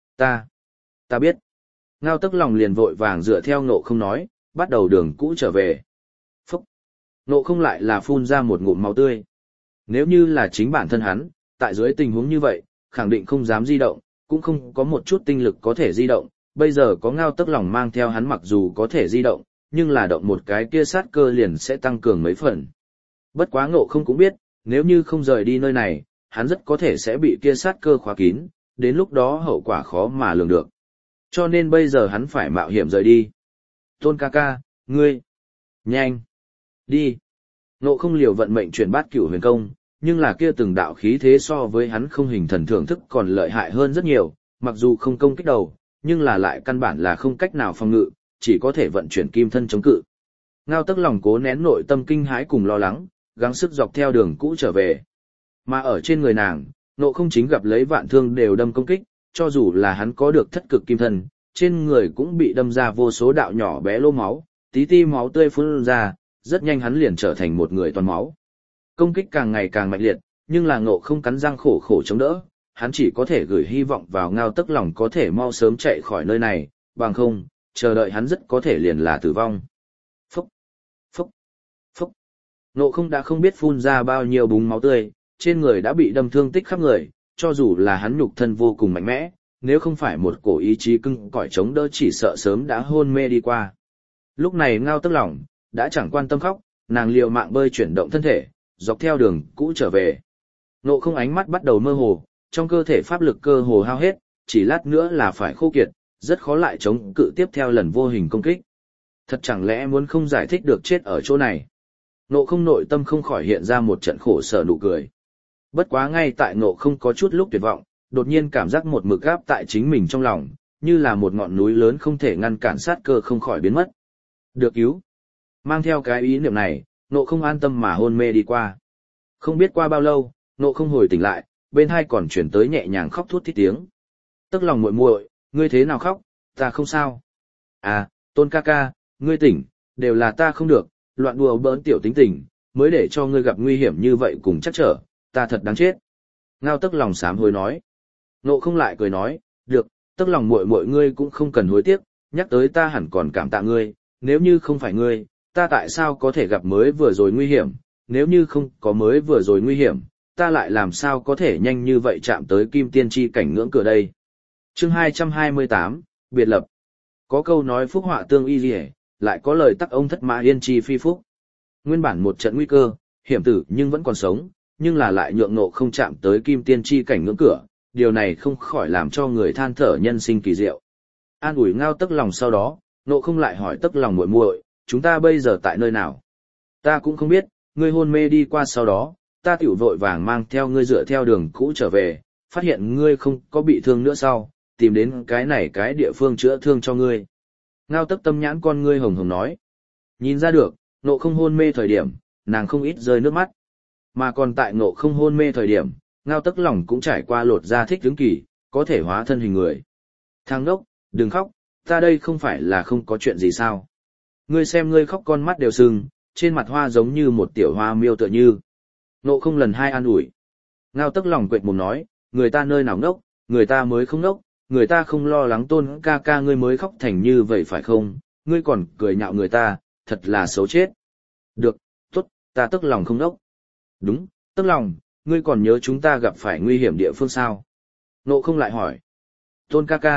A: Ta biết. Ngao Tức lòng liền vội vàng dựa theo Ngộ Không nói, bắt đầu đường cũ trở về. Phúc. Ngộ Không lại là phun ra một ngụm máu tươi. Nếu như là chính bản thân hắn, tại dưới tình huống như vậy, khẳng định không dám di động, cũng không có một chút tinh lực có thể di động. Bây giờ có Ngao Tức lòng mang theo hắn mặc dù có thể di động, nhưng là động một cái kia sát cơ liền sẽ tăng cường mấy phần. Bất quá Ngộ Không cũng biết, nếu như không rời đi nơi này, hắn rất có thể sẽ bị kia sát cơ khóa kín, đến lúc đó hậu quả khó mà lường được. Cho nên bây giờ hắn phải mạo hiểm rời đi. Tôn ca ca, ngươi, nhanh, đi. Ngộ Không liều vận mệnh chuyển bát cửu huyền công, nhưng là kia từng đạo khí thế so với hắn không hình thần thưởng thức còn lợi hại hơn rất nhiều, mặc dù không công kích đầu, nhưng là lại căn bản là không cách nào phòng ngự, chỉ có thể vận chuyển kim thân chống cự. Ngao Tức lòng cố nén nội tâm kinh hãi cùng lo lắng, gắng sức dọc theo đường cũ trở về. Mà ở trên người nàng, Ngộ Không chính gặp lấy vạn thương đều đâm công kích, cho dù là hắn có được thất cực kim thân, trên người cũng bị đâm ra vô số đạo nhỏ bé lỗ máu, tí ti máu tươi phun ra, rất nhanh hắn liền trở thành một người toàn máu. Công kích càng ngày càng mạnh liệt, nhưng là Ngộ Không cắn răng khổ khổ chống đỡ, hắn chỉ có thể gửi hy vọng vào Ngao Tức lòng có thể mau sớm chạy khỏi nơi này, bằng không, chờ đợi hắn rất có thể liền là tử vong. Phúc, phúc, phúc. Ngộ Không đã không biết phun ra bao nhiêu búng máu tươi, trên người đã bị đâm thương tích khắp người, cho dù là hắn nhục thân vô cùng mạnh mẽ, nếu không phải một cổ ý chí cứng cỏi chống đỡ chỉ sợ sớm đã hôn mê đi qua. Lúc này Ngao Tức lòng đã chẳng quan tâm khóc, nàng liều mạng bơi chuyển động thân thể, dọc theo đường cũ trở về. Ngộ Không ánh mắt bắt đầu mơ hồ, trong cơ thể pháp lực cơ hồ hao hết, chỉ lát nữa là phải khô kiệt, rất khó lại chống cự tiếp theo lần vô hình công kích. Thật chẳng lẽ muốn không giải thích được chết ở chỗ này. Ngộ Không nội tâm không khỏi hiện ra một trận khổ sở nụ cười. Bất quá ngay tại Ngộ Không có chút lúc tuyệt vọng, đột nhiên cảm giác một mực gáp tại chính mình trong lòng, như là một ngọn núi lớn không thể ngăn cản sát cơ không khỏi biến mất. Được cứu. Mang theo cái ý niệm này, Ngộ Không an tâm mà hôn mê đi qua. Không biết qua bao lâu, Ngộ Không hồi tỉnh lại, bên hai còn chuyển tới nhẹ nhàng khóc thút thít tiếng. Tức lòng muội muội, ngươi thế nào khóc, ta không sao. À, Tôn ca ca, ngươi tỉnh, đều là ta không được, loạn đùa bỡn tiểu tính tình, mới để cho ngươi gặp nguy hiểm như vậy cùng chắc trở, ta thật đáng chết. Ngao Tức lòng sám hối nói. Ngộ Không lại cười nói, được, Tức lòng muội muội ngươi cũng không cần hối tiếc, nhắc tới ta hẳn còn cảm tạ ngươi, nếu như không phải ngươi, ta tại sao có thể gặp mới vừa rồi nguy hiểm, nếu như không có mới vừa rồi nguy hiểm, ta lại làm sao có thể nhanh như vậy chạm tới kim tiên chi cảnh ngưỡng cửa đây. Chương 228, biệt lập. Có câu nói phúc họa tương y liễu, lại có lời tắc ông thất mã yên chi phi phúc. Nguyên bản một trận nguy cơ, hiểm tử nhưng vẫn còn sống, nhưng là lại nhượng Ngộ Không chạm tới kim tiên chi cảnh ngưỡng cửa, điều này không khỏi làm cho người than thở nhân sinh kỳ diệu. An ủi Ngao Tức lòng sau đó, Ngộ Không lại hỏi Tức lòng muội muội, chúng ta bây giờ tại nơi nào? Ta cũng không biết, ngươi hôn mê đi qua sau đó, ta tiểu vội vàng mang theo ngươi dựa theo đường cũ trở về, phát hiện ngươi không có bị thương nữa sau, tìm đến cái này cái địa phương chữa thương cho ngươi. Ngao Tức tâm nhãn con ngươi hồng hồng nói. Nhìn ra được, Ngộ Không hôn mê thời điểm, nàng không ít rơi nước mắt. Mà còn tại Ngộ Không hôn mê thời điểm, Ngao Tức lòng cũng trải qua lột da thích ứng kỳ, có thể hóa thân hình người. Thằng đốc, đừng khóc, ta đây không phải là không có chuyện gì sao. Ngươi xem ngươi khóc con mắt đều sưng, trên mặt hoa giống như một tiểu hoa miêu tựa như. Ngộ Không lần hai an ủi. Ngao Tức lòng quệt mồm nói, người ta nơi nào ngốc, người ta mới không ngốc, người ta không lo lắng Tôn ca ca ngươi mới khóc thành như vậy phải không, ngươi còn cười nhạo người ta, thật là xấu chết. Được, tốt, ta Tức lòng không ngốc. Đúng, Tức lòng, ngươi còn nhớ chúng ta gặp phải nguy hiểm địa phương sao? Ngộ Không lại hỏi. Tôn ca ca,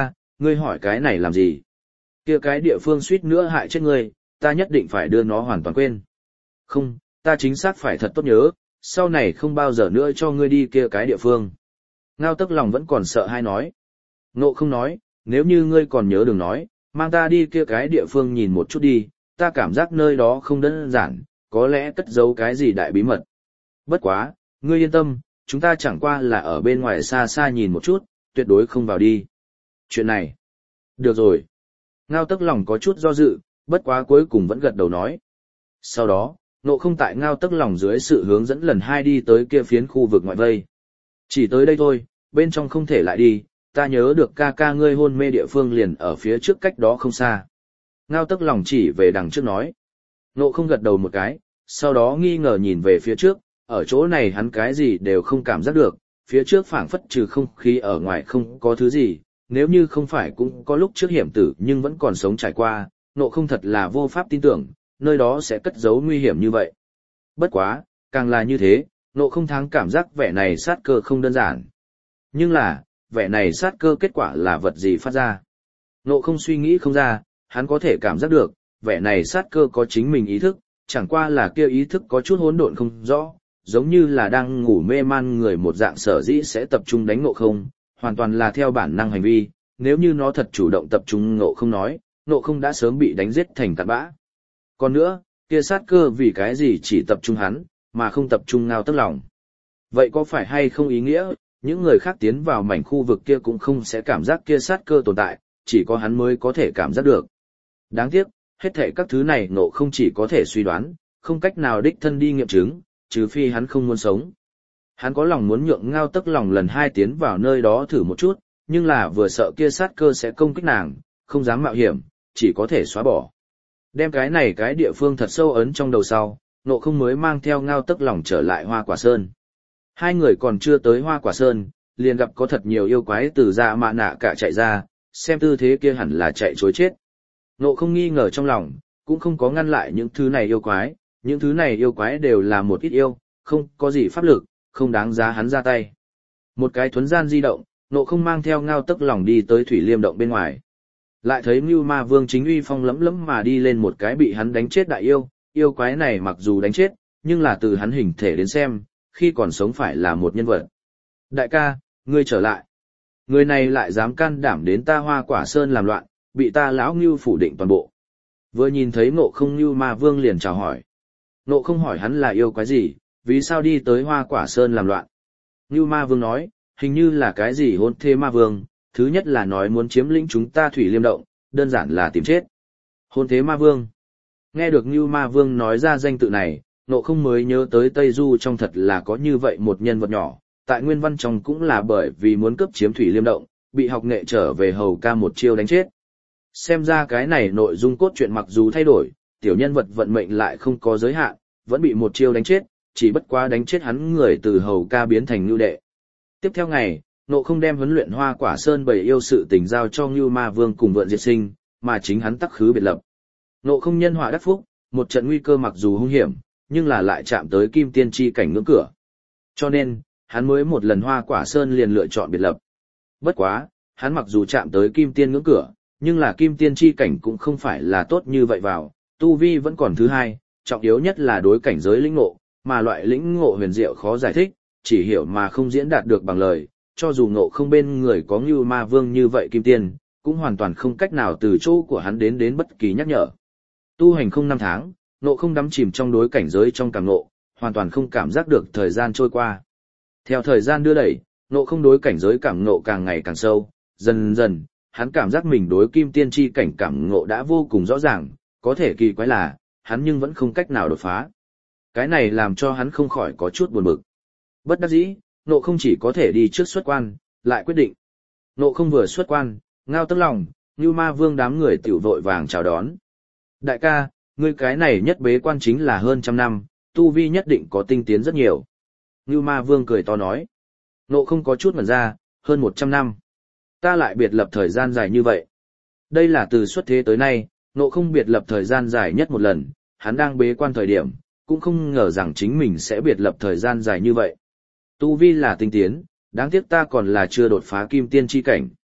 A: Ngươi hỏi cái này làm gì? Kia cái địa phương suýt nữa hại chết ngươi, ta nhất định phải đưa nó hoàn toàn quên. Không, ta chính xác phải thật tốt nhớ, sau này không bao giờ nữa cho ngươi đi kia cái địa phương. Ngao Tức Lòng vẫn còn sợ hai nói. Ngộ không nói, nếu như ngươi còn nhớ đừng nói, mang ta đi kia cái địa phương nhìn một chút đi, ta cảm giác nơi đó không đơn giản, có lẽ cất giấu cái gì đại bí mật. Bất quá, ngươi yên tâm, chúng ta chẳng qua là ở bên ngoài xa xa nhìn một chút, tuyệt đối không vào đi. Chuyện này. Được rồi. Ngao Tức Lòng có chút do dự, bất quá cuối cùng vẫn gật đầu nói. Sau đó, Ngộ không tại Ngao Tức Lòng dưới sự hướng dẫn lần 2 đi tới kia phiến khu vực ngoại vây. Chỉ tới đây thôi, bên trong không thể lại đi, ta nhớ được ca ca ngươi hôn mê địa phương liền ở phía trước cách đó không xa. Ngao Tức Lòng chỉ về đằng trước nói. Ngộ không gật đầu một cái, sau đó nghi ngờ nhìn về phía trước, ở chỗ này hắn cái gì đều không cảm giác được, phía trước phảng phất trừ không khí ở ngoài không có thứ gì, nếu như không phải cũng có lúc trước hiểm tử nhưng vẫn còn sống trải qua, Ngộ không thật là vô pháp tin tưởng, nơi đó sẽ cất giấu nguy hiểm như vậy. Bất quá, càng là như thế, Ngộ không thắng cảm giác vẻ này sát cơ không đơn giản. Nhưng là, vẻ này sát cơ kết quả là vật gì phát ra? Ngộ không suy nghĩ không ra, hắn có thể cảm giác được, vẻ này sát cơ có chính mình ý thức, chẳng qua là kia ý thức có chút hỗn độn không rõ, giống như là đang ngủ mê man người một dạng sở dĩ sẽ tập trung đánh Ngộ không, hoàn toàn là theo bản năng hành vi, nếu như nó thật chủ động tập trung Ngộ không nói, Ngộ không đã sớm bị đánh giết thành tạt bã. Còn nữa, kia sát cơ vì cái gì chỉ tập trung hắn, mà không tập trung Ngao Tức Lòng. Vậy có phải hay không ý nghĩa, những người khác tiến vào mảnh khu vực kia cũng không sẽ cảm giác kia sát cơ tồn tại, chỉ có hắn mới có thể cảm giác được. Đáng tiếc, hết thảy các thứ này Ngộ không chỉ có thể suy đoán, không cách nào đích thân đi nghiệm chứng, trừ phi hắn không muốn sống. Hắn có lòng muốn nhượng Ngao Tức Lòng lần 2 tiến vào nơi đó thử một chút, nhưng là vừa sợ kia sát cơ sẽ công kích nàng, không dám mạo hiểm, chỉ có thể xóa bỏ. Đem cái này cái địa phương thật sâu ấn trong đầu sau, Ngộ không mới mang theo Ngao Tức Lòng trở lại Hoa Quả Sơn. Hai người còn chưa tới Hoa Quả Sơn, liền gặp có thật nhiều yêu quái từ Dạ Mạ Nạ cả chạy ra, xem tư thế kia hẳn là chạy trối chết. Ngộ không nghi ngờ trong lòng, cũng không có ngăn lại những thứ này yêu quái, những thứ này yêu quái đều là một ít yêu, không có gì pháp lực, không đáng giá hắn ra tay. Một cái thuấn gian di động, Ngộ không mang theo Ngao Tức Lòng đi tới Thủy Liêm động bên ngoài. Lại thấy Ngưu Ma Vương chính uy phong lẫm lẫm mà đi lên một cái bị hắn đánh chết đại yêu, yêu quái này mặc dù đánh chết, nhưng là từ hắn hình thể đến xem, khi còn sống phải là một nhân vật. Đại ca, ngươi trở lại. Người này lại dám can đảm đến ta Hoa Quả Sơn làm loạn, bị ta lão Ngưu phủ định toàn bộ. Vừa nhìn thấy Ngộ không, Ngưu Ma Vương liền chào hỏi. Ngộ không hỏi hắn là yêu quái gì, vì sao đi tới Hoa Quả Sơn làm loạn. Ngưu Ma Vương nói, hình như là cái gì hôn thê ma vương, thứ nhất là nói muốn chiếm lĩnh chúng ta Thủy Liêm động, đơn giản là tìm chết. Hôn thế ma vương. Nghe được Ngưu Ma Vương nói ra danh tự này, Ngộ không mới nhớ tới Tây Du trong thật là có như vậy một nhân vật nhỏ, tại nguyên văn trong cũng là bởi vì muốn cướp chiếm Thủy Liêm động, bị học nghệ trở về hầu ca một chiêu đánh chết. Xem ra cái này nội dung cốt truyện mặc dù thay đổi, tiểu nhân vật vận mệnh lại không có giới hạn, vẫn bị một chiêu đánh chết, chỉ bất quá đánh chết hắn người từ hầu ca biến thành Ngưu đệ. Tiếp theo ngày, Ngộ không đem huấn luyện Hoa Quả Sơn bầy yêu sự tình giao cho Ngưu Ma Vương cùng Vượn Diệt Sinh, mà chính hắn tắc khứ biệt lập. Ngộ không nhân họa đắc phúc, một trận nguy cơ mặc dù hung hiểm, nhưng là lại chạm tới Kim Tiên chi cảnh ngưỡng cửa. Cho nên, hắn mới một lần Hoa Quả Sơn liền lựa chọn biệt lập. Bất quá, hắn mặc dù chạm tới Kim Tiên ngưỡng cửa, nhưng là Kim Tiên chi cảnh cũng không phải là tốt như vậy vào, tu vi vẫn còn thứ hai, trọng yếu nhất là đối cảnh giới lĩnh ngộ, mà loại lĩnh ngộ huyền diệu khó giải thích, chỉ hiểu mà không diễn đạt được bằng lời, cho dù Ngộ không bên người có Ngưu Ma Vương như vậy Kim Tiên, cũng hoàn toàn không cách nào từ chỗ của hắn đến bất kỳ nhắc nhở. Tu hành không 5 tháng, Ngộ không đắm chìm trong đối cảnh giới trong cảm ngộ, hoàn toàn không cảm giác được thời gian trôi qua. Theo thời gian đưa đẩy, Ngộ không đối cảnh giới cảm ngộ càng ngày càng sâu, dần dần, hắn cảm giác mình đối Kim Tiên chi cảnh cảm ngộ đã vô cùng rõ ràng, có thể kỳ quái là, hắn nhưng vẫn không cách nào đột phá. Cái này làm cho hắn không khỏi có chút buồn bực. Bất đắc dĩ, Ngộ không chỉ có thể đi trước xuất quan, lại quyết định. Ngộ không vừa xuất quan, Ngao Tức Lòng, Ngưu Ma Vương đám người tiểu vội vàng chào đón. Đại ca, ngươi cái này nhất bế quan chính là hơn 100 năm, tu vi nhất định có tinh tiến rất nhiều. Ngưu Ma Vương cười to nói. Ngộ không có chút ngẩn ra, hơn 100 năm. Ta lại biệt lập thời gian dài như vậy. Đây là từ xuất thế tới nay, Ngộ không biệt lập thời gian dài nhất một lần, hắn đang bế quan thời điểm, cũng không ngờ rằng chính mình sẽ biệt lập thời gian dài như vậy. Tu vi là tinh tiến, đáng tiếc ta còn là chưa đột phá Kim Tiên chi cảnh.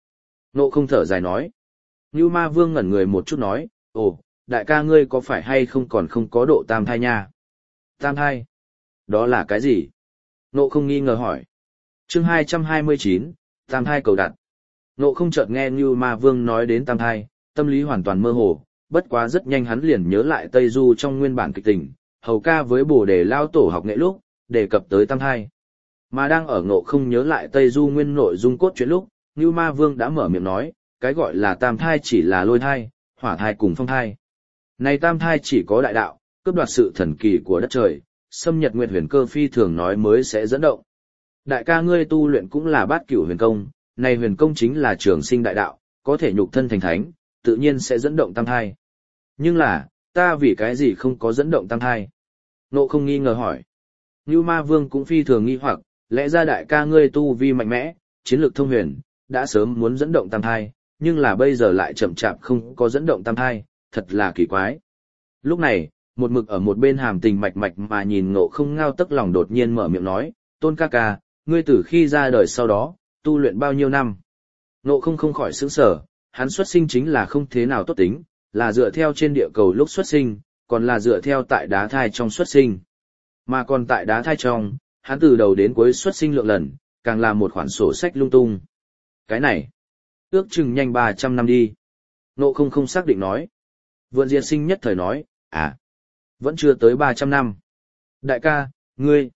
A: Ngộ không thở dài nói. Ngưu Ma Vương ngẩn người một chút nói, ồ, đại ca ngươi có phải hay không còn không có độ tam thai nha? Tam thai? Đó là cái gì? Ngộ không nghi ngờ hỏi. Chương 229, tam thai cầu đặt. Ngộ không chợt nghe Ngưu Ma Vương nói đến tam thai, tâm lý hoàn toàn mơ hồ, bất quá rất nhanh hắn liền nhớ lại Tây Du trong nguyên bản kịch tình, hầu ca với Bồ Đề Lao Tổ học nghệ lúc, đề cập tới tam thai. Mà đang ở Ngộ không nhớ lại Tây Du nguyên nội dung cốt truyện lúc, Ngưu Ma Vương đã mở miệng nói, cái gọi là tam thai chỉ là lôi thai, hỏa thai cùng phong thai. Này tam thai chỉ có đại đạo, cướp đoạt sự thần kỳ của đất trời, xâm nhật nguyệt huyền cơ phi thường nói mới sẽ dẫn động. Đại ca ngươi tu luyện cũng là bát cửu huyền công, này huyền công chính là trường sinh đại đạo, có thể nhục thân thành thánh, tự nhiên sẽ dẫn động tam thai. Nhưng là, ta vì cái gì không có dẫn động tam thai? Ngộ không nghi ngờ hỏi. Ngưu Ma Vương cũng phi thường nghi hoặc, lẽ ra đại ca ngươi tu vi mạnh mẽ, chiến lược thông huyền, đã sớm muốn dẫn động tam thai, nhưng là bây giờ lại chậm chạp không có dẫn động tam thai, thật là kỳ quái. Lúc này, một mực ở một bên hàm tình mạch mạch mà nhìn Ngộ không ngao tức lòng đột nhiên mở miệng nói, Tôn ca ca, ngươi từ khi ra đời sau đó, tu luyện bao nhiêu năm? Ngộ không khỏi sững sờ, hắn xuất sinh chính là không thế nào tốt tính, là dựa theo trên địa cầu lúc xuất sinh, còn là dựa theo tại đá thai trong xuất sinh. Mà còn tại đá thai trong, hắn từ đầu đến cuối xuất sinh lượng lần, càng là một khoản sổ sách lung tung. Cái này, ước chừng nhanh 300 năm đi. Ngộ không xác định nói. Vượn Diệt Sinh nhất thời nói, vẫn chưa tới 300 năm. Đại ca, ngươi.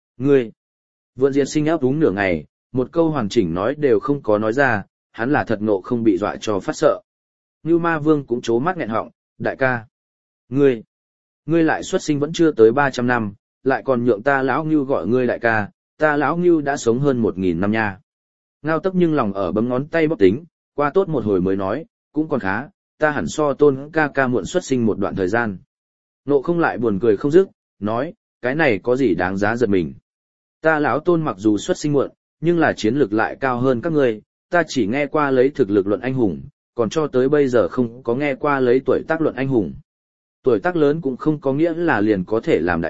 A: Vượn Diệt Sinh áp úng nửa ngày, một câu hoàn chỉnh nói đều không có nói ra, hắn là thật Ngộ không bị dọa cho phát sợ. Ngưu Ma Vương cũng trố mắt nghẹn họng, đại ca. Ngươi lại xuất sinh vẫn chưa tới 300 năm, lại còn nhượng ta lão Ngưu gọi ngươi đại ca, ta lão Ngưu đã sống hơn 1000 năm nha. Ngao Tấc nhưng lòng ở bấm ngón tay bóc tính, qua tốt một hồi mới nói, cũng còn khá, ta hẳn so Tôn ca ca muộn xuất sinh một đoạn thời gian. Ngộ không lại buồn cười không dứt, nói, cái này có gì đáng giá giật mình. Ta lão Tôn mặc dù xuất sinh muộn, nhưng là chiến lược lại cao hơn các ngươi, ta chỉ nghe qua lấy thực lực luận anh hùng, còn cho tới bây giờ không có nghe qua lấy tuổi tác luận anh hùng. Tuổi tác lớn cũng không có nghĩa là liền có thể làm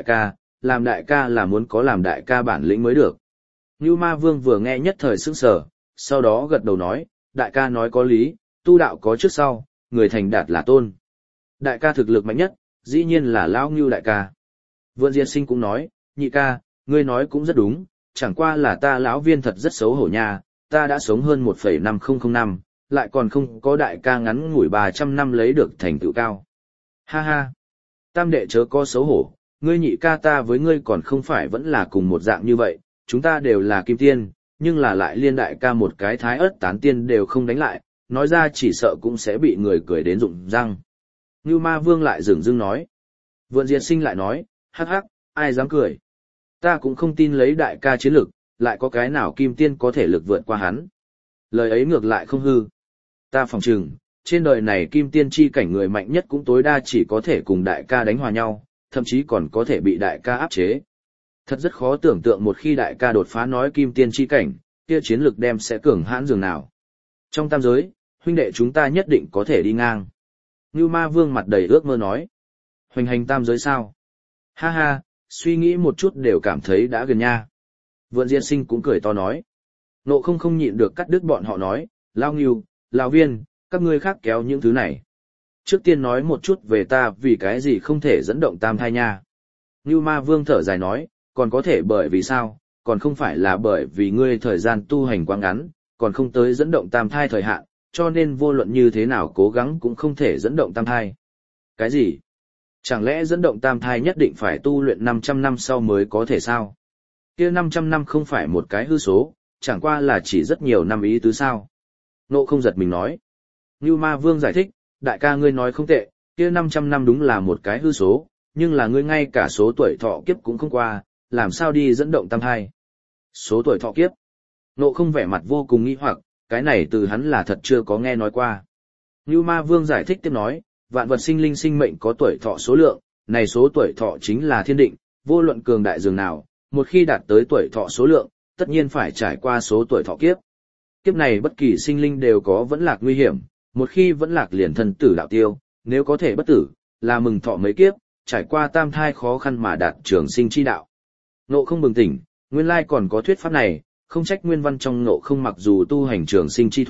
A: đại ca là muốn có làm đại ca bản lĩnh mới được. Ngưu Ma Vương vừa nghe nhất thời sững sờ, sau đó gật đầu nói, đại ca nói có lý, tu đạo có trước sau, người thành đạt là tôn. Đại ca thực lực mạnh nhất, dĩ nhiên là lão Ngưu đại ca. Vượn Diệt Sinh cũng nói, nhị ca, ngươi nói cũng rất đúng, chẳng qua là ta lão Viên thật rất xấu hổ nha, ta đã sống hơn 1,5005 năm, lại còn không có đại ca ngắn ngủi 300 năm lấy được thành tựu cao. Ha ha, tam đệ chớ có xấu hổ, ngươi nhị ca ta với ngươi còn không phải vẫn là cùng một dạng như vậy, chúng ta đều là kim tiên, nhưng là lại liên đại ca một cái thái ớt tán tiên đều không đánh lại, nói ra chỉ sợ cũng sẽ bị người cười đến rụng răng. Ngưu Ma Vương lại dửng dưng nói. Vượn Diệt Sinh lại nói, hắc hắc, ai dám cười. Ta cũng không tin lấy đại ca chiến lực, lại có cái nào kim tiên có thể lực vượt qua hắn. Lời ấy ngược lại không hư. Ta phỏng chừng, trên đời này kim tiên chi cảnh người mạnh nhất cũng tối đa chỉ có thể cùng đại ca đánh hòa nhau, thậm chí còn có thể bị đại ca áp chế. Thật rất khó tưởng tượng một khi đại ca đột phá nói kim tiên chi cảnh, kia chiến lực đem sẽ cường hãn dường nào. Trong tam giới, huynh đệ chúng ta nhất định có thể đi ngang. Ngưu Ma Vương mặt đầy ước mơ nói. Hoành hành tam giới sao? Ha ha, suy nghĩ một chút đều cảm thấy đã gần nha. Vượn Diệt Sinh cũng cười to nói. Ngộ không nhịn được cắt đứt bọn họ nói, Lao Ngưu, Lao Viên, các ngươi khác kéo những thứ này. Trước tiên nói một chút về ta vì cái gì không thể dẫn động tam thai nha. Ngưu Ma Vương thở dài nói, còn có thể bởi vì sao, còn không phải là bởi vì ngươi thời gian tu hành quá ngắn, còn không tới dẫn động tam thai thời hạn, cho nên vô luận như thế nào cố gắng cũng không thể dẫn động tam thai. Cái gì? Chẳng lẽ dẫn động tam thai nhất định phải tu luyện 500 năm sau mới có thể sao? Kia 500 năm không phải một cái hư số, chẳng qua là chỉ rất nhiều năm ý tứ sao. Ngộ không giật mình nói. Ngưu Ma Vương giải thích, đại ca ngươi nói không tệ, kia 500 năm đúng là một cái hư số, nhưng là ngươi ngay cả số tuổi thọ kiếp cũng không qua, làm sao đi dẫn động tam thai? Số tuổi thọ kiếp? Ngộ không vẻ mặt vô cùng nghi hoặc, cái này từ hắn là thật chưa có nghe nói qua. Ngưu Ma Vương giải thích tiếp nói, vạn vật sinh linh sinh mệnh có tuổi thọ số lượng, này số tuổi thọ chính là thiên định, vô luận cường đại dường nào, một khi đạt tới tuổi thọ số lượng, tất nhiên phải trải qua số tuổi thọ kiếp. Kiếp này bất kỳ sinh linh đều có vẫn lạc nguy hiểm, một khi vẫn lạc liền thân tử đạo tiêu, nếu có thể bất tử, là mừng thọ mấy kiếp, trải qua tam thai khó khăn mà đạt trường sinh chi đạo. Ngộ không bừng tỉnh, nguyên lai còn có thuyết pháp này, không trách nguyên văn trong Ngộ không mặc dù tu hành trường sinh chi thuật,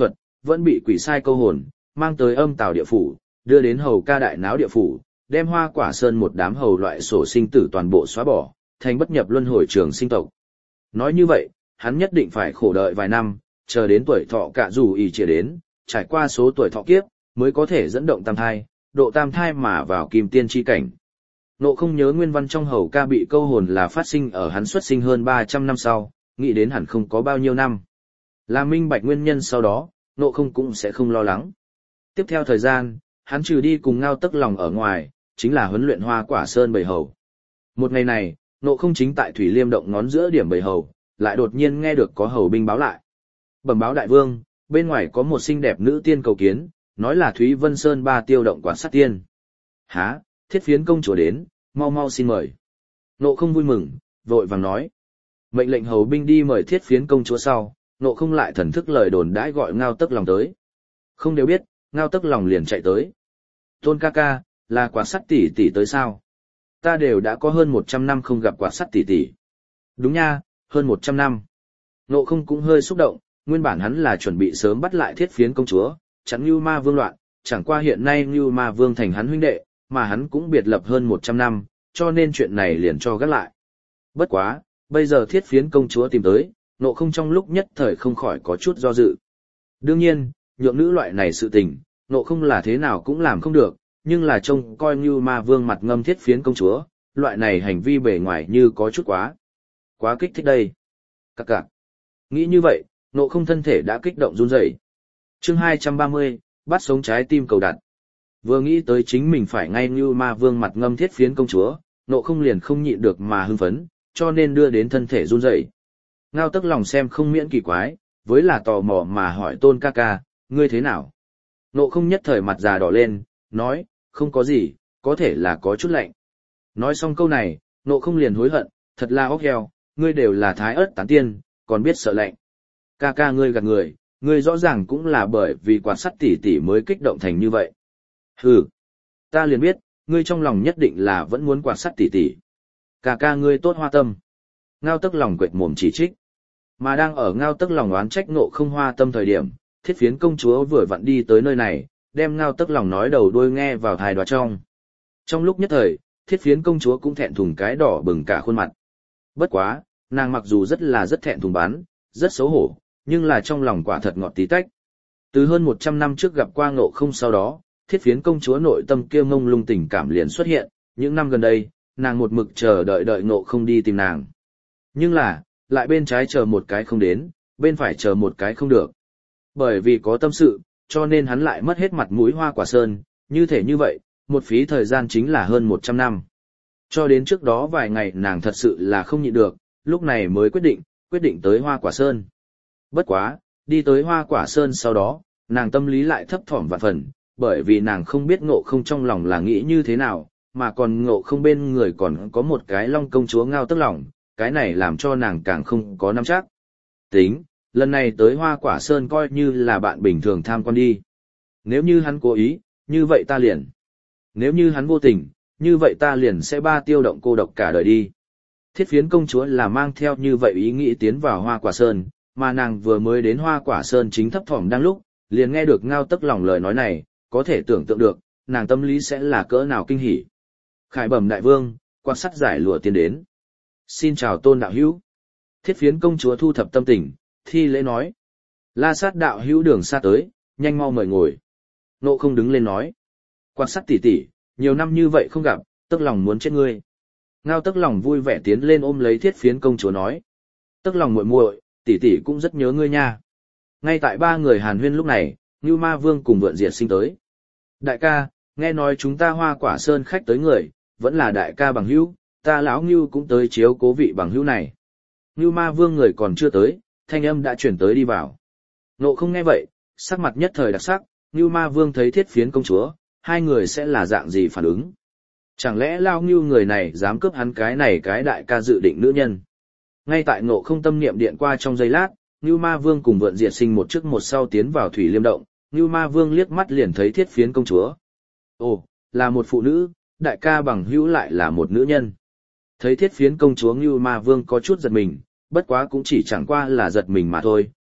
A: vẫn bị quỷ sai câu hồn, mang tới âm tào địa phủ, đưa đến hầu ca đại náo địa phủ, đem Hoa Quả Sơn một đám hầu loại sổ sinh tử toàn bộ xóa bỏ, thành bất nhập luân hồi trường sinh tộc. Nói như vậy, hắn nhất định phải khổ đợi vài năm, chờ đến tuổi thọ cả dù ý chỉ đến, trải qua số tuổi thọ kiếp, mới có thể dẫn động tam thai, độ tam thai mà vào kim tiên chi cảnh. Nộ không nhớ nguyên văn trong hầu ca bị câu hồn là phát sinh ở hắn xuất sinh hơn 300 năm sau, nghĩ đến hẳn không có bao nhiêu năm. Là minh bạch nguyên nhân sau đó, nộ không cũng sẽ không lo lắng. Tiếp theo thời gian, hắn trừ đi cùng Ngao Tức Lòng ở ngoài, chính là huấn luyện Hoa Quả Sơn bầy hầu. Một ngày này, nộ không chính tại Thủy Liêm động ngón giữa điểm bầy hầu, lại đột nhiên nghe được có hầu binh báo lại. Bẩm báo đại vương, bên ngoài có một xinh đẹp nữ tiên cầu kiến, nói là Thúy Vân Sơn ba tiêu động Quạt Sắt tiên. Hả, Thiết Phiến công chúa đến, mau mau xin mời. Nộ không vui mừng, vội vàng nói. Mệnh lệnh hầu binh đi mời Thiết Phiến công chúa sau, nộ không lại thần thức lời đồn đãi gọi Ngao Tức Lòng tới. Không đều biết, Ngao Tức Lòng liền chạy tới. Tôn ca ca, là Quạt Sắt tỷ tỷ tới sao? Ta đều đã có hơn 100 năm không gặp Quạt Sắt tỷ tỷ. Đúng nha, hơn 100 năm. Nộ không cũng hơi xúc động, nguyên bản hắn là chuẩn bị sớm bắt lại Thiết Phiến công chúa, chắn Ngưu Ma Vương loạn, chẳng qua hiện nay Ngưu Ma Vương thành hắn huynh đệ, mà hắn cũng biệt lập hơn 100 năm, cho nên chuyện này liền cho gác lại. Bất quá, bây giờ Thiết Phiến công chúa tìm tới, nộ không trong lúc nhất thời không khỏi có chút do dự. Đương nhiên, nhượng nữ loại này sự tình, nộ không là thế nào cũng làm không được, nhưng là trông coi Ngưu Ma Vương mặt ngâm Thiết Phiến công chúa, loại này hành vi bề ngoài như có chút quá kích thích đây. Cặc cặc. Nghĩ như vậy, nộ không thân thể đã kích động run rẩy. Chương 230, bắt sống trái tim cầu đặt. Vừa nghĩ tới chính mình phải ngay Ngưu Ma Vương mặt ngâm Thiết Phiến công chúa, nộ không liền không nhịn được mà hưng phấn, cho nên đưa đến thân thể run rẩy. Ngao Tức Lòng xem không miễn kỳ quái, với là tò mò mà hỏi Tôn ca ca, ngươi thế nào? Nộ không nhất thời mặt già đỏ lên, nói, không có gì, có thể là có chút lạnh. Nói xong câu này, nộ không liền hối hận, thật là óc heo, ngươi đều là thái ớt tán tiên, còn biết sợ lạnh. Ca ca ngươi gạt người, ngươi rõ ràng cũng là bởi vì Quạt Sắt tỷ tỷ mới kích động thành như vậy. Hừ, ta liền biết, ngươi trong lòng nhất định là vẫn muốn Quạt Sắt tỷ tỷ. Ca ca ngươi tốt hoa tâm. Ngao Tức Lòng quệt mồm chỉ trích. Mà đang ở Ngao Tức Lòng oán trách nộ không hoa tâm thời điểm, Thiết Phiến công chúa vừa vặn đi tới nơi này, đem Ngao Tức Lòng nói đầu đuôi nghe vào tai đoá trong. Trong lúc nhất thời, Thiết Phiến công chúa cũng thẹn thùng cái đỏ bừng cả khuôn mặt. Bất quá, nàng mặc dù rất thẹn thùng bán, rất xấu hổ, nhưng là trong lòng quả thật ngọt tí tách. Từ hơn 100 năm trước gặp qua Ngộ Không sau đó, Thiết Phiến công chúa nội tâm kia mông lung tình cảm liền xuất hiện, những năm gần đây, nàng một mực chờ đợi Ngộ Không đi tìm nàng. Nhưng là, lại bên trái chờ một cái không đến, bên phải chờ một cái không được. Bởi vì có tâm sự, cho nên hắn lại mất hết mặt mũi Hoa Quả Sơn, như thể như vậy, một phí thời gian chính là hơn 100 năm. Cho đến trước đó vài ngày nàng thật sự là không nhịn được, lúc này mới quyết định tới Hoa Quả Sơn. Bất quá, đi tới Hoa Quả Sơn sau đó, nàng tâm lý lại thấp thỏm vạn phần, bởi vì nàng không biết Ngộ Không trong lòng là nghĩ như thế nào, mà còn Ngộ Không bên người còn có một cái Long công chúa Ngao Tức Lòng, cái này làm cho nàng càng không có nắm chắc. Tính, lần này tới Hoa Quả Sơn coi như là bạn bình thường tham quan đi. Nếu như hắn cố ý, như vậy ta liền. Nếu như hắn vô tình, như vậy ta liền sẽ ba tiêu động cô độc cả đời đi. Thiết Phiến công chúa là mang theo như vậy ý nghĩ tiến vào Hoa Quả Sơn, mà nàng vừa mới đến Hoa Quả Sơn chính thấp thỏm đang lúc, liền nghe được Ngao Tức Lòng lời nói này, có thể tưởng tượng được, nàng tâm lý sẽ là cỡ nào kinh hỉ. Khải bẩm đại vương, Quạt Sắt giải lụa tiến đến. Xin chào Tôn đạo hữu. Thiết Phiến công chúa thu thập tâm tình, thi lễ nói. La Sát đạo hữu đường xa tới, nhanh mau mời ngồi. Nộ không đứng lên nói. Quạt Sắt tỷ tỷ, nhiều năm như vậy không gặp, Tức Lòng muốn chết ngươi. Ngao Tức Lòng vui vẻ tiến lên ôm lấy Thiết Phiến công chúa nói. Tức Lòng muội muội, tỷ tỷ cũng rất nhớ ngươi nha. Ngay tại ba người hàn huyên lúc này, Ngưu Ma Vương cùng Vượn Diệt Sinh tới. Đại ca, nghe nói chúng ta Hoa Quả Sơn khách tới người, vẫn là đại ca bằng hữu, ta lão Ngưu cũng tới chiếu cố vị bằng hữu này. Ngưu Ma Vương người còn chưa tới, thanh âm đã chuyển tới đi vào. Nộ không nghe vậy, sắc mặt nhất thời đặc sắc, Ngưu Ma Vương thấy Thiết Phiến công chúa, hai người sẽ là dạng gì phản ứng? Chẳng lẽ lao Ngưu người này dám cướp hắn cái này cái đại ca dự định nữ nhân? Ngay tại Ngộ không tâm niệm điện qua trong giây lát, Ngưu Ma Vương cùng Vượn Diệt Sinh một trước một sau tiến vào Thủy Liêm động, Ngưu Ma Vương liếc mắt liền thấy Thiết Phiến công chúa. Ồ, là một phụ nữ, đại ca bằng hữu lại là một nữ nhân. Thấy Thiết Phiến công chúa Ngưu Ma Vương có chút giật mình, bất quá cũng chỉ chẳng qua là giật mình mà thôi,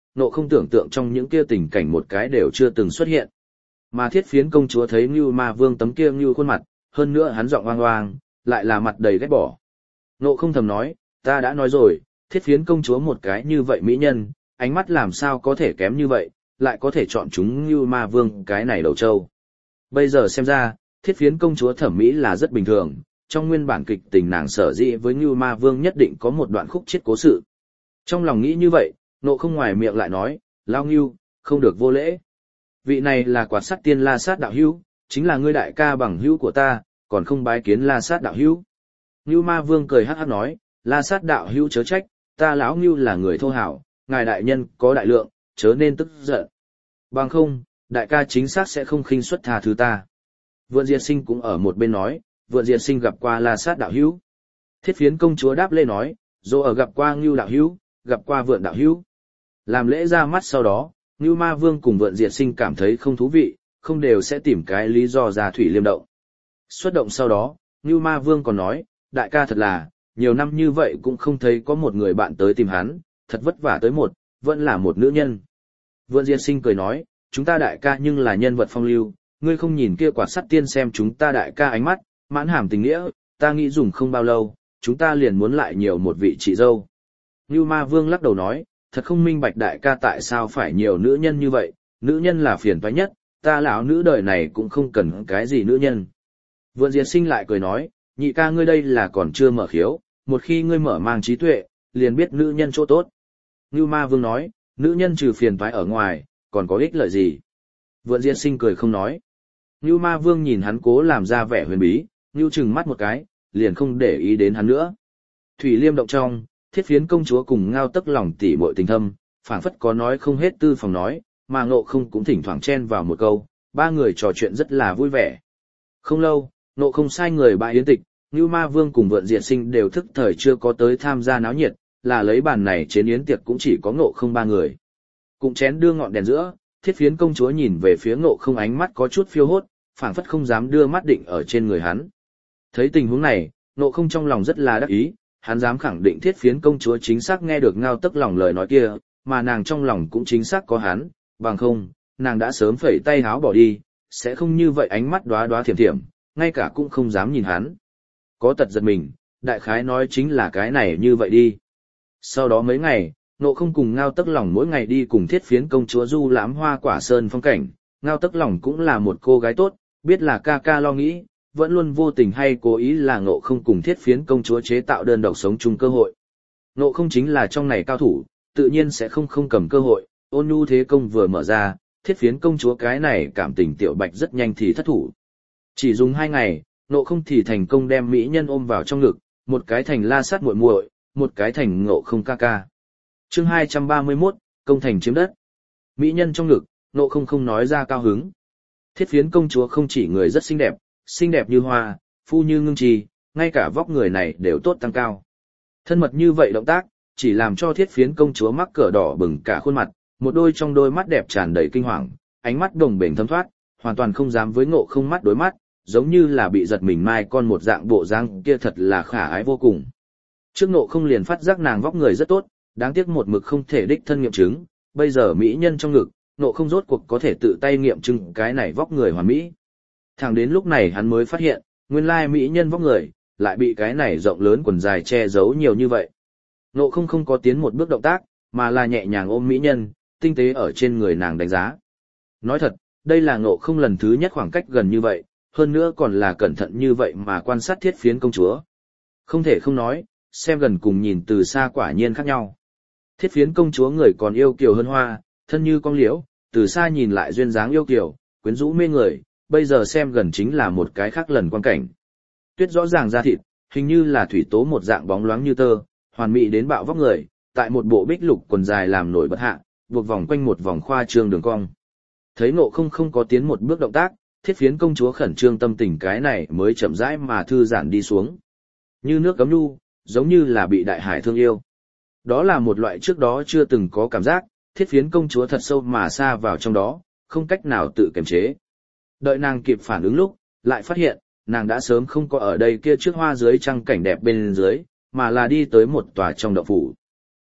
A: Ngộ Không tưởng tượng trong những kia tình cảnh một cái đều chưa từng xuất hiện. Mà Thiết Phiến công chúa thấy Ngưu Ma Vương tấm kia ngưu khuôn mặt, hơn nữa hắn giọng oang oang, lại là mặt đầy ghét bỏ. Ngộ Không thầm nói, ta đã nói rồi, Thiết Phiến công chúa một cái như vậy mỹ nhân, ánh mắt làm sao có thể kém như vậy, lại có thể chọn chúng Ngưu Ma Vương cái này đầu trâu. Bây giờ xem ra, Thiết Phiến công chúa thẩm mỹ là rất bình thường, trong nguyên bản kịch tình nàng sở dĩ với Ngưu Ma Vương nhất định có một đoạn khúc chiết cố sự. Trong lòng nghĩ như vậy, Ngộ Không ngoài miệng lại nói, lao Ngưu, không được vô lễ. Vị này là Quạt Sắt Tiên La Sát đạo hữu, chính là ngươi đại ca bằng hữu của ta, còn không bái kiến La Sát đạo hữu. Ngưu Ma Vương cười hắc hắc nói, La Sát đạo hữu chớ trách, ta lão Ngưu là người thô hảo, ngài đại nhân có đại lượng, chớ nên tức giận. Bằng không, đại ca chính xác sẽ không khinh suất tha thứ ta. Vượn Diệt Sinh cũng ở một bên nói, Vượn Diệt Sinh gặp qua La Sát đạo hữu. Thiết Phiến công chúa đáp lê nói, dô ở gặp qua Ngưu đạo hữu, gặp qua Vượn đạo hữu. Làm lễ ra mắt sau đó, Ngưu Ma Vương cùng Vượn Diệt Sinh cảm thấy không thú vị, không đều sẽ tìm cái lý do ra Thủy Liêm động. Xuất động sau đó, Ngưu Ma Vương còn nói, đại ca thật là, nhiều năm như vậy cũng không thấy có một người bạn tới tìm hắn, thật vất vả tới một, vẫn là một nữ nhân. Vượn Diệt Sinh cười nói, chúng ta đại ca nhưng là nhân vật phong lưu, ngươi không nhìn kia Quạt Sắt Tiên xem chúng ta đại ca ánh mắt, mãn hàm tình nghĩa, ta nghĩ dùng không bao lâu, chúng ta liền muốn lại nhiều một vị chị dâu. Ngưu Ma Vương lắc đầu nói, thật không minh bạch đại ca tại sao phải nhiều nữ nhân như vậy, nữ nhân là phiền toái nhất, ta lão nữ đời này cũng không cần cái gì nữ nhân. Vượn Diệt Sinh lại cười nói, nhị ca ngươi đây là còn chưa mở khiếu, một khi ngươi mở mang trí tuệ, liền biết nữ nhân chỗ tốt. Ngưu Ma Vương nói, nữ nhân trừ phiền toái ở ngoài, còn có ích lợi gì? Vượn Diệt Sinh cười không nói. Ngưu Ma Vương nhìn hắn cố làm ra vẻ huyền bí, Ngưu chừng mắt một cái, liền không để ý đến hắn nữa. Thủy Liêm động trong, Thiết Phiến công chúa cùng Ngao Tức lòng tỉ muội tình thâm, phảng phất có nói không hết tư phòng nói, mà Ngộ Không cũng thỉnh thoảng chen vào một câu, ba người trò chuyện rất là vui vẻ. Không lâu, Ngộ Không sai người bãi yến tịch, Ngưu Ma Vương cùng Vượn Diệt Sinh đều thức thời chưa có tới tham gia náo nhiệt, là lấy bàn này chế yến tiệc cũng chỉ có Ngộ Không ba người. Cũng chén đưa ngọn đèn giữa, Thiết Phiến công chúa nhìn về phía Ngộ Không ánh mắt có chút phiêu hốt, phảng phất không dám đưa mắt định ở trên người hắn. Thấy tình huống này, Ngộ Không trong lòng rất là đắc ý, hắn dám khẳng định Thiết Phiến công chúa chính xác nghe được Ngao Tức lòng lời nói kia, mà nàng trong lòng cũng chính xác có hắn, bằng không, nàng đã sớm phẩy tay háo bỏ đi, sẽ không như vậy ánh mắt đóa đóa thiểm thiểm, ngay cả cũng không dám nhìn hắn. Có tật giật mình, đại khái nói chính là cái này như vậy đi. Sau đó mấy ngày, Ngộ Không cùng Ngao Tức lòng mỗi ngày đi cùng Thiết Phiến công chúa du lãm Hoa Quả Sơn phong cảnh, Ngao Tức lòng cũng là một cô gái tốt, biết là ca ca lo nghĩ, vẫn luôn vô tình hay cố ý là Ngộ Không cùng Thiết Phiến công chúa chế tạo đơn độc sống chung cơ hội. Ngộ Không chính là trong này cao thủ, tự nhiên sẽ không cầm cơ hội, ôn nhu thế công vừa mở ra, Thiết Phiến công chúa cái này cảm tình tiểu bạch rất nhanh thì thất thủ. Chỉ dùng 2 ngày, Ngộ Không thì thành công đem mỹ nhân ôm vào trong ngực, một cái thành La Sát muội muội, một cái thành Ngộ Không ca ca. Chương 231, công thành chiếm đất. Mỹ nhân trong ngực, Ngộ Không không nói ra cao hứng. Thiết Phiến công chúa không chỉ người rất xinh đẹp như hoa, phu như ngưng trì, ngay cả vóc người này đều tốt tăng cao. Thân mật như vậy động tác, chỉ làm cho Thiết Phiến công chúa mắc cỡ đỏ bừng cả khuôn mặt, một đôi trong đôi mắt đẹp tràn đầy kinh hoàng, ánh mắt đồng bền thâm thoát, hoàn toàn không dám với Ngộ Không mắt đối mắt, giống như là bị giật mình mai con một dạng bộ dáng kia thật là khả ái vô cùng. Trước Ngộ Không liền phát giác nàng vóc người rất tốt, đáng tiếc một mực không thể đích thân nghiệm chứng, bây giờ mỹ nhân trong ngực, Ngộ Không rốt cuộc có thể tự tay nghiệm chứng cái này vóc người hoàn mỹ. Thẳng đến lúc này hắn mới phát hiện, nguyên lai mỹ nhân vóc người, lại bị cái này rộng lớn quần dài che giấu nhiều như vậy. Ngộ Không không có tiến một bước động tác, mà là nhẹ nhàng ôm mỹ nhân, tinh tế ở trên người nàng đánh giá. Nói thật, đây là Ngộ Không lần thứ nhất khoảng cách gần như vậy, hơn nữa còn là cẩn thận như vậy mà quan sát Thiết Phiến công chúa. Không thể không nói, xem gần cùng nhìn từ xa quả nhiên khác nhau. Thiết Phiến công chúa người còn yêu kiều hơn hoa, thân như cong liễu, từ xa nhìn lại duyên dáng yêu kiều, quyến rũ mê người, bây giờ xem gần chính là một cái khác lần quan cảnh. Tuyết rõ ràng da thịt, hình như là thủy tố một dạng bóng loáng như tơ, hoàn mỹ đến bạo vóc người, tại một bộ bích lục quần dài làm nổi bật hạ, buộc vòng quanh một vòng khoa trương đường cong. Thấy Ngộ Không không có tiến một bước động tác, Thiết Phiến công chúa khẩn trương tâm tình cái này mới chậm rãi mà thư giãn đi xuống. Như nước cấm nhu, giống như là bị đại hải thương yêu. Đó là một loại trước đó chưa từng có cảm giác, Thiết Phiến công chúa thật sâu mà xa vào trong đó, không cách nào tự kiềm chế. Đợi nàng kịp phản ứng lúc, lại phát hiện, nàng đã sớm không có ở đây kia trước hoa dưới trăng cảnh đẹp bên dưới, mà là đi tới một tòa trong động phủ.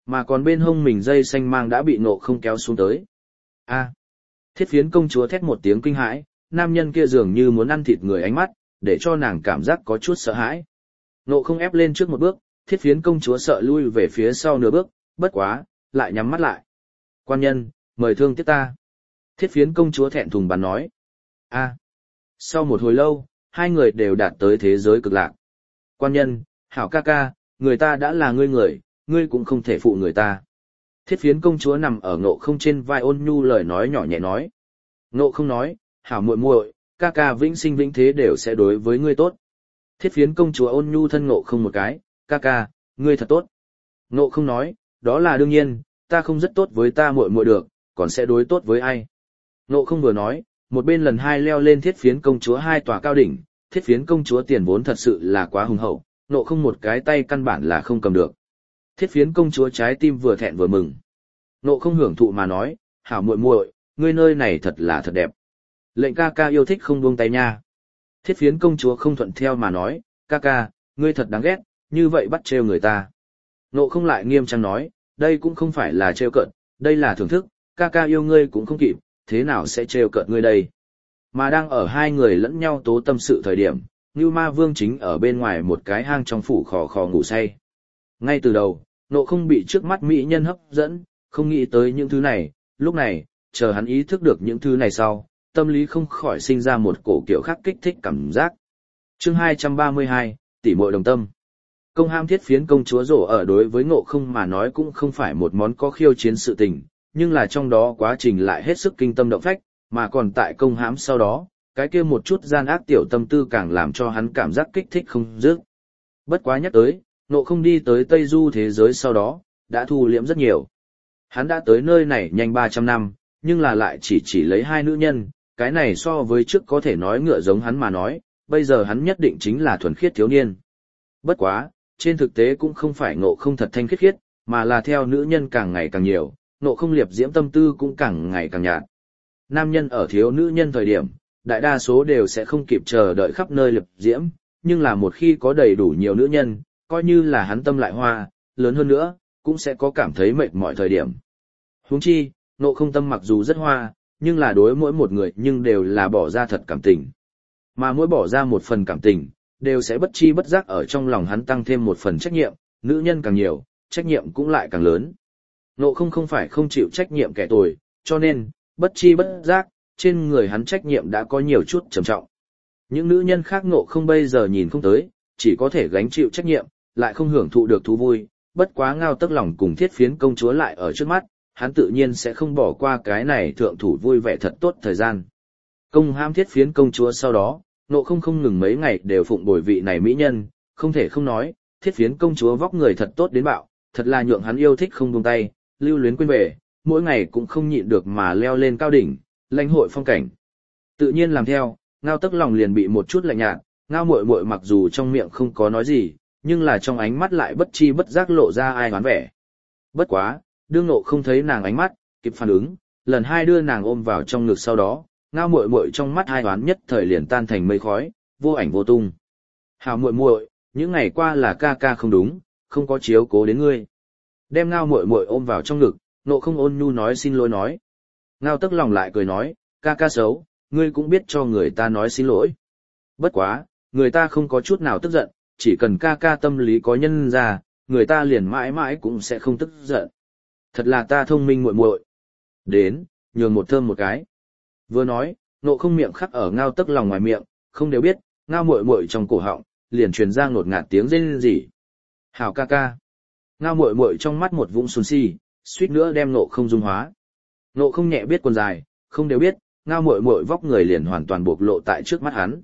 A: Mà còn bên hông mình dây xanh mang đã bị Ngộ Không kéo xuống tới. A! Thiết Phiến công chúa thét một tiếng kinh hãi, nam nhân kia dường như muốn ăn thịt người ánh mắt, để cho nàng cảm giác có chút sợ hãi. Ngộ Không ép lên trước một bước, Thiết Phiến công chúa sợ lui về phía sau nửa bước, bất quá, lại nhắm mắt lại. Quan nhân, mời thương tiếc ta. Thiết Phiến công chúa thẹn thùng bắn nói. A! Sau một hồi lâu, hai người đều đạt tới thế giới cực lạc. Quan nhân, hảo ca ca, người ta đã là ngươi người, ngươi cũng không thể phụ người ta. Thiết Phiến công chúa nằm ở Ngộ Không trên vai ôn nhu lời nói nhỏ nhẹ nói. Ngộ Không nói, hảo muội muội, ca ca vĩnh sinh vĩnh thế đều sẽ đối với ngươi tốt. Thiết Phiến công chúa ôn nhu thân Ngộ Không một cái, ca ca, ngươi thật tốt. Ngộ Không nói, đó là đương nhiên, ta không rất tốt với ta muội muội được, còn sẽ đối tốt với ai. Ngộ Không vừa nói, một bên lần hai leo lên Thiết Phiến công chúa hai tòa cao đỉnh. Thiết Phiến công chúa tiền vốn thật sự là quá hùng hậu, Ngộ Không một cái tay căn bản là không cầm được. Thiết Phiến công chúa trái tim vừa thẹn vừa mừng. Ngộ Không hưởng thụ mà nói, hảo muội muội, ngươi nơi này thật là thật đẹp. Lệnh ca ca yêu thích không buông tay nha. Thiết Phiến công chúa không thuận theo mà nói, ca ca, ngươi thật đáng ghét, như vậy bắt trêu người ta. Ngộ Không lại nghiêm trang nói, đây cũng không phải là trêu cợt, đây là thưởng thức, ca ca yêu ngươi cũng không kịp, thế nào sẽ trêu cợt ngươi đây. Mà đang ở hai người lẫn nhau tố tâm sự thời điểm, Ngưu Ma Vương chính ở bên ngoài một cái hang trong phủ khò khò ngủ say. Ngay từ đầu, Ngộ Không bị trước mắt mỹ nhân hấp dẫn, không nghĩ tới những thứ này, lúc này, chờ hắn ý thức được những thứ này sau, tâm lý không khỏi sinh ra một cổ kiểu khác kích thích cảm giác. Chương 232, tỷ muội đồng tâm. Công ham Thiết Phiến công chúa rổ ở đối với Ngộ Không mà nói cũng không phải một món có khiêu chiến sự tình, nhưng là trong đó quá trình lại hết sức kinh tâm động phách, mà còn tại công hãm sau đó, cái kia một chút gian ác tiểu tâm tư càng làm cho hắn cảm giác kích thích không dứt. Bất quá nhắc tới, Ngộ Không đi tới Tây Du thế giới sau đó, đã thu liễm rất nhiều. Hắn đã tới nơi này nhanh 300 năm, nhưng là lại chỉ lấy hai nữ nhân, cái này so với trước có thể nói ngựa giống hắn mà nói, bây giờ hắn nhất định chính là thuần khiết thiếu niên. Bất quá, trên thực tế cũng không phải Ngộ Không thật thanh khiết khiết, mà là theo nữ nhân càng ngày càng nhiều, Ngộ Không liệp diễm tâm tư cũng càng ngày càng nhạt. Nam nhân ở thiếu nữ nhân thời điểm, đại đa số đều sẽ không kịp chờ đợi khắp nơi liệp diễm, nhưng là một khi có đầy đủ nhiều nữ nhân, coi như là hắn tâm lại hoa, lớn hơn nữa, cũng sẽ có cảm thấy mệt mỏi thời điểm. Huống chi, Ngộ Không tâm mặc dù rất hoa, nhưng là đối mỗi một người nhưng đều là bỏ ra thật cảm tình. Mà mỗi bỏ ra một phần cảm tình, đều sẽ bất chi bất giác ở trong lòng hắn tăng thêm một phần trách nhiệm, nữ nhân càng nhiều, trách nhiệm cũng lại càng lớn. Ngộ Không không phải không chịu trách nhiệm kẻ tồi, cho nên, bất chi bất giác, trên người hắn trách nhiệm đã có nhiều chút trầm trọng. Những nữ nhân khác Ngộ Không bây giờ nhìn không tới, chỉ có thể gánh chịu trách nhiệm, lại không hưởng thụ được thú vui, bất quá Ngao Tức Lòng cùng Thiết Phiến công chúa lại ở trước mắt, hắn tự nhiên sẽ không bỏ qua cái này thượng thủ vui vẻ thật tốt thời gian. Công hãm Thiết Phiến công chúa sau đó, Ngộ Không không ngừng mấy ngày đều phụng bồi vị này mỹ nhân, không thể không nói, Thiết Phiến công chúa vóc người thật tốt đến bạo, thật là nhượng hắn yêu thích không buông tay, lưu luyến quên về, mỗi ngày cũng không nhịn được mà leo lên cao đỉnh, lãnh hội phong cảnh. Tự nhiên làm theo, Ngao Tức Lòng liền bị một chút lạnh nhạt, Ngao muội muội mặc dù trong miệng không có nói gì, nhưng là trong ánh mắt lại bất chi bất giác lộ ra ai oán vẻ. Bất quá, đương Ngộ Không thấy nàng ánh mắt, kịp phản ứng, lần hai đưa nàng ôm vào trong ngực sau đó, Ngao muội muội trong mắt hai oán nhất thời liền tan thành mây khói, vô ảnh vô tung. Hảo muội muội, những ngày qua là ca ca không đúng, không có chiếu cố đến ngươi. Đem Ngao muội muội ôm vào trong ngực, Ngộ Không ôn nhu nói xin lỗi nói. Ngao Tức Lòng lại cười nói, ca ca xấu, ngươi cũng biết cho người ta nói xin lỗi. Bất quá, người ta không có chút nào tức giận, chỉ cần ca ca tâm lý có nhân ra, người ta liền mãi mãi cũng sẽ không tức giận. Thật là ta thông minh muội muội. Đến, nhường một thơm một cái. Vừa nói, Ngộ Không miệng khắc ở Ngao Tức Lòng ngoài miệng, không đều biết, Ngao muội muội trong cổ họng, liền truyền ra ngột ngạt tiếng rên rỉ. Hảo ca ca. Ngao muội muội trong mắt một vũng xuân si, suýt nữa đem Ngộ Không dung hóa. Ngộ Không nhẹ biết quần dài, không đều biết, Ngao muội muội vóc người liền hoàn toàn bộc lộ tại trước mắt hắn.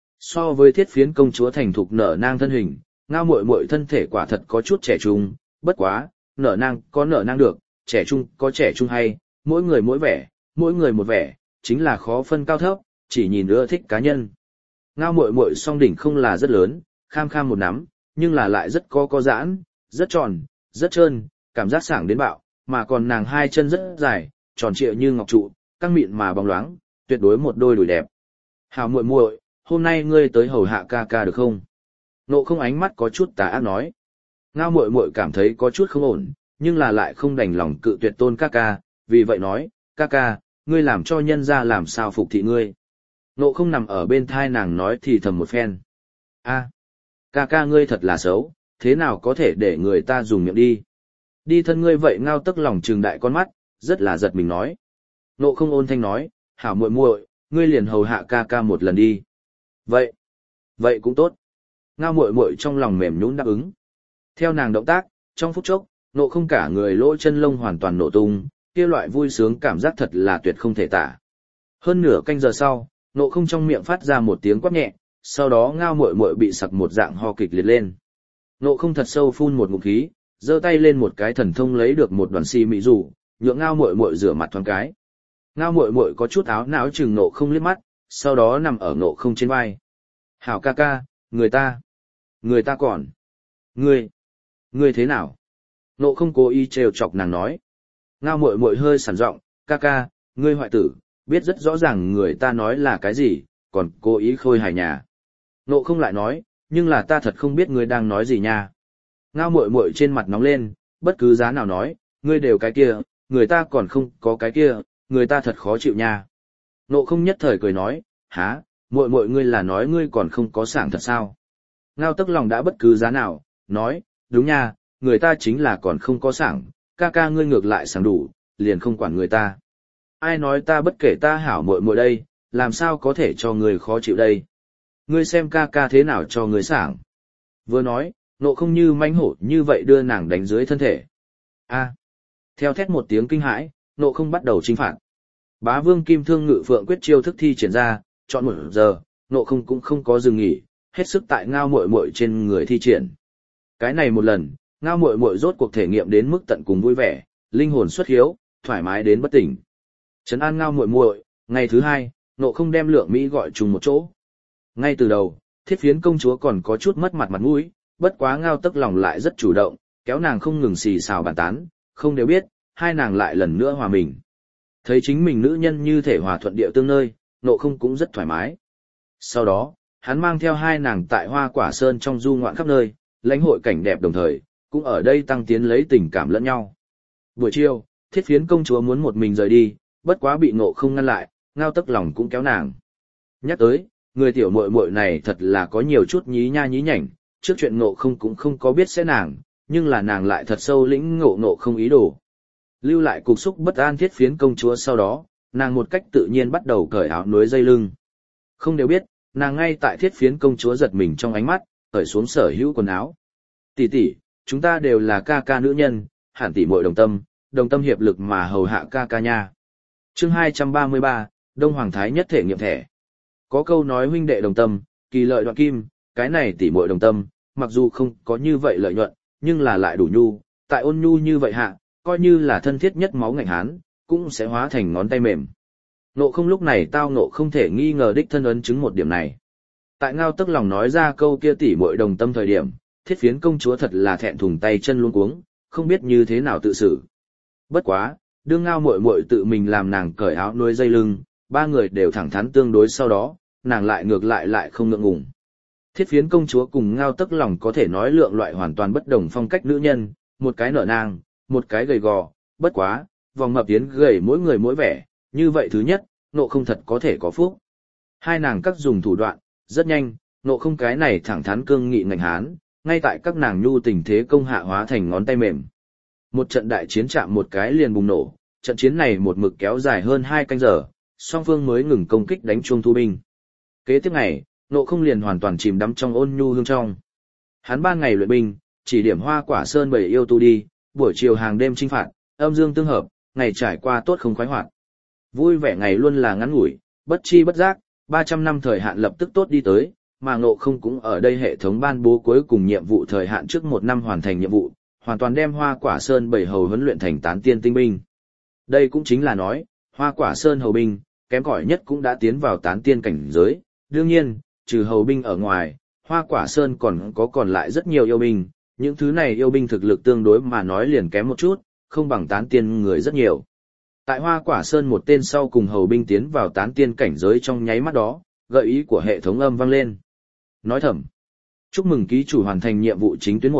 A: So với Thiết Phiến công chúa thành thục nở nang thân hình, Ngao muội muội thân thể quả thật có chút trẻ trung, bất quá, nở nang có nở nang được, trẻ trung có trẻ trung hay, mỗi người mỗi vẻ, mỗi người một vẻ, chính là khó phân cao thấp, chỉ nhìn ưa thích cá nhân. Ngao muội muội song đỉnh không là rất lớn, kham kham một nắm, nhưng là lại rất có giãn, rất tròn, rất trơn, cảm giác sảng đến bạo, mà còn nàng hai chân rất dài, tròn trịa như ngọc trụ, căng mịn mà bóng loáng, tuyệt đối một đôi đùi đẹp. Hảo muội muội, hôm nay ngươi tới hầu hạ ca ca được không? Ngộ Không ánh mắt có chút tà ác nói. Ngao muội muội cảm thấy có chút không ổn, nhưng là lại không đành lòng cự tuyệt Tôn ca ca, vì vậy nói, ca ca, ngươi làm cho nhân ra làm sao phục thị ngươi. Nộ không nằm ở bên thai nàng nói thì thầm một phen. A, ca ca ngươi thật là xấu, thế nào có thể để người ta dùng miệng đi. Đi thân ngươi vậy Ngao Tức lòng trừng đại con mắt, rất là giật mình nói. Nộ không ôn thanh nói, hảo muội muội, ngươi liền hầu hạ ca ca một lần đi. Vậy cũng tốt. Ngao muội muội trong lòng mềm nhũn đáp ứng. Theo nàng động tác, trong phút chốc, Nộ không cả người lỗ chân lông hoàn toàn nổ tung, kia loại vui sướng cảm giác thật là tuyệt không thể tả. Hơn nửa canh giờ sau, Nộ không trong miệng phát ra một tiếng quát nhẹ, sau đó Ngao muội muội bị sặc một dạng ho kịch liệt lên. Nộ không thật sâu phun một ngụm khí, giơ tay lên một cái thần thông lấy được một đoàn xi mị rủ, nhượng Ngao muội muội rửa mặt thoáng cái. Ngao muội muội có chút áo não chừng Nộ không liếc mắt, sau đó nằm ở Nộ không trên vai. Hảo ca ca, người ta còn. Ngươi thế nào? Nộ không cố ý trêu chọc nàng nói. Ngao muội muội hơi sẵn giọng, ca ca, ngươi hoại tử, biết rất rõ ràng người ta nói là cái gì, còn cố ý khôi hài nhà. Nộ không lại nói, nhưng là ta thật không biết ngươi đang nói gì nha. Ngao muội muội trên mặt nóng lên, bất cứ giá nào nói, ngươi đều cái kia, người ta còn không có cái kia, người ta thật khó chịu nha. Nộ không nhất thời cười nói, há, muội muội ngươi là nói ngươi còn không có sảng thật sao? Ngao Tức lòng đã bất cứ giá nào, nói, đúng nha, người ta chính là còn không có sảng, ca ca ngươi ngược lại sảng đủ, liền không quản người ta. Ai nói ta bất kể ta hảo muội muội đây, làm sao có thể cho người khó chịu đây? Ngươi xem ca ca thế nào cho người sảng. Vừa nói, Nộ không như manh hổ như vậy đưa nàng đánh dưới thân thể. A. Theo thét một tiếng kinh hãi, Nộ không bắt đầu chinh phạt. Bá Vương Kim Thương Ngự Phượng quyết chiêu thức thi triển ra, chọn 1 giờ, Nộ không cũng không có dừng nghỉ, hết sức tại Ngao muội muội trên người thi triển. Cái này một lần, Ngao muội muội rốt cuộc thể nghiệm đến mức tận cùng vui vẻ, linh hồn xuất hiếu, thoải mái đến bất tỉnh. Trấn an Ngao muội muội, ngày thứ 2, Nộ không đem Lượng Mỹ gọi chung một chỗ. Ngay từ đầu, Thiết Phiến công chúa còn có chút mất mặt mũi, bất quá Ngao Tức lòng lại rất chủ động, kéo nàng không ngừng xì xào bàn tán, không đều biết, hai nàng lại lần nữa hòa mình. Thấy chính mình nữ nhân như thể hòa thuận địa tương nơi, Nộ không cũng rất thoải mái. Sau đó, hắn mang theo hai nàng tại Hoa Quả Sơn trong du ngoạn khắp nơi, lãnh hội cảnh đẹp đồng thời, cũng ở đây tăng tiến lấy tình cảm lẫn nhau. Buổi chiều, Thiết Phiến công chúa muốn một mình rời đi, bất quá bị Nộ không ngăn lại, Ngao Tức lòng cũng kéo nàng. Nhắc tới, người tiểu muội muội này thật là có nhiều chút nhí nha nhí nhảnh, trước chuyện Nộ không cũng không có biết sẽ nàng, nhưng là nàng lại thật sâu lĩnh ngộ Nộ không ý đồ. Lưu lại cục xúc bất an Thiết Phiến công chúa sau đó, nàng một cách tự nhiên bắt đầu cởi áo núi dây lưng. Không đều biết, nàng ngay tại Thiết Phiến công chúa giật mình trong ánh mắt, cởi xuống sở hữu quần áo. Tỷ tỷ, chúng ta đều là ca ca nữ nhân, hẳn tỷ muội đồng tâm hiệp lực mà hầu hạ ca ca nha. Chương 233, Đông Hoàng Thái nhất thể nghiệm thẻ. Có câu nói huynh đệ đồng tâm, kỳ lợi đoạn kim, cái này tỷ muội đồng tâm, mặc dù không có như vậy lợi nhuận, nhưng là lại đủ nhu, tại ôn nhu như vậy hạ, coi như là thân thiết nhất máu ngạnh hán, cũng sẽ hóa thành ngón tay mềm. Nộ không lúc này tao nộ không thể nghi ngờ đích thân ấn chứng một điểm này. Tại Ngao Tức lòng nói ra câu kia tỷ muội đồng tâm thời điểm, Thiết Phiến công chúa thật là thẹn thùng tay chân luống cuống, không biết như thế nào tự xử. Bất quá, đương Ngao muội muội tự mình làm nàng cởi áo nuôi dây lưng, ba người đều thẳng thắn tương đối, sau đó, nàng lại ngược lại không ngượng ngùng. Thiết Phiến công chúa cùng Ngao Tức lòng có thể nói lượng loại hoàn toàn bất đồng phong cách nữ nhân, một cái nở nang, một cái gầy gò, bất quá, vòng mập tiến gầy mỗi người mỗi vẻ, như vậy thứ nhất, Nộ không thật có thể có phúc. Hai nàng các dùng thủ đoạn, rất nhanh, Nộ không cái này thẳng thắn cương nghị ngạnh hán, ngay tại các nàng nhu tình thế công hạ hóa thành ngón tay mềm. Một trận đại chiến chạm một cái liền bùng nổ, trận chiến này một mực kéo dài hơn 2 canh giờ, song phương mới ngừng công kích đánh chuông thu binh. Kế tiếp ngày, Nộ không liền hoàn toàn chìm đắm trong ôn nhu hương trong. Hắn 3 ngày luyện binh, chỉ điểm Hoa Quả Sơn 7 yêu tu đi, buổi chiều hàng đêm chinh phạt, âm dương tương hợp, ngày trải qua tốt không khoái hoạt. Vui vẻ ngày luôn là ngắn ngủi, bất chi bất giác, 300 năm thời hạn lập tức tốt đi tới, mà Ngộ không cũng ở đây hệ thống ban bố cuối cùng nhiệm vụ thời hạn trước 1 năm hoàn thành nhiệm vụ, hoàn toàn đem Hoa Quả Sơn 7 hầu huấn luyện thành tán tiên tinh binh. Đây cũng chính là nói, Hoa Quả Sơn hầu binh, kém cỏi nhất cũng đã tiến vào tán tiên cảnh giới, đương nhiên, trừ hầu binh ở ngoài, Hoa Quả Sơn còn lại rất nhiều yêu binh, những thứ này yêu binh thực lực tương đối mà nói liền kém một chút, không bằng tán tiên người rất nhiều. Tại Hoa Quả Sơn một tên sau cùng hầu binh tiến vào tán tiên cảnh giới trong nháy mắt đó, gợi ý của hệ thống âm vang lên. Nói thầm, chúc mừng ký chủ hoàn thành nhiệm vụ chính tuyến 1,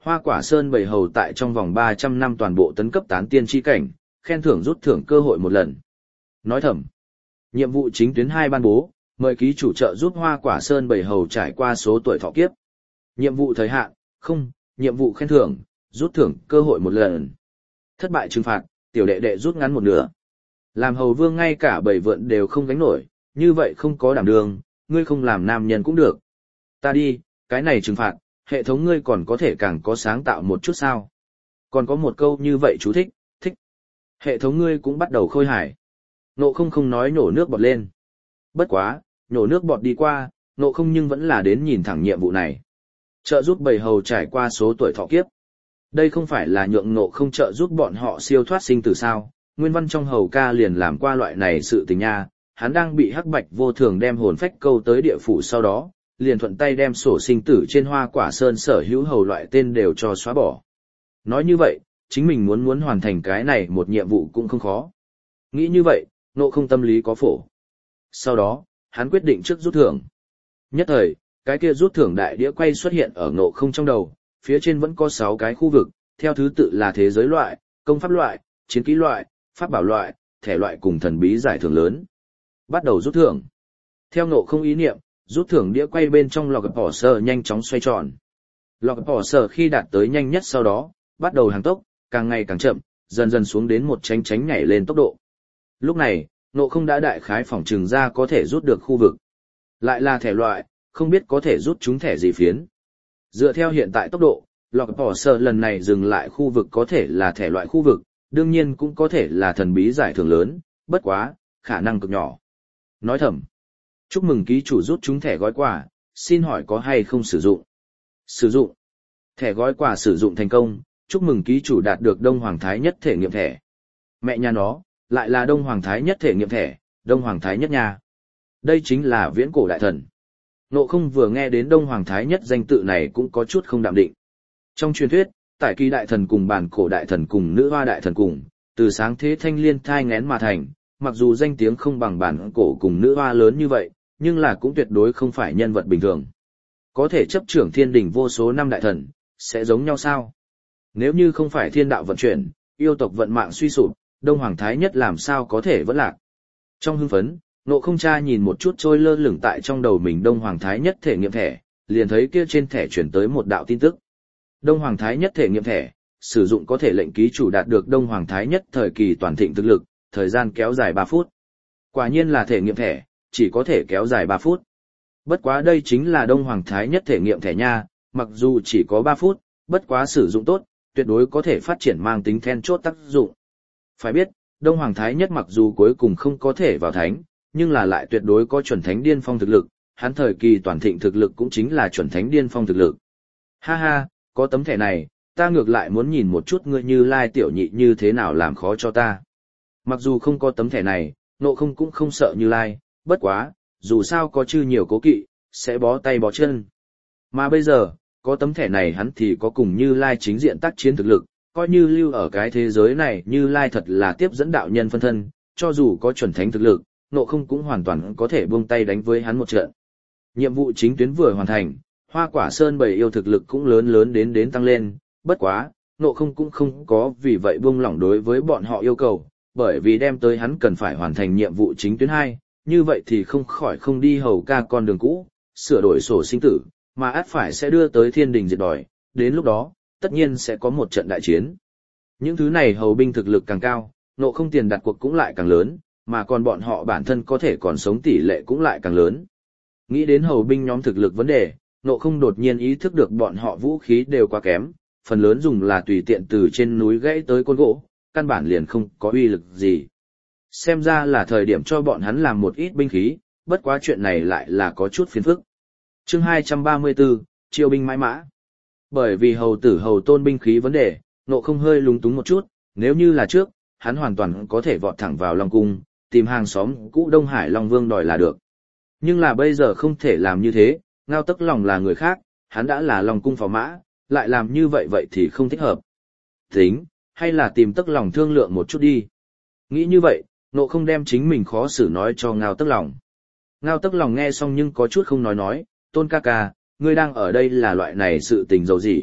A: Hoa Quả Sơn bầy hầu tại trong vòng 300 năm toàn bộ tấn cấp tán tiên chi cảnh, khen thưởng rút thưởng cơ hội một lần. Nói thầm, nhiệm vụ chính tuyến 2 ban bố, mời ký chủ trợ giúp Hoa Quả Sơn bầy hầu trải qua số tuổi thọ kiếp. Nhiệm vụ thời hạn, không, nhiệm vụ khen thưởng, rút thưởng cơ hội một lần. Thất bại trừng phạt, tiểu đệ đệ rút ngắn một nửa. Làm hầu vương ngay cả bầy vượn đều không gánh nổi, như vậy không có đảm đường, ngươi không làm nam nhân cũng được. Ta đi, cái này trừng phạt, hệ thống ngươi còn có thể càng có sáng tạo một chút sao. Còn có một câu như vậy chú thích, thích. Hệ thống ngươi cũng bắt đầu khôi hài. Nộ không nói nhổ nước bọt lên. Bất quá, nhổ nước bọt đi qua, nộ không nhưng vẫn là đến nhìn thẳng nhiệm vụ này. Trợ giúp bầy hầu trải qua số tuổi thọ kiếp. Đây không phải là nhượng nộ không trợ giúp bọn họ siêu thoát sinh tử sao, nguyên văn trong hầu ca liền làm qua loại này sự tình nha, hắn đang bị hắc bạch vô thường đem hồn phách câu tới địa phủ sau đó, liền thuận tay đem sổ sinh tử trên Hoa Quả Sơn sở hữu hầu loại tên đều cho xóa bỏ. Nói như vậy, chính mình muốn hoàn thành cái này một nhiệm vụ cũng không khó. Nghĩ như vậy, nộ không tâm lý có phổ. Sau đó, hắn quyết định trước rút thưởng. Nhất thời, cái kia rút thưởng đại đĩa quay xuất hiện ở nộ không trong đầu, phía trên vẫn có 6 cái khu vực, theo thứ tự là thế giới loại, công pháp loại, chiến kỹ loại, pháp bảo loại, thẻ loại cùng thần bí giải thưởng lớn. Bắt đầu rút thưởng. Theo nộ không ý niệm, rút thưởng đĩa quay bên trong log bỏ sở nhanh chóng xoay tròn. Log bỏ sở khi đạt tới nhanh nhất sau đó, bắt đầu hàng tốc, càng ngày càng chậm, dần dần xuống đến một tránh nhảy lên tốc độ. Lúc này, nộ không đã đại khái phỏng trừng ra có thể rút được khu vực. Lại là thẻ loại, không biết có thể rút chúng thẻ gì phiến. Dựa theo hiện tại tốc độ, log bỏ sở lần này dừng lại khu vực có thể là thẻ loại khu vực, đương nhiên cũng có thể là thần bí giải thưởng lớn, bất quá, khả năng cực nhỏ. Nói thầm, chúc mừng ký chủ rút chúng thẻ gói quà, xin hỏi có hay không sử dụng? Sử dụng. Thẻ gói quà sử dụng thành công, chúc mừng ký chủ đạt được Đông Hoàng Thái Nhất thể nghiệm thẻ. Mẹ nhà nó, lại là Đông Hoàng Thái Nhất thể nghiệm thẻ, Đông Hoàng Thái Nhất nha. Đây chính là viễn cổ đại thần. Nộ không vừa nghe đến Đông Hoàng Thái Nhất danh tự này cũng có chút không đạm định. Trong truyền thuyết, Tải Kỳ đại thần cùng Bản Cổ đại thần cùng Nữ Hoa đại thần cùng, từ sáng thế thanh liên thai ngén mà thành, mặc dù danh tiếng không bằng Bản Cổ cùng Nữ Hoa lớn như vậy, nhưng là cũng tuyệt đối không phải nhân vật bình thường. Có thể chấp trưởng thiên đình vô số năm đại thần, sẽ giống nhau sao? Nếu như không phải thiên đạo vận chuyển, yêu tộc vận mạng suy sụp, Đông Hoàng Thái Nhất làm sao có thể vẫn lạc? Trong hưng phấn, Nộ không cha nhìn một chút trôi lơ lửng tại trong đầu mình Đông Hoàng Thái Nhất thể nghiệm thẻ, liền thấy kia trên thẻ chuyển tới một đạo tin tức. Đông Hoàng Thái Nhất thể nghiệm thẻ, sử dụng có thể lệnh ký chủ đạt được Đông Hoàng Thái Nhất thời kỳ toàn thịnh thực lực, thời gian kéo dài 3 phút. Quả nhiên là thể nghiệm thẻ, chỉ có thể kéo dài 3 phút. Bất quá đây chính là Đông Hoàng Thái Nhất thể nghiệm thẻ nha, mặc dù chỉ có 3 phút, bất quá sử dụng tốt, tuyệt đối có thể phát triển mang tính then chốt tác dụng. Phải biết, Đông Hoàng Thái Nhất mặc dù cuối cùng không có thể vào thánh, nhưng là lại tuyệt đối có chuẩn thánh điên phong thực lực, hắn thời kỳ toàn thịnh thực lực cũng chính là chuẩn thánh điên phong thực lực. Ha ha, có tấm thẻ này, ta ngược lại muốn nhìn một chút ngươi Như Lai tiểu nhị như thế nào làm khó cho ta. Mặc dù không có tấm thẻ này, Nộ không cũng không sợ Như Lai, bất quá, dù sao có chư nhiều cố kỵ, sẽ bó tay bó chân. Mà bây giờ, có tấm thẻ này hắn thì có cùng Như Lai chính diện tác chiến thực lực, coi như lưu ở cái thế giới này Như Lai thật là tiếp dẫn đạo nhân phân thân, cho dù có chuẩn thánh thực lực, Nộ không cũng hoàn toàn có thể buông tay đánh với hắn một trận. Nhiệm vụ chính tuyến vừa hoàn thành, Hoa Quả Sơn bầy yêu thực lực cũng lớn đến tăng lên, bất quá, Nộ không cũng không có vì vậy buông lỏng đối với bọn họ yêu cầu, bởi vì đem tới hắn cần phải hoàn thành nhiệm vụ chính tuyến 2, như vậy thì không khỏi không đi hầu ca con đường cũ, sửa đổi sổ sinh tử, mà ắt phải sẽ đưa tới thiên đình diệt đòi, đến lúc đó, tất nhiên sẽ có một trận đại chiến. Những thứ này hầu binh thực lực càng cao, Nộ không tiền đặt cuộc cũng lại càng lớn, mà còn bọn họ bản thân có thể còn sống tỷ lệ cũng lại càng lớn. Nghĩ đến hầu binh nhóm thực lực vấn đề, Nộ không đột nhiên ý thức được bọn họ vũ khí đều quá kém, phần lớn dùng là tùy tiện từ trên núi gãy tới côn gỗ, căn bản liền không có uy lực gì. Xem ra là thời điểm cho bọn hắn làm một ít binh khí, bất quá chuyện này lại là có chút phiền phức. Chương 234, Chiêu binh mãi mã. Bởi vì hầu tử hầu tôn binh khí vấn đề, Nộ không hơi lúng túng một chút, nếu như là trước, hắn hoàn toàn có thể vọt thẳng vào Long Cung, tìm hàng xóm cũ Đông Hải Long Vương đòi là được. Nhưng là bây giờ không thể làm như thế, Ngao Tức Lòng là người khác, hắn đã là Long Cung phò mã, lại làm như vậy thì không thích hợp. Tính, hay là tìm Tức Lòng thương lượng một chút đi. Nghĩ như vậy, Nộ không đem chính mình khó xử nói cho Ngao Tức Lòng. Ngao Tức Lòng nghe xong nhưng có chút không nói, Tôn ca ca, ngươi đang ở đây là loại này sự tình dầu gì,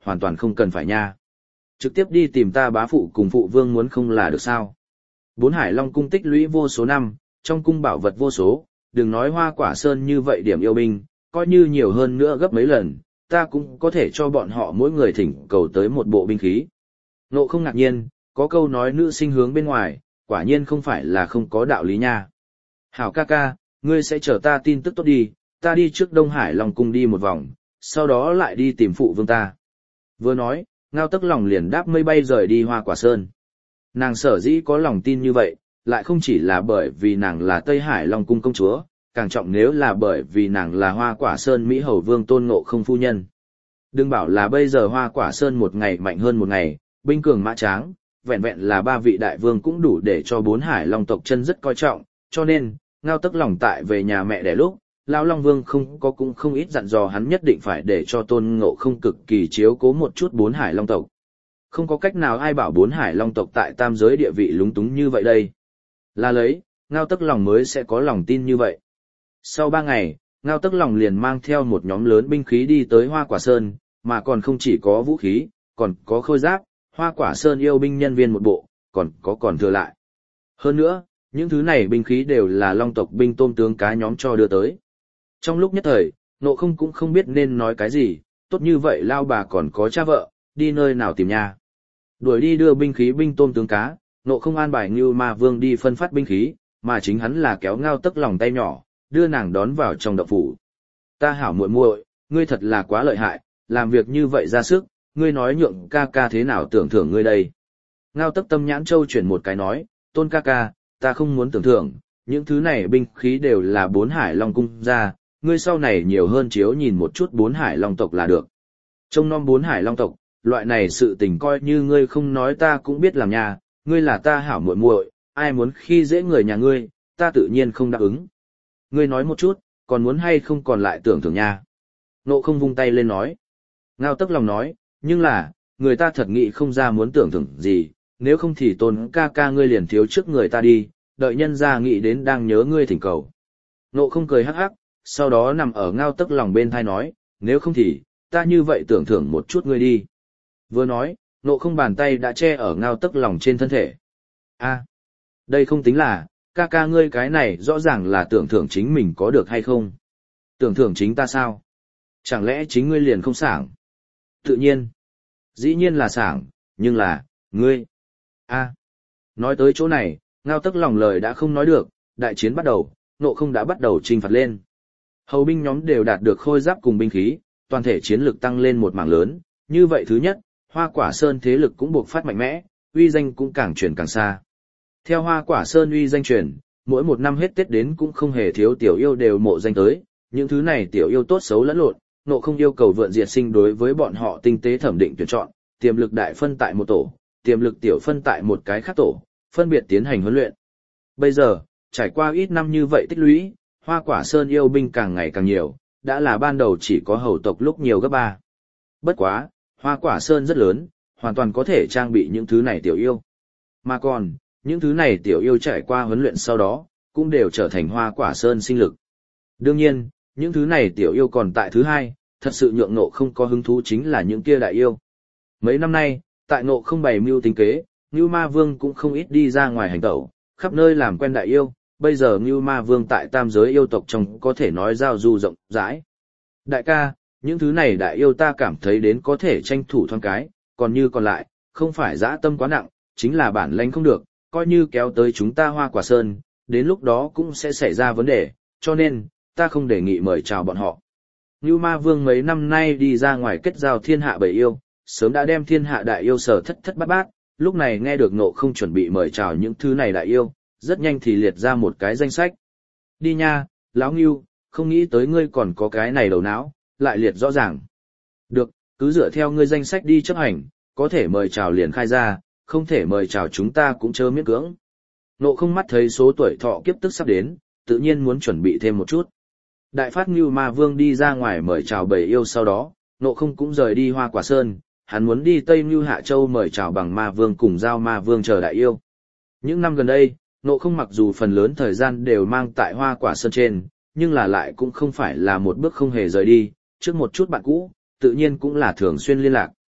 A: hoàn toàn không cần phải nha. Trực tiếp đi tìm ta bá phụ cùng phụ vương muốn không là được sao. Bốn Hải Long cung tích lũy vô số năm, trong cung bảo vật vô số, đừng nói Hoa Quả Sơn như vậy điểm yêu binh, coi như nhiều hơn nữa gấp mấy lần, ta cũng có thể cho bọn họ mỗi người thỉnh cầu tới một bộ binh khí. Nộ không ngạc nhiên, có câu nói nữ sinh hướng bên ngoài, quả nhiên không phải là không có đạo lý nha. Hảo ca ca, ngươi sẽ chờ ta tin tức tốt đi, ta đi trước Đông Hải Long cung đi một vòng, sau đó lại đi tìm phụ vương ta. Vừa nói, Ngao Tức Lòng liền đáp mây bay rời đi Hoa Quả Sơn. Nàng sở dĩ có lòng tin như vậy, lại không chỉ là bởi vì nàng là Tây Hải Long cung công chúa, càng trọng nếu là bởi vì nàng là Hoa Quả Sơn Mỹ Hầu Vương Tôn Ngộ Không phu nhân. Đừng bảo là bây giờ Hoa Quả Sơn một ngày mạnh hơn một ngày, binh cường mã tráng, vẹn vẹn là ba vị đại vương cũng đủ để cho bốn Hải Long tộc chân rất coi trọng, cho nên, Ngao Tức Lòng tại về nhà mẹ đẻ lúc, Lão Long Vương cũng không ít dặn dò hắn nhất định phải để cho Tôn Ngộ Không cực kỳ chiếu cố một chút bốn Hải Long tộc. Không có cách nào ai bảo bốn Hải Long tộc tại tam giới địa vị lúng túng như vậy đây. Là lấy, Ngao Tức Lòng mới sẽ có lòng tin như vậy. Sau 3 ngày, Ngao Tức Lòng liền mang theo một nhóm lớn binh khí đi tới Hoa Quả Sơn, mà còn không chỉ có vũ khí, còn có khôi giáp, Hoa Quả Sơn yêu binh nhân viên một bộ, còn thừa lại. Hơn nữa, những thứ này binh khí đều là Long tộc binh tôm tướng cá nhóm cho đưa tới. Trong lúc nhất thời, Nộ Không cũng không biết nên nói cái gì, tốt như vậy lao bà còn có cha vợ, đi nơi nào tìm nha. Đuổi đi đưa binh khí binh tôm tướng cá, Nộ Không an bài Ngưu Ma Vương đi phân phát binh khí, mà chính hắn là kéo Ngao Tức Lòng tay nhỏ, đưa nàng đón vào trong động phủ. Ta hảo muội muội, ngươi thật là quá lợi hại, làm việc như vậy ra sức, ngươi nói nhượng ca ca thế nào tưởng thưởng ngươi đây. Ngao Tức Tâm nhãn châu chuyển một cái nói, Tôn ca ca, ta không muốn tưởng thưởng, những thứ này binh khí đều là bốn Hải Long cung ra, ngươi sau này nhiều hơn chiếu nhìn một chút bốn Hải Long tộc là được. Trông nom bốn Hải Long tộc, loại này sự tình coi như ngươi không nói ta cũng biết làm nha, ngươi là ta hảo muội muội, ai muốn khi dễ người nhà ngươi, ta tự nhiên không đáp ứng. Ngươi nói một chút, còn muốn hay không còn lại tưởng thưởng nha. Nộ Không vung tay lên nói. Ngao Tức Lòng nói, nhưng là, người ta thật nghĩ không ra muốn tưởng thưởng gì, nếu không thì Tôn ca ca ngươi liền thiếu trước người ta đi, đợi nhân ra nghĩ đến đang nhớ ngươi thỉnh cầu. Nộ Không cười hắc hắc, sau đó nằm ở Ngao Tức Lòng bên thai nói, nếu không thì, ta như vậy tưởng thưởng một chút ngươi đi. Vừa nói, Nộ Không bàn tay đã che ở Ngao Tức Lòng trên thân thể. A, đây không tính là, ca ca ngươi cái này rõ ràng là tưởng thưởng chính mình có được hay không. Tưởng thưởng chính ta sao? Chẳng lẽ chính ngươi liền không sảng? Tự nhiên. Dĩ nhiên là sảng, nhưng là, ngươi. A. Nói tới chỗ này, Ngao Tức Lòng lời đã không nói được, đại chiến bắt đầu, Nộ Không đã bắt đầu chinh phạt lên. Hầu binh nhóm đều đạt được khôi giáp cùng binh khí, toàn thể chiến lực tăng lên một mảng lớn, như vậy thứ nhất, Hoa Quả Sơn thế lực cũng buộc phát mạnh mẽ, uy danh cũng càng truyền càng xa. Theo Hoa Quả Sơn uy danh truyền, mỗi một năm hết Tết đến cũng không hề thiếu tiểu yêu đều mộ danh tới, những thứ này tiểu yêu tốt xấu lẫn lộn, Nộ Không yêu cầu vượn diệt sinh đối với bọn họ tinh tế thẩm định tuyển chọn, tiềm lực đại phân tại một tổ, tiềm lực tiểu phân tại một cái khác tổ, phân biệt tiến hành huấn luyện. Bây giờ, trải qua ít năm như vậy tích lũy, Hoa Quả Sơn yêu binh càng ngày càng nhiều, đã là ban đầu chỉ có hầu tộc lúc nhiều gấp 3. Bất quá, Hoa Quả Sơn rất lớn, hoàn toàn có thể trang bị những thứ này tiểu yêu. Mà còn, những thứ này tiểu yêu trải qua huấn luyện sau đó, cũng đều trở thành Hoa Quả Sơn sinh lực. Đương nhiên, những thứ này tiểu yêu còn tại thứ hai, thật sự nhượng Nộ Không có hứng thú chính là những kia đại yêu. Mấy năm nay, tại Nộ Không bày mưu tính kế, Ngưu Ma Vương cũng không ít đi ra ngoài hành tẩu, khắp nơi làm quen đại yêu, bây giờ Ngưu Ma Vương tại tam giới yêu tộc trong có thể nói giao du rộng rãi. Đại ca, những thứ này đại yêu ta cảm thấy đến có thể tranh thủ thoáng cái, còn như còn lại, không phải dã tâm quá nặng, chính là bản lãnh không được, coi như kéo tới chúng ta Hoa Quả Sơn, đến lúc đó cũng sẽ xảy ra vấn đề, cho nên, ta không đề nghị mời chào bọn họ. Ngưu Ma Vương mấy năm nay đi ra ngoài kết giao thiên hạ bầy yêu, sớm đã đem thiên hạ đại yêu sở thất thất bát bát, lúc này nghe được Nộ Không chuẩn bị mời chào những thứ này đại yêu, rất nhanh thì liệt ra một cái danh sách. Đi nha, lão Ngưu, không nghĩ tới ngươi còn có cái này đầu não, lại liệt rõ ràng. Được, cứ dựa theo ngươi danh sách đi chấp hành, có thể mời chào liền khai ra, không thể mời chào chúng ta cũng chớ miễn cưỡng. Nộ Không mắt thấy số tuổi thọ kiếp tức sắp đến, tự nhiên muốn chuẩn bị thêm một chút. Đại phát Ngưu Ma Vương đi ra ngoài mời chào bầy yêu sau đó, Nộ Không cũng rời đi Hoa Quả Sơn, hắn muốn đi Tây Ngưu Hạ Châu mời chào bằng Ma Vương cùng Giao Ma Vương chờ đại yêu. Những năm gần đây, Nộ Không mặc dù phần lớn thời gian đều mang tại Hoa Quả Sơn trên, nhưng là lại cũng không phải là một bước không hề rời đi, trước một chút bạn cũ, tự nhiên cũng là thường xuyên liên lạc.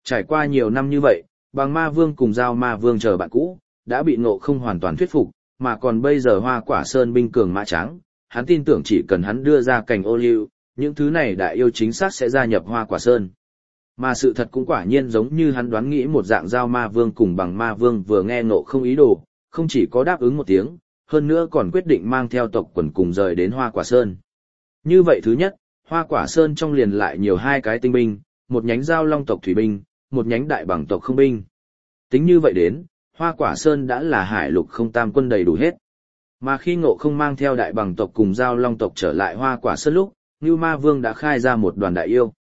A: Trải qua nhiều năm như vậy, Bằng Ma Vương cùng Giao Ma Vương chờ bạn cũ, đã bị Ngộ Không hoàn toàn thuyết phục, mà còn bây giờ Hoa Quả Sơn binh cường mã trắng, hắn tin tưởng chỉ cần hắn đưa ra cành ô liu, những thứ này đại yêu chính xác sẽ gia nhập Hoa Quả Sơn. Mà sự thật cũng quả nhiên giống như hắn đoán nghĩ một dạng. Giao Ma Vương cùng Bằng Ma Vương vừa nghe Ngộ Không ý đồ, không chỉ có đáp ứng một tiếng, hơn nữa còn quyết định mang theo tộc quần cùng rời đến Hoa Quả Sơn. Như vậy thứ nhất, Hoa Quả Sơn trong liền lại nhiều hai cái tinh binh, một nhánh Giao Long tộc thủy binh, một nhánh Đại Bằng tộc không binh. Tính như vậy đến, Hoa Quả Sơn đã là hải lục không tam quân đầy đủ hết. Mà khi Ngộ Không mang theo Đại Bằng tộc cùng Giao Long tộc trở lại Hoa Quả Sơn lúc, Ngưu Ma Vương đã khai ra một đoàn đại yêu.